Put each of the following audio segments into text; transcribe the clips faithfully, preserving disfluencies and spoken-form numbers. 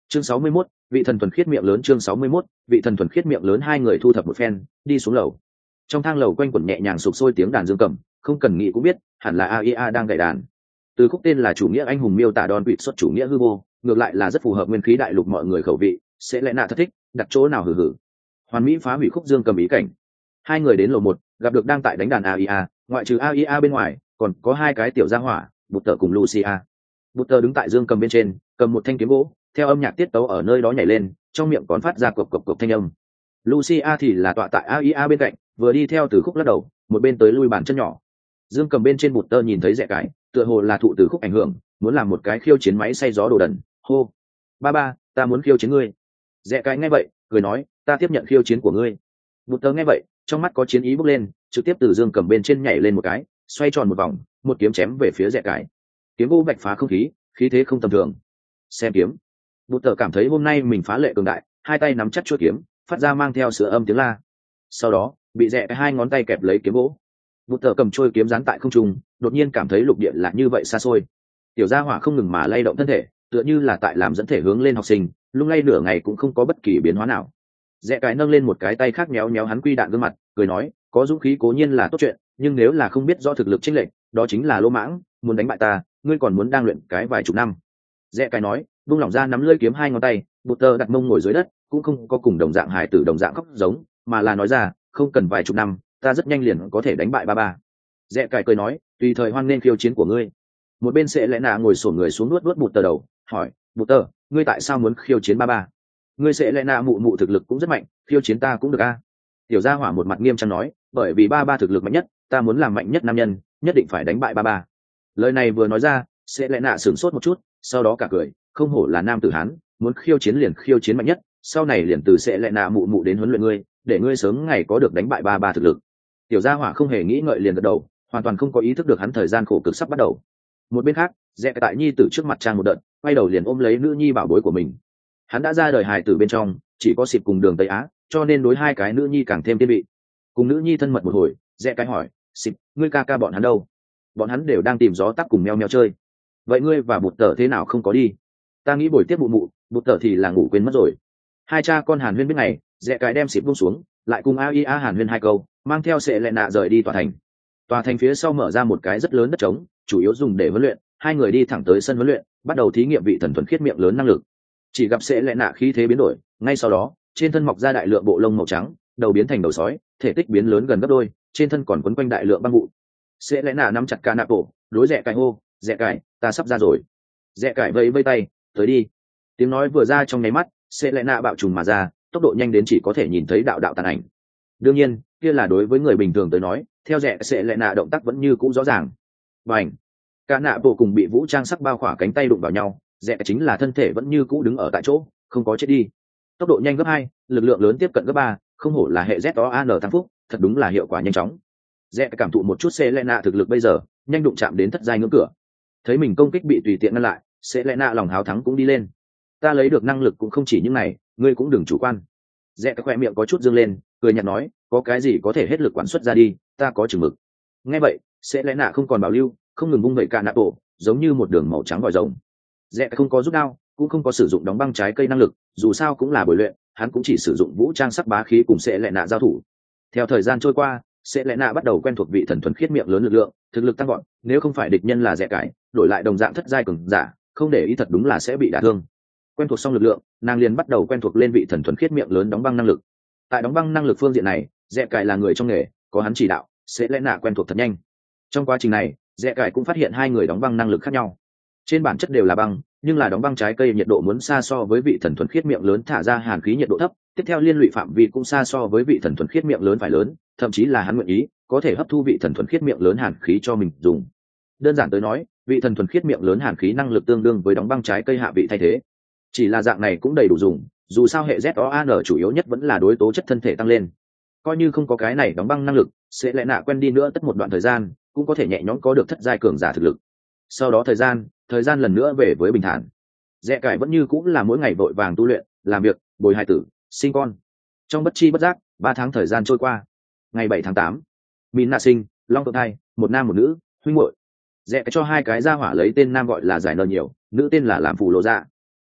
chương sáu mươi mốt, vị thần thuần khiết miệng lớn. Chương sáu mươi mốt, vị thần thuần khiết miệng lớn. Hai người thu thập một phen đi xuống lầu. Trong thang lầu quanh quẩn nhẹ nhàng sục sôi tiếng đàn dương cầm, không cần nghĩ cũng biết hẳn là a i a đang gảy đàn. Từ khúc tên là chủ nghĩa anh hùng miêu tả đòn quỵt xuất chủ nghĩa hư vô, ngược lại là rất phù hợp nguyên khí đại lục mọi người khẩu vị, sẽ lẽ nạ thất thích đặt chỗ nào hử hử. Hoàn mỹ phá hủy khúc dương cầm ý cảnh. Hai người đến lầu một, gặp được đang tại đánh đàn a i a, ngoại trừ a i a bên ngoài còn có hai cái tiểu gia hỏa, Bụt Tờ cùng Lucia. Bụt Tờ đứng tại dương cầm bên trên, cầm một thanh kiếm gỗ, theo âm nhạc tiết tấu ở nơi đó nhảy lên, trong miệng còn phát ra cộc cộc cộc thanh âm. Lucia thì là tọa tại a i a bên cạnh, vừa đi theo từ khúc lắc đầu, một bên tới lui bàn chân nhỏ. Dương cầm bên trên Bụt Tờ nhìn thấy rẻ cái, tựa hồ là thụ từ khúc ảnh hưởng, muốn làm một cái khiêu chiến máy xay gió đồ đần. Hô, ba ba, ta muốn khiêu chiến ngươi. Rẻ cái nghe vậy, cười nói, ta tiếp nhận khiêu chiến của ngươi. Bụt Tờ nghe vậy, trong mắt có chiến ý bốc lên, trực tiếp từ dương cầm bên trên nhảy lên một cái, xoay tròn một vòng, một kiếm chém về phía rẻ cái. Kiếm gỗ vạch phá không khí, khí thế không tầm thường. Xem kiếm. Bụt Tờ cảm thấy hôm nay mình phá lệ cường đại, hai tay nắm chắc chuôi kiếm, phát ra mang theo sữa âm tiếng la. Sau đó, bị rẽ cái hai ngón tay kẹp lấy kiếm gỗ. Bụt Tờ cầm chuôi kiếm dán tại không trung, đột nhiên cảm thấy lục địa là như vậy xa xôi. Tiểu gia hỏa không ngừng mà lay động thân thể, tựa như là tại làm dẫn thể hướng lên học sinh, lung lay nửa ngày cũng không có bất kỳ biến hóa nào. Rẽ cái nâng lên một cái tay khác méo méo hắn quy đạn gương mặt, cười nói, có dũng khí cố nhiên là tốt chuyện, nhưng nếu là không biết rõ thực lực chênh lệch, đó chính là lỗ mãng, muốn đánh bại ta, ngươi còn muốn đang luyện cái vài chục năm. Rẽ cái nói, buông lỏng ra nắm lưỡi kiếm hai ngón tay, Bụt Tờ đặt mông ngồi dưới đất, cũng không có cùng đồng dạng hài tử đồng dạng khóc giống, mà là nói ra, không cần vài chục năm, ta rất nhanh liền có thể đánh bại ba ba. Rẽ cái cười nói, tùy thời hoan nên khiêu chiến của ngươi. Một bên sẽ lẽ nạ ngồi xổm người xuống nuốt nuốt Bụt Tờ đầu, hỏi, Bụt Tờ, ngươi tại sao muốn khiêu chiến ba ba? Ngươi sẽ lẽ nạ mụ mụ thực lực cũng rất mạnh, khiêu chiến ta cũng được a. Tiểu gia hỏa một mặt nghiêm trang nói, bởi vì ba ba thực lực mạnh nhất, ta muốn làm mạnh nhất nam nhân, nhất định phải đánh bại ba ba. Lời này vừa nói ra, sẽ lẽ nạ sửng sốt một chút, sau đó cả cười, không hổ là nam tử hán, muốn khiêu chiến liền khiêu chiến mạnh nhất, sau này liền từ sẽ lẽ nạ mụ mụ đến huấn luyện ngươi, để ngươi sớm ngày có được đánh bại ba ba thực lực. Tiểu gia hỏa không hề nghĩ ngợi liền gật đầu, hoàn toàn không có ý thức được hắn thời gian khổ cực sắp bắt đầu. Một bên khác, rẽ tại nhi tử trước mặt trang một đợt, quay đầu liền ôm lấy nữ nhi bảo bối của mình. Hắn đã ra đời hài tử bên trong, chỉ có xịp cùng đường Tây Á, cho nên đối hai cái nữ nhi càng thêm tiên vị. Cùng nữ nhi thân mật một hồi, rẽ cái hỏi, xịp, ngươi ca ca bọn hắn đâu? Bọn hắn đều đang tìm gió tắc cùng meo meo chơi. Vậy ngươi và Bụt Tờ thế nào không có đi? Ta nghĩ buổi tiếp mụ mụ, Bụt Tờ thì là ngủ quên mất rồi. Hai cha con hàn huyên biết ngày, rẽ cái đem xịp buông xuống, lại cùng a i a hàn huyên hai câu, mang theo sệ lệ nạ rời đi tòa thành. Tòa thành phía sau mở ra một cái rất lớn đất trống, chủ yếu dùng để huấn luyện. Hai người đi thẳng tới sân huấn luyện, bắt đầu thí nghiệm vị thần thuần khiết miệng lớn năng lực. Chỉ gặp sệ lệ nạ khí thế biến đổi, ngay sau đó trên thân mọc ra đại lượng bộ lông màu trắng, đầu biến thành đầu sói, thể tích biến lớn gần gấp đôi, trên thân còn quấn quanh đại lượng băng vụ. Sệ lệ nạ nắm chặt cả nạ bộ, đối rẽ cải hô, rẽ cải, ta sắp ra rồi. Rẽ cải vẫy vây tay, tới đi. Tiếng nói vừa ra trong nháy mắt, sệ lệ nạ bạo trùng mà ra, tốc độ nhanh đến chỉ có thể nhìn thấy đạo đạo tàn ảnh. Đương nhiên, kia là đối với người bình thường tới nói, theo rẽ sệ lệ nạ động tác vẫn như cũ rõ ràng. Bành! Cả nạ bộ cùng bị vũ trang sắc bao khỏa cánh tay đụng vào nhau, rẽ chính là thân thể vẫn như cũ đứng ở tại chỗ, không có chết đi. Tốc độ nhanh gấp hai, lực lượng lớn tiếp cận gấp ba, không hổ là hệ Z O A N tăng phúc, thật đúng là hiệu quả nhanh chóng. Rẽ cảm thụ một chút Selena thực lực bây giờ, nhanh đụng chạm đến thất giai ngưỡng cửa. Thấy mình công kích bị tùy tiện ngăn lại, Selena lòng háo thắng cũng đi lên. Ta lấy được năng lực cũng không chỉ những này, ngươi cũng đừng chủ quan. Rẽ khỏe miệng có chút dương lên, cười nhạt nói, có cái gì có thể hết lực quản xuất ra đi, ta có chừng mực. Nghe vậy, Selena không còn bảo lưu, không ngừng vung vẩy cả nạ bộ, giống như một đường màu trắng vòi rồng. Rẽ không có rút đao, cũng không có sử dụng đóng băng trái cây năng lực, dù sao cũng là buổi luyện, hắn cũng chỉ sử dụng vũ trang sắc bá khí cùng sẽ lệ nạ giao thủ. Theo thời gian trôi qua, sẽ lệ nạ bắt đầu quen thuộc vị thần thuần khiết miệng lớn lực lượng, thực lực tăng gọn, nếu không phải địch nhân là rẽ cải, đổi lại đồng dạng thất giai cường giả, không để ý thật đúng là sẽ bị đả thương. Quen thuộc xong lực lượng, nàng liền bắt đầu quen thuộc lên vị thần thuần khiết miệng lớn đóng băng năng lực. Tại đóng băng năng lực phương diện này, rẽ cải là người trong nghề, có hắn chỉ đạo, sẽ lệ nạ quen thuộc thật nhanh. Trong quá trình này, rẽ cải cũng phát hiện hai người đóng băng năng lực khác nhau. Trên bản chất đều là băng, nhưng là đóng băng trái cây nhiệt độ muốn xa so với vị thần thuần khiết miệng lớn thả ra hàn khí nhiệt độ thấp, tiếp theo liên lụy phạm vi cũng xa so với vị thần thuần khiết miệng lớn phải lớn, thậm chí là hắn nguyện ý có thể hấp thu vị thần thuần khiết miệng lớn hàn khí cho mình dùng. Đơn giản tới nói, vị thần thuần khiết miệng lớn hàn khí năng lực tương đương với đóng băng trái cây hạ vị thay thế. Chỉ là dạng này cũng đầy đủ dùng, dù sao hệ Z O A N chủ yếu nhất vẫn là đối tố chất thân thể tăng lên. Coi như không có cái này đóng băng năng lực, sẽ lại nạ quen đi nữa tất một đoạn thời gian, cũng có thể nhẹ nhõm có được thất giai cường giả thực lực. Sau đó thời gian, thời gian lần nữa về với bình thản. Rẽ cải vẫn như cũng là mỗi ngày vội vàng tu luyện, làm việc, bồi hài tử, sinh con. Trong bất chi bất giác, ba tháng thời gian trôi qua. Ngày bảy tháng tám, Min nạ sinh, long phượng thai, một nam một nữ, huynh muội. Rẽ cho hai cái gia hỏa lấy tên nam gọi là giải nợ nhiều, nữ tên là làm phù lộ dạ.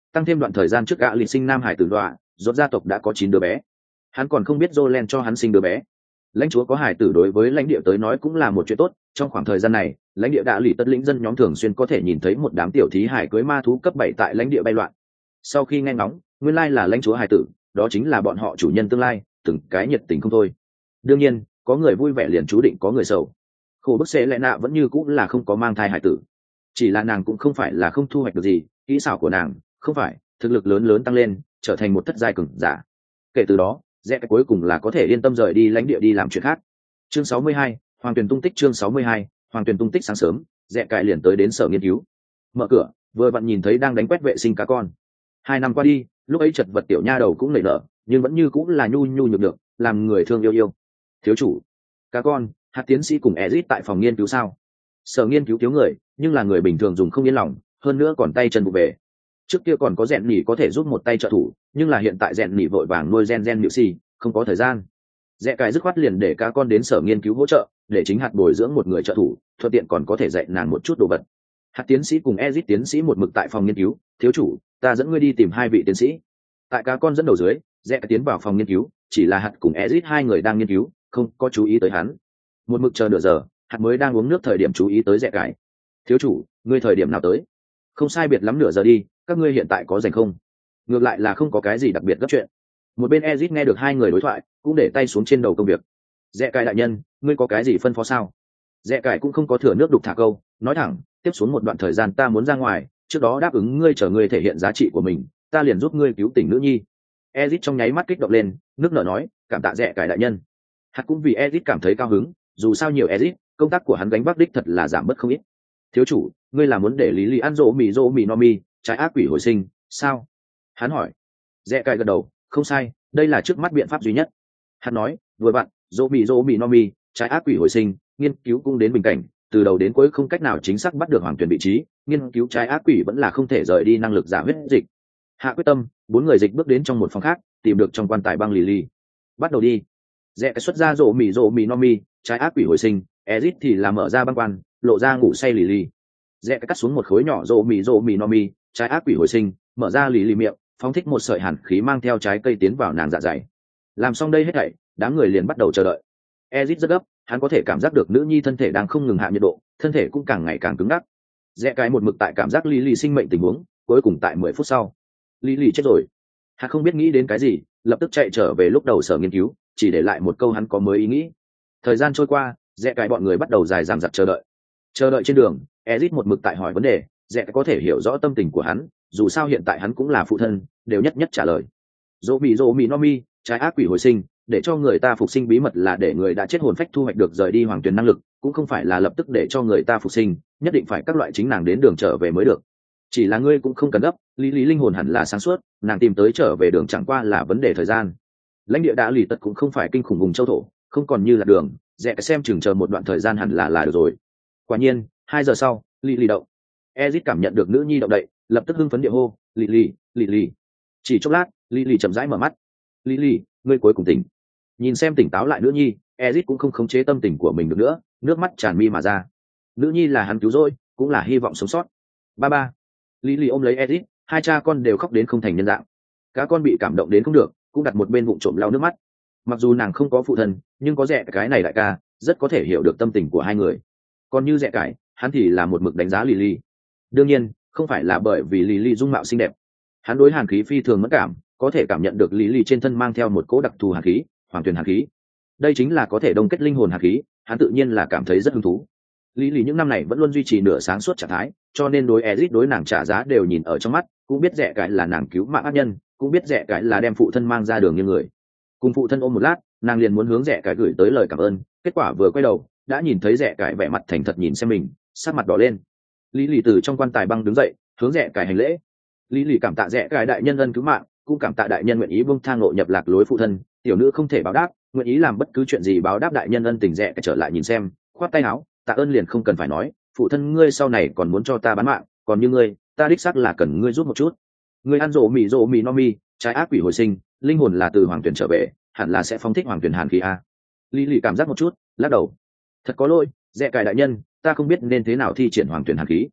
tăng thêm đoạn thời gian trước gã lịch sinh nam hải tử đọa rốt gia tộc đã có chín đứa bé. Hắn còn không biết Jolen cho hắn sinh đứa bé. Lãnh chúa có hải tử đối với lãnh địa tới nói cũng là một chuyện tốt. Trong khoảng thời gian này, lãnh địa đã lì tất lĩnh dân nhóm thường xuyên có thể nhìn thấy một đám tiểu thí hải cưới ma thú cấp bảy tại lãnh địa bay loạn. Sau khi nghe ngóng, nguyên lai là lãnh chúa hải tử, đó chính là bọn họ chủ nhân tương lai, từng cái nhiệt tình không thôi. Đương nhiên, có người vui vẻ liền chú định có người sầu. Khổ bức sẽ lẽ nạ vẫn như cũng là không có mang thai hải tử. Chỉ là nàng cũng không phải là không thu hoạch được gì, kỹ xảo của nàng không phải thực lực lớn lớn tăng lên, trở thành một thất giai cường giả. Kể từ đó, rẽ cuối cùng là có thể yên tâm rời đi lãnh địa đi làm chuyện khác. Chương sáu mươi hai, Hoàng Tuyền tung tích. Chương sáu mươi hai, Hoàng Tuyền tung tích. Sáng sớm, rẽ cài liền tới đến sở nghiên cứu. Mở cửa, vừa vặn nhìn thấy đang đánh quét vệ sinh cá con. Hai năm qua đi, lúc ấy chật vật tiểu nha đầu cũng nảy nở, nhưng vẫn như cũng là nhu nhu nhược được, làm người thương yêu yêu. Thiếu chủ, cá con, hạt tiến sĩ cùng Ezit tại phòng nghiên cứu sao? Sở nghiên cứu thiếu người, nhưng là người bình thường dùng không yên lòng, hơn nữa còn tay chân vụ về. Trước kia còn có rèn nhỉ có thể giúp một tay trợ thủ, nhưng là hiện tại rèn nhỉ vội vàng nuôi gen gen nhự xì, không có thời gian. Rẽ cài dứt khoát liền để cá con đến sở nghiên cứu hỗ trợ, để chính hạt bồi dưỡng một người trợ thủ, thuận tiện còn có thể dạy nàng một chút đồ vật. Hạt tiến sĩ cùng Ezit tiến sĩ một mực tại phòng nghiên cứu. Thiếu chủ, ta dẫn ngươi đi tìm hai vị tiến sĩ. Tại cá con dẫn đầu dưới, rẽ tiến vào phòng nghiên cứu, chỉ là hạt cùng Ezit hai người đang nghiên cứu, không có chú ý tới hắn. Một mực chờ nửa giờ, hạt mới đang uống nước thời điểm chú ý tới rẽ cài. Thiếu chủ, ngươi thời điểm nào tới? Không sai biệt lắm nửa giờ đi, các ngươi hiện tại có rảnh không? Ngược lại là không có cái gì đặc biệt gấp chuyện. Một bên Ezit nghe được hai người đối thoại, cũng để tay xuống trên đầu công việc. Rẽ cài đại nhân, ngươi có cái gì phân phó sao? Rẽ cài cũng không có thừa nước đục thả câu, nói thẳng, tiếp xuống một đoạn thời gian ta muốn ra ngoài, trước đó đáp ứng ngươi chờ ngươi thể hiện giá trị của mình, ta liền giúp ngươi cứu tỉnh nữ nhi. Ezit trong nháy mắt kích động lên, nước nở nói, cảm tạ rẽ cài đại nhân. Hạt cũng vì Ezit cảm thấy cao hứng, dù sao nhiều Ezit, công tác của hắn gánh vác đích thật là giảm bớt không ít. Thiếu chủ, ngươi là muốn để lý lý ăn rỗ mì rỗ mì no mi, trái ác quỷ hồi sinh, sao? Hắn hỏi. Rẽ cài gật đầu, không sai, đây là trước mắt biện pháp duy nhất. Hắn nói, vừa bạn, rỗ mì rỗ mì no mi, trái ác quỷ hồi sinh, nghiên cứu cũng đến bình cảnh, từ đầu đến cuối không cách nào chính xác bắt được hoàng tuyển vị trí, nghiên cứu trái ác quỷ vẫn là không thể rời đi năng lực giả huyết dịch. Hạ quyết tâm, bốn người dịch bước đến trong một phòng khác, tìm được trong quan tài băng lì lì. Bắt đầu đi. Rẽ xuất ra rỗ mì rỗ mì no mi, trái ác quỷ hồi sinh, Ezit thì là mở ra băng quan, lộ ra ngủ say lì lì. Rẽ cắt xuống một khối nhỏ rỗ mì rỗ mì no mi, trái ác quỷ hồi sinh, mở ra lì lì miệng, phóng thích một sợi hàn khí mang theo trái cây tiến vào nàng dạ dày. Làm xong đây hết thảy, đám người liền bắt đầu chờ đợi. Ezit rất gấp, hắn có thể cảm giác được nữ nhi thân thể đang không ngừng hạ nhiệt độ, thân thể cũng càng ngày càng cứng ngắc. Rẽ cái một mực tại cảm giác lì lì sinh mệnh tình huống, cuối cùng tại mười phút sau, lì lì chết rồi. Hắn không biết nghĩ đến cái gì, lập tức chạy trở về lúc đầu sở nghiên cứu, chỉ để lại một câu hắn có mới ý nghĩ. Thời gian trôi qua, rẽ cái bọn người bắt đầu dài dằng dặc chờ đợi. Chờ đợi trên đường, Ezit một mực tại hỏi vấn đề, rẽ có thể hiểu rõ tâm tình của hắn, dù sao hiện tại hắn cũng là phụ thân, đều nhất nhất trả lời. Dỗ mì dỗ mì no mi, trái ác quỷ hồi sinh, để cho người ta phục sinh bí mật là để người đã chết hồn phách thu hoạch được rời đi hoàng tuyển năng lực, cũng không phải là lập tức để cho người ta phục sinh, nhất định phải các loại chính nàng đến đường trở về mới được. Chỉ là ngươi cũng không cần gấp, lý lý linh hồn hẳn là sáng suốt, nàng tìm tới trở về đường chẳng qua là vấn đề thời gian. Lãnh địa đã lì tật cũng không phải kinh khủng vùng châu thổ, không còn như là đường, rẽ xem chừng chờ một đoạn thời gian hẳn là là được rồi. Quả nhiên, hai giờ sau, lì lì động. Ezit cảm nhận được nữ nhi động đậy, lập tức hưng phấn địa hô, lì lì, lì lì. Chỉ chốc lát, lì lì chậm rãi mở mắt. Lì lì, ngươi cuối cùng tỉnh. Nhìn xem tỉnh táo lại nữ nhi, Ezit cũng không khống chế tâm tình của mình được nữa, nước mắt tràn mi mà ra. Nữ nhi là hắn cứu rỗi, cũng là hy vọng sống sót. Ba ba. Lì lì ôm lấy Ezit, hai cha con đều khóc đến không thành nhân dạng. Cá con bị cảm động đến không được, cũng đặt một bên vụng trộm lau nước mắt. Mặc dù nàng không có phụ thân, nhưng có rẻ cái này đại ca, rất có thể hiểu được tâm tình của hai người. Còn như rẻ cải, hắn thì là một mực đánh giá Lily. Đương nhiên, không phải là bởi vì Lily dung mạo xinh đẹp. Hắn đối hàn khí phi thường mất cảm, có thể cảm nhận được Lily trên thân mang theo một cỗ đặc thù hàn khí, hoàng tuyển hàn khí. Đây chính là có thể đông kết linh hồn hàn khí, hắn tự nhiên là cảm thấy rất hứng thú. Lily những năm này vẫn luôn duy trì nửa sáng suốt trạng thái, cho nên đối Ezit đối nàng trả giá đều nhìn ở trong mắt, cũng biết rẻ cái là nàng cứu mạng ác nhân, cũng biết rẻ cái là đem phụ thân mang ra đường như người. Cùng phụ thân ôm một lát, nàng liền muốn hướng rẻ cái gửi tới lời cảm ơn, kết quả vừa quay đầu, đã nhìn thấy rẻ cái vẻ mặt thành thật nhìn xem mình, sắc mặt đỏ lên. Lý lì từ trong quan tài băng đứng dậy, hướng rẻ cái hành lễ. Lý lì cảm tạ rẻ cái đại nhân ân cứu mạng, cũng cảm tạ đại nhân nguyện ý buông thang ngộ nhập lạc lối phụ thân, tiểu nữ không thể báo đáp, nguyện ý làm bất cứ chuyện gì báo đáp đại nhân ân tình. Rẻ cái trở lại nhìn xem, khoát tay áo, tạ ơn liền không cần phải nói, phụ thân ngươi sau này còn muốn cho ta bán mạng, còn như ngươi, ta đích xác là cần ngươi giúp một chút. Ngươi ăn rổ mì rổ mì no mi, trái ác quỷ hồi sinh, linh hồn là từ hoàng tuyển trở về, hẳn là sẽ phóng thích hoàng tuyển hàn khí a. Lý lì cảm giác một chút, lắc đầu. Thật có lỗi, rẻ cài đại nhân, ta không biết nên thế nào thi triển hoàng tuyển hàn khí.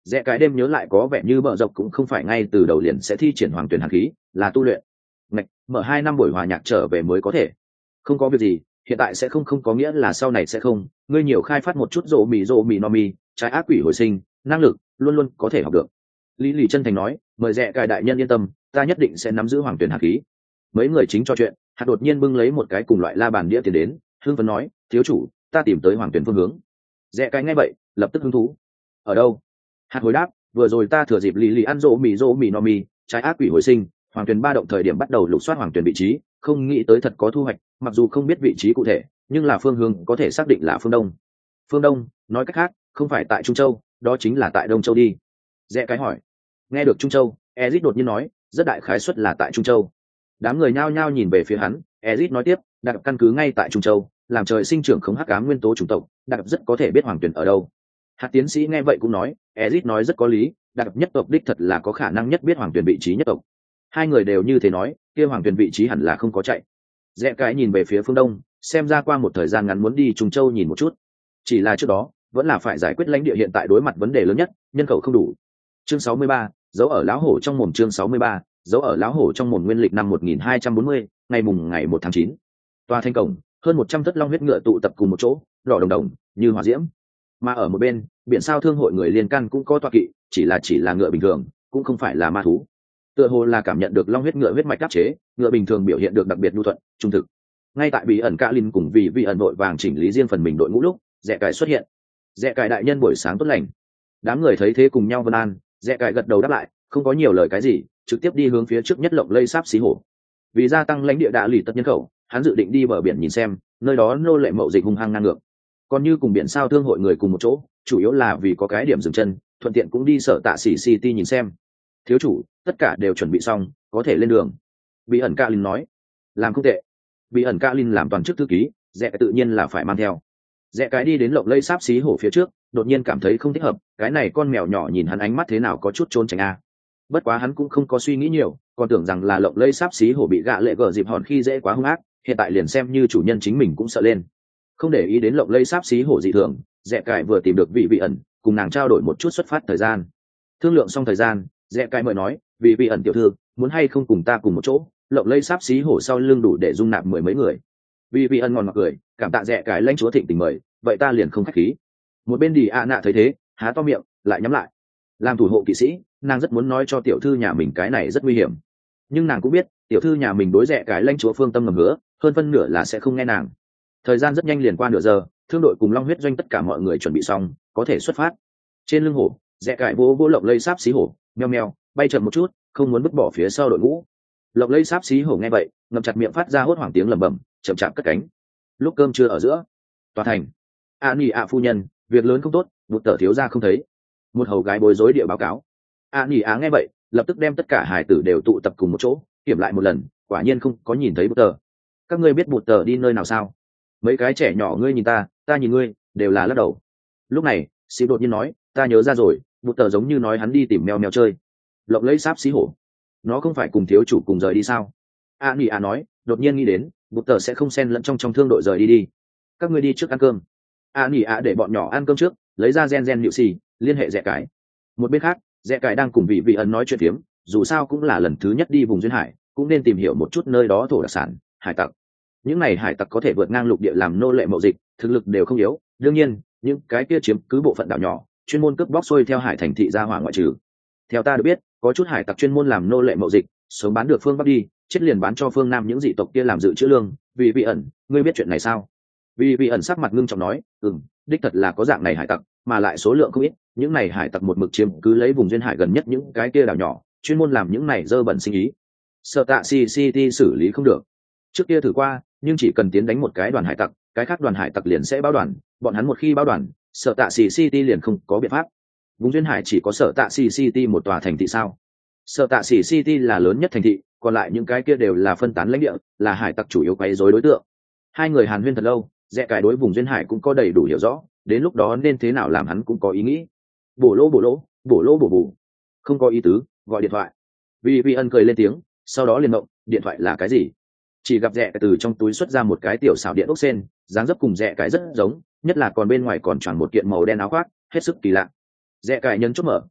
Rẽ cái đêm nhớ lại có vẻ như bờ dọc cũng không phải ngay từ đầu liền sẽ thi triển hoàng tuyển hàn khí, là tu luyện. Ngạch, mở hai năm buổi hòa nhạc trở về mới có thể. Không có việc gì, hiện tại sẽ không không có nghĩa là sau này sẽ không, ngươi nhiều khai phát một chút rộ mì rộ mì no mi, trái ác quỷ hồi sinh, năng lực, luôn luôn có thể học được. Lý Lì chân thành nói, mời rẽ cái đại nhân yên tâm, ta nhất định sẽ nắm giữ hoàng tuyển hàn khí. Mấy người chính trò chuyện, hạt đột nhiên bưng lấy một cái cùng loại la bàn đĩa tiền đến, hưng phấn nói, thiếu chủ, ta tìm tới hoàng tuyển phương hướng. Rẽ cái ngay vậy, lập tức hứng thú. Ở đâu? Hạt hồi đáp, vừa rồi ta thừa dịp Lý Lì ăn rộ mì rộ mì no mi, trái ác quỷ hồi sinh, hoàng tuyển ba động thời điểm bắt đầu lục soát hoàng tuyển vị trí, không nghĩ tới thật có thu hoạch, mặc dù không biết vị trí cụ thể, nhưng là phương hướng có thể xác định là phương đông. Phương đông, nói cách khác, không phải tại Trung Châu, đó chính là tại Đông Châu đi. Rẽ cái hỏi. Nghe được Trung Châu, Ezit đột nhiên nói, rất đại khái suất là tại Trung Châu. Đám người nhao nhao nhìn về phía hắn, Ezit nói tiếp, đặc căn cứ ngay tại Trung Châu, làm trời sinh trưởng không hắc ám nguyên tố chủng tộc, đặc rất có thể biết hoàng tuyển ở đâu. Hạt tiến sĩ nghe vậy cũng nói, Ezit nói rất có lý, đặc nhất tộc đích thật là có khả năng nhất biết hoàng tuyển vị trí nhất tộc. Hai người đều như thế nói, kia hoàng tuyển vị trí hẳn là không có chạy. Rẽ cái nhìn về phía phương đông, xem ra qua một thời gian ngắn muốn đi Trung Châu nhìn một chút. Chỉ là trước đó, vẫn là phải giải quyết lãnh địa hiện tại đối mặt vấn đề lớn nhất, nhân khẩu không đủ. Chương sáu mươi ba, dấu ở lão hổ trong mồm chương sáu mươi ba, dấu ở lão hổ trong mồm nguyên lịch năm một nghìn hai trăm bốn mươi, ngày mùng ngày một tháng chín. Tòa thành cổng, hơn một trăm thất long huyết ngựa tụ tập cùng một chỗ, đỏ đồng đồng, như hỏa diễm. Mà ở một bên, biển sao thương hội người liên can cũng có tọa kỵ, chỉ là chỉ là ngựa bình thường, cũng không phải là ma thú. Tựa hồ là cảm nhận được long huyết ngựa huyết mạch áp chế, ngựa bình thường biểu hiện được đặc biệt nhu thuận, trung thực. Ngay tại bí ẩn Cạ Linh cùng vì vị ẩn đội vàng chỉnh lý riêng phần mình đội ngũ lúc, Rẽ cải xuất hiện. Rẽ cải đại nhân buổi sáng tốt lành. Đám người thấy thế cùng nhau vân an, Rẽ cải gật đầu đáp lại, không có nhiều lời cái gì, trực tiếp đi hướng phía trước nhất lộng lây sáp xí hổ. Vì gia tăng lãnh địa đạ lì tất nhân khẩu, hắn dự định đi bờ biển nhìn xem, nơi đó nô lệ mậu dịch hung hăng ngang ngược. Còn như cùng biển sao thương hội người cùng một chỗ, chủ yếu là vì có cái điểm dừng chân, thuận tiện cũng đi sở tạ xỉ city nhìn xem. Thiếu chủ, tất cả đều chuẩn bị xong, có thể lên đường. Bí ẩn Cạ Linh nói. Làm không tệ. Bí ẩn Cạ Linh làm toàn chức thư ký, Rẽ tự nhiên là phải mang theo. Rẽ cái đi đến lộng lây sáp xí hổ phía trước, đột nhiên cảm thấy không thích hợp, cái này con mèo nhỏ nhìn hắn ánh mắt thế nào có chút trốn tránh a. Bất quá hắn cũng không có suy nghĩ nhiều, còn tưởng rằng là lộng lây sáp xí hổ bị gạ lệ gở dịp hòn khi dễ quá hung ác, hiện tại liền xem như chủ nhân chính mình cũng sợ lên. Không để ý đến lộng lây sáp xí hổ dị thường, Rẽ cải vừa tìm được vị vị ẩn, cùng nàng trao đổi một chút xuất phát thời gian. Thương lượng xong thời gian, Rẽ cải mời nói, vị vị ẩn tiểu thư, muốn hay không cùng ta cùng một chỗ, lộng lây sáp xí hổ sau lưng đủ để dung nạp mười mấy người. Vị vị ẩn ngon ngọt cười, cảm tạ Rẽ cải lãnh chúa thịnh tình mời, vậy ta liền không khách khí. Một bên đi ạ nạ thấy thế, há to miệng, lại nhắm lại. Làm thủ hộ kỵ sĩ, nàng rất muốn nói cho tiểu thư nhà mình cái này rất nguy hiểm, nhưng nàng cũng biết tiểu thư nhà mình đối Rẽ cái lãnh chúa phương tâm ngầm hứa, hơn phân nửa là sẽ không nghe nàng. Thời gian rất nhanh liền qua nửa giờ, thương đội cùng long huyết doanh tất cả mọi người chuẩn bị xong, có thể xuất phát. Trên lưng hổ, Rẽ cải vô vô lộng lây sáp xí hổ, meo meo, bay chậm một chút, không muốn vứt bỏ phía sau đội ngũ. Lộng lây sáp xí hổ nghe vậy, ngậm chặt miệng phát ra hốt hoảng tiếng lẩm bẩm, chậm chạp cất cánh. Lúc cơm trưa ở giữa tòa thành, a nỉ ạ phu nhân, việc lớn không tốt, một tờ thiếu gia không thấy. Một hầu gái bối rối địa báo cáo. a nỉ ạ nghe vậy, lập tức đem tất cả hải tử đều tụ tập cùng một chỗ, kiểm lại một lần, quả nhiên không có nhìn thấy bút tờ. Các ngươi biết bút tờ đi nơi nào sao? Mấy cái trẻ nhỏ ngươi nhìn ta, ta nhìn ngươi, đều là lắc đầu. Lúc này, xì đột nhiên nói, ta nhớ ra rồi, bút tờ giống như nói hắn đi tìm mèo mèo chơi. Lộng lấy sáp xí hổ, nó không phải cùng thiếu chủ cùng rời đi sao? a nỉ ạ nói, đột nhiên nghĩ đến, bút tờ sẽ không xen lẫn trong trong thương đội rời đi đi. Các ngươi đi trước ăn cơm. a nỉ ạ để bọn nhỏ ăn cơm trước, lấy ra gen gen nhự xì, liên hệ Rẽ cải. Một bên khác, Rẽ cải đang cùng vị vị ẩn nói chuyện phiếm, dù sao cũng là lần thứ nhất đi vùng duyên hải, cũng nên tìm hiểu một chút nơi đó thổ đặc sản, hải tặc. Những này hải tặc có thể vượt ngang lục địa làm nô lệ mậu dịch, thực lực đều không yếu, đương nhiên những cái kia chiếm cứ bộ phận đảo nhỏ, chuyên môn cướp bóc xuôi theo hải thành thị ra hỏa ngoại trừ. Theo ta được biết, có chút hải tặc chuyên môn làm nô lệ mậu dịch, sớm bán được phương bắc đi, chết liền bán cho phương nam những dị tộc kia làm dự trữ lương. Vì vị ẩn, ngươi biết chuyện này sao? Vì vị ẩn sắc mặt ngưng trọng nói, ừm, đích thật là có dạng này hải tặc, mà lại số lượng không ít. Những này hải tặc một mực chiếm cứ lấy vùng duyên hải gần nhất những cái kia đảo nhỏ, chuyên môn làm những này dơ bẩn sinh ý. Sợ tạ city xử lý không được. Trước kia thử qua, nhưng chỉ cần tiến đánh một cái đoàn hải tặc, cái khác đoàn hải tặc liền sẽ báo đoàn, bọn hắn một khi báo đoàn, sợ tạ city liền không có biện pháp. Vùng duyên hải chỉ có sợ tạ city một tòa thành thị sao? Sợ tạ city là lớn nhất thành thị, còn lại những cái kia đều là phân tán lãnh địa, là hải tặc chủ yếu quấy rối đối tượng. Hai người hàn huyên thật lâu, Rẽ cái đối vùng duyên hải cũng có đầy đủ hiểu rõ, đến lúc đó nên thế nào làm hắn cũng có ý nghĩ. Bổ lỗ bổ lỗ, bổ lỗ bổ bù. Không có ý tứ, gọi điện thoại. Vì Vi ân cười lên tiếng, sau đó liền động, điện thoại là cái gì? Chỉ gặp Rẽ từ trong túi xuất ra một cái tiểu xảo điện ốc sen, dáng dấp cùng Rẽ cái rất giống, nhất là còn bên ngoài còn choàng một kiện màu đen áo khoác, hết sức kỳ lạ. Rẽ cái nhấn chốt mở,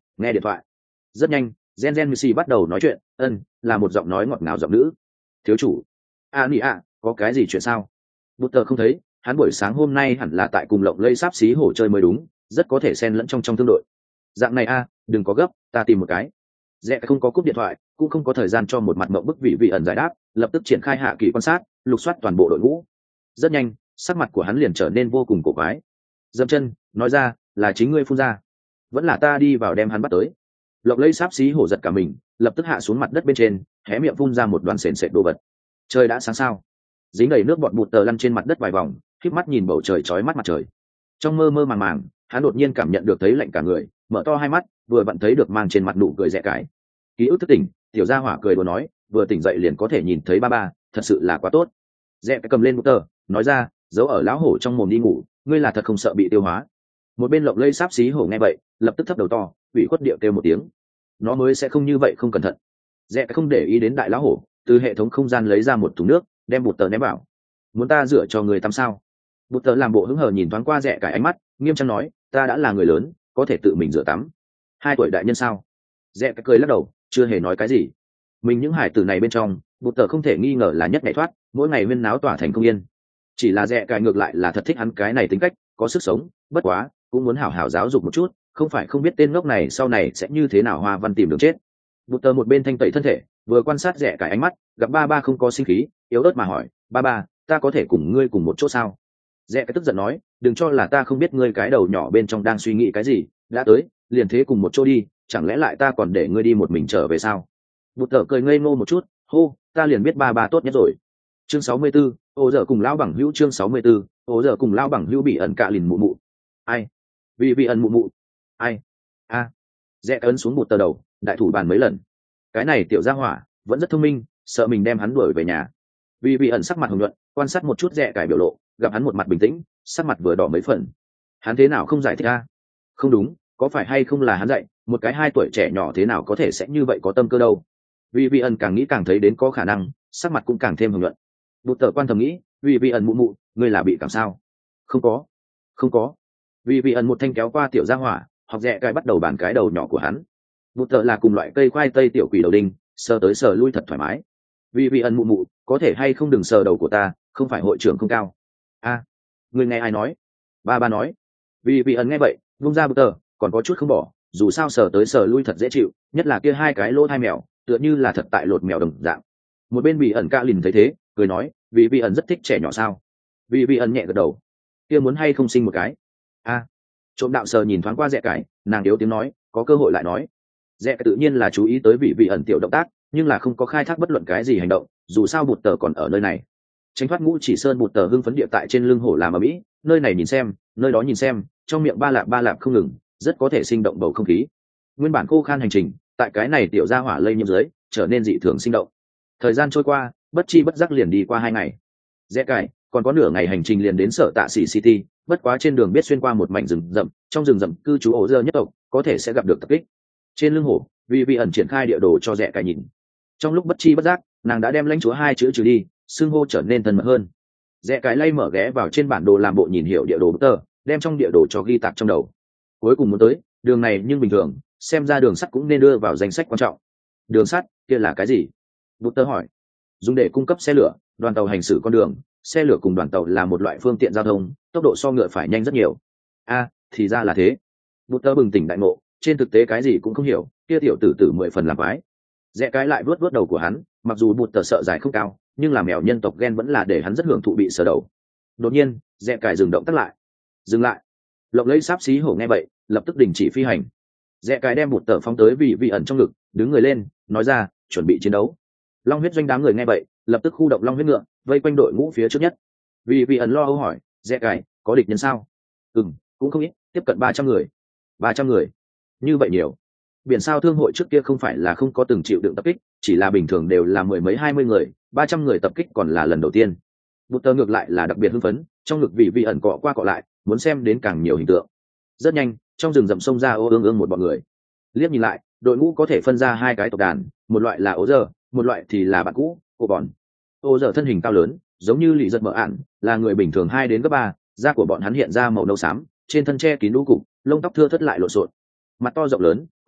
nghe điện thoại. Rất nhanh gen gen missy bắt đầu nói chuyện. Ân, là một giọng nói ngọt ngào giọng nữ. Thiếu chủ. A nị ạ, có cái gì chuyện sao? Bút tờ không thấy, hắn buổi sáng hôm nay hẳn là tại cùng lộng lây sáp xí hổ chơi mới đúng, rất có thể xen lẫn trong trong thương đội. Dạng này a, đừng có gấp, ta tìm một cái. Rẽ không có cúp điện thoại, cũng không có thời gian cho một mặt mộng bức vị vị ẩn giải đáp, lập tức triển khai hạ kỳ quan sát, lục soát toàn bộ đội ngũ. Rất nhanh, sắc mặt của hắn liền trở nên vô cùng cổ quái. Dậm chân, nói ra, là chính ngươi phun ra, vẫn là ta đi vào đem hắn bắt tới. Lộng lây sáp xí hổ giật cả mình, lập tức hạ xuống mặt đất bên trên, hé miệng phun ra một đoàn sền sệt đồ vật. Trời đã sáng sao? Dính đầy nước bọt bụt tờ lăn trên mặt đất vài vòng, khép mắt nhìn bầu trời chói mắt mặt trời. Trong mơ mơ màng màng, hắn đột nhiên cảm nhận được thấy lạnh cả người, mở to hai mắt, vừa vặn thấy được mang trên mặt nụ cười rẻ cái. Ký ức thức tỉnh, tiểu gia hỏa cười đùa nói, vừa tỉnh dậy liền có thể nhìn thấy ba ba, thật sự là quá tốt. Rẻ cái cầm lên bút tờ, nói ra, giấu ở lão hổ trong mồm đi ngủ, ngươi là thật không sợ bị tiêu hóa. Một bên lộng lây sáp xí hổ nghe vậy, lập tức thấp đầu to, ủy khuất điệu kêu một tiếng. Nó mới sẽ không như vậy không cẩn thận. Rẻ cái không để ý đến đại lão hổ, từ hệ thống không gian lấy ra một thùng nước, đem bút tờ ném vào. Muốn ta rửa cho người tắm sao? Bút tờ làm bộ hứng hờ nhìn thoáng qua rẻ cái ánh mắt, nghiêm trang nói, ta đã là người lớn, có thể tự mình rửa tắm. Hai tuổi đại nhân sao? Rẽ cái cười lắc đầu, chưa hề nói cái gì. Mình những hải tử này bên trong, bụt tờ không thể nghi ngờ là nhất ngày thoát, mỗi ngày huyên náo tỏa thành công yên. Chỉ là rẽ cái ngược lại là thật thích hắn cái này tính cách, có sức sống, bất quá cũng muốn hảo hảo giáo dục một chút, không phải không biết tên ngốc này sau này sẽ như thế nào hoa văn tìm đường chết. Bụt tờ một bên thanh tẩy thân thể, vừa quan sát rẽ cái ánh mắt, gặp ba ba không có sinh khí, yếu ớt mà hỏi, ba ba, ta có thể cùng ngươi cùng một chỗ sao? Rẽ cái tức giận nói, đừng cho là ta không biết ngươi cái đầu nhỏ bên trong đang suy nghĩ cái gì, đã tới, liền thế cùng một chỗ đi, chẳng lẽ lại ta còn để ngươi đi một mình trở về sao? Bụt tờ cười ngây ngô một chút, hô, ta liền biết ba ba tốt nhất rồi. Chương sáu mươi 64, ô giờ cùng lão bằng hữu chương sáu mươi 64, ô giờ cùng lão bằng hữu bị ẩn cạ lìn mụ mụ. Ai? Vì bị ẩn mụ mụ. Ai? A. À. Rẽ ấn xuống bụt tờ đầu, đại thủ bàn mấy lần. Cái này tiểu gia hỏa, vẫn rất thông minh, sợ mình đem hắn đuổi về nhà. Vì bị ẩn sắc mặt hồng nhuận, quan sát một chút rẽ cải biểu lộ, gặp hắn một mặt bình tĩnh, sắc mặt vừa đỏ mấy phần. Hắn thế nào không giải thích a? Không đúng, có phải hay không là hắn dạy, một cái hai tuổi trẻ nhỏ thế nào có thể sẽ như vậy có tâm cơ đâu? Vì vị ẩn càng nghĩ càng thấy đến có khả năng, sắc mặt cũng càng thêm hồng nhuận. Bụt tờ quan thầm nghĩ, vì vị ẩn mụ mụ, ngươi là bị cảm sao? Không có, không có. Vì vị ẩn một thanh kéo qua tiểu gia hỏa, học rẽ cải bắt đầu bàn cái đầu nhỏ của hắn. Bụt tờ là cùng loại cây khoai tây tiểu quỷ đầu đinh, sờ tới sờ lui thật thoải mái. Vì vị ẩn mụ mụ, có thể hay không đừng sờ đầu của ta, không phải hội trưởng không cao. A, à, người nghe ai nói? Ba ba nói. Vì vị ẩn nghe vậy, vung ra bụt tờ, còn có chút không bỏ, dù sao sờ tới sờ lui thật dễ chịu, nhất là kia hai cái lỗ hai mèo, tựa như là thật tại lột mèo đồng dạng. Một bên bị ẩn cạ lìn thấy thế, cười nói, vì vị ẩn rất thích trẻ nhỏ sao? Vì vị ẩn nhẹ gật đầu. Kia muốn hay không sinh một cái? A, à, trộm đạo sờ nhìn thoáng qua rẽ cái, nàng yếu tiếng nói, có cơ hội lại nói. Rẽ tự nhiên là chú ý tới vị vị ẩn tiểu động tác, nhưng là không có khai thác bất luận cái gì hành động, dù sao bụt tờ còn ở nơi này. Tránh thoát ngũ chỉ sơn bụt tờ hưng phấn địa tại trên lưng hổ làm ở mỹ, nơi này nhìn xem, nơi đó nhìn xem, trong miệng ba lạp ba lạp không ngừng, rất có thể sinh động bầu không khí. Nguyên bản khô khan hành trình, tại cái này tiểu gia hỏa lây nhiễm dưới, trở nên dị thường sinh động. Thời gian trôi qua, bất chi bất giác liền đi qua hai ngày. Rẽ cải, còn có nửa ngày hành trình liền đến sở tạ sĩ city, bất quá trên đường biết xuyên qua một mảnh rừng rậm, trong rừng rậm cư trú ổ dơ nhất tộc, có thể sẽ gặp được tập kích. Trên lưng hổ, vì vị ẩn triển khai địa đồ cho rẽ cải nhìn. Trong lúc bất chi bất giác, nàng đã đem lãnh chúa hai chữ trừ đi, xưng hô trở nên thân mật hơn. Rẽ cái lay mở ghé vào trên bản đồ làm bộ nhìn hiểu địa đồ bút tờ, đem trong địa đồ cho ghi tạc trong đầu. Cuối cùng muốn tới đường này, nhưng bình thường xem ra đường sắt cũng nên đưa vào danh sách quan trọng. Đường sắt kia là cái gì? Bút tờ hỏi. Dùng để cung cấp xe lửa, đoàn tàu hành xử con đường. Xe lửa cùng đoàn tàu là một loại phương tiện giao thông, tốc độ so ngựa phải nhanh rất nhiều. A, à, thì ra là thế. Bút tờ bừng tỉnh đại ngộ, trên thực tế cái gì cũng không hiểu, kia tiểu tử tử mười phần làm quái. Rẽ cái lại vuốt vuốt đầu của hắn, mặc dù bụt tờ sợ dài không cao, nhưng làm mèo nhân tộc ghen vẫn là để hắn rất hưởng thụ bị sờ đầu. Đột nhiên, rẽ cải dừng động tắt lại. Dừng lại. Lộng lấy sáp xí hổ nghe vậy, lập tức đình chỉ phi hành. Rẽ cải đem bụt tờ phóng tới vị vị ẩn trong ngực, đứng người lên, nói ra, chuẩn bị chiến đấu. Long huyết doanh đám người nghe vậy, lập tức khu động long huyết ngựa, vây quanh đội ngũ phía trước nhất. Vị vị ẩn lo âu hỏi, rẽ cải, có địch nhân sao? Ừm, cũng không ít, tiếp cận ba trăm người. Ba trăm người? Như vậy nhiều. Biển sao thương hội trước kia không phải là không có từng chịu đựng tập kích, chỉ là bình thường đều là mười mấy hai mươi người, ba trăm người tập kích còn là lần đầu tiên. Bút tờ ngược lại là đặc biệt hưng phấn, trong ngực vị vị ẩn cọ qua cọ lại, muốn xem đến càng nhiều hình tượng. Rất nhanh, trong rừng rậm sông ra ô ương ương một bọn người. Liếc nhìn lại, đội ngũ có thể phân ra hai cái tộc đàn, một loại là ố giờ, một loại thì là bạn cũ, ô bọn. Ô giờ thân hình cao lớn, giống như lì giật mở ạn, là người bình thường hai đến gấp ba, da của bọn hắn hiện ra màu nâu xám, trên thân che kín lũ cục, lông tóc thưa thớt lại lộn xộn. Mặt to rộng lớn,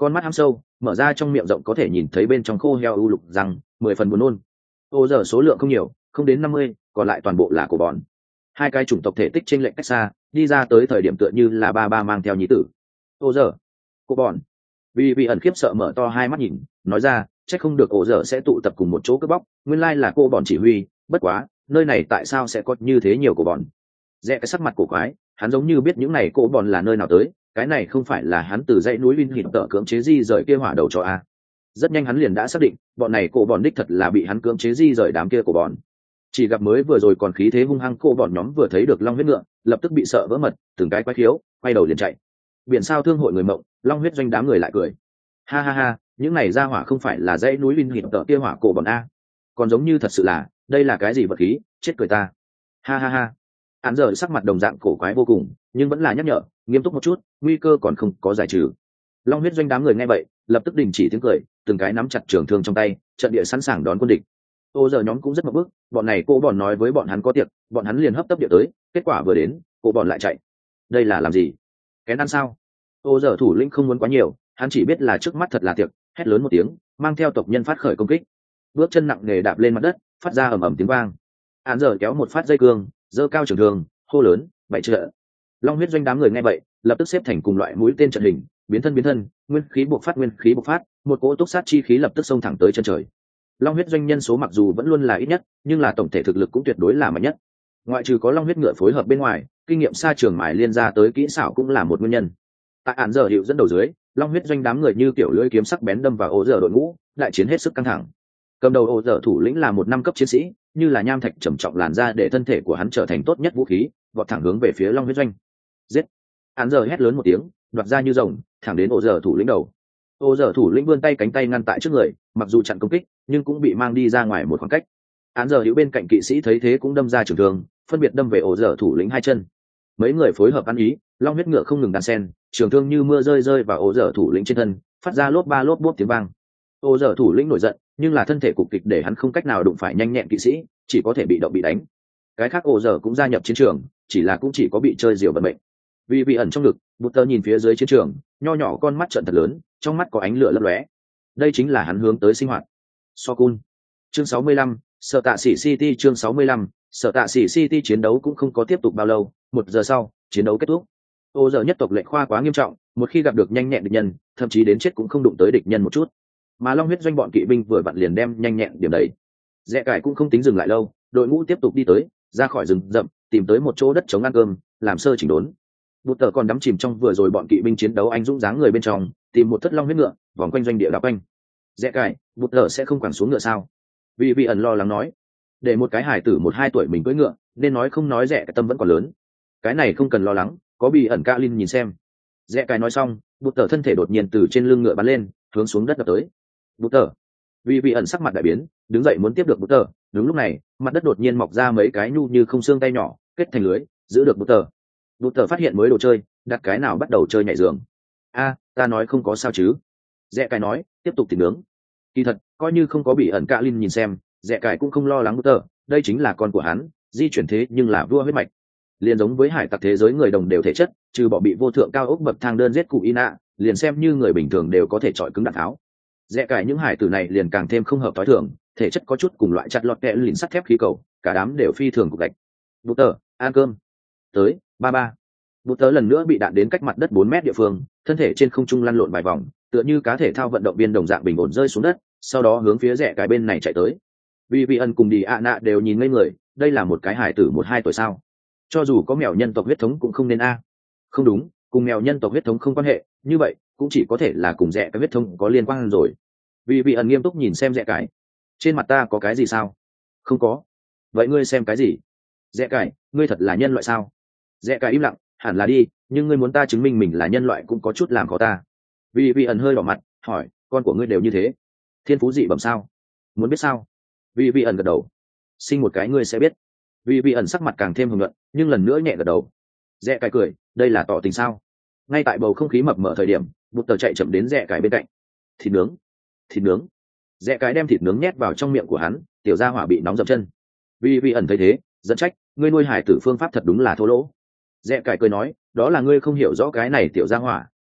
con mắt hăm sâu mở ra trong miệng rộng có thể nhìn thấy bên trong khô heo u lục răng mười phần buồn nôn. Ô giờ số lượng không nhiều, không đến năm mươi, còn lại toàn bộ là cổ bọn. Hai cái chủng tộc thể tích trên lệch cách xa, đi ra tới thời điểm tựa như là ba ba mang theo nhí tử. Ô giờ, cổ bọn. Vì vị ẩn khiếp sợ mở to hai mắt nhìn, nói ra, chắc không được ổ giờ sẽ tụ tập cùng một chỗ cướp bóc, nguyên lai là cô bọn chỉ huy, bất quá, nơi này tại sao sẽ có như thế nhiều cổ bọn? Rẽ cái sắc mặt cổ quái, hắn giống như biết những này cổ bọn là nơi nào tới, cái này không phải là hắn từ dãy núi Vin Hịt tợ cưỡng chế di rời kia hỏa đầu cho a. Rất nhanh hắn liền đã xác định, bọn này cổ bọn đích thật là bị hắn cưỡng chế di rời đám kia cổ bọn. Chỉ gặp mới vừa rồi còn khí thế hung hăng cổ bọn nhóm vừa thấy được long huyết ngựa, lập tức bị sợ vỡ mật, từng cái quái khiếu, quay đầu liền chạy. Biển sao thương hội người mộng, long huyết doanh đám người lại cười. Ha ha ha, những này ra hỏa không phải là dãy núi Vin Hịt tợ kia hỏa cổ bọn a, còn giống như thật sự là, đây là cái gì vật khí, chết cười ta. Ha ha ha. Án giờ sắc mặt đồng dạng cổ quái vô cùng, nhưng vẫn là nhắc nhở, nghiêm túc một chút, nguy cơ còn không có giải trừ. Long huyết doanh đám người nghe vậy, lập tức đình chỉ tiếng cười, từng cái nắm chặt trường thương trong tay, trận địa sẵn sàng đón quân địch. Ô giờ nhóm cũng rất mập bức, bọn này cô bọn nói với bọn hắn có tiệc, bọn hắn liền hấp tấp địa tới, kết quả vừa đến, cô bọn lại chạy. Đây là làm gì? Kén ăn sao? Ô giờ thủ lĩnh không muốn quá nhiều, hắn chỉ biết là trước mắt thật là tiệc, hét lớn một tiếng, mang theo tộc nhân phát khởi công kích. Bước chân nặng nề đạp lên mặt đất, phát ra ầm ầm tiếng vang. Án giờ kéo một phát dây cương, giơ cao trường thương, hô lớn, bảy trợ. Long huyết doanh đám người nghe vậy, lập tức xếp thành cùng loại mũi tên trận hình, biến thân biến thân, nguyên khí bộc phát nguyên khí bộc phát, một cỗ túc sát chi khí lập tức xông thẳng tới chân trời. Long huyết doanh nhân số mặc dù vẫn luôn là ít nhất, nhưng là tổng thể thực lực cũng tuyệt đối là mạnh nhất. Ngoại trừ có long huyết ngựa phối hợp bên ngoài, kinh nghiệm xa trường mài liên ra tới kỹ xảo cũng là một nguyên nhân. Tại án giờ hiệu dẫn đầu dưới, long huyết doanh đám người như kiểu lưỡi kiếm sắc bén đâm vào ổ dở đội ngũ, đại chiến hết sức căng thẳng. Cầm đầu ổ dở thủ lĩnh là một năm cấp chiến sĩ, như là nham thạch trầm trọng làn ra để thân thể của hắn trở thành tốt nhất vũ khí, vọt thẳng hướng về phía long huyết doanh. Giết! Án giờ hét lớn một tiếng, đoạt ra như rồng, thẳng đến ổ dở thủ lĩnh đầu. Ổ dở thủ lĩnh vươn tay cánh tay ngăn tại trước người, mặc dù chặn công kích, nhưng cũng bị mang đi ra ngoài một khoảng cách. Án giờ hữu bên cạnh kỵ sĩ thấy thế cũng đâm ra trường thương, phân biệt đâm về ổ dở thủ lĩnh hai chân. Mấy người phối hợp ăn ý, long huyết ngựa không ngừng đan sen, trường thương như mưa rơi rơi vào ổ dở thủ lĩnh trên thân, phát ra lốp ba lốp bốp tiếng vang. Ổ dở thủ lĩnh nổi giận, nhưng là thân thể cục kịch để hắn không cách nào đụng phải nhanh nhẹn kỵ sĩ, chỉ có thể bị động bị đánh. Cái khác ổ dở cũng gia nhập chiến trường, chỉ là cũng chỉ có bị chơi diều vận mệnh. Vì bị ẩn trong ngực, bụt tơ nhìn phía dưới chiến trường, nho nhỏ con mắt trợn thật lớn, trong mắt có ánh lửa lấp lóe. Đây chính là hắn hướng tới sinh hoạt. Sokun. Chương sáu mươi lăm, Sở Tạ Sĩ City chương sáu mươi lăm, Sở Tạ Sĩ City chiến đấu cũng không có tiếp tục bao lâu, một giờ sau, chiến đấu kết thúc. Ô giờ nhất tộc lệnh khoa quá nghiêm trọng, một khi gặp được nhanh nhẹn địch nhân, thậm chí đến chết cũng không đụng tới địch nhân một chút. Mà long huyết doanh bọn kỵ binh vừa vặn liền đem nhanh nhẹn điểm đấy. Rẽ cải cũng không tính dừng lại lâu, đội ngũ tiếp tục đi tới, ra khỏi rừng rậm, tìm tới một chỗ đất chống ăn cơm, làm sơ chỉnh đốn. Bụt tờ còn đắm chìm trong vừa rồi bọn kỵ binh chiến đấu anh dũng dáng người bên trong, tìm một thất long huyết ngựa, vòng quanh doanh địa đảo quanh. Rẽ cải, bụt tờ sẽ không quẳng xuống ngựa sao? Vì vị ẩn lo lắng nói, để một cái hải tử một hai tuổi mình cưỡi ngựa, nên nói không nói rẽ cái tâm vẫn còn lớn. Cái này không cần lo lắng, có bị ẩn ca linh nhìn xem. Rẽ cái nói xong, bụt tờ thân thể đột nhiên từ trên lưng ngựa bắn lên, hướng xuống đất đập tới. Bụt tờ, vì vị ẩn sắc mặt đại biến, đứng dậy muốn tiếp được bụt tờ. Đúng lúc này, mặt đất đột nhiên mọc ra mấy cái nhu như không xương tay nhỏ, kết thành lưới, giữ được bụt tờ. Bụt tờ phát hiện mới đồ chơi, đặt cái nào bắt đầu chơi nhảy giường. A, ta nói không có sao chứ? Rẽ cái nói, tiếp tục thịt nướng. Kỳ thật, coi như không có bị ẩn ca linh nhìn xem, rẽ cải cũng không lo lắng bụt tờ, đây chính là con của hắn, di chuyển thế nhưng là vua huyết mạch. Liền giống với hải tặc thế giới người đồng đều thể chất, trừ bỏ bị vô thượng cao ốc bậc thang đơn giết cụ ina, liền xem như người bình thường đều có thể chọi cứng đạn tháo. Rẽ cải những hải tử này liền càng thêm không hợp tối thường, thể chất có chút cùng loại chặt lọt kẹ lìn sắt thép khí cầu, cả đám đều phi thường cục gạch. Bụt tờ, ăn cơm. Tới, ba ba. Bụt tờ lần nữa bị đạn đến cách mặt đất bốn mét địa phương, thân thể trên không trung lăn lộn vài vòng, tựa như cá thể thao vận động viên đồng dạng bình ổn rơi xuống đất, sau đó hướng phía rẽ cái bên này chạy tới. Vì vị ẩn cùng đi ạ nạ đều nhìn ngây người, đây là một cái hải tử một hai tuổi sao? Cho dù có mèo nhân tộc huyết thống cũng không nên a. Không đúng, cùng mèo nhân tộc huyết thống không quan hệ, như vậy cũng chỉ có thể là cùng rẽ cái huyết thống có liên quan rồi. Vì vị ẩn nghiêm túc nhìn xem rẽ cái. Trên mặt ta có cái gì sao? Không có. Vậy ngươi xem cái gì? Rẽ cái, ngươi thật là nhân loại sao? Rẽ cái im lặng, hẳn là đi, nhưng ngươi muốn ta chứng minh mình là nhân loại cũng có chút làm khó ta. Vì vị ẩn hơi đỏ mặt, hỏi, con của ngươi đều như thế, thiên phú dị bẩm sao? Muốn biết sao? Vì vị ẩn gật đầu. Sinh một cái ngươi sẽ biết. Vì vị ẩn sắc mặt càng thêm hồng nhuận, nhưng lần nữa nhẹ gật đầu. Rẽ cải cười, đây là tỏ tình sao? Ngay tại bầu không khí mập mờ thời điểm, bụt tờ chạy chậm đến rẽ cải bên cạnh. Thịt nướng, thịt nướng. Rẽ cải đem thịt nướng nhét vào trong miệng của hắn, tiểu gia hỏa bị nóng dậm chân. Vì vị ẩn thấy thế, dẫn trách, ngươi nuôi hải tử phương pháp thật đúng là thô lỗ. Rẽ cải cười nói, đó là ngươi không hiểu rõ cái này tiểu gia hỏa,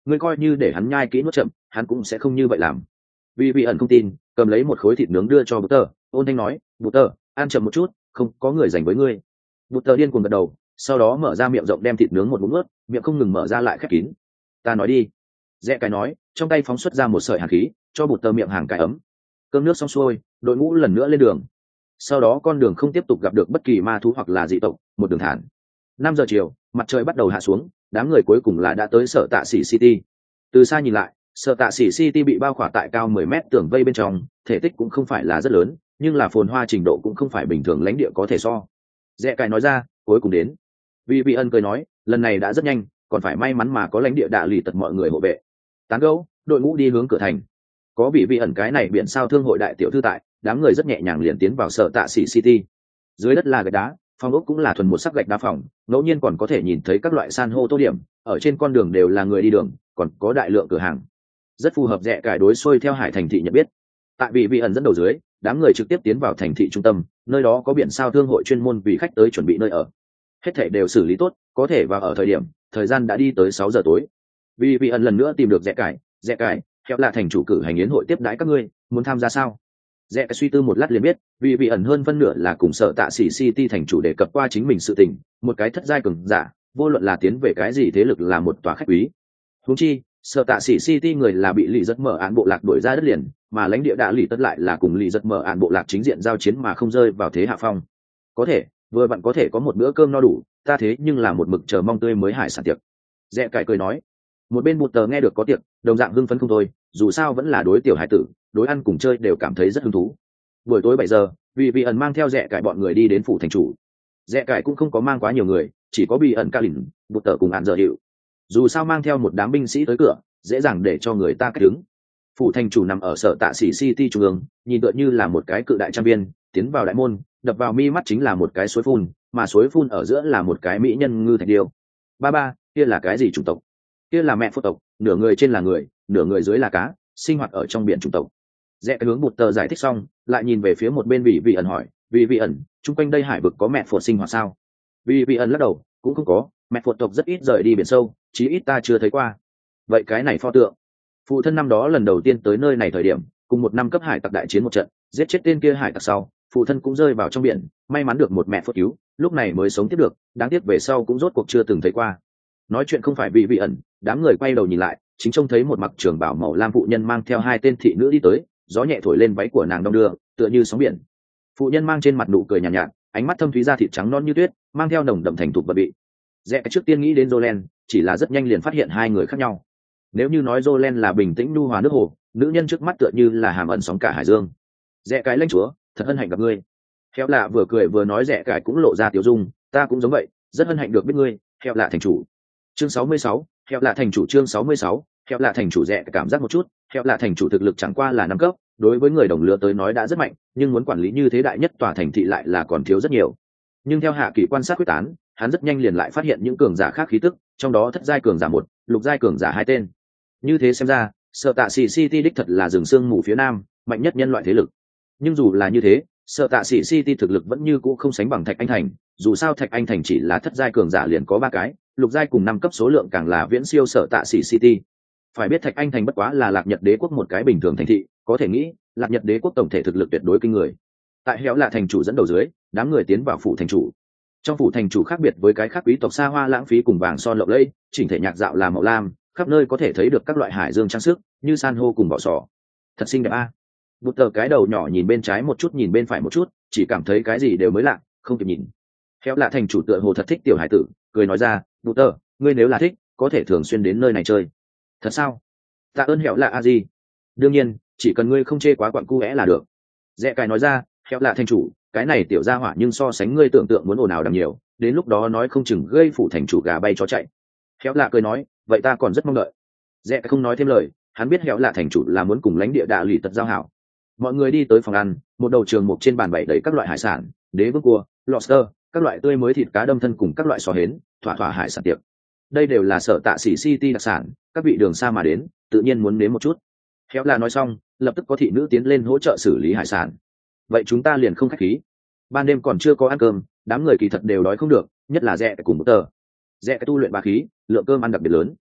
ngươi coi như để hắn nhai kỹ nuốt chậm hắn cũng sẽ không như vậy làm. Vì vị ẩn không tin, cầm lấy một khối thịt nướng đưa cho bút tờ, ôn thanh nói, bút tờ, ăn chậm một chút, không có người dành với ngươi. Bút tờ điên cuồng gật đầu, sau đó mở ra miệng rộng đem thịt nướng một muỗng ướt, miệng không ngừng mở ra lại khép kín. Ta nói đi. Rẽ cái nói, trong tay phóng xuất ra một sợi hàn khí, cho bút tờ miệng hàng cái ấm. Cơm nước xong xuôi, đội ngũ lần nữa lên đường. Sau đó con đường không tiếp tục gặp được bất kỳ ma thú hoặc là dị tộc, một đường thản. Năm giờ chiều, mặt trời bắt đầu hạ xuống, đám người cuối cùng là đã tới sở tạ sĩ city. Từ xa nhìn lại, sở tạ sĩ city bị bao khỏa tại cao mười mét tường vây bên trong, thể tích cũng không phải là rất lớn, nhưng là phồn hoa trình độ cũng không phải bình thường lãnh địa có thể so. Rẽ cài nói ra, cuối cùng đến. Vì vị ân cười nói, lần này đã rất nhanh, còn phải may mắn mà có lãnh địa đạ lì tật mọi người hộ vệ. Tán gẫu, đội ngũ đi hướng cửa thành. Có vị vị ẩn cái này biển sao thương hội đại tiểu thư tại, đám người rất nhẹ nhàng liền tiến vào sở tạ sĩ city. Dưới đất là gạch đá, phòng ốc cũng là thuần một sắc gạch đá phòng, ngẫu nhiên còn có thể nhìn thấy các loại san hô tô điểm, ở trên con đường đều là người đi đường, còn có đại lượng cửa hàng. Rất phù hợp rẽ cải đối xuôi theo hải thành thị nhận biết. Tại vị vị ẩn dẫn đầu dưới, đám người trực tiếp tiến vào thành thị trung tâm, nơi đó có biển sao thương hội chuyên môn vì khách tới chuẩn bị nơi ở. Hết thảy đều xử lý tốt, có thể vào ở thời điểm, thời gian đã đi tới sáu giờ tối. Vị vị ẩn lần nữa tìm được rẽ cải, rẽ cải, theo là thành chủ cử hành yến hội tiếp đãi các ngươi, muốn tham gia sao? Rẽ cái suy tư một lát liền biết, vì vị ẩn hơn phân nửa là cùng sợ tạ sĩ city thành chủ đề cập qua chính mình sự tình, một cái thất giai cường giả, vô luận là tiến về cái gì thế lực là một tòa khách quý. Huống chi, sợ tạ sĩ city người là bị lì rất mở án bộ lạc đuổi ra đất liền, mà lãnh địa đã lì tất lại là cùng lì rất mở án bộ lạc chính diện giao chiến mà không rơi vào thế hạ phong. Có thể, vừa bạn có thể có một bữa cơm no đủ, ta thế nhưng là một mực chờ mong tươi mới hải sản tiệc. Rẽ cải cười nói. Một bên bụt tờ nghe được có tiệc, đồng dạng hưng phấn không thôi, dù sao vẫn là đối tiểu hải tử, đối ăn cùng chơi đều cảm thấy rất hứng thú. Buổi tối bảy giờ, vì vị ẩn mang theo rẽ cải bọn người đi đến phủ thành chủ. Rẽ cải cũng không có mang quá nhiều người, chỉ có bị ẩn ca lìn, bụt tờ cùng ạn giờ hiệu. Dù sao mang theo một đám binh sĩ tới cửa, dễ dàng để cho người ta cách đứng. Phủ thành chủ nằm ở sở tạ sĩ city trung ương, nhìn tựa như là một cái cự đại trang viên, tiến vào đại môn, đập vào mi mắt chính là một cái suối phun, mà suối phun ở giữa là một cái mỹ nhân ngư thạch điêu. Ba ba, kia là cái gì chủng tộc? Kia là mẹ phô tộc, nửa người trên là người, nửa người dưới là cá, sinh hoạt ở trong biển chủng tộc. Rẽ cái hướng bụt tờ giải thích xong, lại nhìn về phía một bên vị vị ẩn hỏi, vị vị ẩn, chung quanh đây hải vực có mẹ phột sinh hoạt sao? Vị vị ẩn lắc đầu, cũng không có, mẹ phột tộc rất ít rời đi biển sâu, chí ít ta chưa thấy qua. Vậy cái này pho tượng, phụ thân năm đó lần đầu tiên tới nơi này thời điểm, cùng một năm cấp hải tặc đại chiến một trận, giết chết tên kia hải tặc sau, phụ thân cũng rơi vào trong biển, may mắn được một mẹ phốt cứu, lúc này mới sống tiếp được, đáng tiếc về sau cũng rốt cuộc chưa từng thấy qua. Nói chuyện không phải vị vị ẩn, đám người quay đầu nhìn lại, chính trông thấy một mặc trường bảo màu lam phụ nhân mang theo hai tên thị nữ đi tới, gió nhẹ thổi lên váy của nàng đong đưa, tựa như sóng biển. Phụ nhân mang trên mặt nụ cười nhàn nhạt, nhạt, ánh mắt thâm thúy da thịt trắng non như tuyết, mang theo nồng đậm thành thục và bị. Rẽ trước tiên nghĩ đến Jolen, chỉ là rất nhanh liền phát hiện hai người khác nhau. Nếu như nói Jolen là bình tĩnh nu hòa nước hồ, nữ nhân trước mắt tựa như là hàm ẩn sóng cả hải dương. Rẽ cái lãnh chúa, thật hân hạnh gặp ngươi. Khéo lạ vừa cười vừa nói rẽ cái cũng lộ ra tiểu dung, ta cũng giống vậy, rất hân hạnh được biết ngươi. Khéo lạ thành chủ. Chương sáu mươi sáu, Khéo lạ thành chủ chương sáu mươi sáu, Khéo lạ thành chủ rẽ cảm giác một chút, Khéo lạ thành chủ thực lực chẳng qua là năm cấp, đối với người đồng lứa tới nói đã rất mạnh, nhưng muốn quản lý như thế đại nhất tòa thành thị lại là còn thiếu rất nhiều. Nhưng theo hạ kỳ quan sát quyết tán, hắn rất nhanh liền lại phát hiện những cường giả khác khí tức, trong đó thất giai cường giả một, lục giai cường giả hai tên. Như thế xem ra, Sở Tạ Sĩ City đích thật là rừng sương mù phía nam, mạnh nhất nhân loại thế lực. Nhưng dù là như thế, Sở Tạ Sĩ City thực lực vẫn như cũ không sánh bằng Thạch Anh Thành, dù sao Thạch Anh Thành chỉ là thất giai cường giả liền có ba cái, lục giai cùng năm cấp số lượng càng là viễn siêu Sở Tạ Sĩ City. Phải biết Thạch Anh Thành bất quá là Lạc Nhật Đế quốc một cái bình thường thành thị, có thể nghĩ, Lạc Nhật Đế quốc tổng thể thực lực tuyệt đối kinh người. Tại Héo Lạ thành chủ dẫn đầu dưới, đám người tiến vào phủ thành chủ. Trong phủ thành chủ khác biệt với cái khác quý tộc xa hoa lãng phí cùng vàng son lộng lẫy, chỉnh thể nhạc dạo là màu lam, khắp nơi có thể thấy được các loại hải dương trang sức, như san hô cùng bọ sò. Thật xinh đẹp a. À. Bụt tờ cái đầu nhỏ nhìn bên trái một chút nhìn bên phải một chút, chỉ cảm thấy cái gì đều mới lạ, không kịp nhìn. Héo Lạ thành chủ tựa hồ thật thích tiểu hải tử, cười nói ra, "Bụt tờ, ngươi nếu là thích, có thể thường xuyên đến nơi này chơi." Thật sao? Tạ ơn Héo Lạ a gì? Đương nhiên, chỉ cần ngươi không chê quá quặn cu é là được. Rẽ cài nói ra, Héo Lạ thành chủ, cái này tiểu gia hỏa nhưng so sánh ngươi tưởng tượng muốn ồn ào đằng nhiều, đến lúc đó nói không chừng gây phủ thành chủ gà bay chó chạy. Héo Lạ cười nói, vậy ta còn rất mong đợi. Rẽ không nói thêm lời, hắn biết Héo Lạ thành chủ là muốn cùng lãnh địa đạ lì tật giao hảo. Mọi người đi tới phòng ăn, một đầu trường mục trên bàn bày đầy các loại hải sản, đế vương cua, lobster, các loại tươi mới thịt cá đâm thân cùng các loại sò hến, thỏa thỏa hải sản tiệc. Đây đều là Sở Tạ Sĩ City đặc sản, các vị đường xa mà đến, tự nhiên muốn nếm một chút. Héo Lạ nói xong, lập tức có thị nữ tiến lên hỗ trợ xử lý hải sản. Vậy chúng ta liền không khách khí. Ban đêm còn chưa có ăn cơm, đám người kỳ thật đều đói không được, nhất là Rẽ cùng một tờ. Rẽ tu luyện bá khí, lượng cơm ăn đặc biệt lớn.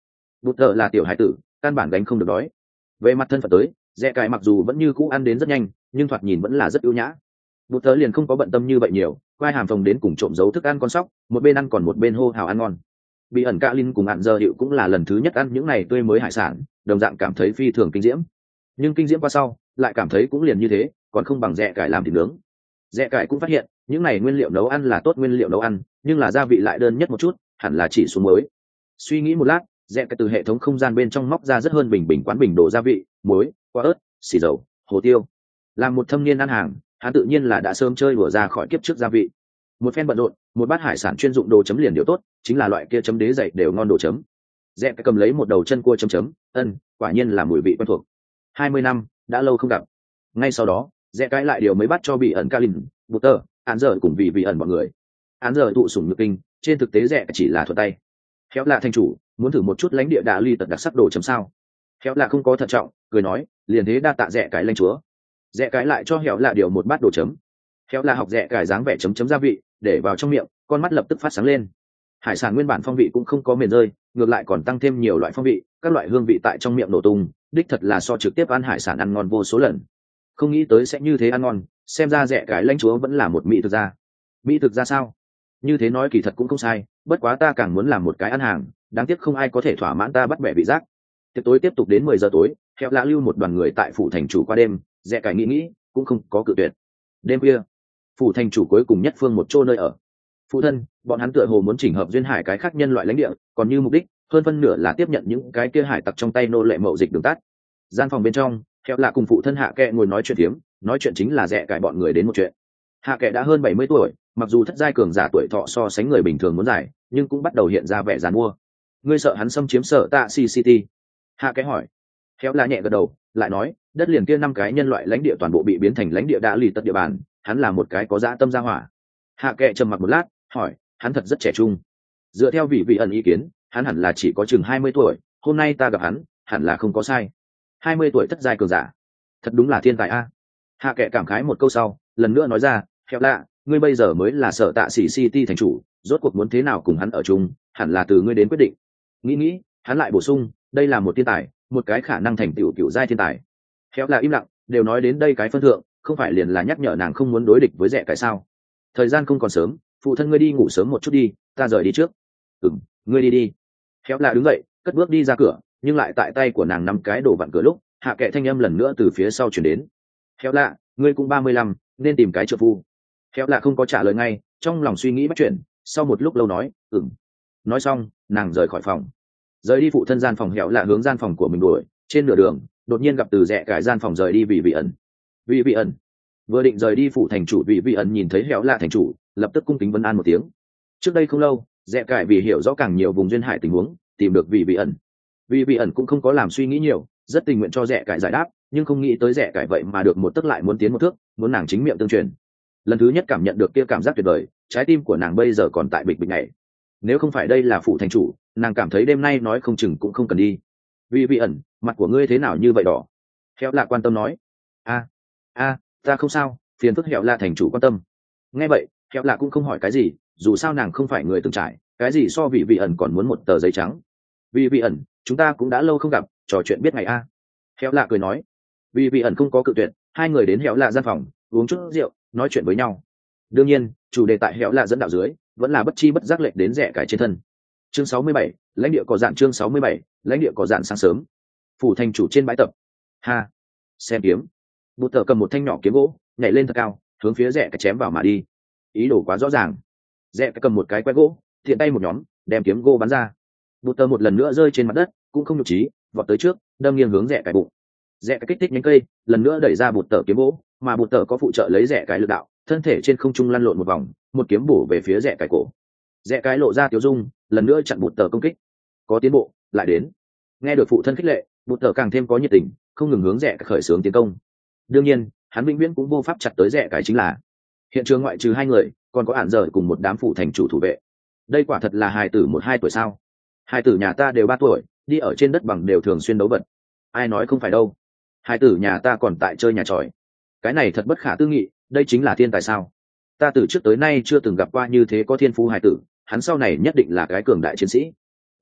bút tờ là tiểu hải tử, căn bản gánh không được đói. Về mặt thân phận tới, rẽ cải mặc dù vẫn như cũ ăn đến rất nhanh, nhưng thoạt nhìn vẫn là rất ưu nhã. Bút tờ liền không có bận tâm như vậy nhiều, quay hàm phồng đến cùng trộm giấu thức ăn con sóc, một bên ăn còn một bên hô hào ăn ngon. Bị ẩn cạ linh cùng ăn giờ hiệu cũng là lần thứ nhất ăn những này tươi mới hải sản, đồng dạng cảm thấy phi thường kinh diễm. Nhưng kinh diễm qua sau, lại cảm thấy cũng liền như thế, còn không bằng rẽ cải làm thịt nướng. Rẽ cải cũng phát hiện, những này nguyên liệu nấu ăn là tốt nguyên liệu nấu ăn, nhưng là gia vị lại đơn nhất một chút, hẳn là chỉ xuống muối. Suy nghĩ một lát, rẽ cải từ hệ thống không gian bên trong móc ra rất hơn bình bình quán bình đồ gia vị, muối, quả ớt, xì dầu, hồ tiêu. Làm một thâm niên ăn hàng, hắn tự nhiên là đã sớm chơi đùa ra khỏi kiếp trước gia vị. Một phen bận rộn, một bát hải sản chuyên dụng đồ chấm liền điều tốt, chính là loại kia chấm đế dày đều ngon đồ chấm. Rẽ cải cầm lấy một đầu chân cua chấm chấm, ân, quả nhiên là mùi vị quen thuộc. Hai mươi năm, đã lâu không gặp. Ngay sau đó, rẽ cải lại điều mấy bát cho bị ẩn Kalin, Butter, án giờ cùng vì vị ẩn mọi người. Án giờ tụ sủng nhược kinh, trên thực tế rẽ chỉ là thuật tay. Khéo là thành chủ, muốn thử một chút lãnh địa đạ ly tật đặc sắc đồ chấm sao? Khéo là không có thận trọng, cười nói, liền thế đa tạ rẽ cái lãnh chúa. Rẽ cái lại cho Khéo là điều một bát đồ chấm. Khéo là học rẽ cải dáng vẻ chấm chấm gia vị, để vào trong miệng, con mắt lập tức phát sáng lên. Hải sản nguyên bản phong vị cũng không có mềm rơi, ngược lại còn tăng thêm nhiều loại phong vị, các loại hương vị tại trong miệng nổ tung, đích thật là so trực tiếp ăn hải sản ăn ngon vô số lần. Không nghĩ tới sẽ như thế ăn ngon, xem ra rẽ cái lãnh chúa vẫn là một mỹ thực gia. Mỹ thực gia sao? Như thế nói kỳ thật cũng không sai, bất quá ta càng muốn làm một cái ăn hàng, đáng tiếc không ai có thể thỏa mãn ta bắt bẻ vị giác. Tiệc tối tiếp tục đến mười giờ tối, Khéo là lưu một đoàn người tại phủ thành chủ qua đêm, rẽ cái nghĩ nghĩ, cũng không có cự tuyệt. Đêm khuya, phủ thành chủ cuối cùng nhất phương một chỗ nơi ở. Phụ thân, bọn hắn tựa hồ muốn chỉnh hợp duyên hải cái khác nhân loại lãnh địa, còn như mục đích, hơn phân nửa là tiếp nhận những cái kia hải tặc trong tay nô lệ mậu dịch đường tắt. Gian phòng bên trong, Khéo là cùng phụ thân Hạ Kệ ngồi nói chuyện phiếm, nói chuyện chính là rẽ cải bọn người đến một chuyện. Hạ Kệ đã hơn bảy mươi tuổi, mặc dù thất giai cường giả tuổi thọ so sánh người bình thường muốn dài, nhưng cũng bắt đầu hiện ra vẻ giàn mua. Ngươi sợ hắn xâm chiếm sở Tạ Xi City? Hạ Kệ hỏi. Khéo là nhẹ gật đầu, lại nói, đất liền kia năm cái nhân loại lãnh địa toàn bộ bị biến thành lãnh địa đã lì tật địa bàn, hắn là một cái có dã tâm gia hỏa. Hạ Kệ trầm mặc một lát, hỏi, hắn thật rất trẻ trung. Dựa theo vị vị ẩn ý kiến, hắn hẳn là chỉ có chừng hai mươi tuổi, hôm nay ta gặp hắn, hẳn là không có sai. hai mươi tuổi thất giai cường giả, thật đúng là thiên tài a. Hạ Kệ cảm khái một câu sau, lần nữa nói ra, Khéo lạ, ngươi bây giờ mới là sở Tạ Sĩ City thành chủ, rốt cuộc muốn thế nào cùng hắn ở chung, hẳn là từ ngươi đến quyết định. Nghĩ nghĩ, hắn lại bổ sung, đây là một thiên tài, một cái khả năng thành tựu cựu giai thiên tài. Khéo lạ im lặng, đều nói đến đây cái phân thượng, không phải liền là nhắc nhở nàng không muốn đối địch với rẻ cái sao? Thời gian không còn sớm, phụ thân ngươi đi ngủ sớm một chút đi, ta rời đi trước. Ừm, ngươi đi đi. Khéo lạ đứng dậy, cất bước đi ra cửa, nhưng lại tại tay của nàng nắm cái đồ vặn cửa lúc, Hạ Kệ thanh âm lần nữa từ phía sau chuyển đến. Khéo lạ, ngươi cũng ba mươi lăm, nên tìm cái trợ phu. Khéo lạ không có trả lời ngay, trong lòng suy nghĩ bắt chuyện, sau một lúc lâu nói, ừm. Nói xong, nàng rời khỏi phòng. Rời đi phụ thân gian phòng, Khéo lạ hướng gian phòng của mình đuổi, trên nửa đường, đột nhiên gặp từ rẽ cải gian phòng rời đi vì vị ẩn. Vì vị ẩn vừa định rời đi phủ thành chủ, vì vị ẩn nhìn thấy Khéo lạ thành chủ, lập tức cung kính vân an một tiếng. Trước đây không lâu, rẽ cải vì hiểu rõ càng nhiều vùng duyên hải tình huống, tìm được vì vị ẩn. Vì vị ẩn cũng không có làm suy nghĩ nhiều, rất tình nguyện cho rẽ cải giải đáp, nhưng không nghĩ tới rẽ cải vậy mà được một tức lại muốn tiến một thước, muốn nàng chính miệng tương truyền. Lần thứ nhất cảm nhận được kia cảm giác tuyệt vời, trái tim của nàng bây giờ còn tại bịch bịch này. Nếu không phải đây là phủ thành chủ, nàng cảm thấy đêm nay nói không chừng cũng không cần đi. Vì vị ẩn, mặt của ngươi thế nào như vậy đỏ? Khéo lạ quan tâm nói. A, a, ta không sao, phiền phức Khéo lạ thành chủ quan tâm. Nghe vậy, Khéo lạ cũng không hỏi cái gì, dù sao nàng không phải người từng trải, cái gì so vị vị ẩn còn muốn một tờ giấy trắng. Vì vị ẩn, chúng ta cũng đã lâu không gặp, trò chuyện biết ngày a. Khéo lạ cười nói. Vì vị ẩn không có cự tuyệt, hai người đến Khéo lạ gian phòng, uống chút rượu, nói chuyện với nhau. Đương nhiên, chủ đề tại Khéo lạ dẫn đạo dưới, vẫn là bất chi bất giác lệch đến rẽ cải trên thân. Chương sáu mươi bảy, lãnh địa có dạn chương sáu mươi bảy, lãnh địa có dạn sáng sớm. Phủ thành chủ trên bãi tập. Ha, xem kiếm. Bụt tờ cầm một thanh nhỏ kiếm gỗ, nhảy lên thật cao, hướng phía rẽ cái chém vào mà đi. Ý đồ quá rõ ràng. Rẽ cái cầm một cái que gỗ, thiện tay một nhóm, đem kiếm gỗ bắn ra. Bụt tờ một lần nữa rơi trên mặt đất, cũng không nhục trí, vọt tới trước, đâm nghiêng hướng rẽ cái bụng. Rẽ cái kích thích nhánh cây, lần nữa đẩy ra bụt tờ kiếm gỗ, mà bụt tờ có phụ trợ lấy rẽ cái lực đạo, thân thể trên không trung lăn lộn một vòng, một kiếm bổ về phía rẽ cái cổ. Rẽ cái lộ ra tiêu dung, lần nữa chặn bụt tờ công kích. Có tiến bộ, lại đến. Nghe được phụ thân khích lệ, bụt tờ càng thêm có nhiệt tình, không ngừng hướng rẽ cái khởi xướng tiến công. Đương nhiên, hắn vĩnh viễn cũng vô pháp chặt tới rẽ cái chính là hiện trường ngoại trừ hai người, còn có ản dở cùng một đám phụ thành chủ thủ vệ. Đây quả thật là hài tử một hai tuổi sao? Hài tử nhà ta đều ba tuổi, đi ở trên đất bằng đều thường xuyên đấu vật. Ai nói không phải đâu? Hài tử nhà ta còn tại chơi nhà tròi. Cái này thật bất khả tư nghị, đây chính là thiên tài sao? Ta từ trước tới nay chưa từng gặp qua như thế có thiên phú hài tử, hắn sau này nhất định là cái cường đại chiến sĩ.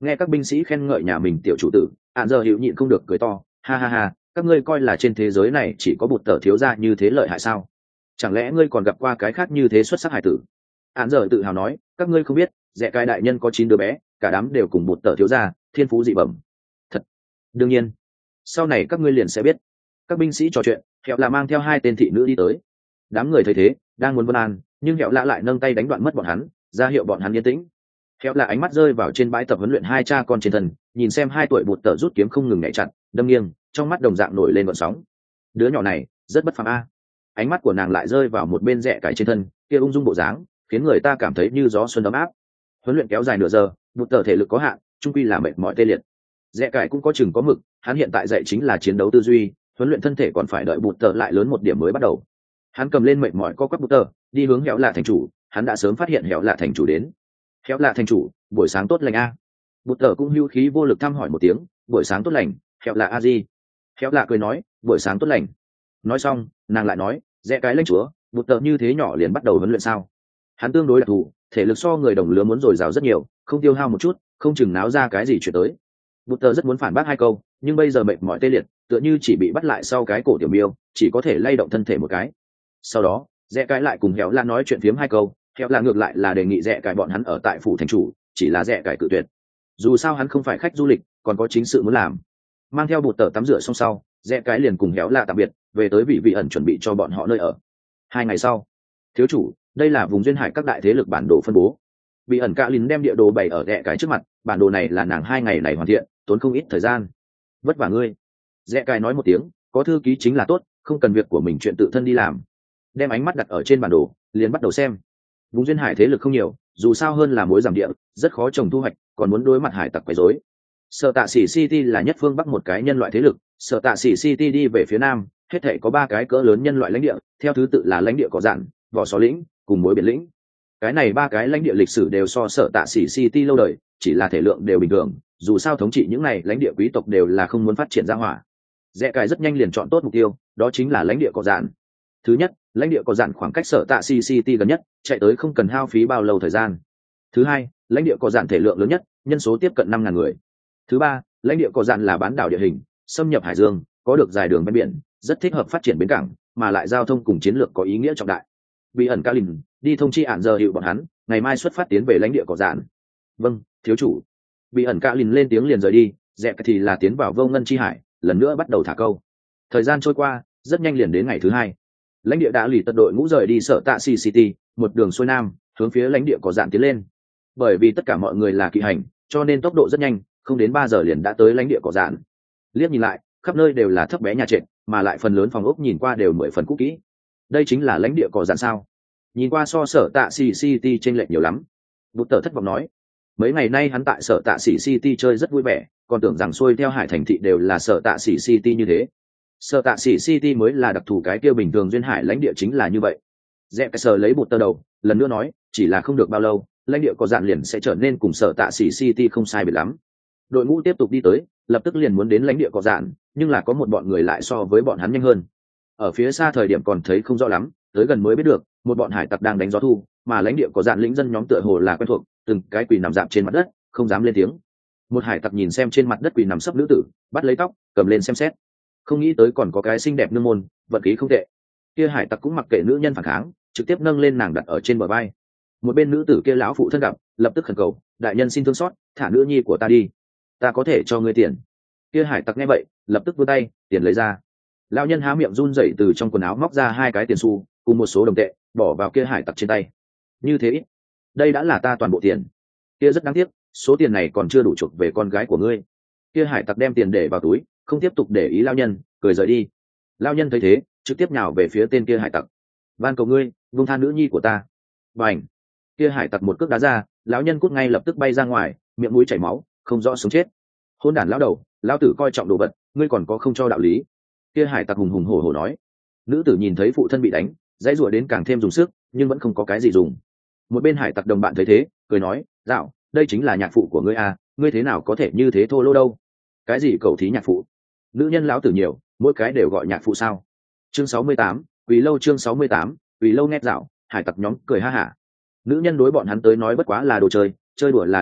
Nghe các binh sĩ khen ngợi nhà mình tiểu chủ tử, ạn giờ hiệu nhịn không được cười to, ha ha ha, các ngươi coi là trên thế giới này chỉ có bụt tờ thiếu gia như thế lợi hại sao? Chẳng lẽ ngươi còn gặp qua cái khác như thế xuất sắc hải tử? Ạn giờ tự hào nói, các ngươi không biết, rẻ cái đại nhân có chín đứa bé, cả đám đều cùng bụt tờ thiếu gia, thiên phú dị bẩm. Thật, đương nhiên, sau này các ngươi liền sẽ biết. Các binh sĩ trò chuyện, Hẹo là mang theo hai tên thị nữ đi tới. Đám người thấy thế, đang muốn vân an, nhưng Hẹo lạ lại nâng tay đánh đoạn mất bọn hắn, ra hiệu bọn hắn yên tĩnh. Hẹo là ánh mắt rơi vào trên bãi tập huấn luyện hai cha con trên thân, nhìn xem hai tuổi bụt tờ rút kiếm không ngừng nhảy chặt, đâm nghiêng, trong mắt đồng dạng nổi lên gợn sóng. Đứa nhỏ này rất bất phàm a. Ánh mắt của nàng lại rơi vào một bên rẽ cải trên thân, kia ung dung bộ dáng, khiến người ta cảm thấy như gió xuân ấm áp. Huấn luyện kéo dài nửa giờ, bụt tờ thể lực có hạn, trung quy là mệt mỏi tê liệt. Rẽ cải cũng có chừng có mực, hắn hiện tại dạy chính là chiến đấu tư duy, huấn luyện thân thể còn phải đợi bụt tờ lại lớn một điểm mới bắt đầu. Hắn cầm lên mệt mỏi co quắp bụt tờ, đi hướng Hẹo lạ thành chủ, hắn đã sớm phát hiện Hẹo lạ thành chủ đến. Hẹo lạ thành chủ, buổi sáng tốt lành a. Bụt tờ cũng hưu khí vô lực thăm hỏi một tiếng, buổi sáng tốt lành, Hẹo lạ a di. Hẹo lạ cười nói, buổi sáng tốt lành. Nói xong, nàng lại nói, rẽ cái lãnh chúa, bụt tờ như thế nhỏ liền bắt đầu huấn luyện sao? Hắn tương đối đặc thù, thể lực so người đồng lứa muốn dồi dào rất nhiều, không tiêu hao một chút, không chừng náo ra cái gì chuyện tới. Bụt tờ rất muốn phản bác hai câu, nhưng bây giờ mệt mỏi tê liệt, tựa như chỉ bị bắt lại sau cái cổ tiểu miêu, chỉ có thể lay động thân thể một cái. Sau đó, rẽ cái lại cùng Hẹo lạ nói chuyện phiếm hai câu, Hẹo lạ ngược lại là đề nghị rẽ cái bọn hắn ở tại phủ thành chủ, chỉ là rẽ cái cự tuyệt. Dù sao hắn không phải khách du lịch, còn có chính sự muốn làm. Mang theo bụt tờ tắm rửa xong sau, rẽ cái liền cùng Hẹo lạ tạm biệt, về tới vị vị ẩn chuẩn bị cho bọn họ nơi ở. Hai ngày sau, thiếu chủ, đây là vùng duyên hải các đại thế lực bản đồ phân bố. Vị ẩn cạ lín đem địa đồ bày ở rẽ cái trước mặt, bản đồ này là nàng hai ngày này hoàn thiện, tốn không ít thời gian. Vất vả ngươi. Rẽ cái nói một tiếng, có thư ký chính là tốt, không cần việc của mình chuyện tự thân đi làm. Đem ánh mắt đặt ở trên bản đồ, liền bắt đầu xem. Vùng duyên hải thế lực không nhiều, dù sao hơn là mối giảm địa, rất khó trồng thu hoạch, còn muốn đối mặt hải tặc quấy rối. Sở Tạ Sĩ City là nhất phương bắc một cái nhân loại thế lực, Sở Tạ Sĩ City đi về phía nam, hết thảy có ba cái cỡ lớn nhân loại lãnh địa, theo thứ tự là lãnh địa cỏ dạn, vỏ sò lĩnh, cùng muối biển lĩnh. Cái này ba cái lãnh địa lịch sử đều so Sở Tạ Sĩ City lâu đời, chỉ là thể lượng đều bình thường, dù sao thống trị những này lãnh địa quý tộc đều là không muốn phát triển ra hỏa. Rẽ cái rất nhanh liền chọn tốt mục tiêu, đó chính là lãnh địa cỏ dạn. Thứ nhất, lãnh địa cỏ dạn khoảng cách Sở Tạ Sĩ City gần nhất, chạy tới không cần hao phí bao lâu thời gian. Thứ hai, lãnh địa cỏ dạn thể lượng lớn nhất, nhân số tiếp cận năm ngàn người. Thứ ba, lãnh địa cỏ dạn là bán đảo địa hình, xâm nhập hải dương, có được dài đường ven biển, rất thích hợp phát triển bến cảng, mà lại giao thông cùng chiến lược có ý nghĩa trọng đại. Bị ẩn ca lìn đi thông chi ản giờ hiệu bọn hắn, ngày mai xuất phát tiến về lãnh địa cỏ dạn. Vâng, thiếu chủ. Bị ẩn ca lìn lên tiếng liền rời đi, dẹp thì là tiến vào vô ngân chi hải, lần nữa bắt đầu thả câu. Thời gian trôi qua, rất nhanh liền đến ngày thứ hai. Lãnh địa đã lì tật đội ngũ rời đi Sở Tạ Sĩ City, một đường xuôi nam, hướng phía lãnh địa cỏ dạn tiến lên. Bởi vì tất cả mọi người là kỵ hành, cho nên tốc độ rất nhanh, không đến ba giờ liền đã tới lãnh địa cỏ dạn. Liếc nhìn lại, khắp nơi đều là thấp bé nhà trệt, mà lại phần lớn phòng ốc nhìn qua đều mười phần cũ kỹ. Đây chính là lãnh địa cỏ dạn sao? Nhìn qua so Sở Tạ Sĩ City chênh lệch nhiều lắm. Bụt tờ thất vọng nói. Mấy ngày nay hắn tại Sở Tạ Sĩ City chơi rất vui vẻ, còn tưởng rằng xuôi theo hải thành thị đều là Sở Tạ Sĩ City như thế. Sở Tạ Sĩ City mới là đặc thù, cái kia bình thường duyên hải lãnh địa chính là như vậy. Dẹp cái sờ lấy bụt tờ đầu, lần nữa nói, chỉ là không được bao lâu, lãnh địa có dạn liền sẽ trở nên cùng Sở Tạ Sĩ City không sai biệt lắm. Đội ngũ tiếp tục đi tới, lập tức liền muốn đến lãnh địa có dạn, nhưng là có một bọn người lại so với bọn hắn nhanh hơn. Ở phía xa thời điểm còn thấy không rõ lắm, tới gần mới biết được, một bọn hải tặc đang đánh gió thu, mà lãnh địa có dạn lĩnh dân nhóm tựa hồ là quen thuộc, từng cái quỳ nằm dạp trên mặt đất, không dám lên tiếng. Một hải tặc nhìn xem trên mặt đất quỳ nằm sấp nữ tử, bắt lấy tóc, cầm lên xem xét. Không nghĩ tới còn có cái xinh đẹp nương môn, vận khí không tệ. Kia hải tặc cũng mặc kệ nữ nhân phản kháng, trực tiếp nâng lên nàng đặt ở trên bờ vai. Một bên nữ tử kia lão phụ thân gặp, lập tức khẩn cầu, đại nhân xin thương xót, thả nữ nhi của ta đi, ta có thể cho ngươi tiền. Kia hải tặc nghe vậy, lập tức vươn tay, tiền lấy ra. Lão nhân há miệng run rẩy từ trong quần áo móc ra hai cái tiền xu cùng một số đồng tệ, bỏ vào kia hải tặc trên tay. Như thế ít, đây đã là ta toàn bộ tiền. Kia rất đáng tiếc, số tiền này còn chưa đủ chuộc về con gái của ngươi. Kia hải tặc đem tiền để vào túi, không tiếp tục để ý lão nhân, cười rời đi. Lão nhân thấy thế, trực tiếp nhào về phía tên kia hải tặc. Van cầu ngươi, buông tha nữ nhi của ta. Bành! Kia hải tặc một cước đá ra, lão nhân cút ngay lập tức bay ra ngoài, miệng mũi chảy máu, không rõ sống chết. Hôn đản lão đầu, lão tử coi trọng đồ vật, ngươi còn có không cho đạo lý. Kia hải tặc hùng hùng hổ hổ nói. Nữ tử nhìn thấy phụ thân bị đánh, dãy rủa đến càng thêm dùng sức, nhưng vẫn không có cái gì dùng. Một bên hải tặc đồng bạn thấy thế, cười nói, dạo, đây chính là nhạc phụ của ngươi à, ngươi thế nào có thể như thế thô lỗ đâu? Cái gì cầu thí nhạc phụ? Nữ nhân lão tử nhiều, mỗi cái đều gọi nhạc phụ sao? Chương sáu mươi tám, Quỳ lâu chương sáu mươi tám, Quỳ lâu nét dạo, hải tặc nhóm cười ha hả. Nữ nhân đối bọn hắn tới nói bất quá là đồ chơi, chơi đùa là được rồi,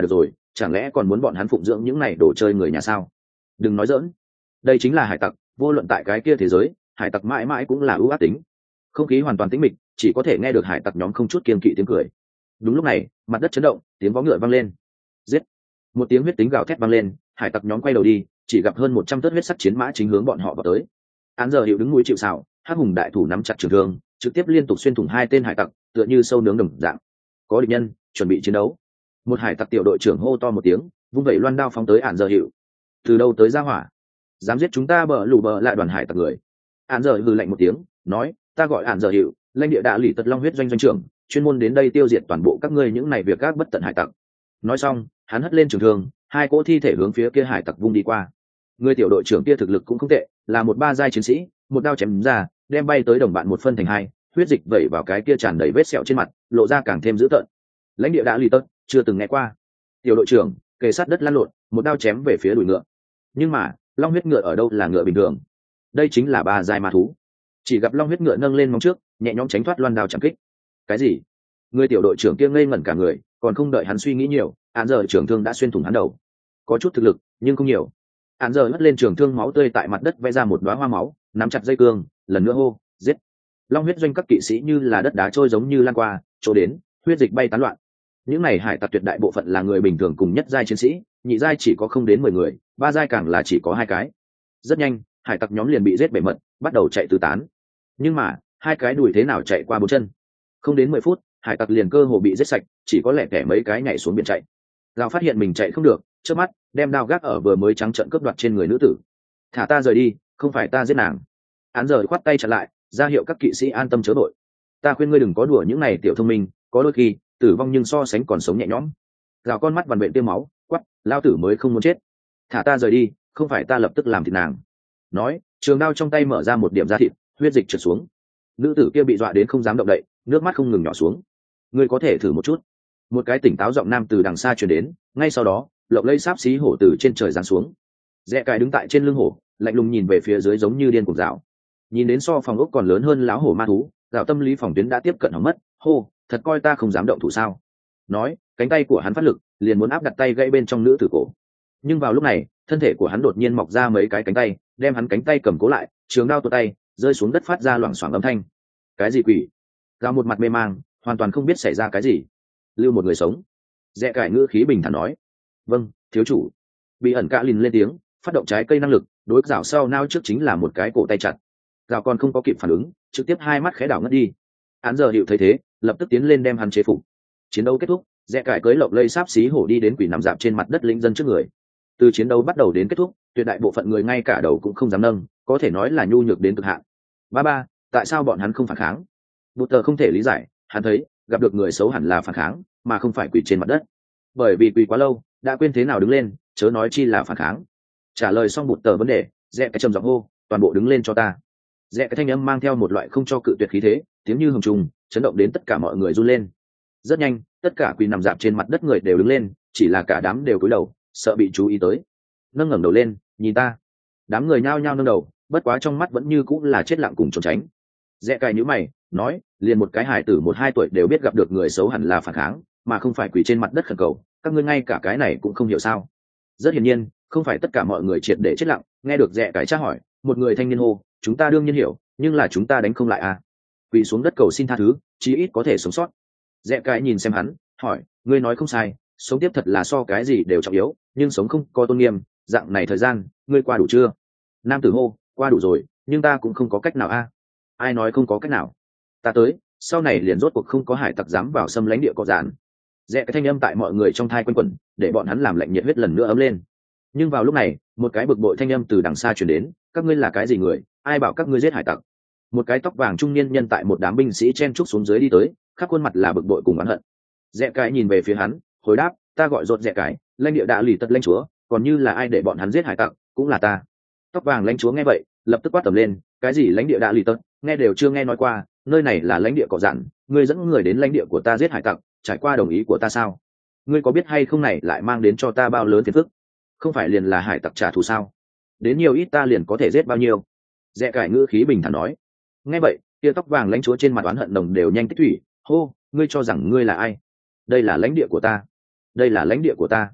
chẳng lẽ còn muốn bọn hắn phụng dưỡng những này đồ chơi người nhà sao? Đừng nói dỡn, đây chính là hải tặc, vô luận tại cái kia thế giới, hải tặc mãi mãi cũng là ưu ác tính. Không khí hoàn toàn tĩnh mịch, chỉ có thể nghe được hải tặc nhóm không chút kiêng kỵ tiếng cười. Đúng lúc này, mặt đất chấn động, tiếng vó ngựa vang lên. Giết! Một tiếng huyết tính gào thét vang lên, hải tặc nhóm quay đầu đi, chỉ gặp hơn một trăm tớt huyết sắc chiến mã chính hướng bọn họ vào tới. Án giờ hiệu đứng núi chịu sào, hắc hùng đại thủ nắm chặt trường thương, trực tiếp liên tục xuyên thủng hai tên hải tặc, tựa như sâu nướng đồng dạng. Có địch nhân, chuẩn bị chiến đấu. Một hải tặc tiểu đội trưởng hô to một tiếng, vung vẩy loan đao phóng tới án giờ hiệu. Từ đâu tới ra hỏa? Dám giết chúng ta bờ lù bờ lại đoàn hải tặc người. Án giờ hừ lạnh một tiếng, nói, ta gọi án giờ hiệu, lãnh địa đã lỷ tật long huyết doanh doanh trưởng, chuyên môn đến đây tiêu diệt toàn bộ các ngươi những này việc các bất tận hải tặc. Nói xong, hắn hất lên trường thương, hai cỗ thi thể hướng phía kia hải tặc vung đi qua. Người tiểu đội trưởng kia thực lực cũng không tệ, là một ba giai chiến sĩ, một đao chém ra, đem bay tới đồng bạn một phân thành hai, huyết dịch vẩy vào cái kia tràn đầy vết sẹo trên mặt, lộ ra càng thêm dữ tợn. Lãnh địa đã lì tớt, chưa từng nghe qua. Tiểu đội trưởng kề sát đất lăn lộn, một đao chém về phía đùi ngựa. Nhưng mà, long huyết ngựa ở đâu là ngựa bình thường? Đây chính là ba giai ma thú. Chỉ gặp long huyết ngựa nâng lên móng trước, nhẹ nhõm tránh thoát loan đao chạm kích. Cái gì? Người tiểu đội trưởng kia ngây ngẩn cả người, còn không đợi hắn suy nghĩ nhiều, án giờ trưởng thương đã xuyên thủng hắn đầu. Có chút thực lực, nhưng không nhiều. Án giờ hất lên trường thương, máu tươi tại mặt đất vẽ ra một đóa hoa máu, nắm chặt dây cương, lần nữa hô, giết! Long huyết doanh các kỵ sĩ như là đất đá trôi giống như lan qua, chỗ đến, huyết dịch bay tán loạn. Những này hải tặc tuyệt đại bộ phận là người bình thường cùng nhất giai chiến sĩ, nhị giai chỉ có không đến mười người, ba giai càng là chỉ có hai cái. Rất nhanh, hải tặc nhóm liền bị giết bể mật, bắt đầu chạy tứ tán. Nhưng mà, hai cái đùi thế nào chạy qua bốn chân? Không đến mười phút, hải tặc liền cơ hồ bị giết sạch, chỉ có lẻ tẻ mấy cái nhảy xuống biển chạy. Gào phát hiện mình chạy không được, trước mắt đem đao gác ở vừa mới trắng trợn cướp đoạt trên người nữ tử. Thả ta rời đi, không phải ta giết nàng. Án giờ khoát tay chặn lại, ra hiệu các kỵ sĩ an tâm chớ đội. Ta khuyên ngươi đừng có đùa những này tiểu thông minh, có đôi khi tử vong nhưng so sánh còn sống nhẹ nhõm. Gào con mắt vằn vện tiêu máu, quắp, lao tử mới không muốn chết. Thả ta rời đi, không phải ta lập tức làm thịt nàng. Nói, trường đao trong tay mở ra một điểm da thịt, huyết dịch trượt xuống. Nữ tử kia bị dọa đến không dám động đậy, nước mắt không ngừng nhỏ xuống. Ngươi có thể thử một chút. Một cái tỉnh táo giọng nam từ đằng xa truyền đến, ngay sau đó, lộng lẫy sáp xí hổ từ trên trời giáng xuống. Rẽ cài đứng tại trên lưng hổ, lạnh lùng nhìn về phía dưới giống như điên cuồng dạo. Nhìn đến so phòng ốc còn lớn hơn láo hổ ma thú, dạo tâm lý phòng tuyến đã tiếp cận hỏng mất. Hô, thật coi ta không dám động thủ sao? Nói, cánh tay của hắn phát lực, liền muốn áp đặt tay gãy bên trong nữ tử cổ. Nhưng vào lúc này, thân thể của hắn đột nhiên mọc ra mấy cái cánh tay, đem hắn cánh tay cầm cố lại, trường đao tuột tay, rơi xuống đất phát ra loảng xoảng âm thanh. Cái gì quỷ? Gào một mặt mê mang, hoàn toàn không biết xảy ra cái gì. Lưu một người sống. Rẽ cải ngữ khí bình thản nói, vâng, thiếu chủ. Bị ẩn cạ lìn lên tiếng, phát động trái cây năng lực, đối rào sau nao trước chính là một cái cổ tay chặt. Rào còn không có kịp phản ứng, trực tiếp hai mắt khẽ đảo ngất đi. Án giờ hiệu thấy thế, lập tức tiến lên đem hắn chế phục. Chiến đấu kết thúc, rẽ cải cưới lộng lây sáp xí hổ đi đến quỷ nằm dạp trên mặt đất lĩnh dân trước người. Từ chiến đấu bắt đầu đến kết thúc, tuyệt đại bộ phận người ngay cả đầu cũng không dám nâng, có thể nói là nhu nhược đến cực hạn. Ba ba, tại sao bọn hắn không phản kháng? Bụt tờ không thể lý giải, hắn thấy gặp được người xấu hẳn là phản kháng, mà không phải quỳ trên mặt đất. Bởi vì quỳ quá lâu, đã quên thế nào đứng lên, chớ nói chi là phản kháng. Trả lời xong Bụt tờ vấn đề, rẽ cái trầm giọng hô, toàn bộ đứng lên cho ta. Rẽ cái thanh âm mang theo một loại không cho cự tuyệt khí thế, tiếng như hùng trùng, chấn động đến tất cả mọi người run lên. Rất nhanh, tất cả quỳ nằm dạp trên mặt đất người đều đứng lên, chỉ là cả đám đều cúi đầu, sợ bị chú ý tới. Nâng ngẩng đầu lên, nhìn ta. Đám người nhao nhao nâng đầu, bất quá trong mắt vẫn như cũng là chết lặng cùng trốn tránh. Rẽ cài nhíu mày, nói, liền một cái hải tử một hai tuổi đều biết gặp được người xấu hẳn là phản kháng, mà không phải quỳ trên mặt đất khẩn cầu, các ngươi ngay cả cái này cũng không hiểu sao? Rất hiển nhiên, không phải tất cả mọi người triệt để chết lặng. Nghe được rẽ cài tra hỏi, một người thanh niên hô, chúng ta đương nhiên hiểu, nhưng là chúng ta đánh không lại à? Quỳ xuống đất cầu xin tha thứ, chí ít có thể sống sót. Rẽ cài nhìn xem hắn, hỏi, ngươi nói không sai, sống tiếp thật là so cái gì đều trọng yếu, nhưng sống không có tôn nghiêm, dạng này thời gian, ngươi qua đủ chưa? Nam tử hô, qua đủ rồi, nhưng ta cũng không có cách nào a. Ai nói không có cách nào? Ta tới, sau này liền rốt cuộc không có hải tặc dám vào xâm lãnh địa có giản. Rẽ cái thanh âm tại mọi người trong thai quanh quẩn, để bọn hắn làm lạnh nhiệt huyết lần nữa ấm lên. Nhưng vào lúc này, một cái bực bội thanh âm từ đằng xa truyền đến, các ngươi là cái gì người, ai bảo các ngươi giết hải tặc? Một cái tóc vàng trung niên nhân tại một đám binh sĩ chen trúc xuống dưới đi tới, khắp khuôn mặt là bực bội cùng oán hận. Rẽ cái nhìn về phía hắn, hồi đáp, ta gọi rốt rẽ cái, lãnh địa đã lì tật lãnh chúa, còn như là ai để bọn hắn giết hải tặc, cũng là ta. Tóc vàng lãnh chúa nghe vậy, lập tức quát tầm lên, cái gì lãnh địa đã lì tật, nghe đều chưa nghe nói qua, nơi này là lãnh địa cỏ dặn, ngươi dẫn người đến lãnh địa của ta giết hải tặc, trải qua đồng ý của ta sao? Ngươi có biết hay không này lại mang đến cho ta bao lớn phiền phức? Không phải liền là hải tặc trả thù sao? Đến nhiều ít ta liền có thể giết bao nhiêu? Rẽ cải ngữ khí bình thản nói. Nghe vậy, tia tóc vàng lãnh chúa trên mặt oán hận đồng đều nhanh tích thủy, hô, ngươi cho rằng ngươi là ai? Đây là lãnh địa của ta, đây là lãnh địa của ta.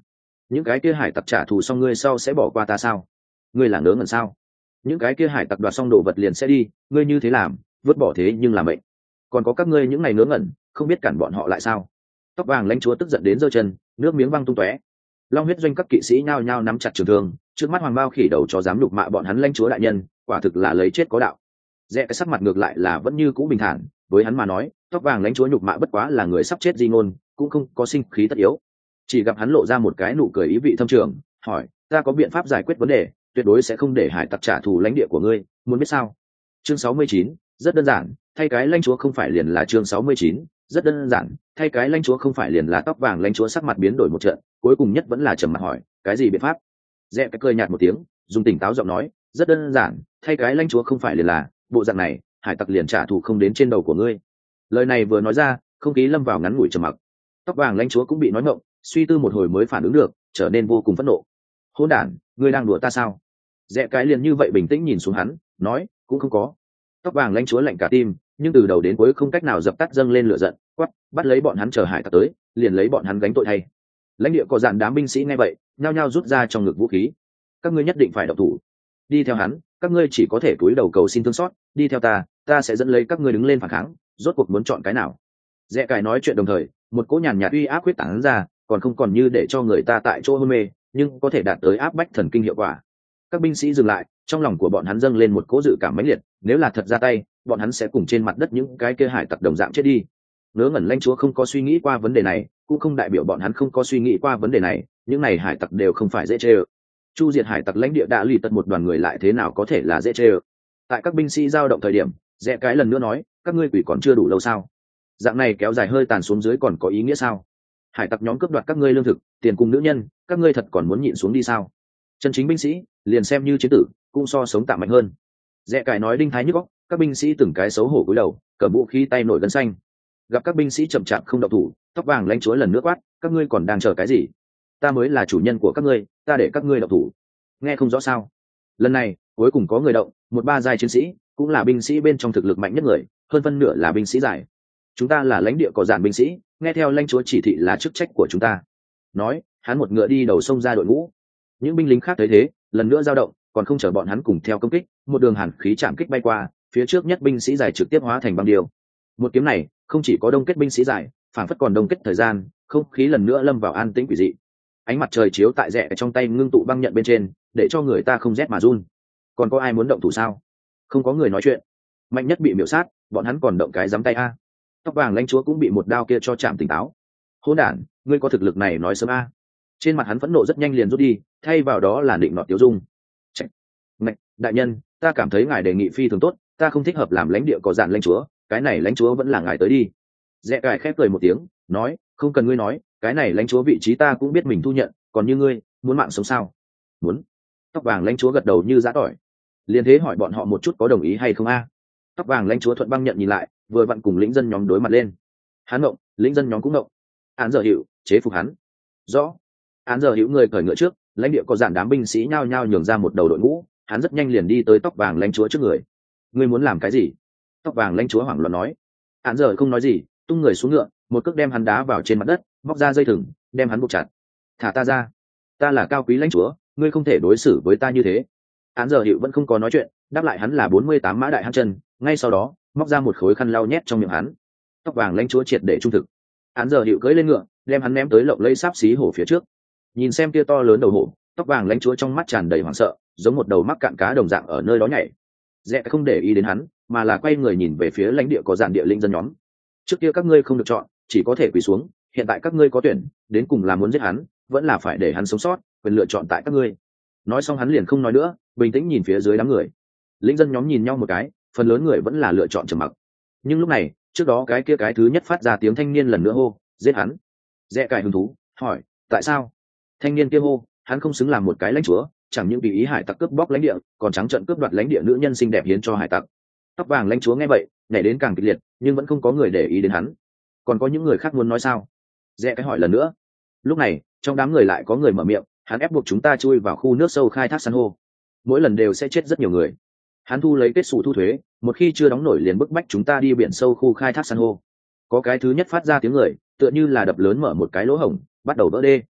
những cái kia hải tặc trả thù xong ngươi sau sẽ bỏ qua ta sao? Ngươi là ngớ ngẩn sao? Những cái kia hải tặc đoạt xong đồ vật liền sẽ đi, ngươi như thế làm vứt bỏ thế nhưng làm mệnh. Còn có các ngươi những ngày ngớ ngẩn không biết cản bọn họ lại sao? Tóc vàng lãnh chúa tức giận đến giơ chân, nước miếng văng tung tóe. Long huyết doanh các kỵ sĩ nhao nhao nắm chặt trường thương, trước mắt hoàng bao khỉ đầu cho dám nhục mạ bọn hắn lãnh chúa đại nhân, quả thực là lấy chết có đạo. Rẽ cái sắc mặt ngược lại là vẫn như cũ bình thản, với hắn mà nói tóc vàng lãnh chúa nhục mạ bất quá là người sắp chết di ngôn, cũng không có sinh khí tất yếu. Chỉ gặp hắn lộ ra một cái nụ cười ý vị thâm trường, hỏi ta có biện pháp giải quyết vấn đề, tuyệt đối sẽ không để hải tặc trả thù lãnh địa của ngươi, muốn biết sao? Chương sáu mươi chín, rất đơn giản, thay cái lãnh chúa không phải liền là chương sáu mươi chín, rất đơn giản, thay cái lãnh chúa không phải liền là tóc vàng lãnh chúa sắc mặt biến đổi một trận, cuối cùng nhất vẫn là trầm mặt hỏi cái gì biện pháp. Rẽ cái cười nhạt một tiếng, dùng tỉnh táo giọng nói rất đơn giản, thay cái lãnh chúa không phải liền là bộ dạng này hải tặc liền trả thù không đến trên đầu của ngươi. Lời này vừa nói ra, không khí lâm vào ngắn ngủi trầm mặc. Tóc vàng lãnh chúa cũng bị nói ngộng, suy tư một hồi mới phản ứng được, trở nên vô cùng phẫn nộ. Hỗn đản, ngươi đang đùa ta sao? Rẽ cái liền như vậy bình tĩnh nhìn xuống hắn, nói cũng không có. Tóc vàng lãnh chúa lạnh cả tim, nhưng từ đầu đến cuối không cách nào dập tắt dâng lên lửa giận, quát bắt lấy bọn hắn chờ hải tặc tới, liền lấy bọn hắn gánh tội thay. Lãnh địa có dàn đám binh sĩ nghe vậy, nhao nhao rút ra trong ngực vũ khí. Các ngươi nhất định phải động thủ. Đi theo hắn, các ngươi chỉ có thể cúi đầu cầu xin thương xót, đi theo ta, ta sẽ dẫn lấy các ngươi đứng lên phản kháng, rốt cuộc muốn chọn cái nào? Rẽ cải nói chuyện đồng thời, một cỗ nhàn nhạt uy áp quyết tán ra, còn không còn như để cho người ta tại chỗ hôn mê, nhưng có thể đạt tới áp bách thần kinh hiệu quả. Các binh sĩ dừng lại, trong lòng của bọn hắn dâng lên một cỗ dự cảm mãnh liệt, nếu là thật ra tay, bọn hắn sẽ cùng trên mặt đất những cái kia hải tặc đồng dạng chết đi. Ngớ ngẩn lãnh chúa không có suy nghĩ qua vấn đề này, cũng không đại biểu bọn hắn không có suy nghĩ qua vấn đề này, những này hải tặc đều không phải dễ chơi. Chu diệt hải tặc lãnh địa đã lì tật một đoàn người lại thế nào có thể là dễ chơi. Tại các binh sĩ giao động thời điểm, Rẽ cái lần nữa nói, các ngươi quỷ còn chưa đủ lâu sao? Dạng này kéo dài hơi tàn xuống dưới còn có ý nghĩa sao? Hải tặc nhóm cướp đoạt các ngươi lương thực, tiền cùng nữ nhân, các ngươi thật còn muốn nhịn xuống đi sao? Chân chính binh sĩ, liền xem như chiến tử, cũng so sống tạm mạnh hơn. Rẽ cải nói đinh thái nhức óc, các binh sĩ từng cái xấu hổ cúi đầu, cầm vũ khí tay nổi gân xanh. Gặp các binh sĩ chậm chạp không động thủ, tóc vàng lãnh chúa lần nữa quát, các ngươi còn đang chờ cái gì? Ta mới là chủ nhân của các ngươi, ta để các ngươi động thủ. Nghe không rõ sao? Lần này, cuối cùng có người động, một ba giai chiến sĩ, cũng là binh sĩ bên trong thực lực mạnh nhất người, hơn phân nửa là binh sĩ giải. Chúng ta là lãnh địa có dàn binh sĩ, nghe theo lãnh chúa chỉ thị là chức trách của chúng ta. Nói, hắn một ngựa đi đầu sông ra đội ngũ. Những binh lính khác thấy thế, lần nữa dao động, còn không chờ bọn hắn cùng theo công kích, một đường hàn khí chạm kích bay qua, phía trước nhất binh sĩ giải trực tiếp hóa thành băng điều. Một kiếm này, không chỉ có đông kết binh sĩ giải, phản phất còn đông kết thời gian, không khí lần nữa lâm vào an tĩnh quỷ dị. Ánh mặt trời chiếu tại rẽ trong tay ngưng tụ băng nhận bên trên, để cho người ta không rét mà run. Còn có ai muốn động thủ sao? Không có người nói chuyện. Mạnh nhất bị miểu sát, bọn hắn còn động cái giấm tay a. Tóc vàng lãnh chúa cũng bị một đao kia cho chạm tỉnh táo. Hỗn đản, ngươi có thực lực này nói sớm a. Trên mặt hắn phẫn nộ rất nhanh liền rút đi, thay vào đó là định nọt tiêu dung. Chạy. Ngạch, đại nhân, ta cảm thấy ngài đề nghị phi thường tốt, ta không thích hợp làm lãnh địa có dàn lãnh chúa, cái này lãnh chúa vẫn là ngài tới đi. Rẽ cài khép cười một tiếng, nói, không cần ngươi nói, cái này lãnh chúa vị trí ta cũng biết mình thu nhận, còn như ngươi, muốn mạng sống sao? Muốn. Tóc vàng lãnh chúa gật đầu như giã tỏi. Liền thế hỏi bọn họ một chút có đồng ý hay không a? Tóc vàng lãnh chúa thuận băng nhận nhìn lại, vừa vặn cùng lĩnh dân nhóm đối mặt lên. Hắn ngộng, lĩnh dân nhóm cũng ngộng. Án giờ hiệu, chế phục hắn. Rõ. Án giờ hiệu người cởi ngựa trước, lãnh địa có dàn đám binh sĩ nhao nhao nhường ra một đầu đội ngũ, hắn rất nhanh liền đi tới tóc vàng lãnh chúa trước người. Ngươi muốn làm cái gì? Tóc vàng lãnh chúa hoảng loạn nói. Án giờ không nói gì, tung người xuống ngựa, một cước đem hắn đá vào trên mặt đất, móc ra dây thừng, đem hắn buộc chặt. Thả ta ra, ta là cao quý lãnh chúa, ngươi không thể đối xử với ta như thế. Án giờ hiệu vẫn không có nói chuyện, đáp lại hắn là bốn mươi tám mã đại hăng chân, ngay sau đó móc ra một khối khăn lau nhét trong miệng hắn. Tóc vàng lãnh chúa triệt để trung thực. Án giờ hiệu cưỡi lên ngựa, đem hắn ném tới lộng lẫy sáp xí hổ phía trước. Nhìn xem kia to lớn đầu hổ, tóc vàng lãnh chúa trong mắt tràn đầy hoảng sợ, giống một đầu mắc cạn cá đồng dạng ở nơi đó nhảy. Rẽ không để ý đến hắn, mà là quay người nhìn về phía lãnh địa có dàn địa linh dân nhóm. Trước kia các ngươi không được chọn, chỉ có thể quỳ xuống, hiện tại các ngươi có tuyển, đến cùng là muốn giết hắn, vẫn là phải để hắn sống sót, quyền lựa chọn tại các ngươi. Nói xong hắn liền không nói nữa, bình tĩnh nhìn phía dưới đám người. Linh dân nhóm nhìn nhau một cái, phần lớn người vẫn là lựa chọn trầm mặc. Nhưng lúc này, trước đó cái kia cái thứ nhất phát ra tiếng thanh niên lần nữa hô, giết hắn. Rẽ cài hứng thú, hỏi, tại sao? Thanh niên kia hô, hắn không xứng làm một cái lãnh chúa, chẳng những tùy ý hải tặc cướp bóc lãnh địa, còn trắng trợn cướp đoạt lãnh địa nữ nhân xinh đẹp hiến cho hải tặc. Tóc vàng lãnh chúa nghe vậy, nhảy đến càng kịch liệt, nhưng vẫn không có người để ý đến hắn. Còn có những người khác muốn nói sao? Rẽ cái hỏi lần nữa. Lúc này, trong đám người lại có người mở miệng, hắn ép buộc chúng ta chui vào khu nước sâu khai thác san hô, mỗi lần đều sẽ chết rất nhiều người. Hắn thu lấy kết xù thu thuế, một khi chưa đóng nổi liền bức bách chúng ta đi biển sâu khu khai thác san hô. Có cái thứ nhất phát ra tiếng người, tựa như là đập lớn mở một cái lỗ hổng, bắt đầu vỡ đê.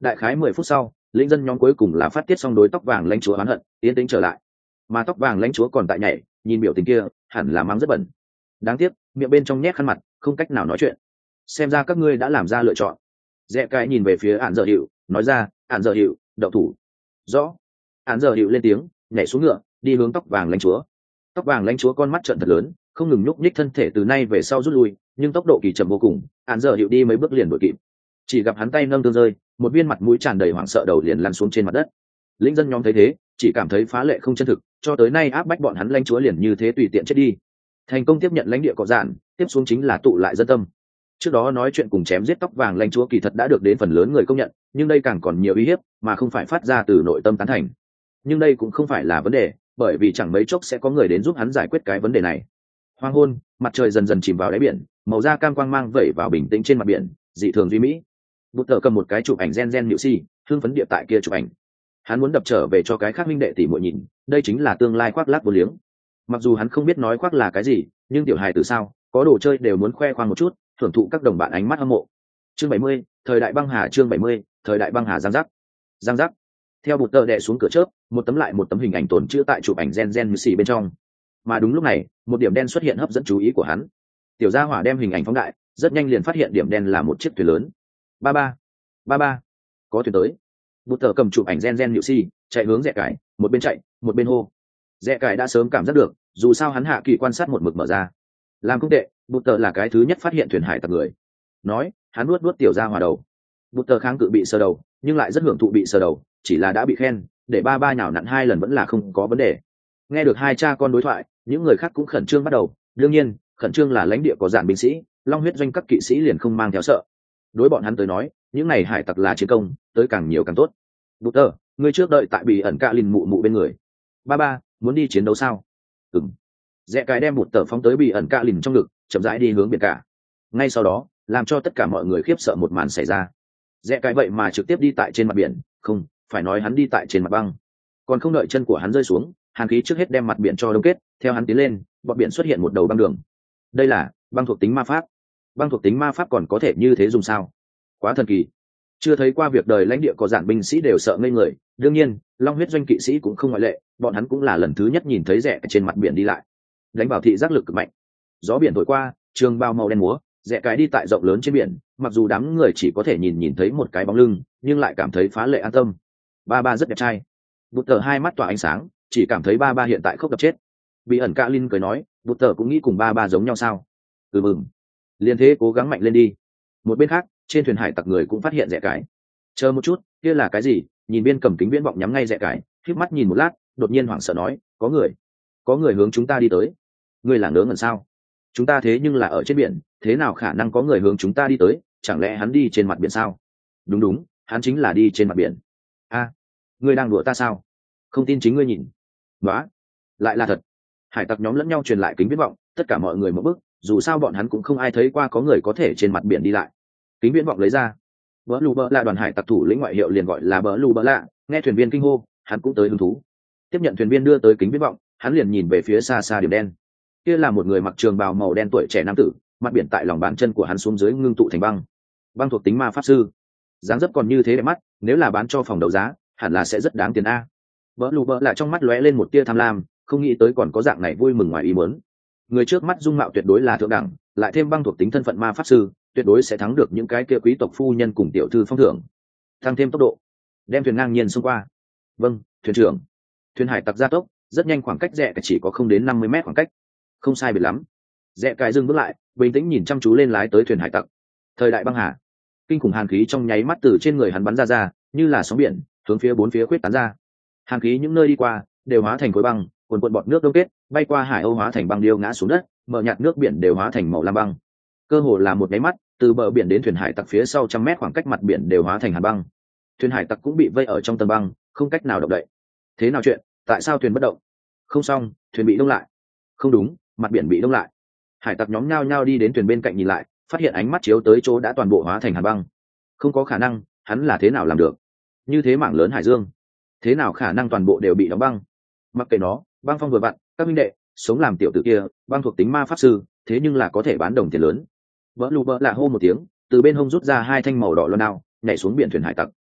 đại khái mười phút sau lĩnh dân nhóm cuối cùng là phát tiết xong đối tóc vàng lãnh chúa oán hận tiến tính trở lại, mà tóc vàng lãnh chúa còn tại nhảy, nhìn biểu tình kia hẳn là mắng rất bẩn, đáng tiếc miệng bên trong nhét khăn mặt không cách nào nói chuyện. Xem ra các ngươi đã làm ra lựa chọn. Rẽ cái nhìn về phía ạn dở hiệu nói ra, ạn dở hiệu đậu thủ. Rõ. Ạn dở hiệu lên tiếng nhảy xuống ngựa đi hướng tóc vàng lãnh chúa. Tóc vàng lãnh chúa con mắt trợn thật lớn, không ngừng nhúc nhích thân thể từ nay về sau rút lui, nhưng tốc độ kỳ chậm vô cùng. Ạn dở hiệu đi mấy bước liền đuổi kịp, chỉ gặp hắn tay nâng tương rơi, một viên mặt mũi tràn đầy hoảng sợ đầu liền lăn xuống trên mặt đất. Lĩnh dân nhóm thấy thế chỉ cảm thấy phá lệ không chân thực, cho tới nay áp bách bọn hắn lãnh chúa liền như thế tùy tiện chết đi. Thành công tiếp nhận lãnh địa cọ dạn, tiếp xuống chính là tụ lại dân tâm. Trước đó nói chuyện cùng chém giết tóc vàng lãnh chúa kỳ thật đã được đến phần lớn người công nhận, nhưng đây càng còn nhiều uy hiếp mà không phải phát ra từ nội tâm tán thành. Nhưng đây cũng không phải là vấn đề, bởi vì chẳng mấy chốc sẽ có người đến giúp hắn giải quyết cái vấn đề này. Hoàng hôn, mặt trời dần dần chìm vào đáy biển, màu da cam quang mang vẩy vào bình tĩnh trên mặt biển, dị thường duy mỹ. Bụt tờ cầm một cái chụp ảnh gen gen nhự si, hương phấn địa tại kia chụp ảnh. Hắn muốn đập trở về cho cái khác minh đệ tỷ muội nhìn, đây chính là tương lai khoác lác vô liếng. Mặc dù hắn không biết nói khoác là cái gì, nhưng tiểu hài từ sao có đồ chơi đều muốn khoe khoang một chút, thưởng thụ các đồng bạn ánh mắt hâm mộ. Chương bảy mươi, thời đại băng hà. Chương bảy mươi, thời đại băng hà. Giang giác, giang giác. Theo bụt tờ đè xuống cửa chớp, một tấm lại một tấm hình ảnh tồn trữ tại chụp ảnh gen gen như xì bên trong. Mà đúng lúc này, một điểm đen xuất hiện hấp dẫn chú ý của hắn. Tiểu gia hỏa đem hình ảnh phóng đại, rất nhanh liền phát hiện điểm đen là một chiếc thuyền lớn. Ba ba, ba ba, có thuyền tới. Bụt tờ cầm chụp ảnh gen gen như xì, chạy hướng Rẽ cải, một bên chạy, một bên hô. Rẽ cải đã sớm cảm giác được, dù sao hắn hạ kỳ quan sát một mực mở ra. Làm không tệ, Bụt tờ là cái thứ nhất phát hiện thuyền hải tặc người. Nói, hắn nuốt nuốt tiểu gia hỏa đầu. Bụt tờ kháng cự bị sờ đầu, nhưng lại rất hưởng thụ bị sờ đầu, chỉ là đã bị khen, để ba ba nhào nặn hai lần vẫn là không có vấn đề. Nghe được hai cha con đối thoại, những người khác cũng khẩn trương bắt đầu. Đương nhiên, khẩn trương là lãnh địa có giản binh sĩ, long huyết doanh các kỵ sĩ liền không mang theo sợ. Đối bọn hắn tới nói, những này hải tặc là chiến công, tới càng nhiều càng tốt. Bụt tờ, ngươi trước đợi tại bị ẩn cạ lìn mụ mụ bên người. Ba ba, muốn đi chiến đấu sao? Ừm. Rẽ cái đem Bụt tờ phóng tới bị ẩn cạ lìn trong ngực, chậm rãi đi hướng biển cả. Ngay sau đó, làm cho tất cả mọi người khiếp sợ một màn xảy ra. Rẽ cái vậy mà trực tiếp đi tại trên mặt biển, không, phải nói hắn đi tại trên mặt băng. Còn không đợi chân của hắn rơi xuống, hàn khí trước hết đem mặt biển cho đông kết, theo hắn tiến lên, bọt biển xuất hiện một đầu băng đường. Đây là băng thuộc tính ma pháp. Băng thuộc tính ma pháp còn có thể như thế dùng sao? Quá thần kỳ. Chưa thấy qua việc đời lãnh địa có giản binh sĩ đều sợ ngây người, đương nhiên, long huyết doanh kỵ sĩ cũng không ngoại lệ, bọn hắn cũng là lần thứ nhất nhìn thấy Rẽ trên mặt biển đi lại. Đánh vào thị giác lực cực mạnh. Gió biển thổi qua, trường bao màu đen múa, Rẽ cái đi tại rộng lớn trên biển, mặc dù đám người chỉ có thể nhìn nhìn thấy một cái bóng lưng, nhưng lại cảm thấy phá lệ an tâm. Ba ba rất đẹp trai. Bụt tờ hai mắt tỏa ánh sáng, chỉ cảm thấy ba ba hiện tại khóc đập chết. Bị ẩn cạ linh cười nói, Bụt tờ cũng nghĩ cùng ba ba giống nhau sao? Ừ mừng. Liên thế cố gắng mạnh lên đi. Một bên khác, trên thuyền hải tặc người cũng phát hiện Rẽ cái. Chờ một chút, kia là cái gì? Nhìn biên cầm kính viễn vọng nhắm ngay Rẽ cái, khép mắt nhìn một lát, đột nhiên hoảng sợ nói, có người, có người hướng chúng ta đi tới. Ngươi là ngớ ngẩn sao? Chúng ta thế nhưng là ở trên biển, thế nào khả năng có người hướng chúng ta đi tới? Chẳng lẽ hắn đi trên mặt biển sao? Đúng đúng, hắn chính là đi trên mặt biển. A, ngươi đang đùa ta sao? Không tin chính ngươi nhìn. Đó, lại là thật. Hải tặc nhóm lẫn nhau truyền lại kính viễn vọng, tất cả mọi người một bước, dù sao bọn hắn cũng không ai thấy qua có người có thể trên mặt biển đi lại. Kính viễn vọng lấy ra. Bỡ lù bỡ là đoàn hải tặc thủ lĩnh ngoại hiệu liền gọi là bỡ lù bỡ lạ, nghe thuyền viên kinh hô, hắn cũng tới hứng thú. Tiếp nhận thuyền viên đưa tới kính viễn vọng, hắn liền nhìn về phía xa xa điểm đen. Kia là một người mặc trường bào màu đen tuổi trẻ nam tử, mặt biển tại lòng bàn chân của hắn xuống dưới ngưng tụ thành băng. Băng thuộc tính ma pháp sư. Dáng dấp còn như thế đẹp mắt, nếu là bán cho phòng đấu giá, hẳn là sẽ rất đáng tiền a. Bỡ lù bỡ lại trong mắt lóe lên một tia tham lam, không nghĩ tới còn có dạng này vui mừng ngoài ý muốn. Người trước mắt dung mạo tuyệt đối là thượng đẳng, lại thêm băng thuộc tính thân phận ma pháp sư, tuyệt đối sẽ thắng được những cái kia quý tộc phu nhân cùng tiểu thư phong thưởng. Tăng thêm tốc độ, đem thuyền ngang nhiên xông qua. Vâng, thuyền trưởng. Thuyền hải tặc gia tốc, rất nhanh, khoảng cách Rẽ chỉ có không đến năm mươi mét khoảng cách. Không sai biệt lắm. Rẽ cái dừng bước lại, bình tĩnh nhìn chăm chú lên lái tới thuyền hải tặc. Thời đại băng hà. Kinh khủng hàn khí trong nháy mắt từ trên người hắn bắn ra ra, như là sóng biển, hướng phía bốn phía khuyết tán ra. Hàn khí những nơi đi qua, đều hóa thành khối băng, cuồn cuộn bọt nước đông kết, bay qua hải âu hóa thành băng điêu ngã xuống đất, mờ nhạt nước biển đều hóa thành màu lam băng. Cơ hồ là một cái mắt, từ bờ biển đến thuyền hải tặc phía sau trăm mét khoảng cách mặt biển đều hóa thành hàn băng. Thuyền hải tặc cũng bị vây ở trong tầng băng, không cách nào động đậy. Thế nào chuyện? Tại sao thuyền bất động? Không xong, thuyền bị đông lại. Không đúng, mặt biển bị đông lại. Hải tặc nhóm nhao nhao đi đến thuyền bên cạnh nhìn lại, phát hiện ánh mắt chiếu tới chỗ đã toàn bộ hóa thành hàn băng. Không có khả năng, hắn là thế nào làm được? Như thế mảng lớn hải dương, thế nào khả năng toàn bộ đều bị đóng băng? Mặc kệ nó, băng phong vừa vặn, các minh đệ, sống làm tiểu tử kia, băng thuộc tính ma pháp sư, thế nhưng là có thể bán đồng tiền lớn. Vỡ lù vỡ lạ hô một tiếng, từ bên hông rút ra hai thanh màu đỏ loan đao, nhảy xuống biển thuyền hải tặc.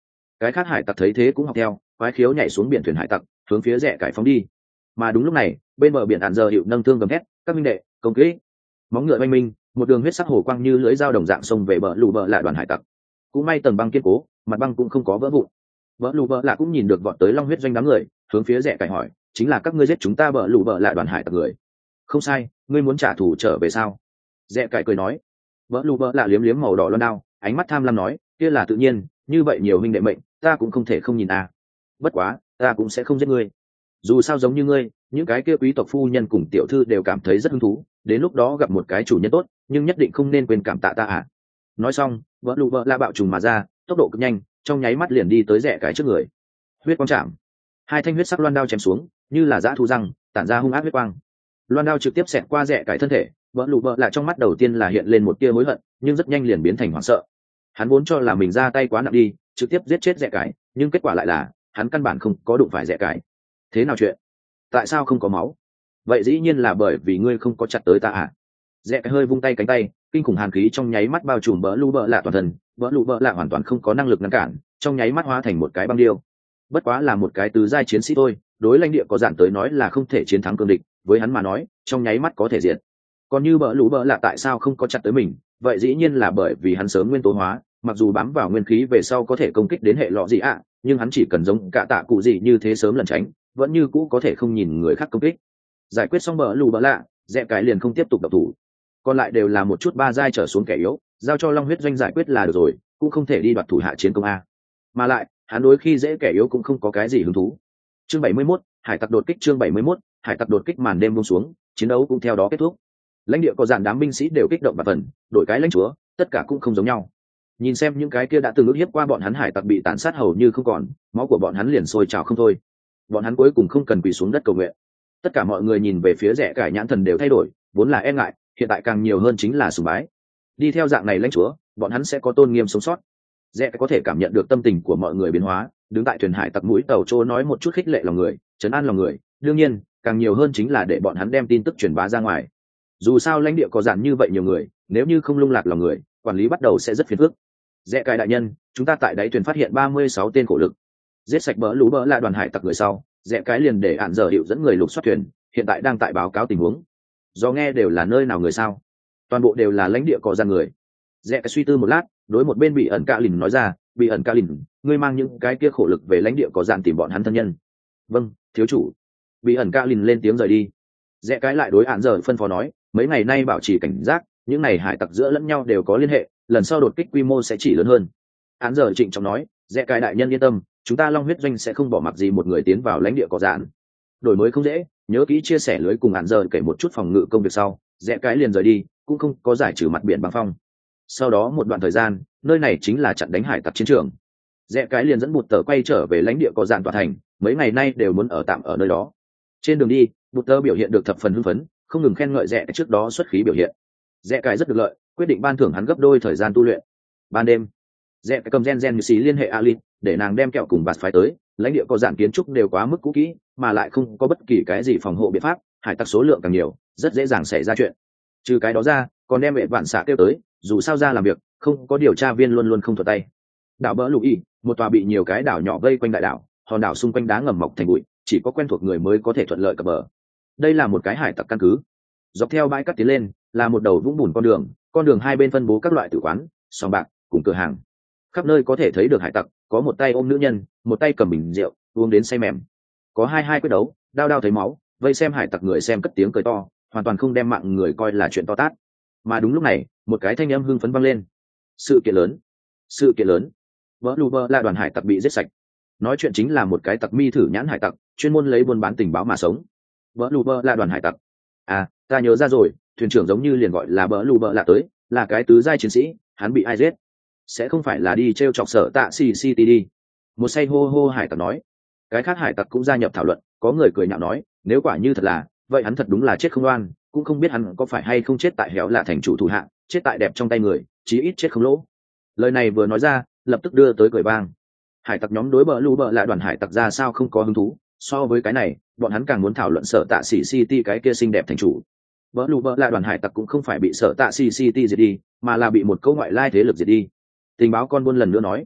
Cái khác hải tặc thấy thế cũng học theo, quái khiếu nhảy xuống biển thuyền hải tặc, hướng phía rẽ cải phóng đi. Mà đúng lúc này, bên bờ biển Hạn Giờ hiệu nâng thương gầm thét, các minh đệ, công kích. Móng ngựa oanh minh, một đường huyết sắc hồ quang như lưỡi dao đồng dạng xông về bờ lù bờ lại đoàn hải tặc. Cũng may tầng băng kiên cố, mặt băng cũng không có vỡ vụn. Bờ lù bờ lại cũng nhìn được vọt tới long huyết doanh đám người, hướng phía rẽ cải hỏi, chính là các ngươi giết chúng ta bờ lù bờ lại đoàn hải tặc người? Không sai, ngươi muốn trả thù trở về sao? Rẽ cải cười nói. Bờ lù bờ lại liếm liếm màu đỏ loan đao, ánh mắt tham lam nói, kia là tự nhiên, như vậy nhiều huynh đệ mệnh, ta cũng không thể không nhìn à. Bất quá, ta cũng sẽ không giết ngươi. Dù sao giống như ngươi, những cái kia quý tộc phu nhân cùng tiểu thư đều cảm thấy rất hứng thú, đến lúc đó gặp một cái chủ nhân tốt, nhưng nhất định không nên quên cảm tạ ta à. Nói xong, vợ lù vợ la bạo trùng mà ra, tốc độ cực nhanh, trong nháy mắt liền đi tới rẽ cái trước người. Huyết quang chạm, hai thanh huyết sắc loan đao chém xuống, như là dã thu răng, tản ra hung ác huyết quang. Loan đao trực tiếp xẹt qua rẽ cái thân thể, vợ lù vợ lại trong mắt đầu tiên là hiện lên một tia hối hận, nhưng rất nhanh liền biến thành hoảng sợ. Hắn vốn cho là mình ra tay quá nặng đi, trực tiếp giết chết rẽ cái, nhưng kết quả lại là hắn căn bản không có đụng phải rẽ cái. Thế nào chuyện? Tại sao không có máu? Vậy dĩ nhiên là bởi vì ngươi không có chặt tới ta à? Rẽ cái hơi vung tay cánh tay, kinh khủng hàn khí trong nháy mắt bao trùm bỡ lũ bỡ lạ toàn thân, bỡ lũ bỡ lạ hoàn toàn không có năng lực ngăn cản, trong nháy mắt hóa thành một cái băng điêu. Bất quá là một cái tứ giai chiến sĩ thôi, đối lãnh địa có giản tới nói là không thể chiến thắng cương địch, với hắn mà nói, trong nháy mắt có thể diệt. Còn như bỡ lũ bỡ lạ tại sao không có chặt tới mình? Vậy dĩ nhiên là bởi vì hắn sớm nguyên tố hóa, mặc dù bám vào nguyên khí về sau có thể công kích đến hệ lọ gì ạ, à, nhưng hắn chỉ cần giống cả tạ cụ gì như thế sớm lẩn tránh, vẫn như cũ có thể không nhìn người khác công kích. Giải quyết xong bỡ lù bỡ lạ, dẹp cái liền không tiếp tục độc thủ. Còn lại đều là một chút ba giai trở xuống kẻ yếu, giao cho long huyết doanh giải quyết là được rồi, cũng không thể đi đoạt thủ hạ chiến công a. Mà lại, hắn đối khi dễ kẻ yếu cũng không có cái gì hứng thú. Chương bảy mươi mốt, hải tặc đột kích. Chương bảy mươi mốt, hải tặc đột kích. Màn đêm buông xuống, chiến đấu cũng theo đó kết thúc. Lãnh địa có dàn đám binh sĩ đều kích động và phần, đổi cái lãnh chúa, tất cả cũng không giống nhau. Nhìn xem những cái kia đã từng ức hiếp qua bọn hắn hải tặc bị tàn sát hầu như không còn, máu của bọn hắn liền sôi trào không thôi. Bọn hắn cuối cùng không cần quỳ xuống đất cầu nguyện. Tất cả mọi người nhìn về phía rẽ cải, nhãn thần đều thay đổi, vốn là e ngại, hiện tại càng nhiều hơn chính là sùng bái. Đi theo dạng này lãnh chúa, bọn hắn sẽ có tôn nghiêm sống sót. Rẽ có thể cảm nhận được tâm tình của mọi người biến hóa, đứng tại thuyền hải tặc mũi tàu trô nói một chút khích lệ lòng người, trấn an lòng người. Đương nhiên, càng nhiều hơn chính là để bọn hắn đem tin tức truyền bá ra ngoài. Dù sao lãnh địa có dạn như vậy nhiều người, nếu như không lung lạc lòng người, quản lý bắt đầu sẽ rất phiền phức. Rẽ cải đại nhân, chúng ta tại đáy thuyền phát hiện ba mươi sáu tên khổ lực, giết sạch bỡ lũ bỡ lại đoàn hải tặc người sau, rẽ cái liền để Hạn Giờ hiệu dẫn người lục soát thuyền, hiện tại đang tại báo cáo tình huống. Do nghe đều là nơi nào người sao? Toàn bộ đều là lãnh địa có gian người. Rẽ cái suy tư một lát, đối một bên bị ẩn ca lìn nói ra, bị ẩn ca lìn, ngươi mang những cái kia khổ lực về lãnh địa có gian tìm bọn hắn thân nhân. Vâng, thiếu chủ. Bị ẩn ca lìn lên tiếng rời đi. Rẽ cái lại đối Hạn Giờ phân phó nói, mấy ngày nay bảo trì cảnh giác, những này hải tặc giữa lẫn nhau đều có liên hệ, lần sau đột kích quy mô sẽ chỉ lớn hơn. Hạn Giờ trịnh trọng nói, rẽ cái đại nhân yên tâm, chúng ta long huyết doanh sẽ không bỏ mặc gì một người tiến vào lãnh địa có dạn. Đổi mới không dễ, nhớ kỹ chia sẻ lưới cùng Hạn Giờ kể một chút phòng ngự công việc sau, rẽ cái liền rời đi, cũng không có giải trừ mặt biển băng phong. Sau đó một đoạn thời gian, nơi này chính là trận đánh hải tặc chiến trường. Rẽ cái liền dẫn Bụt Tờ quay trở về lãnh địa có dạn tòa thành, mấy ngày nay đều muốn ở tạm ở nơi đó. Trên đường đi, Bụt Tờ biểu hiện được thập phần hưng phấn, không ngừng khen ngợi rẽ trước đó xuất khí biểu hiện. Rẽ cái rất được lợi, quyết định ban thưởng hắn gấp đôi thời gian tu luyện. Ban đêm, rẽ cầm gen gen như xí liên hệ Alin, để nàng đem kẹo cùng bạt phái tới. Lãnh địa có dạn kiến trúc đều quá mức cũ kỹ, mà lại không có bất kỳ cái gì phòng hộ biện pháp, hải tặc số lượng càng nhiều, rất dễ dàng xảy ra chuyện. Trừ cái đó ra, còn đem vệ vạn xạ kêu tới, dù sao ra làm việc, không có điều tra viên luôn luôn không thuận tay. Đảo bỡ lụy, một tòa bị nhiều cái đảo nhỏ vây quanh đại đảo, hòn đảo xung quanh đá ngầm mọc thành bụi, chỉ có quen thuộc người mới có thể thuận lợi cập bờ. Đây là một cái hải tặc căn cứ. Dọc theo bãi cát tiến lên, là một đầu vũng bùn con đường, con đường hai bên phân bố các loại tử quán, sòng bạc, cùng cửa hàng. Khắp nơi có thể thấy được hải tặc, có một tay ôm nữ nhân, một tay cầm bình rượu, uống đến say mềm. Có hai hai quyết đấu, đao đao thấy máu, vây xem hải tặc người xem cất tiếng cười to, hoàn toàn không đem mạng người coi là chuyện to tát. Mà đúng lúc này, một cái thanh âm hưng phấn vang lên. Sự kiện lớn, sự kiện lớn. Vỡ lù bơ là đoàn hải tặc bị giết sạch. Nói chuyện chính là một cái tặc mi thử nhãn hải tặc, chuyên môn lấy buôn bán tình báo mà sống. Vỡ lù bơ là đoàn hải tặc. À, ta nhớ ra rồi, thuyền trưởng giống như liền gọi là bỡ lù bơ là tới, là cái tứ giai chiến sĩ, hắn bị ai giết? Sẽ không phải là đi t r e o chọc sở tạ xì xì tê đi. Một say hô hô hải tặc nói. Cái khác hải tặc cũng gia nhập thảo luận, có người cười nhạo nói, nếu quả như thật là vậy, hắn thật đúng là chết không oan, cũng không biết hắn có phải hay không chết tại héo là thành chủ thủ hạng, chết tại đẹp trong tay người, chí ít chết không lỗ. Lời này vừa nói ra, lập tức đưa tới cười vang. Hải tặc nhóm đối bờ lù bờ lại đoàn hải tặc ra sao không có hứng thú, so với cái này, bọn hắn càng muốn thảo luận sở tạ xì city cái kia xinh đẹp thành chủ. Bờ lù bờ lại đoàn hải tặc cũng không phải bị sở tạ xì city diệt đi, mà là bị một câu ngoại lai thế lực diệt đi. Tình báo con buôn lần nữa nói,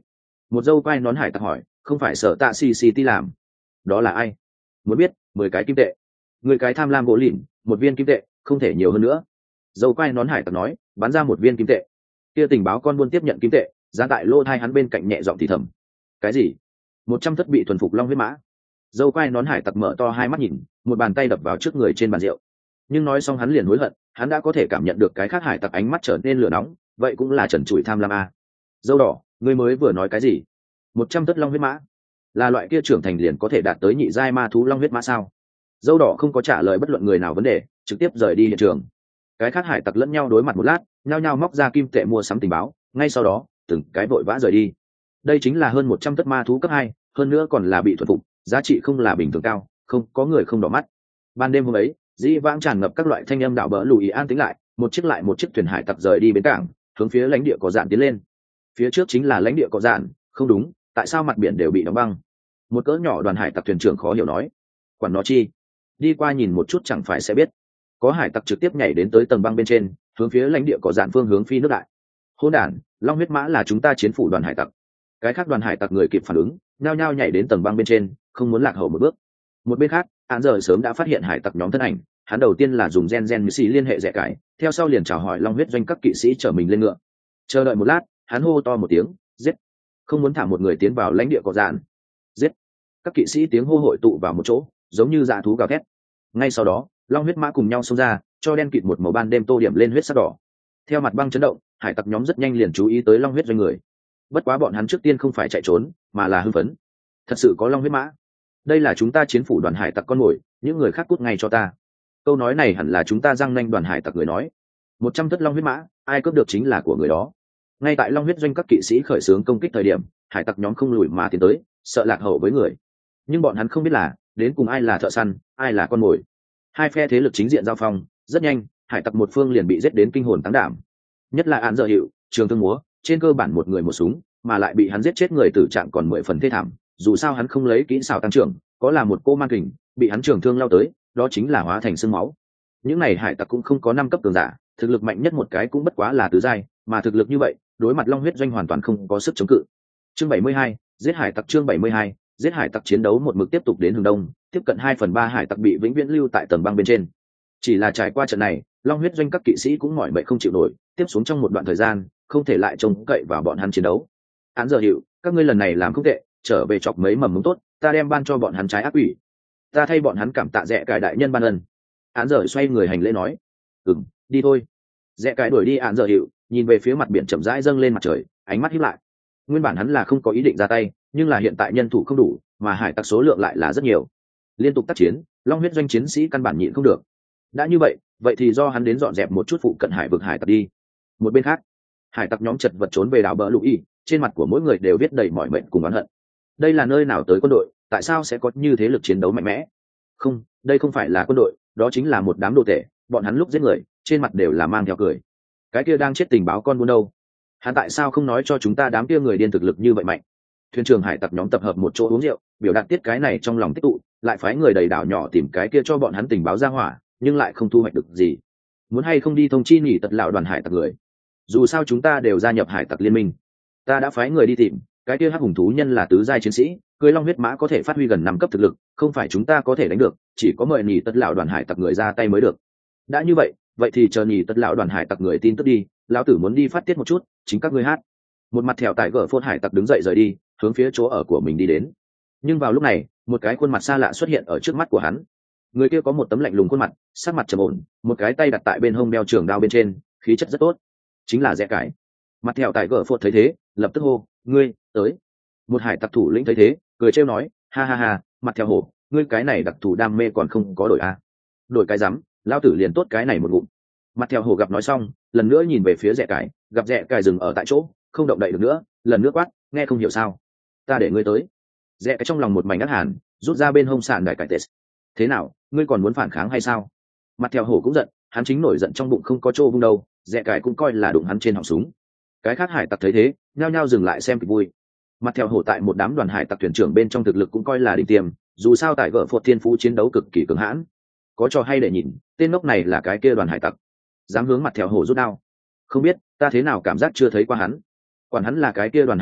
Một dâu quai nón hải tặc hỏi, không phải sở tạ xì xì ti làm? Đó là ai? Muốn biết? Mười cái kim tệ. Người cái tham lam gỗ lìn, một viên kim tệ, không thể nhiều hơn nữa. Dâu quai nón hải tặc nói, bán ra một viên kim tệ. Kia tình báo con buôn tiếp nhận kim tệ, giá tại lô thai hắn bên cạnh nhẹ giọng thì thầm. Cái gì? Một trăm thất bị thuần phục long huyết mã. Dâu quai nón hải tặc mở to hai mắt nhìn, một bàn tay đập vào trước người trên bàn rượu. Nhưng nói xong hắn liền hối hận, hắn đã có thể cảm nhận được cái khác hải tặc ánh mắt trở nên lửa nóng, vậy cũng là trần trụi tham lam a. Dâu đỏ, ngươi mới vừa nói cái gì? Một trăm tấc long huyết mã là loại kia trưởng thành liền có thể đạt tới nhị giai ma thú long huyết mã sao? Dâu đỏ không có trả lời bất luận người nào vấn đề, trực tiếp rời đi hiện trường. Cái khác hải tặc lẫn nhau đối mặt một lát, nhao nhao móc ra kim tệ mua sắm tình báo, ngay sau đó từng cái vội vã rời đi. Đây chính là hơn một trăm tấc ma thú cấp hai, hơn nữa còn là bị thuần phục, giá trị không là bình thường cao, không có người không đỏ mắt. Ban đêm hôm ấy, dĩ vãng tràn ngập các loại thanh âm đạo bỡ lùi an tĩnh lại, một chiếc lại một chiếc thuyền hải tặc rời đi bến cảng, hướng phía lãnh địa có dạn tiến lên. Phía trước chính là lãnh địa có dạn, không đúng, tại sao mặt biển đều bị đóng băng? Một cỡ nhỏ đoàn hải tặc thuyền trưởng khó hiểu nói. Quản nó chi, đi qua nhìn một chút chẳng phải sẽ biết. Có hải tặc trực tiếp nhảy đến tới tầng băng bên trên, hướng phía lãnh địa có dạn phương hướng phi nước đại. Hỗn đản, long huyết mã là chúng ta chiến phủ đoàn hải tặc. Cái khác đoàn hải tặc người kịp phản ứng, nhao nhao nhảy đến tầng băng bên trên, không muốn lạc hậu một bước. Một bên khác, án giờ sớm đã phát hiện hải tặc nhóm thân ảnh, hắn đầu tiên là dùng gen gen như xì liên hệ rẻ cải, theo sau liền chào hỏi long huyết doanh các kỵ sĩ chở mình lên ngựa. Chờ đợi một lát, hắn hô to một tiếng, giết! Không muốn thả một người tiến vào lãnh địa có dạn. Giết! Các kỵ sĩ tiếng hô hội tụ vào một chỗ, giống như dã thú gào thét. Ngay sau đó, long huyết mã cùng nhau xông ra, cho đen kịt một màu ban đêm tô điểm lên huyết sắc đỏ. Theo mặt băng chấn động, hải tặc nhóm rất nhanh liền chú ý tới long huyết doanh người. Bất quá bọn hắn trước tiên không phải chạy trốn, mà là hưng phấn. Thật sự có long huyết mã, đây là chúng ta chiến phủ đoàn hải tặc con mồi, những người khác cút ngay cho ta. Câu nói này hẳn là chúng ta răng nanh đoàn hải tặc người nói. Một trăm thất long huyết mã, ai cướp được chính là của người đó. Ngay tại long huyết doanh các kỵ sĩ khởi xướng công kích thời điểm, hải tặc nhóm không lùi mà tiến tới, sợ lạc hậu với người. Nhưng bọn hắn không biết là đến cùng ai là thợ săn, ai là con mồi. Hai phe thế lực chính diện giao phong, rất nhanh hải tặc một phương liền bị giết đến kinh hồn táng đảm. Nhất là án giờ hiệu trường thương múa, trên cơ bản một người một súng, mà lại bị hắn giết chết người tử trạng còn mười phần thê thảm. Dù sao hắn không lấy kỹ xảo tăng trưởng, có là một cô man kình bị hắn trường thương lao tới, đó chính là hóa thành xương máu. Những này hải tặc cũng không có năm cấp cường giả, thực lực mạnh nhất một cái cũng bất quá là tứ giai, mà thực lực như vậy đối mặt long huyết doanh hoàn toàn không có sức chống cự. Chương bảy mươi hai, giết hải tặc. Chương bảy mươi hai, giết hải tặc. Chiến đấu một mực tiếp tục đến hướng đông, tiếp cận hai phần ba hải tặc bị vĩnh viễn lưu tại tầng băng bên trên. Chỉ là trải qua trận này, long huyết doanh các kỵ sĩ cũng mỏi mệt không chịu nổi, tiếp xuống trong một đoạn thời gian không thể lại trông cậy vào bọn hắn chiến đấu. Án giờ hiệu, các ngươi lần này làm không tệ, trở về chọc mấy mầm mống tốt, ta đem ban cho bọn hắn trái ác quỷ, ta thay bọn hắn cảm tạ rẻ cải đại nhân ban ân. Án giờ xoay người hành lễ nói, ừm, đi thôi. Rẻ cải đuổi đi án giờ hiệu, nhìn về phía mặt biển chậm rãi dâng lên mặt trời, ánh mắt híp lại. Nguyên bản hắn là không có ý định ra tay, nhưng là hiện tại nhân thủ không đủ, mà hải tặc số lượng lại là rất nhiều, liên tục tác chiến, long huyết doanh chiến sĩ căn bản nhịn không được. Đã như vậy, vậy thì do hắn đến dọn dẹp một chút phụ cận hải vực hải tặc đi. Một bên khác, hải tặc nhóm chật vật trốn về đảo bờ lũy, trên mặt của mỗi người đều viết đầy mọi mệnh cùng oán hận. Đây là nơi nào tới quân đội, tại sao sẽ có như thế lực chiến đấu mạnh mẽ? Không, đây không phải là quân đội, đó chính là một đám đồ tể, bọn hắn lúc giết người trên mặt đều là mang theo cười. Cái kia đang chết tình báo con buôn đâu, hắn tại sao không nói cho chúng ta đám kia người điên thực lực như vậy mạnh? Thuyền trưởng hải tặc nhóm tập hợp một chỗ uống rượu, biểu đạt tiết cái này trong lòng tích tụ, lại phái người đầy đảo nhỏ tìm cái kia cho bọn hắn tình báo ra hỏa, nhưng lại không thu hoạch được gì. Muốn hay không đi thông chi nhỉ tật lão đoàn hải tặc người? Dù sao chúng ta đều gia nhập hải tặc liên minh, ta đã phái người đi tìm cái kia hắc hùng thú nhân là tứ giai chiến sĩ, cưới long huyết mã có thể phát huy gần năm cấp thực lực, không phải chúng ta có thể đánh được, chỉ có mời nhỉ tật lão đoàn hải tặc người ra tay mới được. Đã như vậy, vậy thì chờ nhỉ tật lão đoàn hải tặc người tin tức đi, lão tử muốn đi phát tiết một chút, chính các ngươi hát. Một mặt thèo tại gở phốt hải tặc đứng dậy rời đi, hướng phía chỗ ở của mình đi đến. Nhưng vào lúc này, một cái khuôn mặt xa lạ xuất hiện ở trước mắt của hắn. Người kia có một tấm lạnh lùng khuôn mặt, sắc mặt trầm ổn, một cái tay đặt tại bên hông đeo trường đao bên trên, khí chất rất tốt, chính là Rẽ Cải. Mặt thèo tại gở phốt thấy thế, lập tức hô, ngươi tới. Một hải tặc thủ lĩnh thấy thế, cười trêu nói, ha ha ha, mặt thèo hổ, ngươi cái này đặc thù đam mê còn không có đổi à? Đổi cái rắm, lão tử liền tốt cái này một ngụm. Mặt thèo hổ gặp nói xong, lần nữa nhìn về phía Rẽ Cải, gặp Rẽ Cải dừng ở tại chỗ, không động đậy được nữa, lần nữa quát, nghe không hiểu sao? Ta để ngươi tới. Rẽ Cải trong lòng một mảnh ngắt hàn, rút ra bên hông sạn đại cải tết. Thế nào, ngươi còn muốn phản kháng hay sao? Mặt thèo hổ cũng giận, hắn chính nổi giận trong bụng không có chỗ vung đâu, Rẽ Cải cũng coi là đụng hắn trên họng súng. Cái khác hải tặc thấy thế, nhao nhao dừng lại xem kịch vui. Mặt thèo hổ tại một đám đoàn hải tặc thuyền trưởng bên trong thực lực cũng coi là đỉnh tiêm, dù sao tại gở phột thiên phú chiến đấu cực kỳ cường hãn. Có trò hay để nhìn, tên ngốc này là cái kia đoàn hải tặc, dám hướng mặt thèo hổ rút đao. Không biết, ta thế nào cảm giác chưa thấy qua hắn. Quản hắn là cái kia đoàn hải tặc,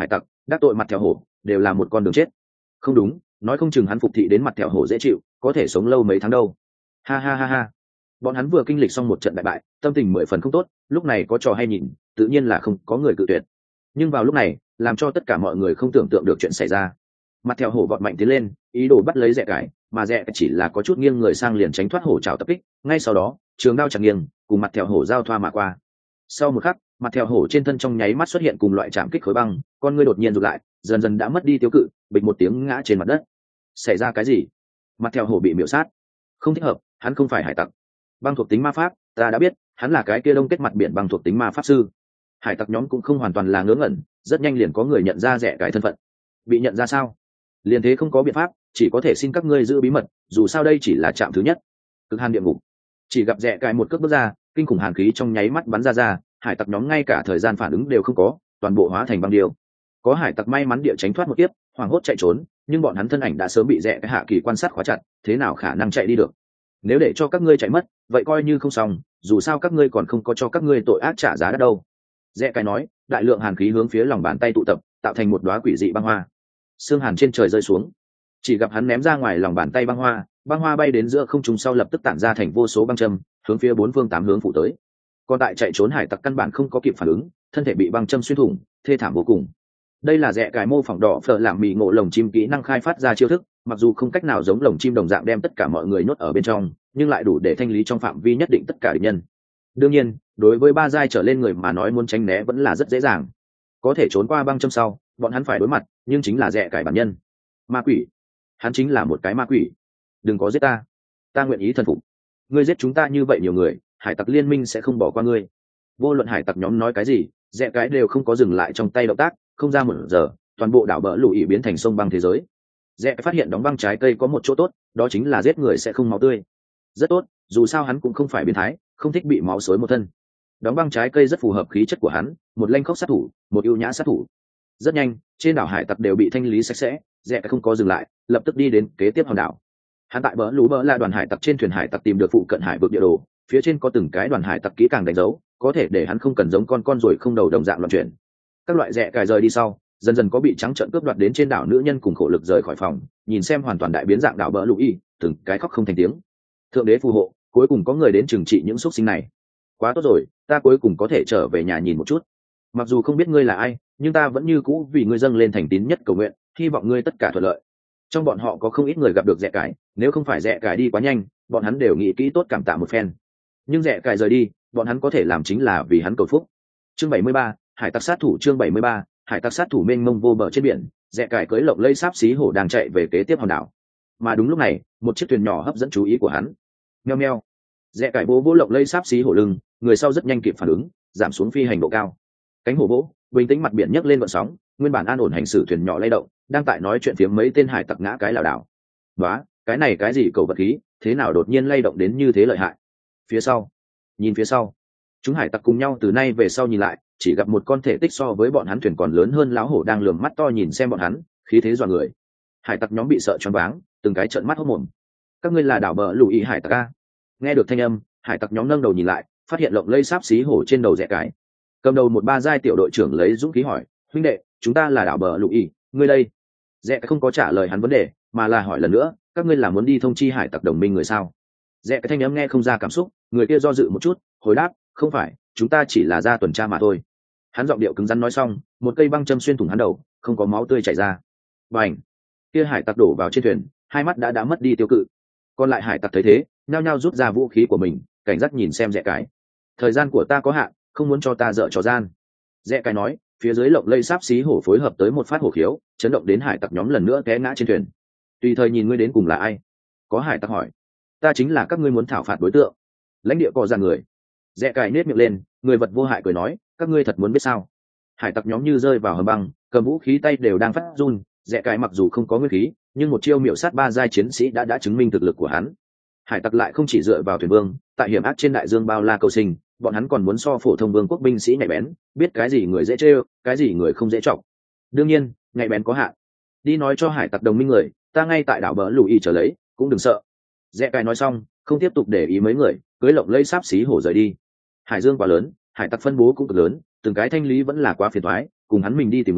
đắc tội mặt thẹo hổ đều là một con đường chết. Không đúng, nói không chừng hắn phục thị đến mặt thẹo hổ dễ chịu, có thể sống lâu mấy tháng đâu. Ha ha ha ha. Bọn hắn vừa kinh lịch xong một trận đại bại, tâm tình mười phần không tốt, lúc này có trò hay nhìn, tự nhiên là không có người cự tuyệt. Nhưng vào lúc này, làm cho tất cả mọi người không tưởng tượng được chuyện xảy ra. Mặt thẹo hổ vọt mạnh tiến lên, ý đồ bắt lấy rẽ cải, mà rẽ chỉ là có chút nghiêng người sang liền tránh thoát hổ trảo tập kích. Ngay sau đó, trường đao chặt nghiêng, cùng mặt thẹo hổ giao thoa mà qua. Sau một khắc, mặt thẹo hổ trên thân trong nháy mắt xuất hiện cùng loại chạm kích khối băng, con ngươi đột nhiên rụt lại, dần dần đã mất đi tiêu cự, bịch một tiếng ngã trên mặt đất. Xảy ra cái gì? Mặt thẹo hổ bị miểu sát. Không thích hợp, hắn không phải hải tặc. Băng thuộc tính ma pháp, ta đã biết, hắn là cái kia đông kết mặt biển băng thuộc tính ma pháp sư. Hải tặc nhóm cũng không hoàn toàn là ngớ ngẩn, rất nhanh liền có người nhận ra rẽ cái thân phận. Bị nhận ra sao? Liền thế không có biện pháp, chỉ có thể xin các ngươi giữ bí mật, dù sao đây chỉ là trạm thứ nhất. Cực hàn địa ngục. Chỉ gặp rẽ cái một cước bước ra, kinh khủng hàn khí trong nháy mắt bắn ra ra, hải tặc nhóm ngay cả thời gian phản ứng đều không có, toàn bộ hóa thành băng điêu. Có hải tặc may mắn địa tránh thoát một kiếp, hoảng hốt chạy trốn, nhưng bọn hắn thân ảnh đã sớm bị rẽ cái hạ kỳ quan sát khóa chặt, thế nào khả năng chạy đi được? Nếu để cho các ngươi chạy mất, vậy coi như không xong, dù sao các ngươi còn không có cho các ngươi tội ác trả giá đắt đâu. Rẽ cái nói, đại lượng hàn khí hướng phía lòng bàn tay tụ tập, tạo thành một đóa quỷ dị băng hoa. Sương hàn trên trời rơi xuống, chỉ gặp hắn ném ra ngoài lòng bàn tay băng hoa, băng hoa bay đến giữa không trung sau lập tức tản ra thành vô số băng châm, hướng phía bốn phương tám hướng phủ tới. Còn tại chạy trốn hải tặc căn bản không có kịp phản ứng, thân thể bị băng châm xuyên thủng, thê thảm vô cùng. Đây là rẽ cải mô phỏng đỏ phở làm mì ngộ lồng chim kỹ năng khai phát ra chiêu thức, mặc dù không cách nào giống lồng chim đồng dạng đem tất cả mọi người nhốt ở bên trong, nhưng lại đủ để thanh lý trong phạm vi nhất định tất cả địch nhân. Đương nhiên, đối với ba giai trở lên người mà nói muốn tránh né vẫn là rất dễ dàng. Có thể trốn qua băng châm sau, bọn hắn phải đối mặt, nhưng chính là rẽ cải bản nhân. Ma quỷ, hắn chính là một cái ma quỷ. Đừng có giết ta, ta nguyện ý thần phục. Ngươi giết chúng ta như vậy nhiều người, hải tặc liên minh sẽ không bỏ qua ngươi. Vô luận hải tặc nhóm nói cái gì, rẽ cái đều không có dừng lại trong tay động tác, không ra một giờ, toàn bộ đảo bờ lũ ỉ biến thành sông băng thế giới. Rẽ phát hiện đóng băng trái cây có một chỗ tốt, đó chính là giết người sẽ không máu tươi. Rất tốt, dù sao hắn cũng không phải biến thái, không thích bị máu xối một thân. Đóng băng trái cây rất phù hợp khí chất của hắn, một lanh khốc sát thủ, một ưu nhã sát thủ. Rất nhanh, trên đảo hải tặc đều bị thanh lý sạch sẽ, rẽ không có dừng lại, lập tức đi đến kế tiếp hòn đảo. Hắn tại bờ lũ bờ là đoàn hải tặc trên thuyền hải tặc tìm được phụ cận hải vực địa đồ, phía trên có từng cái đoàn hải tặc kỹ càng đánh dấu, có thể để hắn không cần giống con con rồi không đầu đồng dạng loạn chuyển. Các loại rẽ cài rời đi sau, dần dần có bị trắng trợn cướp đoạt đến trên đảo nữ nhân cùng khổ lực rời khỏi phòng, nhìn xem hoàn toàn đại biến dạng đảo bờ lũ y, từng cái khóc không thành tiếng. Thượng đế phù hộ, cuối cùng có người đến trừng trị những xúc sinh này. Quá tốt rồi, ta cuối cùng có thể trở về nhà nhìn một chút. Mặc dù không biết ngươi là ai, nhưng ta vẫn như cũ vì ngươi dâng lên thành tín nhất cầu nguyện, hy vọng ngươi tất cả thuận lợi. Trong bọn họ có không ít người gặp được rẽ cải, nếu không phải rẽ cải đi quá nhanh, bọn hắn đều nghĩ kỹ tốt cảm tạ một phen. Nhưng rẽ cải rời đi, bọn hắn có thể làm chính là vì hắn cầu phúc. Chương bảy mươi ba, hải tặc sát thủ. Chương bảy mươi ba, hải tặc sát thủ mênh mông vô bờ trên biển, rẽ cải cưỡi lộng lây sáp xí hổ đang chạy về kế tiếp hòn đảo. Mà đúng lúc này, một chiếc thuyền nhỏ hấp dẫn chú ý của hắn. Meo meo. Rẽ cải bố vỗ lộng lây sáp xí hổ lưng, người sau rất nhanh kịp phản ứng, giảm xuống phi hành độ cao. Cánh hổ vỗ, bình tĩnh mặt biển nhấc lên vận sóng, nguyên bản an ổn hành xử thuyền nhỏ lay động, đang tại nói chuyện phiếm mấy tên hải tặc ngã cái lảo đảo. Đó, cái này cái gì cầu vật khí, thế nào đột nhiên lay động đến như thế lợi hại? Phía sau, nhìn phía sau, chúng hải tặc cùng nhau từ nay về sau nhìn lại, chỉ gặp một con thể tích so với bọn hắn thuyền còn lớn hơn lão hổ đang lườm mắt to nhìn xem bọn hắn, khí thế dọa người. Hải tặc nhóm bị sợ choáng váng, từng cái trợn mắt hốt mồm. Các ngươi là đảo bờ lũ ý hải tặc a? Nghe được thanh âm, hải tặc nhóm nâng đầu nhìn lại, phát hiện lộng lây sáp xí hổ trên đầu rẽ cái. Cầm đầu một ba giai tiểu đội trưởng lấy dũng khí hỏi, huynh đệ, chúng ta là đảo bờ lũ ý, ngươi đây? Rẽ cái không có trả lời hắn vấn đề, mà là hỏi lần nữa, các ngươi là muốn đi thông chi hải tặc đồng minh người sao? Rẽ cái thanh âm nghe không ra cảm xúc, người kia do dự một chút, hồi đáp, không phải, chúng ta chỉ là ra tuần tra mà thôi. Hắn giọng điệu cứng rắn nói xong, một cây băng châm xuyên thủng hắn đầu, không có máu tươi chảy ra. Bành! Kia hải tặc đổ vào trên thuyền, hai mắt đã đã mất đi tiêu cự. Còn lại hải tặc thấy thế, nhao nhao rút ra vũ khí của mình, cảnh giác nhìn xem rẽ cái. Thời gian của ta có hạn, không muốn cho ta dở trò gian. Rẽ cái nói, phía dưới lộng lây sáp xí hổ phối hợp tới một phát hổ khiếu, chấn động đến hải tặc nhóm lần nữa té ngã trên thuyền. Tùy thời nhìn ngươi đến cùng là ai? Có hải tặc hỏi. Ta chính là các ngươi muốn thảo phạt đối tượng. Lãnh địa cò ra người. Rẽ cài nết miệng lên, người vật vô hại cười nói, các ngươi thật muốn biết sao? Hải tặc nhóm như rơi vào hầm băng, cầm vũ khí tay đều đang phát run. Rẽ cài mặc dù không có nguyên khí, nhưng một chiêu miểu sát ba giai chiến sĩ đã đã chứng minh thực lực của hắn. Hải tặc lại không chỉ dựa vào thuyền vương, tại hiểm ác trên đại dương bao la cầu sinh, bọn hắn còn muốn so phổ thông vương quốc binh sĩ nhạy bén, biết cái gì người dễ trêu, cái gì người không dễ chọc. Đương nhiên, nhạy bén có hạn. Đi nói cho hải tặc đồng minh người, ta ngay tại đảo bờ lũ y chờ lấy, cũng đừng sợ. Rẽ cài nói xong, không tiếp tục để ý mấy người, cưới lộng lây sáp xí hổ rời đi. Hải dương quá lớn, hải tặc phân bố cũng cực lớn, từng cái thanh lý vẫn là quá phiền toái, cùng hắn mình đi tìm người,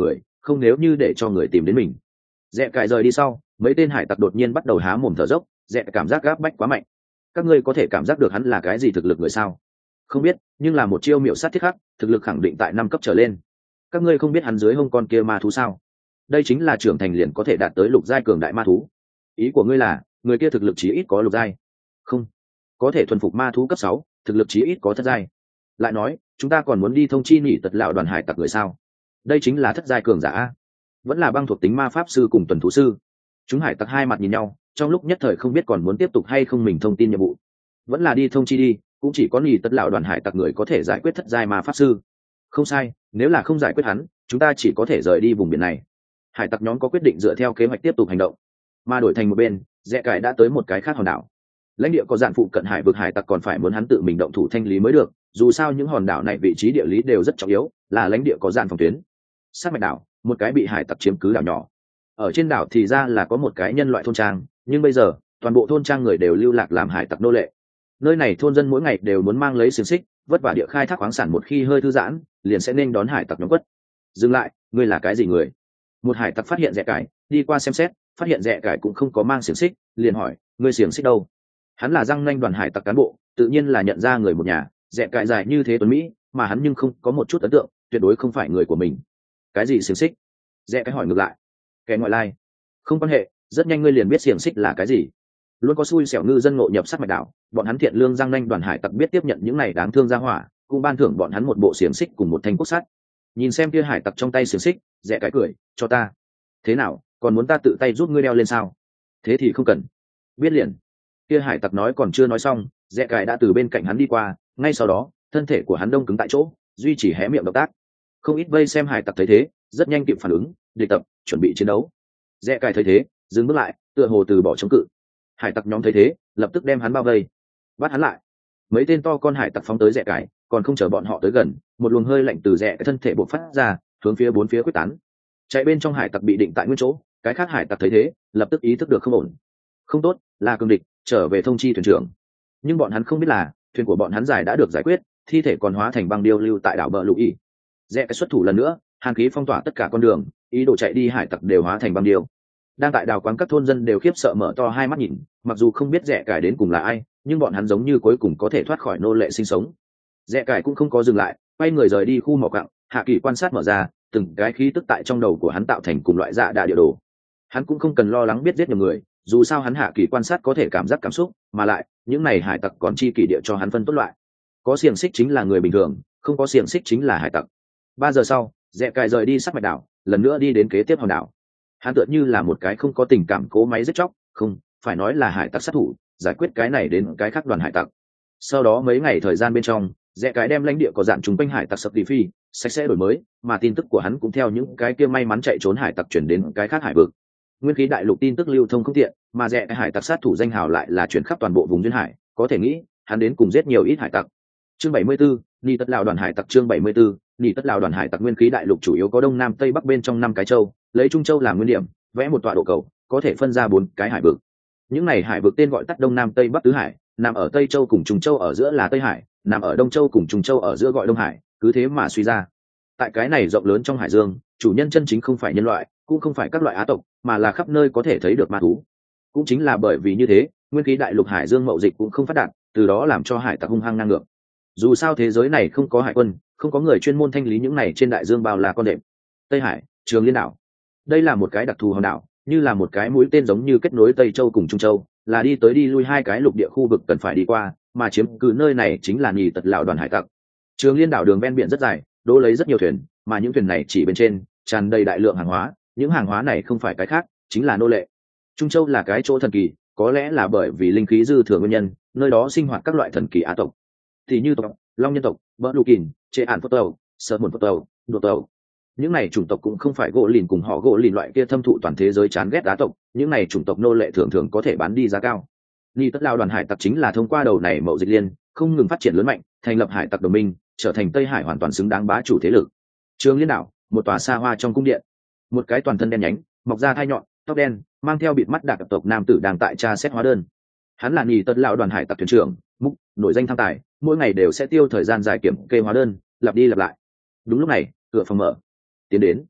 không nếu như để cho người tìm đến mình. Rẽ cải rời đi sau, mấy tên hải tặc đột nhiên bắt đầu há mồm thở dốc. Rẽ cảm giác gáp bách quá mạnh. Các ngươi có thể cảm giác được hắn là cái gì thực lực người sao? Không biết, nhưng là một chiêu miểu sát thiết khắc, thực lực khẳng định tại năm cấp trở lên. Các ngươi không biết hắn dưới hông con kia ma thú sao? Đây chính là trưởng thành liền có thể đạt tới lục giai cường đại ma thú. Ý của ngươi là người kia thực lực chí ít có lục giai? Không, có thể thuần phục ma thú cấp sáu, thực lực chí ít có thất giai. Lại nói, chúng ta còn muốn đi thông chi nỉ tật lão đoàn hải tặc người sao? Đây chính là thất giai cường giả a. Vẫn là băng thuộc tính ma pháp sư cùng tuần thú sư. Chúng hải tặc hai mặt nhìn nhau, trong lúc nhất thời không biết còn muốn tiếp tục hay không mình thông tin nhiệm vụ. Vẫn là đi thông chi đi, cũng chỉ có nỉ tật lão đoàn hải tặc người có thể giải quyết thất giai ma pháp sư. Không sai, nếu là không giải quyết hắn, chúng ta chỉ có thể rời đi vùng biển này. Hải tặc nhóm có quyết định dựa theo kế hoạch tiếp tục hành động. Mà đổi thành một bên, Rẽ cải đã tới một cái khác hòn đảo. Lãnh địa có dạn phụ cận hải vực hải tặc còn phải muốn hắn tự mình động thủ thanh lý mới được, dù sao những hòn đảo này vị trí địa lý đều rất trọng yếu, là lãnh địa có dạn phòng tuyến. Sát mạch đảo, một cái bị hải tặc chiếm cứ đảo nhỏ. Ở trên đảo thì ra là có một cái nhân loại thôn trang, nhưng bây giờ toàn bộ thôn trang người đều lưu lạc làm hải tặc nô lệ. Nơi này thôn dân mỗi ngày đều muốn mang lấy xiềng xích, vất vả địa khai thác khoáng sản, một khi hơi thư giãn, liền sẽ nên đón hải tặc nhóm quất. Dừng lại, ngươi là cái gì người? Một hải tặc phát hiện Rẽ cải, đi qua xem xét, phát hiện Rẽ cải cũng không có mang xiềng xích, liền hỏi, ngươi xiềng xích đâu? Hắn là răng nanh đoàn hải tặc cán bộ, tự nhiên là nhận ra người một nhà. Rẽ cải dài như thế tuấn mỹ, mà hắn nhưng không có một chút ấn tượng, tuyệt đối không phải người của mình. Cái gì xiềng xích? Rẽ cải hỏi ngược lại. Kẻ ngoại lai. Không quan hệ, rất nhanh ngươi liền biết xiềng xích là cái gì. Luôn có xui xẻo ngư dân ngộ nhập sát mạch đảo, bọn hắn thiện lương răng nanh đoàn hải tặc biết tiếp nhận những này đáng thương ra hỏa, cũng ban thưởng bọn hắn một bộ xiềng xích cùng một thanh cốt sắt. Nhìn xem kia hải tặc trong tay xiềng xích, Rẽ cải cười, cho ta. Thế nào, còn muốn ta tự tay giúp ngươi đeo lên sao? Thế thì không cần. Biết liền. Kia hải tặc nói còn chưa nói xong, Rẽ cải đã từ bên cạnh hắn đi qua, ngay sau đó thân thể của hắn đông cứng tại chỗ, duy chỉ hé miệng động tác. Không ít vây xem hải tặc thấy thế, rất nhanh kịp phản ứng, địch tập, chuẩn bị chiến đấu. Rẽ cải thấy thế, dừng bước lại, tựa hồ từ bỏ chống cự. Hải tặc nhóm thấy thế, lập tức đem hắn bao vây, bắt hắn lại. Mấy tên to con hải tặc phóng tới Rẽ cải, còn không chờ bọn họ tới gần, một luồng hơi lạnh từ Rẽ cái thân thể bộc phát ra, hướng phía bốn phía quyết tán. Chạy bên trong hải tặc bị định tại nguyên chỗ, cái khác hải tặc thấy thế, lập tức ý thức được không ổn. Không tốt, là cường địch, trở về thông chi thuyền trưởng. Nhưng bọn hắn không biết là thuyền của bọn hắn giải đã được giải quyết, thi thể còn hóa thành băng điêu lưu tại đảo bờ lục ý. Rẽ cái xuất thủ lần nữa, hàn khí phong tỏa tất cả con đường, ý đồ chạy đi hải tặc đều hóa thành băng điêu. Đang tại đào quán các thôn dân đều khiếp sợ mở to hai mắt nhìn, mặc dù không biết Rẽ cải đến cùng là ai, nhưng bọn hắn giống như cuối cùng có thể thoát khỏi nô lệ sinh sống. Rẽ cải cũng không có dừng lại, quay người rời đi khu mỏ quặng, hạ kỳ quan sát mở ra, từng cái khí tức tại trong đầu của hắn tạo thành cùng loại dạ đạ địa đồ. Hắn cũng không cần lo lắng biết giết nhiều người, dù sao hắn hạ kỳ quan sát có thể cảm giác cảm xúc, mà lại những này hải tặc còn chi kỷ địa cho hắn phân tốt loại. Có xiềng xích chính là người bình thường, không có xiềng xích chính là hải tặc. Ba giờ sau, Rẽ cải rời đi sát mạch đảo, lần nữa đi đến kế tiếp hòn đảo. Hắn tựa như là một cái không có tình cảm cố máy giết chóc, không phải nói là hải tặc sát thủ, giải quyết cái này đến cái khác đoàn hải tặc. Sau đó mấy ngày thời gian bên trong, Rẽ cái đem lãnh địa có dạn chúng quanh hải tặc sập tỷ phi sạch sẽ đổi mới, mà tin tức của hắn cũng theo những cái kia may mắn chạy trốn hải tặc chuyển đến cái khác hải vực. Nguyên khí đại lục tin tức lưu thông không tiện, mà Rẽ cái hải tặc sát thủ danh hào lại là chuyển khắp toàn bộ vùng duyên hải, có thể nghĩ hắn đến cùng giết nhiều ít hải tặc. Chương bảy mươi 74, Nị tất lão đoàn hải tặc. Chương bảy mươi 74, Nị tất lão đoàn hải tặc. Nguyên khí đại lục chủ yếu có đông nam tây bắc bên trong năm cái châu, lấy trung châu làm nguyên điểm, vẽ một tọa độ cầu, có thể phân ra bốn cái hải vực. Những này hải vực tên gọi tắt đông nam tây bắc tứ hải, nằm ở tây châu cùng trung châu ở giữa là tây hải, nằm ở đông châu cùng trung châu ở giữa gọi đông hải, cứ thế mà suy ra. Tại cái này rộng lớn trong hải dương, chủ nhân chân chính không phải nhân loại, cũng không phải các loại á tộc, mà là khắp nơi có thể thấy được ma thú. Cũng chính là bởi vì như thế, nguyên khí đại lục hải dương mậu dịch cũng không phát đạt, từ đó làm cho hải tặc hung hăng ngang ngược. Dù sao thế giới này không có hải quân, không có người chuyên môn thanh lý những này trên đại dương bao là con đệm. Tây Hải, Trường Liên đảo. Đây là một cái đặc thù hòn đảo, như là một cái mũi tên giống như kết nối Tây Châu cùng Trung Châu, là đi tới đi lui hai cái lục địa khu vực cần phải đi qua, mà chiếm cứ nơi này chính là Nị tật lão đoàn hải tặc. Trường Liên đảo đường ven biển rất dài, đỗ lấy rất nhiều thuyền, mà những thuyền này chỉ bên trên tràn đầy đại lượng hàng hóa, những hàng hóa này không phải cái khác, chính là nô lệ. Trung Châu là cái chỗ thần kỳ, có lẽ là bởi vì linh khí dư thừa nguyên nhân, nơi đó sinh hoạt các loại thần kỳ á tộc, thì như tộc Long nhân tộc, Bỡ Lù Kìn, Chế Ản Phất Tàu, Sợ Muộn Phất Tàu, Đột Tàu. Những này chủng tộc cũng không phải gỗ lìn cùng họ gỗ lìn loại kia thâm thụ toàn thế giới chán ghét á tộc, những này chủng tộc nô lệ thường thường có thể bán đi giá cao. Nị tất lão đoàn hải tặc chính là thông qua đầu này mậu dịch liên, không ngừng phát triển lớn mạnh, thành lập hải tặc đồng minh, trở thành Tây Hải hoàn toàn xứng đáng bá chủ thế lực. Trường Liên đảo, một tòa xa hoa trong cung điện, một cái toàn thân đen nhánh, mọc ra thai nhọn, tóc đen, mang theo bịt mắt đặc tộc nam tử đang tại tra xét hóa đơn. Hắn là Nị tất lão đoàn hải tặc thuyền trưởng, mục nổi danh tham tài, mỗi ngày đều sẽ tiêu thời gian dài kiểm kê hóa đơn, lặp đi lặp lại. Đúng lúc này, cửa phòng mở. Tiến đến.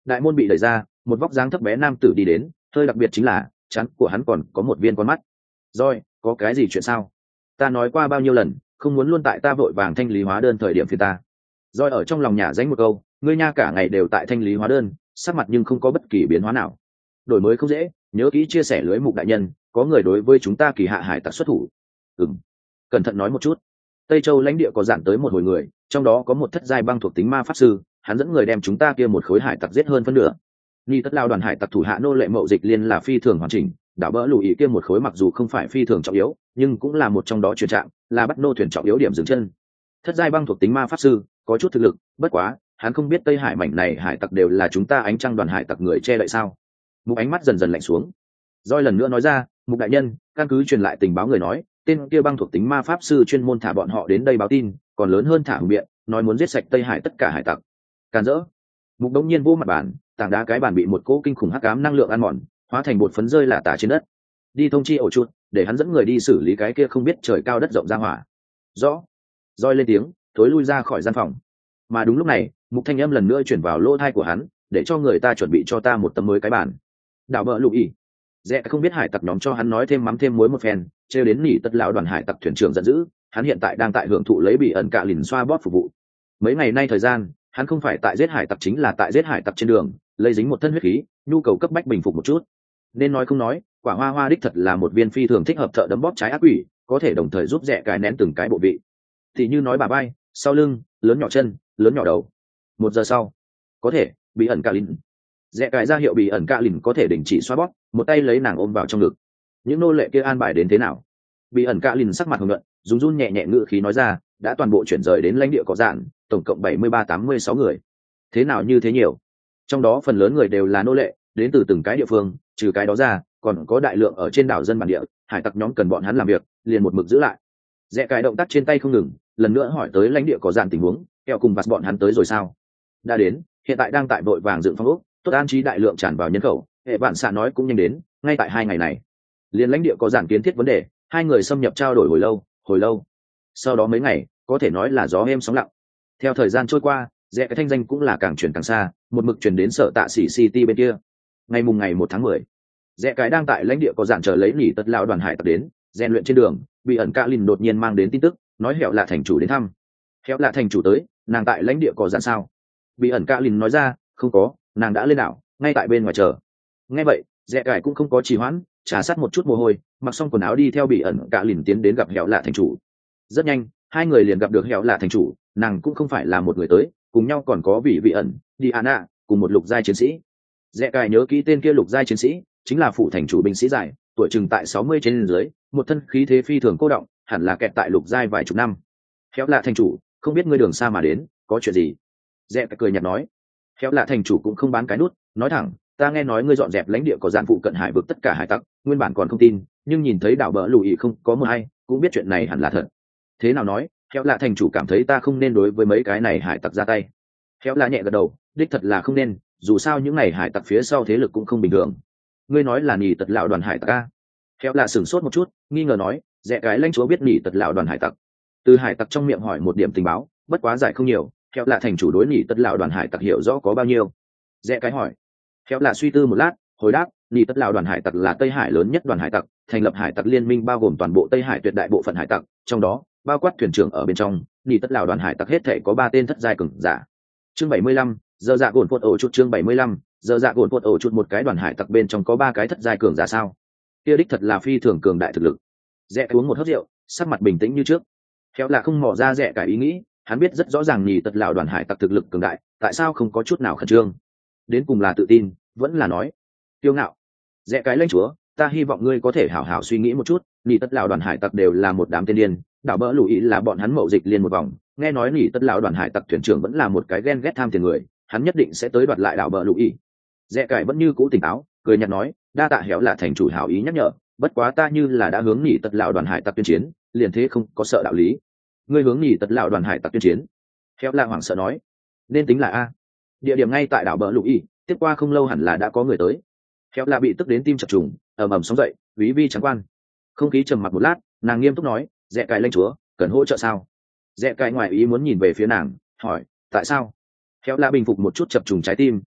Đại môn bị đẩy ra, một vóc dáng thấp bé nam tử đi đến, hơi đặc biệt chính là trán của hắn còn có một viên con mắt. Rồi, có cái gì chuyện sao? Ta nói qua bao nhiêu lần, không muốn luôn tại ta vội vàng thanh lý hóa đơn thời điểm phiền ta. Rồi ở trong lòng nhả danh một câu, ngươi nha cả ngày đều tại thanh lý hóa đơn, sắc mặt nhưng không có bất kỳ biến hóa nào. Đổi mới không dễ, nhớ kỹ chia sẻ lưới mục đại nhân, có người đối với chúng ta kỳ hạ hải tặc xuất thủ. Ừm, cẩn thận nói một chút. Tây Châu lãnh địa có dạn tới một hồi người, trong đó có một thất giai băng thuộc tính ma pháp sư, hắn dẫn người đem chúng ta kia một khối hải tặc giết hơn phân nửa. Ni tất lao đoàn hải tặc thủ hạ nô lệ mậu dịch liên là phi thường hoàn chỉnh, đảo bỡ lùi ý kia một khối mặc dù không phải phi thường trọng yếu, nhưng cũng là một trong đó chuyển trạng, là bắt nô thuyền trọng yếu điểm dừng chân. Thất giai băng thuộc tính ma pháp sư, có chút thực lực, bất quá, hắn không biết Tây Hải mảnh này hải tặc đều là chúng ta ánh trăng đoàn hải tặc người che đậy sao? Mục ánh mắt dần dần lạnh xuống. Rồi lần nữa nói ra, Mục đại nhân, căn cứ truyền lại tình báo người nói, tên kia băng thuộc tính ma pháp sư chuyên môn thả bọn họ đến đây báo tin, còn lớn hơn thả hùng biện, nói muốn giết sạch Tây Hải tất cả hải tặc. Càn rỡ. Mục đống nhiên vô mặt bàn, tảng đá cái bàn bị một cỗ kinh khủng hắc ám năng lượng ăn mòn, hóa thành bột phấn rơi lả tả trên đất. Đi thông chi ổ chuột, để hắn dẫn người đi xử lý cái kia không biết trời cao đất rộng ra hỏa. Rõ. Roi lên tiếng, thối lui ra khỏi gian phòng. Mà đúng lúc này, Mục thanh âm lần nữa chuyển vào lỗ tai của hắn, để cho người ta chuẩn bị cho ta một tấm mới cái bàn. Đảo bợ lục ỉ. Rẽ không biết hải tặc nhóm cho hắn nói thêm mắm thêm muối một phen, trêu đến nỉ tất lão đoàn hải tặc thuyền trưởng giận dữ, hắn hiện tại đang tại hưởng thụ lấy bị ẩn cạ lìn xoa bóp phục vụ. Mấy ngày nay thời gian, hắn không phải tại giết hải tặc chính là tại giết hải tặc trên đường, lấy dính một thân huyết khí, nhu cầu cấp bách bình phục một chút. Nên nói không nói, quả hoa hoa đích thật là một viên phi thường thích hợp thợ đấm bóp trái ác quỷ, có thể đồng thời giúp rẽ cái nén từng cái bộ vị. Thì như nói bà vai, sau lưng, lớn nhỏ chân, lớn nhỏ đầu. Một giờ sau, có thể bị ẩn cạ lìn. Rẽ cái ra hiệu bị ẩn cạ lìn có thể đình chỉ xoa bóp, một tay lấy nàng ôm vào trong ngực. Những nô lệ kia an bài đến thế nào? Bị ẩn cạ lìn sắc mặt hồng nhuận, dùng run nhẹ nhẹ ngữ khí nói ra, đã toàn bộ chuyển rời đến lãnh địa có dạn, tổng cộng bảy mươi ba tám mươi sáu người. Thế nào như thế nhiều? Trong đó phần lớn người đều là nô lệ, đến từ từng cái địa phương, trừ cái đó ra, còn có đại lượng ở trên đảo dân bản địa, hải tặc nhóm cần bọn hắn làm việc, liền một mực giữ lại. Rẽ cái động tác trên tay không ngừng, lần nữa hỏi tới lãnh địa có dạn tình huống, kẹo cùng vặt bọn hắn tới rồi sao? Đã đến, hiện tại đang tại vội vàng dựng phong ốc, tốt an trí đại lượng tràn vào nhân khẩu, hệ bạn xạ nói cũng nhanh đến, ngay tại hai ngày này. Liên lãnh địa có dạn kiến thiết vấn đề, hai người xâm nhập trao đổi hồi lâu, hồi lâu. Sau đó mấy ngày, có thể nói là gió êm sóng lặng. Theo thời gian trôi qua, rẽ cái thanh danh cũng là càng chuyển càng xa, một mực chuyển đến sở tạ sĩ city bên kia. Ngày mùng ngày một tháng mười, rẽ cái đang tại lãnh địa có dạn chờ lấy nỉ tất lão đoàn hải tặc đến, rèn luyện trên đường, bị ẩn cạ lìn đột nhiên mang đến tin tức, nói hẹo là thành chủ đến thăm. Hẹo là thành chủ tới, nàng tại lãnh địa có dạn sao? Bị ẩn cạ lìn nói ra, không có, nàng đã lên đảo, ngay tại bên ngoài chờ. Nghe vậy, rẽ cải cũng không có trì hoãn, trà sát một chút mồ hôi, mặc xong quần áo đi theo bị ẩn cạ lìn tiến đến gặp hẹo là thành chủ. Rất nhanh, hai người liền gặp được hẹo là thành chủ, nàng cũng không phải là một người tới, cùng nhau còn có vị vị ẩn, Diana, cùng một lục giai chiến sĩ. Rẽ cải nhớ kỹ tên kia lục giai chiến sĩ, chính là phụ thành chủ binh sĩ dài, tuổi chừng tại sáu mươi trên dưới, một thân khí thế phi thường cô động, hẳn là kẹt tại lục giai vài chục năm. Hẹo là thành chủ, không biết ngươi đường xa mà đến, có chuyện gì? Rẽ cười nhạt nói. Hẹo là thành chủ cũng không bán cái nút, nói thẳng, ta nghe nói ngươi dọn dẹp lãnh địa có dạn phụ cận hải vực tất cả hải tặc, nguyên bản còn không tin, nhưng nhìn thấy đảo bờ lùi không có một ai, cũng biết chuyện này hẳn là thật. Thế nào nói? Hẹo là thành chủ cảm thấy ta không nên đối với mấy cái này hải tặc ra tay. Hẹo là nhẹ gật đầu, đích thật là không nên, dù sao những này hải tặc phía sau thế lực cũng không bình thường. Ngươi nói là nhì tật lão đoàn hải tặc a? Hẹo là sửng sốt một chút, nghi ngờ nói, rẽ cái lãnh chúa biết nhì tật lão đoàn hải tặc. Từ hải tặc trong miệng hỏi một điểm tình báo, bất quá giải không nhiều. Hẹo là thành chủ đối nhì tật lão đoàn hải tặc hiểu rõ có bao nhiêu? Rẽ cái hỏi. Hẹo là suy tư một lát, hồi đáp, nhì tật lão đoàn hải tặc là Tây Hải lớn nhất đoàn hải tặc, thành lập hải tặc liên minh bao gồm toàn bộ Tây Hải tuyệt đại bộ phận hải tặc, trong đó bao quát thuyền trưởng ở bên trong, nhì tất lão đoàn hải tặc hết thể có ba tên thất giai cường giả. Chương bảy mươi lăm, giờ dạ gồn cột ổ chút chương bảy mươi lăm, giờ dạ gồn cột ổ chút một cái đoàn hải tặc bên trong có ba cái thất giai cường giả sao? Kia đích thật là phi thường cường đại thực lực. Rẽ uống một hớp rượu, sắc mặt bình tĩnh như trước. Khéo là không mò ra rẽ cái ý nghĩ, hắn biết rất rõ ràng nhì tất lão đoàn hải tặc thực lực cường đại, tại sao không có chút nào khẩn trương? Đến cùng là tự tin, vẫn là nói kiêu ngạo. Rẽ cái lãnh chúa, ta hy vọng ngươi có thể hảo hảo suy nghĩ một chút, nhì tất lão đoàn hải tặc đều là một đám tên điên, đảo bỡ lùi là bọn hắn mậu dịch liên một vòng, nghe nói nhì tất lão đoàn hải tặc thuyền trưởng vẫn là một cái ghen ghét tham tiền người, hắn nhất định sẽ tới đoạt lại đảo bỡ lùi. Rẽ cải vẫn như cũ tỉnh táo, cười nhạt nói, đa tạ héo là thành chủ hảo ý nhắc nhở, bất quá ta như là đã hướng nhì tất lão đoàn hải tặc tuyên chiến, liền thế không có sợ đạo lý. Ngươi hướng nhì tất lão đoàn hải tặc tuyên chiến? Héo là hoảng sợ nói, nên tính là a. Địa điểm ngay tại đảo bỡ lùi, tiếp qua không lâu hẳn là đã có người tới. Héo là bị tức đến tim chập trùng, ầm ầm sóng dậy, quý vi trắng quan. Không khí trầm mặc một lát, nàng nghiêm túc nói, rẽ cải lãnh chúa, cần hỗ trợ sao? Rẽ cải ngoài ý muốn nhìn về phía nàng, hỏi, tại sao? Héo là bình phục một chút chập trùng trái tim,